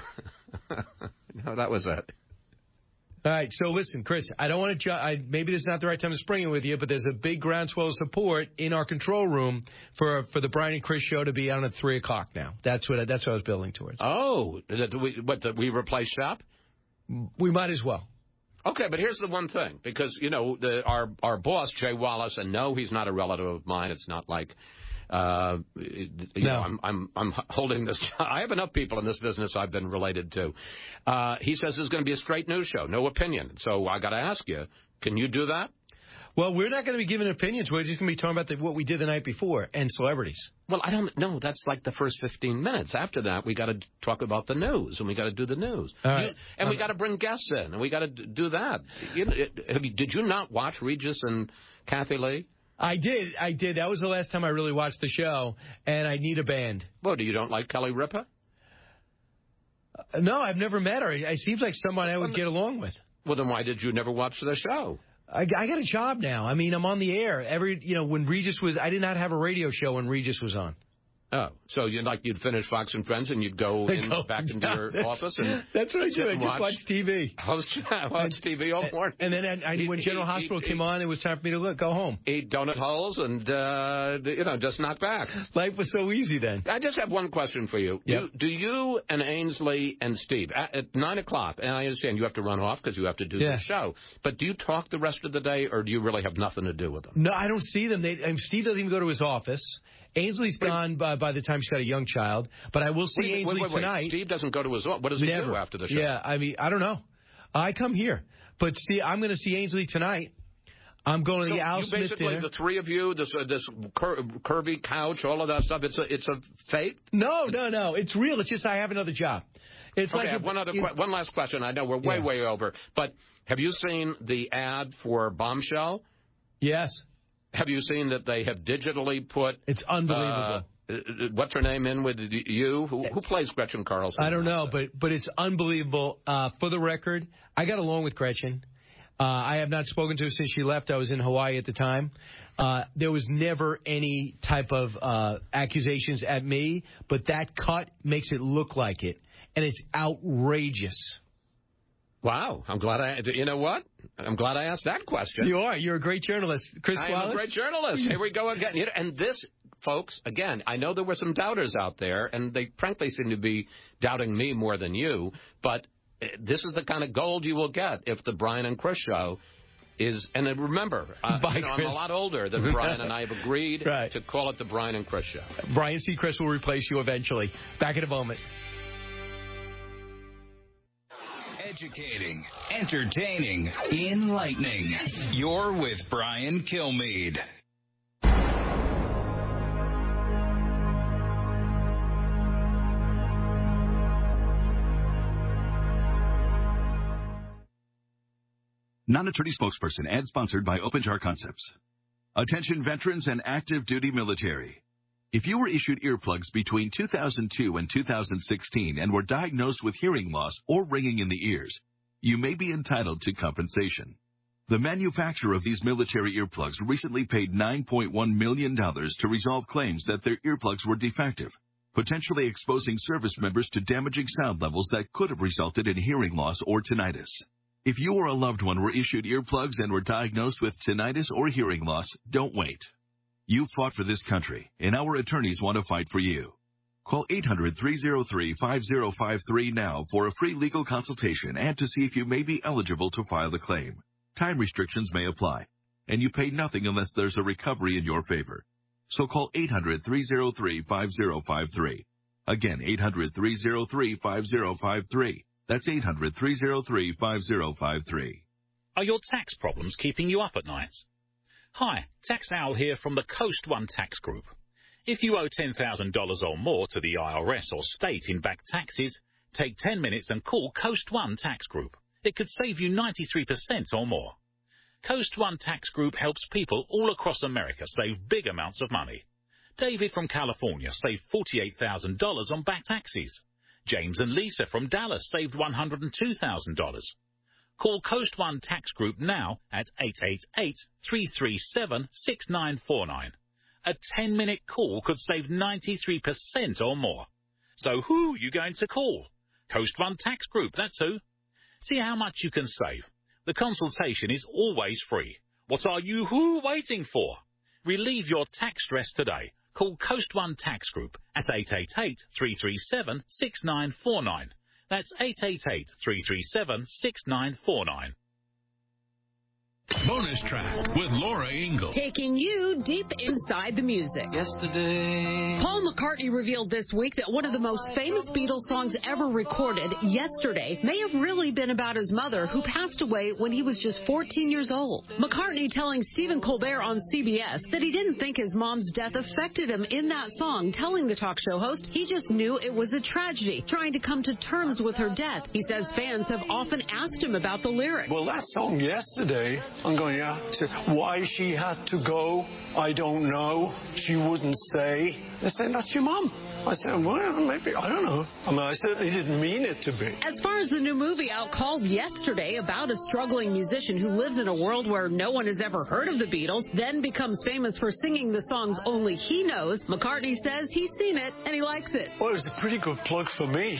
[SPEAKER 2] No, that was it.
[SPEAKER 22] All right, so listen, Chris, I don't want to. Ju- I, maybe this is not the right time to spring it with you, but there's a big groundswell of support in our control room for for the Brian and Chris show to be on at three o'clock now. That's what I, that's what I was building towards.
[SPEAKER 2] Oh, is it, do we, what? Did we replace Shop?
[SPEAKER 22] We might as well.
[SPEAKER 2] Okay, but here's the one thing, because you know the, our our boss Jay Wallace, and no, he's not a relative of mine. It's not like. Uh, you
[SPEAKER 22] no.
[SPEAKER 2] know, I'm, I'm, I'm holding this. I have enough people in this business I've been related to. Uh, he says there's going to be a straight news show, no opinion. So I got to ask you, can you do that?
[SPEAKER 22] Well, we're not going to be giving opinions. We're just going to be talking about the, what we did the night before and celebrities.
[SPEAKER 2] Well, I don't know. That's like the first fifteen minutes. After that, we got to talk about the news, and we got to do the news.
[SPEAKER 22] All right.
[SPEAKER 2] You, and
[SPEAKER 22] um,
[SPEAKER 2] we got to bring guests in, and we got to do that. You know, have you, did you not watch Regis and Kathy Lee?
[SPEAKER 22] I did. I did. That was the last time I really watched the show, and I need a band.
[SPEAKER 2] Well, do you don't like Kelly Ripa?
[SPEAKER 22] Uh, no, I've never met her. It seems like someone I would well, get along with.
[SPEAKER 2] Well, then why did you never watch the show?
[SPEAKER 22] I, I got a job now. I mean, I'm on the air. Every, you know, when Regis was, I did not have a radio show when Regis was on.
[SPEAKER 2] Oh, so you'd like you'd finish Fox and Friends and you'd go, in,
[SPEAKER 22] go
[SPEAKER 2] back into
[SPEAKER 22] no,
[SPEAKER 2] your
[SPEAKER 22] that's,
[SPEAKER 2] office and
[SPEAKER 22] that's what I do. I just watch, watch T V.
[SPEAKER 2] Host, watch T V all morning.
[SPEAKER 22] And then I, I, when General eat, Hospital eat, came eat, on, it was time for me to look, go home,
[SPEAKER 2] eat donut holes, and uh, you know just knock back.
[SPEAKER 22] Life was so easy then.
[SPEAKER 2] I just have one question for you.
[SPEAKER 22] Yep.
[SPEAKER 2] Do, do you and Ainsley and Steve at, at nine o'clock? And I understand you have to run off because you have to do
[SPEAKER 22] yeah.
[SPEAKER 2] the show. But do you talk the rest of the day, or do you really have nothing to do with them?
[SPEAKER 22] No, I don't see them. They, I mean, Steve doesn't even go to his office. Ainsley's gone by, by the time she's got a young child, but I will see
[SPEAKER 2] wait,
[SPEAKER 22] Ainsley
[SPEAKER 2] wait, wait,
[SPEAKER 22] tonight.
[SPEAKER 2] Wait. Steve doesn't go to his office. What does he
[SPEAKER 22] Never.
[SPEAKER 2] do after the show?
[SPEAKER 22] Yeah, I mean, I don't know. I come here, but see, I'm going to see Ainsley tonight. I'm going to
[SPEAKER 2] so
[SPEAKER 22] the Al
[SPEAKER 2] you
[SPEAKER 22] Smith
[SPEAKER 2] basically,
[SPEAKER 22] dinner.
[SPEAKER 2] the three of you, this uh, this cur- curvy couch, all of that stuff. It's a it's a fake.
[SPEAKER 22] No, no, no. It's real. It's just I have another job. It's
[SPEAKER 2] okay,
[SPEAKER 22] like
[SPEAKER 2] I have
[SPEAKER 22] if,
[SPEAKER 2] one other
[SPEAKER 22] if,
[SPEAKER 2] que- one last question. I know we're way
[SPEAKER 22] yeah.
[SPEAKER 2] way over, but have you seen the ad for Bombshell?
[SPEAKER 22] Yes.
[SPEAKER 2] Have you seen that they have digitally put?
[SPEAKER 22] It's unbelievable.
[SPEAKER 2] Uh, what's her name in with you? Who, who plays Gretchen Carlson?
[SPEAKER 22] I don't know, but but it's unbelievable. Uh, for the record, I got along with Gretchen. Uh, I have not spoken to her since she left. I was in Hawaii at the time. Uh, there was never any type of uh, accusations at me, but that cut makes it look like it, and it's outrageous.
[SPEAKER 2] Wow, I'm glad I. You know what? I'm glad I asked that question.
[SPEAKER 22] You are. You're a great journalist, Chris
[SPEAKER 2] I
[SPEAKER 22] Wallace.
[SPEAKER 2] am a great journalist. Here we go again. And this, folks, again, I know there were some doubters out there, and they frankly seem to be doubting me more than you. But this is the kind of gold you will get if the Brian and Chris show is. And remember, uh,
[SPEAKER 22] Bye,
[SPEAKER 2] you know, I'm
[SPEAKER 22] Chris.
[SPEAKER 2] a lot older than Brian, and I have agreed
[SPEAKER 22] right.
[SPEAKER 2] to call it the Brian and Chris show.
[SPEAKER 22] Brian C. Chris will replace you eventually. Back in a moment.
[SPEAKER 10] Educating, entertaining, enlightening. You're with Brian Kilmeade.
[SPEAKER 9] Non-attorney spokesperson, ad sponsored by Open Jar Concepts. Attention veterans and active duty military. If you were issued earplugs between two thousand two and two thousand sixteen and were diagnosed with hearing loss or ringing in the ears, you may be entitled to compensation. The manufacturer of these military earplugs recently paid nine point one million dollars to resolve claims that their earplugs were defective, potentially exposing service members to damaging sound levels that could have resulted in hearing loss or tinnitus. If you or a loved one were issued earplugs and were diagnosed with tinnitus or hearing loss, don't wait. You fought for this country, and our attorneys want to fight for you. Call eight hundred, three oh three, five oh five three now for a free legal consultation and to see if you may be eligible to file a claim. Time restrictions may apply, and you pay nothing unless there's a recovery in your favor. So call eight hundred, three oh three, five oh five three. Again, eight hundred, three oh three, five oh five three. That's eight hundred, three oh three, five oh five three.
[SPEAKER 13] Are your tax problems keeping you up at night? Hi, Tax Owl here from the Coast One Tax Group. If you owe ten thousand dollars or more to the I R S or state in back taxes, take ten minutes and call Coast One Tax Group. It could save you ninety-three percent or more. Coast One Tax Group helps people all across America save big amounts of money. David from California saved forty-eight thousand dollars on back taxes. James and Lisa from Dallas saved one hundred two thousand dollars. Call Coast One Tax Group now at eight eight eight, three three seven, six nine four nine. A ten-minute call could save ninety-three percent or more. So who are you going to call? Coast One Tax Group, that's who. See how much you can save. The consultation is always free. What are you who waiting for? Relieve your tax stress today. Call Coast One Tax Group at eight eight eight, three three seven, six nine four nine. That's eight eight eight, three three seven, six nine four nine.
[SPEAKER 10] Bonus track with Laura Ingalls.
[SPEAKER 4] Taking you deep inside the music.
[SPEAKER 15] Yesterday.
[SPEAKER 4] Paul McCartney revealed this week that one of the most famous Beatles songs ever recorded, Yesterday, may have really been about his mother, who passed away when he was just fourteen years old. McCartney telling Stephen Colbert on C B S that he didn't think his mom's death affected him in that song, telling the talk show host he just knew it was a tragedy, trying to come to terms with her death. He says fans have often asked him about the lyrics.
[SPEAKER 16] Well, that song, Yesterday, I'm going, yeah. She said, why she had to go, I don't know. She wouldn't say. They said, that's your mom. I said, well, maybe, I don't know. I mean, I certainly didn't mean it to be.
[SPEAKER 4] As far as the new movie out called Yesterday, about a struggling musician who lives in a world where no one has ever heard of the Beatles, then becomes famous for singing the songs only he knows, McCartney says he's seen it and he likes it.
[SPEAKER 16] Well, it was a pretty good plug for me.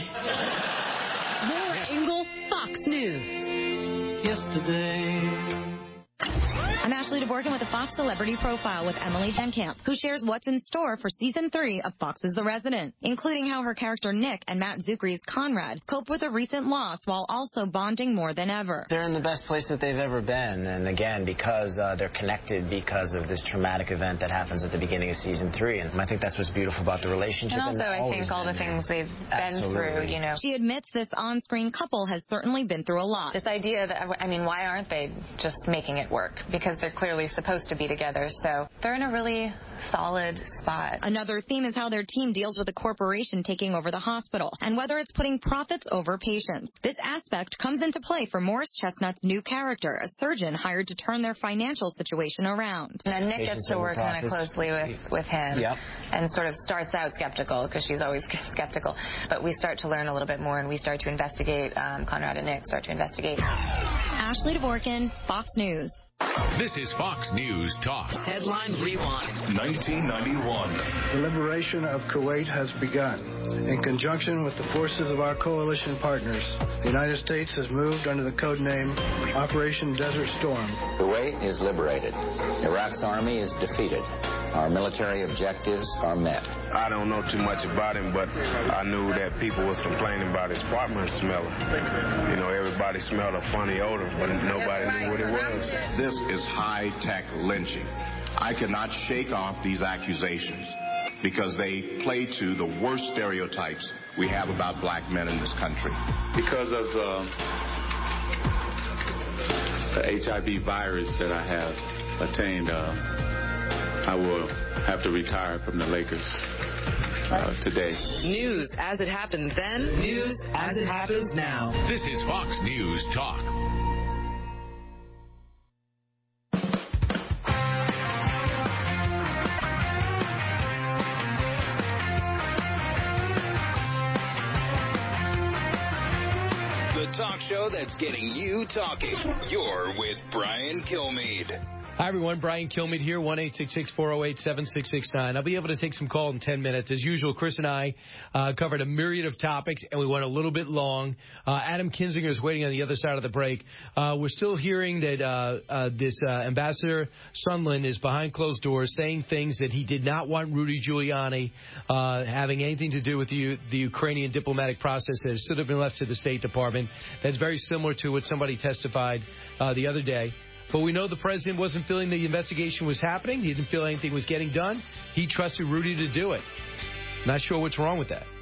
[SPEAKER 4] Laura Ingalls, Fox News.
[SPEAKER 15] Yesterday.
[SPEAKER 17] I'm Ashley DeVorkin with the Fox Celebrity Profile with Emily Van Camp, who shares what's in store for Season three of Fox's The Resident, including how her character Nick and Matt Zuckery's Conrad cope with a recent loss while also bonding more than ever.
[SPEAKER 18] They're in the best place that they've ever been, and again, because uh, they're connected because of this traumatic event that happens at the beginning of Season three, and I think that's what's beautiful about the relationship.
[SPEAKER 17] And also,
[SPEAKER 18] and
[SPEAKER 17] I think all the things they've been through, you know. She admits this on-screen couple has certainly been through a lot.
[SPEAKER 19] This idea that, I mean, why aren't they just making it work? Because they're clearly supposed to be together, so they're in a really solid spot.
[SPEAKER 17] Another theme is how their team deals with a corporation taking over the hospital and whether it's putting profits over patients. This aspect comes into play for Morris Chestnut's new character, a surgeon hired to turn their financial situation around.
[SPEAKER 19] And Nick gets to work kind of closely with, with him
[SPEAKER 18] yep.
[SPEAKER 19] and sort of starts out skeptical because she's always skeptical, but we start to learn a little bit more and we start to investigate, um, Conrad and Nick start to investigate.
[SPEAKER 17] Ashley DeVorkin, Fox News.
[SPEAKER 10] This is Fox News Talk.
[SPEAKER 4] Headline Rewind.
[SPEAKER 10] nineteen ninety-one.
[SPEAKER 21] The liberation of Kuwait has begun. In conjunction with the forces of our coalition partners, the United States has moved under the code name Operation Desert Storm.
[SPEAKER 23] Kuwait is liberated. Iraq's army is defeated. Our military objectives are met.
[SPEAKER 29] I don't know too much about him, but I knew that people was complaining about his apartment smelling. You know, everybody smelled a funny odor, but nobody knew what it was.
[SPEAKER 30] This is high-tech lynching. I cannot shake off these accusations because they play to the worst stereotypes we have about black men in this country.
[SPEAKER 31] Because of uh, the H I V virus that I have attained, uh, I will have to retire from the Lakers uh, today.
[SPEAKER 4] News as it happens then, news as it happens now.
[SPEAKER 10] This is Fox News Talk. The talk show that's getting you talking. You're with Brian Kilmeade.
[SPEAKER 22] Hi, everyone. Brian Kilmeade here, one eight six six, four oh eight, seven six six nine. I'll be able to take some calls in ten minutes. As usual, Chris and I uh, covered a myriad of topics, and we went a little bit long. Uh, Adam Kinzinger is waiting on the other side of the break. Uh, we're still hearing that uh, uh, this uh, Ambassador Sondland is behind closed doors saying things that he did not want Rudy Giuliani uh, having anything to do with the, the Ukrainian diplomatic process that should have been left to the State Department. That's very similar to what somebody testified uh, the other day. But we know the president wasn't feeling the investigation was happening. He didn't feel anything was getting done. He trusted Rudy to do it. Not sure what's wrong with that.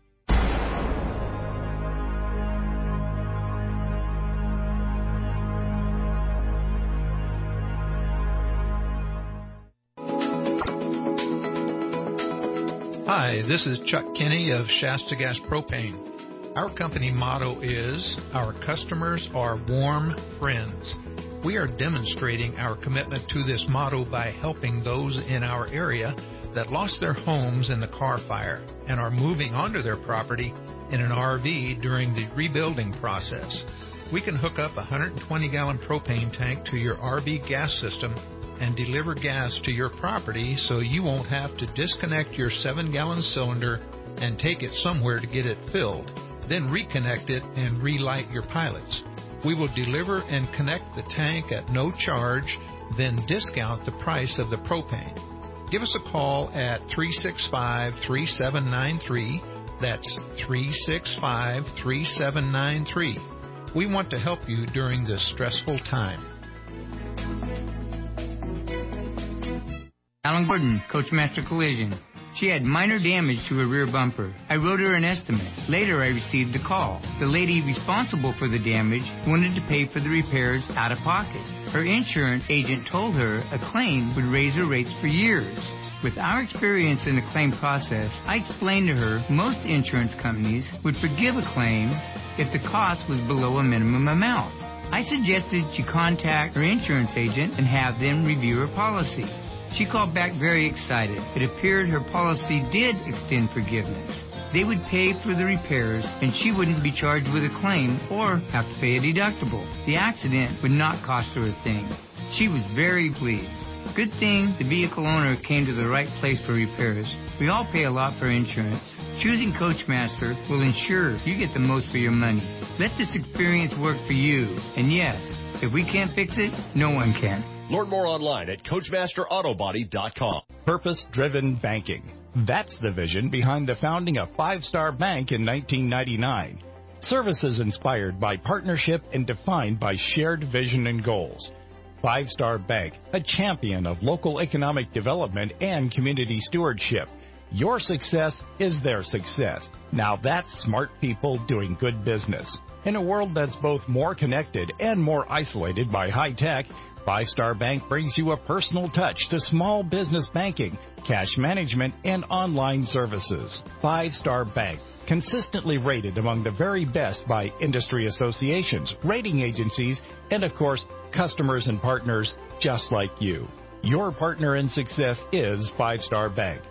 [SPEAKER 32] Hi, this is Chuck Kinney of Shasta Gas Propane. Our company motto is, our customers are warm friends. We are demonstrating our commitment to this motto by helping those in our area that lost their homes in the Carr fire and are moving onto their property in an R V during the rebuilding process. We can hook up a one hundred twenty gallon propane tank to your R V gas system and deliver gas to your property so you won't have to disconnect your seven-gallon cylinder and take it somewhere to get it filled, then reconnect it and relight your pilots. We will deliver and connect the tank at no charge, then discount the price of the propane. Give us a call at three six five, three seven nine three. That's three six five, three seven nine three. We want to help you during this stressful time.
[SPEAKER 3] Alan Gordon, Coachmaster Collision. She had minor damage to her rear bumper. I wrote her an estimate. Later, I received a call. The lady responsible for the damage wanted to pay for the repairs out of pocket. Her insurance agent told her a claim would raise her rates for years. With our experience in the claim process, I explained to her most insurance companies would forgive a claim if the cost was below a minimum amount. I suggested she contact her insurance agent and have them review her policy. She called back very excited. It appeared her policy did extend forgiveness. They would pay for the repairs, and she wouldn't be charged with a claim or have to pay a deductible. The accident would not cost her a thing. She was very pleased. Good thing the vehicle owner came to the right place for repairs. We all pay a lot for insurance. Choosing Coachmaster will ensure you get the most for your money. Let this experience work for you. And yes, if we can't fix it, no one can.
[SPEAKER 5] Learn more online at Coachmaster Auto Body dot com.
[SPEAKER 6] Purpose-driven banking. That's the vision behind the founding of Five Star Bank in nineteen ninety-nine. Services inspired by partnership and defined by shared vision and goals. Five Star Bank, a champion of local economic development and community stewardship. Your success is their success. Now that's smart people doing good business. In a world that's both more connected and more isolated by high tech, Five Star Bank brings you a personal touch to small business banking, cash management, and online services. Five Star Bank, consistently rated among the very best by industry associations, rating agencies, and of course, customers and partners just like you. Your partner in success is Five Star Bank.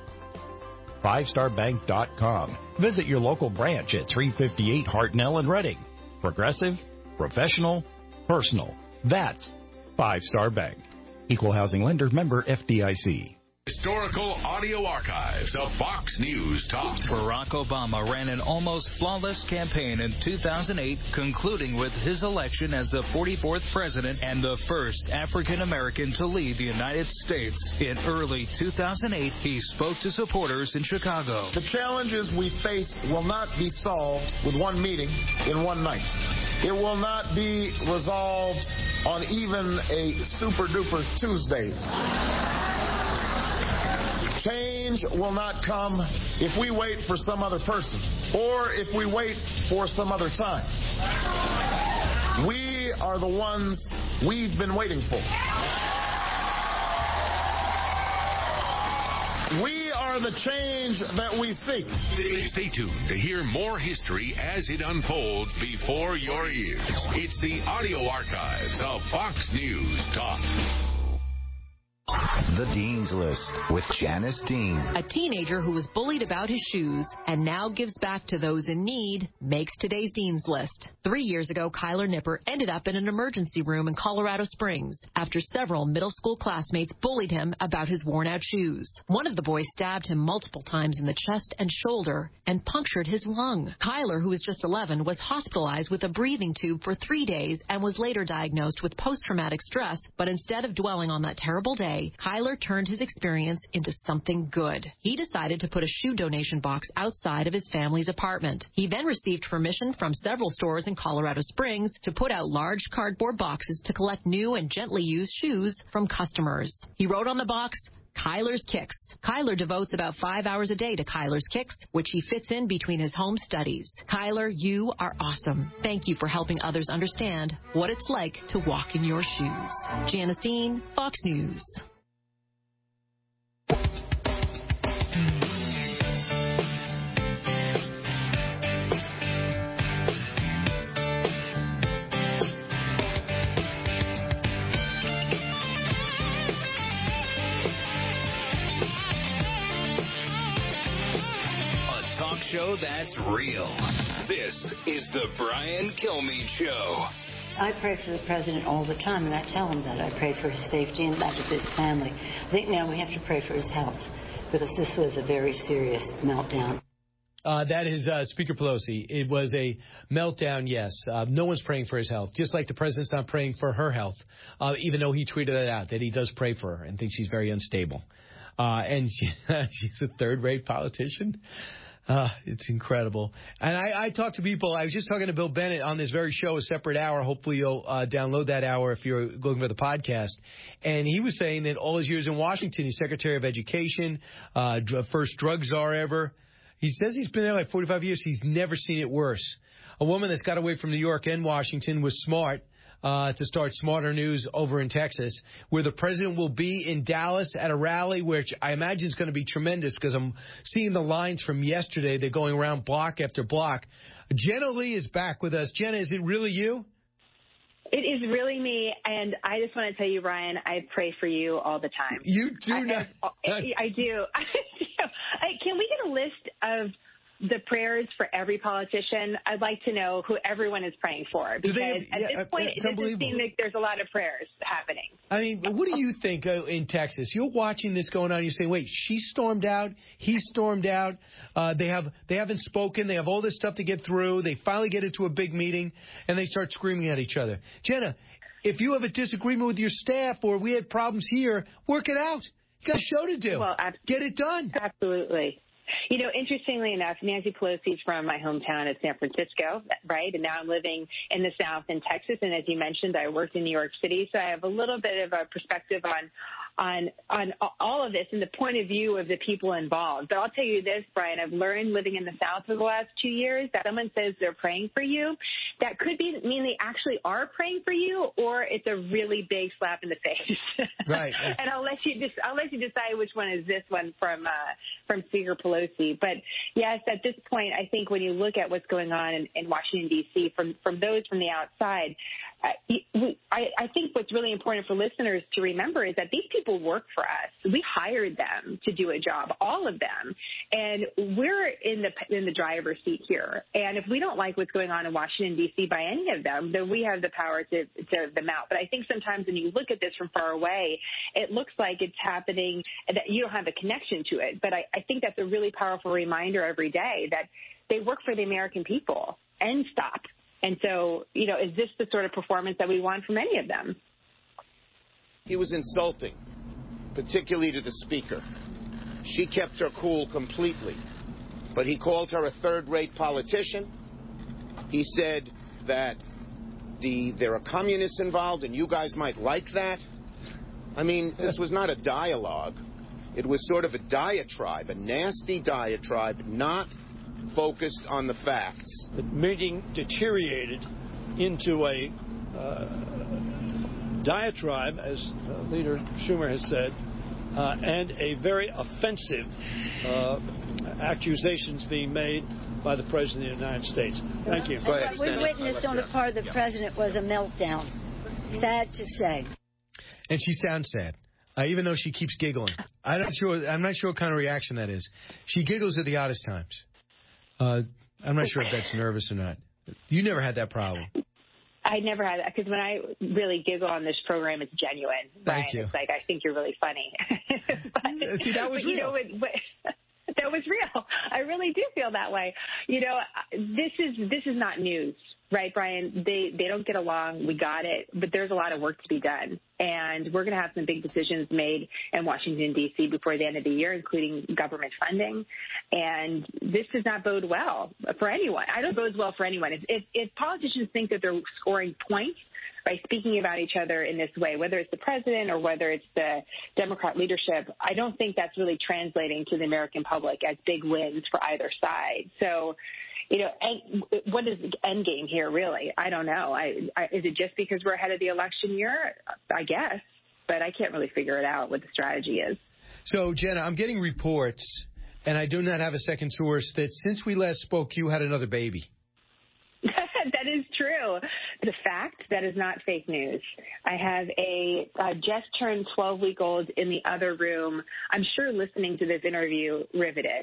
[SPEAKER 6] five star bank dot com. Visit your local branch at three fifty-eight Hartnell in Reading. Progressive, professional, personal. That's Five Star Bank. Equal housing lender, member F D I C.
[SPEAKER 10] Historical audio archives of Fox News Talk.
[SPEAKER 7] Barack Obama ran an almost flawless campaign in two thousand eight, concluding with his election as the forty-fourth president and the first African American to lead the United States. In early two thousand eight, he spoke to supporters in Chicago.
[SPEAKER 8] The challenges we face will not be solved with one meeting in one night. It will not be resolved on even a super-duper Tuesday. Change will not come if we wait for some other person or if we wait for some other time. We are the ones we've been waiting for. We are the change that we seek.
[SPEAKER 10] Stay tuned to hear more history as it unfolds before your ears. It's the audio archives of Fox News Talk.
[SPEAKER 11] The Dean's List with Janice Dean.
[SPEAKER 4] A teenager who was bullied about his shoes and now gives back to those in need makes today's Dean's List. Three years ago, Kyler Nipper ended up in an emergency room in Colorado Springs after several middle school classmates bullied him about his worn-out shoes. One of the boys stabbed him multiple times in the chest and shoulder and punctured his lung. Kyler, who was just eleven, was hospitalized with a breathing tube for three days and was later diagnosed with post-traumatic stress, but instead of dwelling on that terrible day, Kyler turned his experience into something good. He decided to put a shoe donation box outside of his family's apartment. He then received permission from several stores in Colorado Springs to put out large cardboard boxes to collect new and gently used shoes from customers. He wrote on the box, Kyler's Kicks. Kyler devotes about five hours a day to Kyler's Kicks, which he fits in between his home studies. Kyler, you are awesome. Thank you for helping others understand what it's like to walk in your shoes. Janice Dean, Fox News.
[SPEAKER 10] Show that's real. This is the Brian Kilmeade Show.
[SPEAKER 1] I pray for the president all the time, and I tell him that. I pray for his safety and that of his family. I think now we have to pray for his health, because this was a very serious meltdown.
[SPEAKER 22] Uh, that is uh, Speaker Pelosi. It was a meltdown, yes. Uh, no one's praying for his health, just like the president's not praying for her health, uh, even though he tweeted it out, that he does pray for her and thinks she's very unstable. Uh, and she, she's a third-rate politician. Uh, it's incredible. And I, I talk to people. I was just talking to Bill Bennett on this very show, a separate hour. Hopefully you'll uh, download that hour if you're looking for the podcast. And he was saying that all his years in Washington, he's Secretary of Education, uh, first drug czar ever. He says he's been there like forty-five years. He's never seen it worse. A woman that's got away from New York and Washington was smart uh, to start Smarter News over in Texas, where the president will be in Dallas at a rally, which I imagine is going to be tremendous because I'm seeing the lines from yesterday. They're going around block after block. Jenna Lee is back with us. Jenna, is it really you?
[SPEAKER 2] It is really me, and I just want to tell you, Ryan, I pray for you all the time.
[SPEAKER 22] You do
[SPEAKER 2] I,
[SPEAKER 22] not.
[SPEAKER 2] I, I do. I do. I, can we get a list of the prayers for every politician? I'd like to know who everyone is praying for, because
[SPEAKER 22] they,
[SPEAKER 2] at
[SPEAKER 22] yeah,
[SPEAKER 2] this point, it doesn't seem like there's a lot of prayers happening.
[SPEAKER 22] I mean, what do you think uh, in Texas? You're watching this going on. You say, wait, she stormed out. He stormed out. Uh, they have they haven't spoken. They have all this stuff to get through. They finally get into a big meeting, and they start screaming at each other. Jenna, if you have a disagreement with your staff or we had problems here, work it out. You got a show to do.
[SPEAKER 2] Well, ab-
[SPEAKER 22] get it done.
[SPEAKER 2] Absolutely. You know, interestingly enough, Nancy Pelosi is from my hometown of San Francisco, right? And now I'm living in the South in Texas. And as you mentioned, I worked in New York City. So I have a little bit of a perspective on on on all of this and the point of view of the people involved. But I'll tell you this, Brian, I've learned living in the South for the last two years that someone says they're praying for you. That could be mean they actually are praying for you, or it's a really big slap in the face.
[SPEAKER 22] Right.
[SPEAKER 2] And I'll let you just I'll let you decide which one is this one from uh, from Speaker Pelosi. But yes, at this point, I think when you look at what's going on in, in Washington, D C, from from those from the outside, uh, I, I think what's really important for listeners to remember is that these people work for us. We hired them to do a job, all of them, and we're in the in the driver's seat here. And if we don't like what's going on in Washington, D C by any of them, then we have the power to to them out. But I think sometimes when you look at this from far away, it looks like it's happening that you don't have a connection to it. But I, I think that's a really powerful reminder every day that they work for the American people. End stop. And so, you know, is this the sort of performance that we want from any of them?
[SPEAKER 9] He was insulting, particularly to the speaker. She kept her cool completely. But he called her a third-rate politician. He said that the there are communists involved and you guys might like that. I mean, this was not a dialogue. It was sort of a diatribe, a nasty diatribe, not focused on the facts.
[SPEAKER 12] The meeting deteriorated into a uh, diatribe, as uh, Leader Schumer has said, uh, and a very offensive uh, accusations being made by the President of the United States. Thank you.
[SPEAKER 1] Go ahead, what we witnessed on the part of the President was a meltdown. Sad to say.
[SPEAKER 22] And she sounds sad. Uh, even though she keeps giggling. I'm not sure I'm not sure what kind of reaction that is. She giggles at the oddest times. Uh, I'm not sure if that's nervous or not. You never had that problem.
[SPEAKER 2] I never had that, because when I really giggle on this program, it's genuine.
[SPEAKER 22] Thank
[SPEAKER 2] right?
[SPEAKER 22] you.
[SPEAKER 2] It's like, I think you're really funny. but,
[SPEAKER 22] See, that was
[SPEAKER 2] but,
[SPEAKER 22] real.
[SPEAKER 2] You know, but, but, that was real. I really do feel that way. You know, this is this is not news, right, Brian? They they don't get along. We got it. But there's a lot of work to be done. And we're going to have some big decisions made in Washington, D C before the end of the year, including government funding. And this does not bode well for anyone. I don't bode well for anyone. If, if, if politicians think that they're scoring points by speaking about each other in this way, whether it's the president or whether it's the Democrat leadership, I don't think that's really translating to the American public as big wins for either side. So, you know, and what is the end game here, really? I don't know. I, I, is it just because we're ahead of the election year? I guess. But I can't really figure it out what the strategy is.
[SPEAKER 22] So, Jenna, I'm getting reports, and I do not have a second source, that since we last spoke, you had another baby.
[SPEAKER 2] That is true. The fact, that is not fake news. I have a uh, just turned twelve-week-old in the other room, I'm sure listening to this interview, riveted.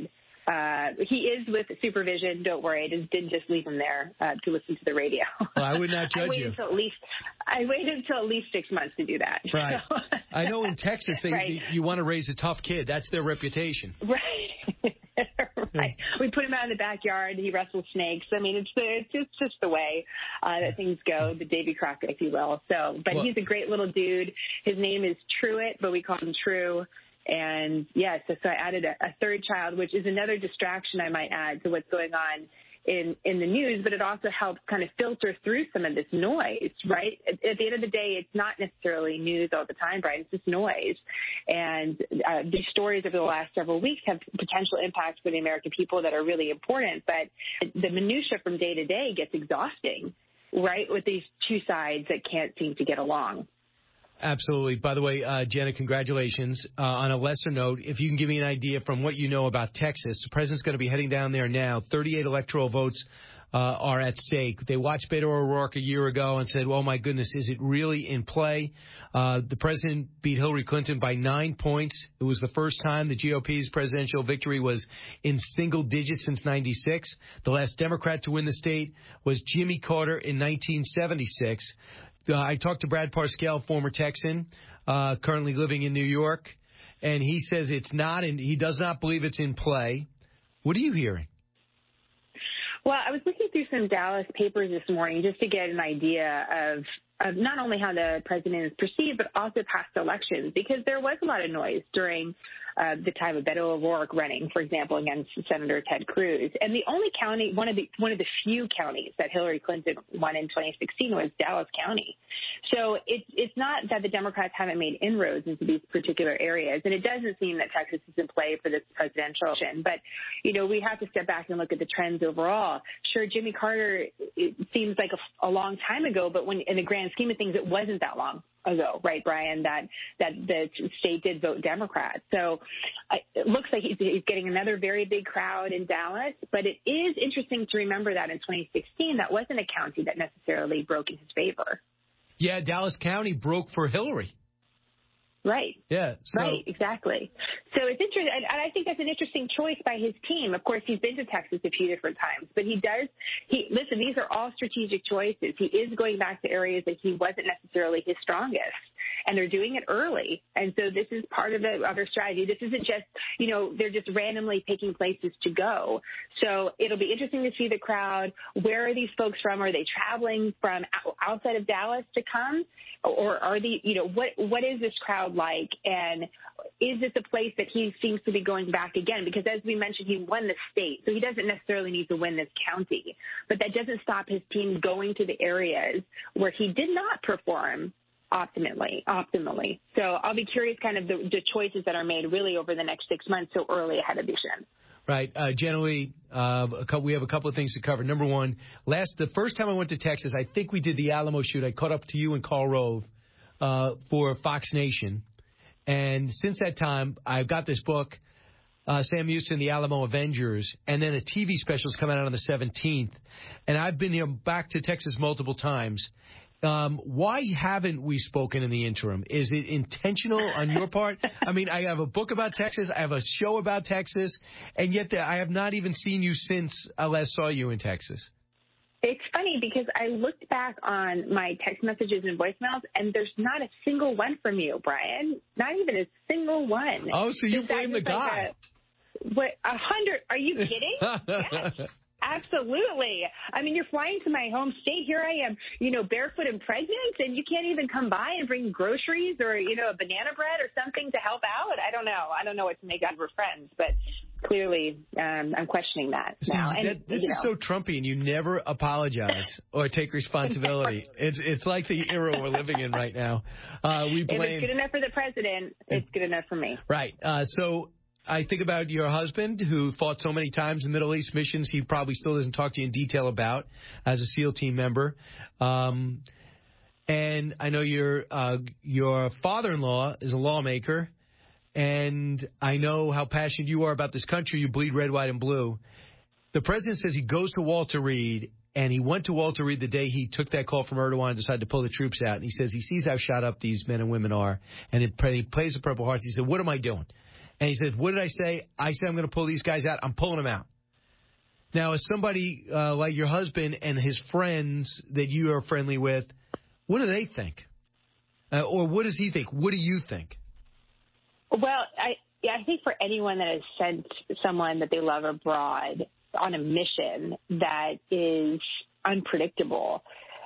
[SPEAKER 2] Uh, he is with supervision. Don't worry. I just didn't just leave him there uh, to listen to the radio.
[SPEAKER 22] Well, I would not judge
[SPEAKER 2] I waited
[SPEAKER 22] you.
[SPEAKER 2] Until at least, I waited until at least six months to do that.
[SPEAKER 22] Right.
[SPEAKER 2] So.
[SPEAKER 22] I know in Texas, they,
[SPEAKER 2] right.
[SPEAKER 22] you, you want to raise a tough kid. That's their reputation.
[SPEAKER 2] Right. Right. We put him out in the backyard. He wrestles snakes. I mean, it's it's just, just the way uh, that things go, the Davy Crockett, if you will. So, but well, he's a great little dude. His name is Truett, but we call him True. And yes, yeah, so, so I added a, a third child, which is another distraction I might add to what's going on in, in the news, but it also helps kind of filter through some of this noise, right? At, at the end of the day, it's not necessarily news all the time, Brian. It's just noise. And uh, these stories over the last several weeks have potential impacts for the American people that are really important, but the minutia from day to day gets exhausting, right, with these two sides that can't seem to get along.
[SPEAKER 22] Absolutely. By the way, uh, Jenna, congratulations. Uh, on a lesser note, if you can give me an idea from what you know about Texas, the president's going to be heading down there now. thirty-eight electoral votes uh, are at stake. They watched Beto O'Rourke a year ago and said, oh, my goodness, is it really in play? Uh, the president beat Hillary Clinton by nine points. It was the first time the G O P's presidential victory was in single digits since ninety-six. The last Democrat to win the state was Jimmy Carter in nineteen seventy-six. Uh, I talked to Brad Parscale, former Texan, uh, currently living in New York, and he says it's not, and he does not believe it's in play. What are you hearing?
[SPEAKER 2] Well, I was looking through some Dallas papers this morning just to get an idea of, of not only how the president is perceived, but also past elections, because there was a lot of noise during uh, the time of Beto O'Rourke running, for example, against Senator Ted Cruz. And the only county, one of the one of the few counties that Hillary Clinton won in twenty sixteen was Dallas County. So it's it's not that the Democrats haven't made inroads into these particular areas, and it doesn't seem that Texas is in play for this presidential election. But, you know, we have to step back and look at the trends overall. Sure, Jimmy Carter, it seems like a, a long time ago, but when in the grand scheme of things, it wasn't that long ago, right, Brian, that that the state did vote Democrat. So I, it looks like he's, he's getting another very big crowd in Dallas, but it is interesting to remember that in twenty sixteen, that wasn't a county that necessarily broke in his favor.
[SPEAKER 22] Yeah, Dallas County broke for Hillary.
[SPEAKER 2] Right.
[SPEAKER 22] Yeah. So.
[SPEAKER 2] Right, exactly. So it's interesting, and I think that's an interesting choice by his team. Of course, he's been to Texas a few different times, but he does, he listen, these are all strategic choices. He is going back to areas that he wasn't necessarily his strongest, and they're doing it early. And so this is part of the other strategy. This isn't just, you know, they're just randomly picking places to go. So it'll be interesting to see the crowd. Where are these folks from? Are they traveling from outside of Dallas to come? Or are the, you know, what what is this crowd like? And is this a place that he seems to be going back again? Because as we mentioned, he won the state, so he doesn't necessarily need to win this county. But that doesn't stop his team going to the areas where he did not perform optimally. optimally. So I'll be curious kind of the, the choices that are made really over the next six months so early ahead of the election.
[SPEAKER 22] Right. Uh, generally, uh, a couple, we have a couple of things to cover. Number one, last the first time I went to Texas, I think we did the Alamo shoot. I caught up to you and Karl Rove uh, for Fox Nation. And since that time, I've got this book, uh, Sam Houston, The Alamo Avengers, and then a T V special is coming out on the seventeenth. And I've been here back to Texas multiple times. Um, why haven't we spoken in the interim? Is it intentional on your part? I mean, I have a book about Texas. I have a show about Texas. And yet I have not even seen you since I last saw you in Texas.
[SPEAKER 2] It's funny because I looked back on my text messages and voicemails, and there's not a single one from you, Brian. Not even a single one.
[SPEAKER 22] Oh, so you blame the guy.
[SPEAKER 2] Like a, what, a hundred? Are you kidding? Yes. Absolutely. I mean, you're flying to my home state. Here I am, you know, barefoot and pregnant, and you can't even come by and bring groceries or, you know, a banana bread or something to help out. I don't know. I don't know what to make out of our friends, but clearly um, I'm questioning that
[SPEAKER 22] See,
[SPEAKER 2] now. And,
[SPEAKER 22] that, this
[SPEAKER 2] you
[SPEAKER 22] is
[SPEAKER 2] know.
[SPEAKER 22] so Trumpian. You never apologize or take responsibility. It's it's like the era we're living in right now. Uh, we blame.
[SPEAKER 2] If it's good enough for the president, it's good enough for me.
[SPEAKER 22] Right. Uh, so I think about your husband who fought so many times in Middle East missions he probably still doesn't talk to you in detail about as a SEAL team member. Um, and I know your uh, your father-in-law is a lawmaker, and I know how passionate you are about this country. You bleed red, white, and blue. The president says he goes to Walter Reed, and he went to Walter Reed the day he took that call from Erdogan and decided to pull the troops out. And he says he sees how shot up these men and women are, and he plays the Purple Hearts. He said, what am I doing? And he says, what did I say? I said I'm going to pull these guys out. I'm pulling them out. Now, as somebody uh, like your husband and his friends that you are friendly with, what do they think? Uh, or what does he think? What do you think?
[SPEAKER 2] Well, I yeah, I think for anyone that has sent someone that they love abroad on a mission that is unpredictable,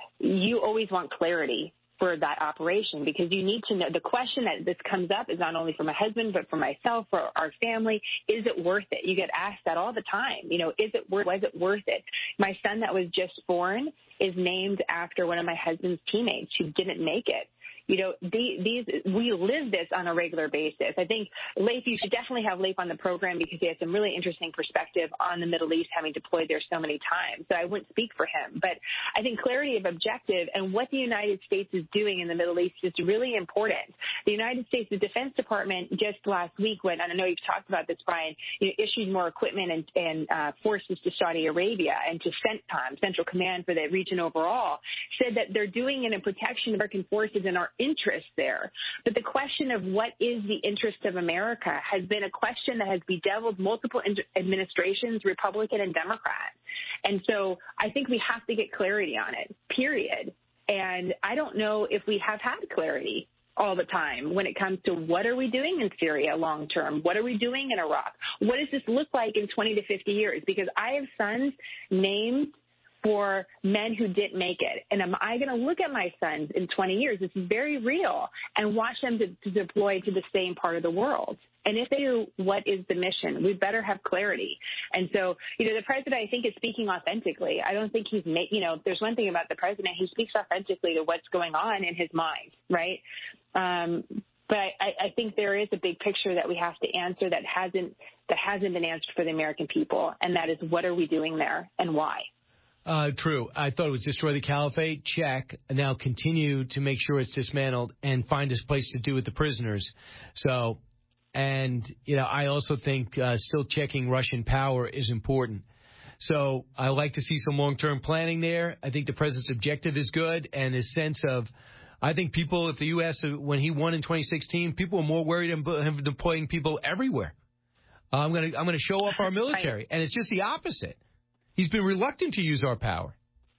[SPEAKER 2] you always want clarity for that operation, because you need to know. The question that this comes up is not only for my husband, but for myself, for our family. Is it worth it? You get asked that all the time. You know, is it worth, was it worth it? My son that was just born is named after one of my husband's teammates who didn't make it. You know, these, these we live this on a regular basis. I think, Leif, you should definitely have Leif on the program because he has some really interesting perspective on the Middle East, having deployed there so many times. So I wouldn't speak for him. But I think clarity of objective and what the United States is doing in the Middle East is really important. The United States, the Defense Department, just last week, when, and I know you've talked about this, Brian, you know, issued more equipment and, and uh, forces to Saudi Arabia and to CENTCOM, Central Command for the region overall, said that they're doing it in protection of American forces and our interest there. But the question of what is the interest of America has been a question that has bedeviled multiple administrations, Republican and Democrat. And so I think we have to get clarity on it, period. And I don't know if we have had clarity all the time when it comes to what are we doing in Syria long term? What are we doing in Iraq? What does this look like in twenty to fifty years? Because I have sons named for men who didn't make it. And am I going to look at my sons in twenty years? This is very real, and watch them to, to deploy to the same part of the world. And if they do, what is the mission? We better have clarity. And so, you know, the president, I think, is speaking authentically. I don't think he's made, you know, there's one thing about the president. He speaks authentically to what's going on in his mind, right? Um, but I, I think there is a big picture that we have to answer that hasn't, that hasn't been answered for the American people. And that is, what are we doing there and why?
[SPEAKER 22] Uh, true. I thought it was destroy the caliphate. Check. Now continue to make sure it's dismantled and find this place to do with the prisoners. So, and, you know, I also think uh, still checking Russian power is important. So I like to see some long-term planning there. I think the president's objective is good, and his sense of, I think people, if the U S, when he won in twenty sixteen, people were more worried about him deploying people everywhere. Uh, I'm going to I'm going to show off our military, and it's just the opposite. He's been reluctant to use our power.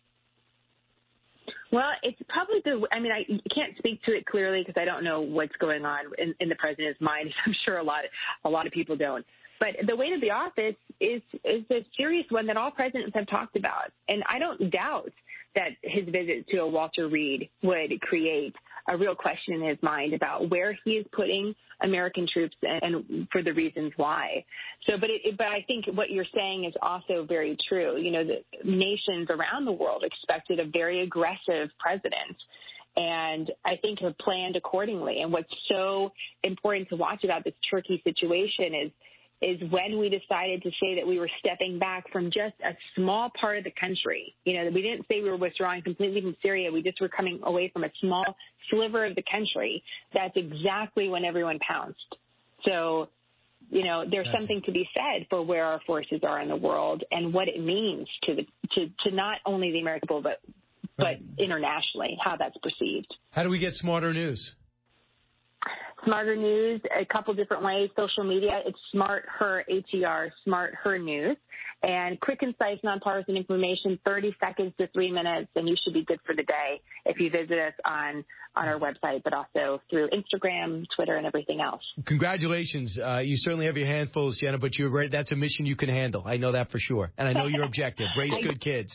[SPEAKER 2] Well, it's probably the, I mean, I can't speak to it clearly because I don't know what's going on in, in the president's mind. I'm sure a lot, a lot of people don't. But the weight of the office is, is a serious one that all presidents have talked about. And I don't doubt that his visit to a Walter Reed would create a real question in his mind about where he is putting American troops and, and for the reasons why. So, but it, but I think what you're saying is also very true. You know, the nations around the world expected a very aggressive president, and I think have planned accordingly. And what's so important to watch about this Turkey situation is is when we decided to say that we were stepping back from just a small part of the country. You know, we didn't say we were withdrawing completely from Syria. We just were coming away from a small sliver of the country. That's exactly when everyone pounced. So, you know, there's That's something to be said for where our forces are in the world and what it means to the, to, to not only the American people, but, but internationally, how that's perceived.
[SPEAKER 22] How do we get smarter news?
[SPEAKER 2] Smarter News, a couple different ways. Social media, it's Smart Her, H E R, Smart Her News. And quick, concise, nonpartisan information, thirty seconds to three minutes, and you should be good for the day if you visit us on, on our website, but also through Instagram, Twitter, and everything else.
[SPEAKER 22] Congratulations. Uh, you certainly have your handfuls, Jenna, but you're right. That's a mission you can handle. I know that for sure. And I know your objective, raise good kids.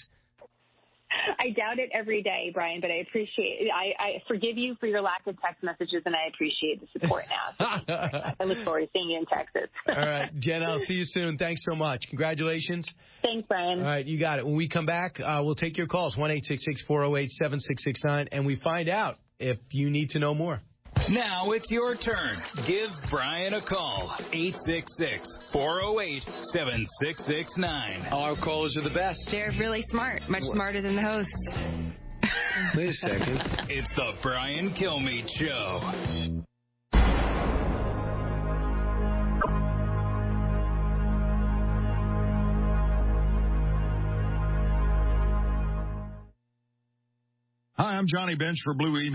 [SPEAKER 2] I doubt it every day, Brian, but I appreciate it. I, I forgive you for your lack of text messages, and I appreciate the support now. So I look forward to seeing you in Texas.
[SPEAKER 22] All right, Jenna, I'll see you soon. Thanks so much. Congratulations.
[SPEAKER 2] Thanks, Brian.
[SPEAKER 22] All right, you got it. When we come back, uh, we'll take your calls, one eight six six, four oh eight, seven six six nine, and we find out if you need to know more.
[SPEAKER 10] Now it's your turn. Give Brian a call. eight six six, four oh eight, seven six six nine.
[SPEAKER 22] Our callers are the best.
[SPEAKER 13] They're really smart. Much what? Smarter than the hosts.
[SPEAKER 22] Wait a second.
[SPEAKER 10] It's the Brian Kilmeade Show.
[SPEAKER 14] Hi, I'm Johnny Bench for Blue Emu.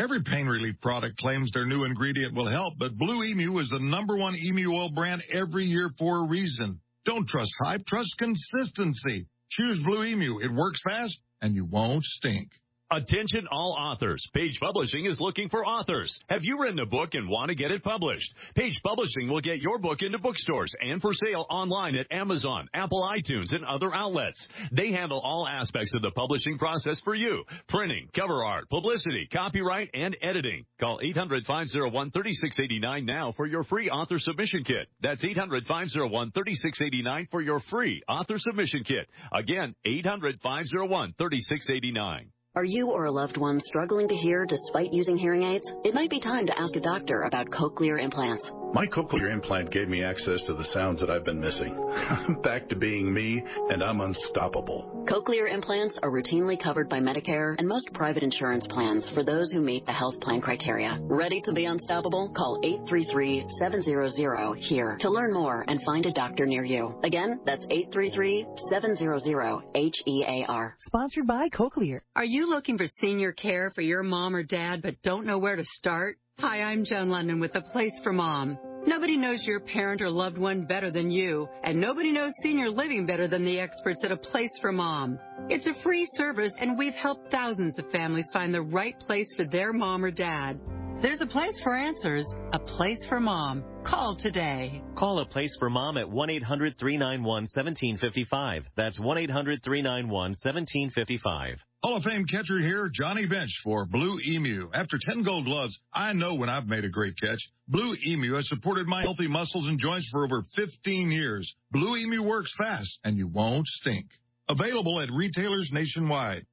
[SPEAKER 14] Every pain relief product claims their new ingredient will help, but Blue Emu is the number one emu oil brand every year for a reason. Don't trust hype, trust consistency. Choose Blue Emu. It works fast, and you won't stink.
[SPEAKER 15] Attention all authors. Page Publishing is looking for authors. Have you written a book and want to get it published? Page Publishing will get your book into bookstores and for sale online at Amazon, Apple iTunes, and other outlets. They handle all aspects of the publishing process for you. Printing, cover art, publicity, copyright, and editing. Call eight hundred, five oh one, three six eight nine now for your free author submission kit. That's eight hundred, five oh one, three six eight nine for your free author submission kit. Again, eight hundred, five oh one, three six eight nine.
[SPEAKER 16] Are you or a loved one struggling to hear despite using hearing aids? It might be time to ask a doctor about cochlear implants.
[SPEAKER 17] My cochlear implant gave me access to the sounds that I've been missing. I'm back to being me, and I'm unstoppable.
[SPEAKER 16] Cochlear implants are routinely covered by Medicare and most private insurance plans for those who meet the health plan criteria. Ready to be unstoppable? Call eight three three, seven hundred, HERE to learn more and find a doctor near you. Again, that's eight three three, seven hundred, H E A R.
[SPEAKER 18] Sponsored by Cochlear.
[SPEAKER 19] Are you looking for senior care for your mom or dad but don't know where to start? Hi, I'm Joan London with A Place for Mom. Nobody knows your parent or loved one better than you, and nobody knows senior living better than the experts at A Place for Mom. It's a free service, and we've helped thousands of families find the right place for their mom or dad. There's a place for answers, A Place for Mom. Call today.
[SPEAKER 20] Call A Place for Mom at one eight hundred, three nine one, one seven five five. That's one eight hundred, three nine one, one seven five five.
[SPEAKER 14] Hall of Fame catcher here, Johnny Bench for Blue Emu. After ten gold gloves, I know when I've made a great catch. Blue Emu has supported my healthy muscles and joints for over fifteen years. Blue Emu works fast, and you won't stink. Available at retailers nationwide.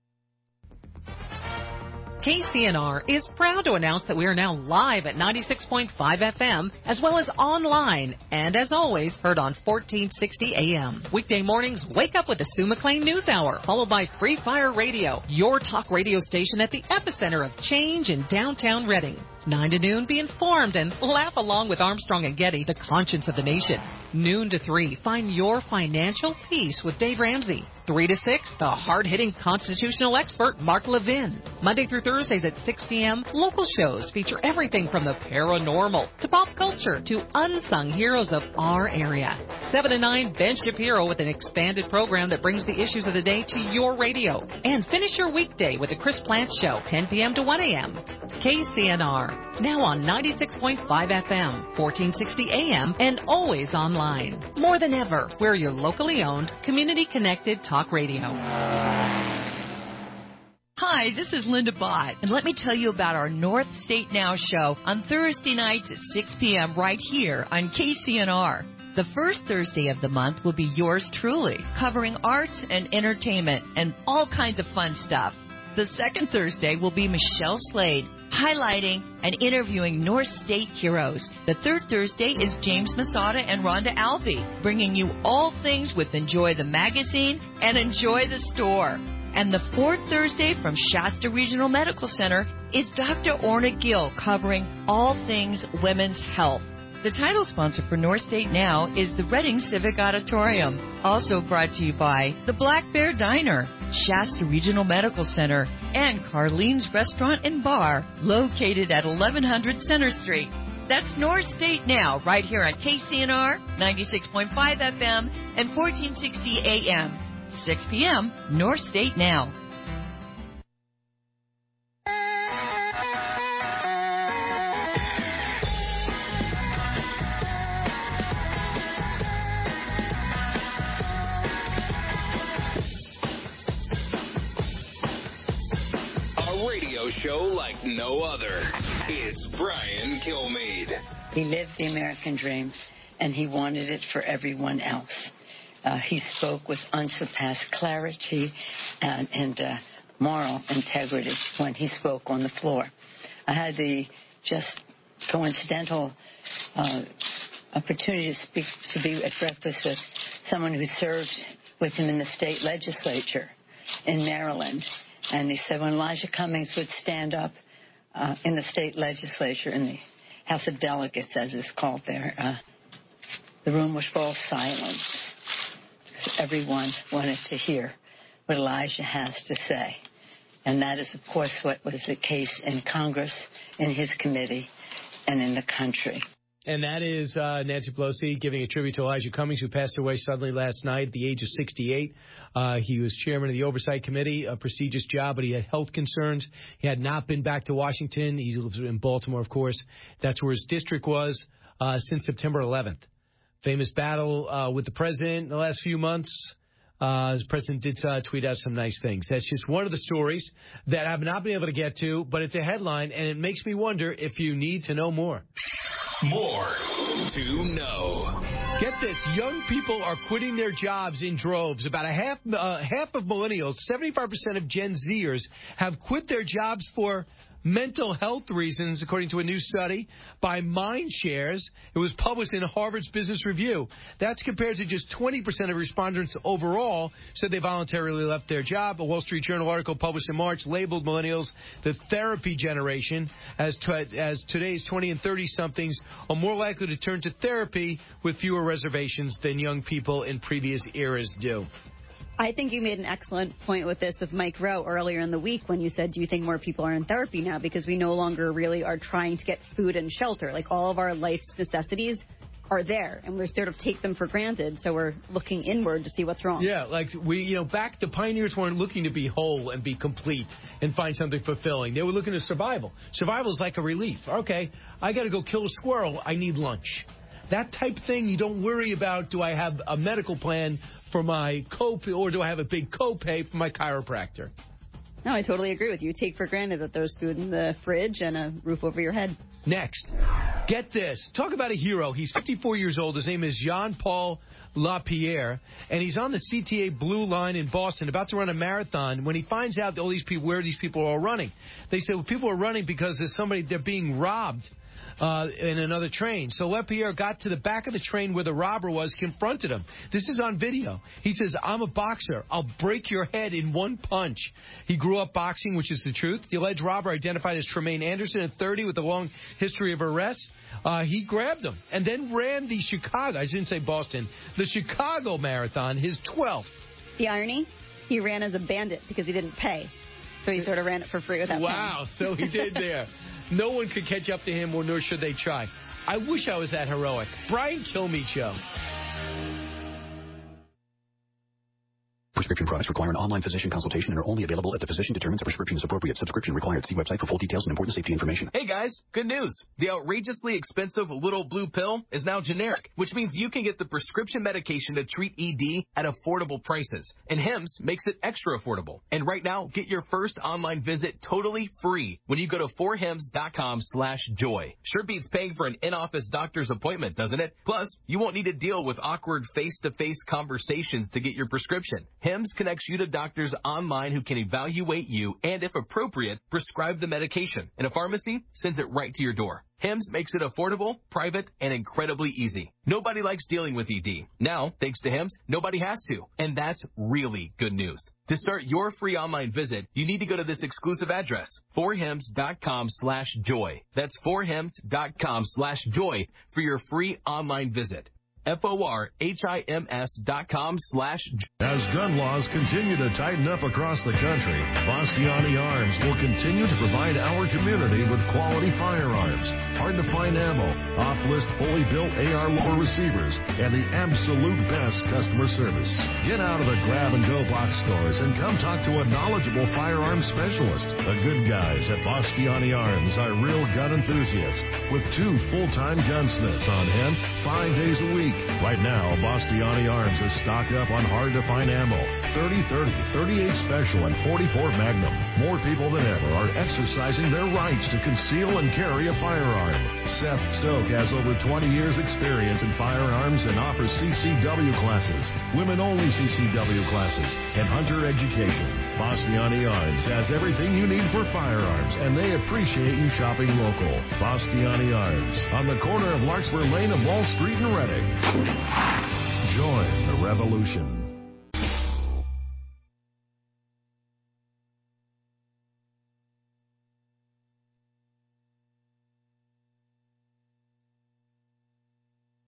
[SPEAKER 24] K C N R is proud to announce that we are now live at ninety-six point five F M, as well as online, and as always, heard on fourteen sixty A M. Weekday mornings, wake up with the Sue McLean News Hour, followed by Free Fire Radio, your talk radio station at the epicenter of change in downtown Reading. nine to noon, be informed and laugh along with Armstrong and Getty, the conscience of the nation. Noon to three, find your financial peace with Dave Ramsey. three to six, the hard-hitting constitutional expert, Mark Levin. Monday through Thursdays at six P M, local shows feature everything from the paranormal to pop culture to unsung heroes of our area. seven to nine, Ben Shapiro with an expanded program that brings the issues of the day to your radio. And finish your weekday with the Chris Plant Show, ten P M to one A M. K C N R, now on ninety-six point five F M, fourteen sixty A M, and always online. More than ever, we're your locally owned, community-connected talk radio.
[SPEAKER 25] Hi, this is Linda Bott, and let me tell you about our North State Now show on Thursday nights at six P M right here on K C N R. The first Thursday of the month will be yours truly, covering arts and entertainment and all kinds of fun stuff. The second Thursday will be Michelle Slade, highlighting and interviewing North State heroes. The third Thursday is James Masada and Rhonda Alvey, bringing you all things with Enjoy the Magazine and Enjoy the Store. And the fourth Thursday from Shasta Regional Medical Center is Doctor Orna Gill, covering all things women's health. The title sponsor for North State Now is the Reading Civic Auditorium. Also brought to you by the Black Bear Diner, Shasta Regional Medical Center, and Carlene's Restaurant and Bar, located at eleven hundred Center Street. That's North State Now, right here on K C N R, ninety-six point five F M, and fourteen sixty A M. six P M, North State Now.
[SPEAKER 10] Show like no other. It's Brian Kilmeade.
[SPEAKER 1] He lived the American dream, and he wanted it for everyone else. Uh, he spoke with unsurpassed clarity and, and uh, moral integrity when he spoke on the floor. I had the just coincidental uh, opportunity to speak, to be at breakfast with someone who served with him in the state legislature in Maryland. And he said when Elijah Cummings would stand up uh, in the state legislature, in the House of Delegates, as it's called there, uh, the room was full of silence. Everyone wanted to hear what Elijah has to say. And that is, of course, what was the case in Congress, in his committee, and in the country.
[SPEAKER 22] And that is uh, Nancy Pelosi giving a tribute to Elijah Cummings, who passed away suddenly last night at the age of sixty-eight. Uh, he was chairman of the Oversight Committee, a prestigious job, but he had health concerns. He had not been back to Washington. He lives in Baltimore, of course. That's where his district was uh, since September eleventh. Famous battle uh, with the president in the last few months. Uh, the president did uh, tweet out some nice things. That's just one of the stories that I've not been able to get to, but it's a headline, and it makes me wonder if you need to know more.
[SPEAKER 10] More to know.
[SPEAKER 22] Get this. Young people are quitting their jobs in droves. About a half, uh, half of millennials, seventy-five percent of Gen Zers have quit their jobs for mental health reasons, according to a new study by Mindshares. It was published in Harvard's Business Review. That's compared to just twenty percent of respondents overall said they voluntarily left their job. A Wall Street Journal article published in March labeled millennials the therapy generation, as, t- as today's twenty and thirty-somethings are more likely to turn to therapy with fewer reservations than young people in previous eras do.
[SPEAKER 3] I think you made an excellent point with this with Mike Rowe earlier in the week when you said, do you think more people are in therapy now because we no longer really are trying to get food and shelter? Like all of our life's necessities are there, and we sort of take them for granted, so we're looking inward to see what's wrong.
[SPEAKER 22] Yeah, like we, you know, back the pioneers weren't looking to be whole and be complete and find something fulfilling. They were looking to survival. Survival is like a relief. Okay, I got to go kill a squirrel. I need lunch. That type of thing, you don't worry about, do I have a medical plan for my copay, or do I have a big copay for my chiropractor?
[SPEAKER 3] No, I totally agree with you. Take for granted that there's food in the fridge and a roof over your head.
[SPEAKER 22] Next, get this. Talk about a hero. He's fifty-four years old. His name is Jean-Paul LaPierre, and he's on the C T A Blue Line in Boston, about to run a marathon, when he finds out all these people, where these people are running. They say, well, people are running because there's somebody, they're being robbed. Uh, in another train. So LaPierre got to the back of the train where the robber was, confronted him. This is on video. He says, I'm a boxer. I'll break your head in one punch. He grew up boxing, which is the truth. The alleged robber, identified as Tremaine Anderson at thirty with a long history of arrests, uh, he grabbed him and then ran the Chicago, I didn't say Boston, the Chicago Marathon, his twelfth.
[SPEAKER 3] The irony, he ran as a bandit because he didn't pay. So he sort of ran it for free without
[SPEAKER 22] Wow,
[SPEAKER 3] paying.
[SPEAKER 22] so he did there. No one could catch up to him, or nor should they try. I wish I was that heroic. Brian Kilmeade Show.
[SPEAKER 5] Prescription products require an online physician consultation and are only available if the physician determines a prescription is appropriate. Subscription required. See website for full details and important safety information.
[SPEAKER 18] Hey guys, good news. The outrageously expensive little blue pill is now generic, which means you can get the prescription medication to treat E D at affordable prices. And Hims makes it extra affordable. And right now, get your first online visit totally free when you go to four hims dot com slash joy. Sure beats paying for an in-office doctor's appointment, doesn't it? Plus, you won't need to deal with awkward face-to-face conversations to get your prescription. Hims connects you to doctors online who can evaluate you and, if appropriate, prescribe the medication. And a pharmacy sends it right to your door. Hims makes it affordable, private, and incredibly easy. Nobody likes dealing with E D. Now, thanks to Hims, nobody has to. And that's really good news. To start your free online visit, you need to go to this exclusive address, four hims dot com slash joy. That's four hims dot com slash joy for your free online visit. F O R H I M S dot com slash.
[SPEAKER 21] As gun laws continue to tighten up across the country, Bastiani Arms will continue to provide our community with quality firearms, hard-to-find ammo, off-list fully built A R lower receivers, and the absolute best customer service. Get out of the grab-and-go box stores and come talk to a knowledgeable firearms specialist. The good guys at Bastiani Arms are real gun enthusiasts with two full-time gunsmiths on hand five days a week. Right now, Bastiani Arms is stocked up on hard-to-find ammo, thirty thirty, thirty-eight Special, and forty-four Magnum. More people than ever are exercising their rights to conceal and carry a firearm. Seth Stoke has over twenty years experience in firearms and offers C C W classes, women-only C C W classes, and hunter education. Bastiani Arms has everything you need for firearms, and they appreciate you shopping local. Bastiani Arms, on the corner of Larkspur Lane and Wall Street in Reading. Join the revolution.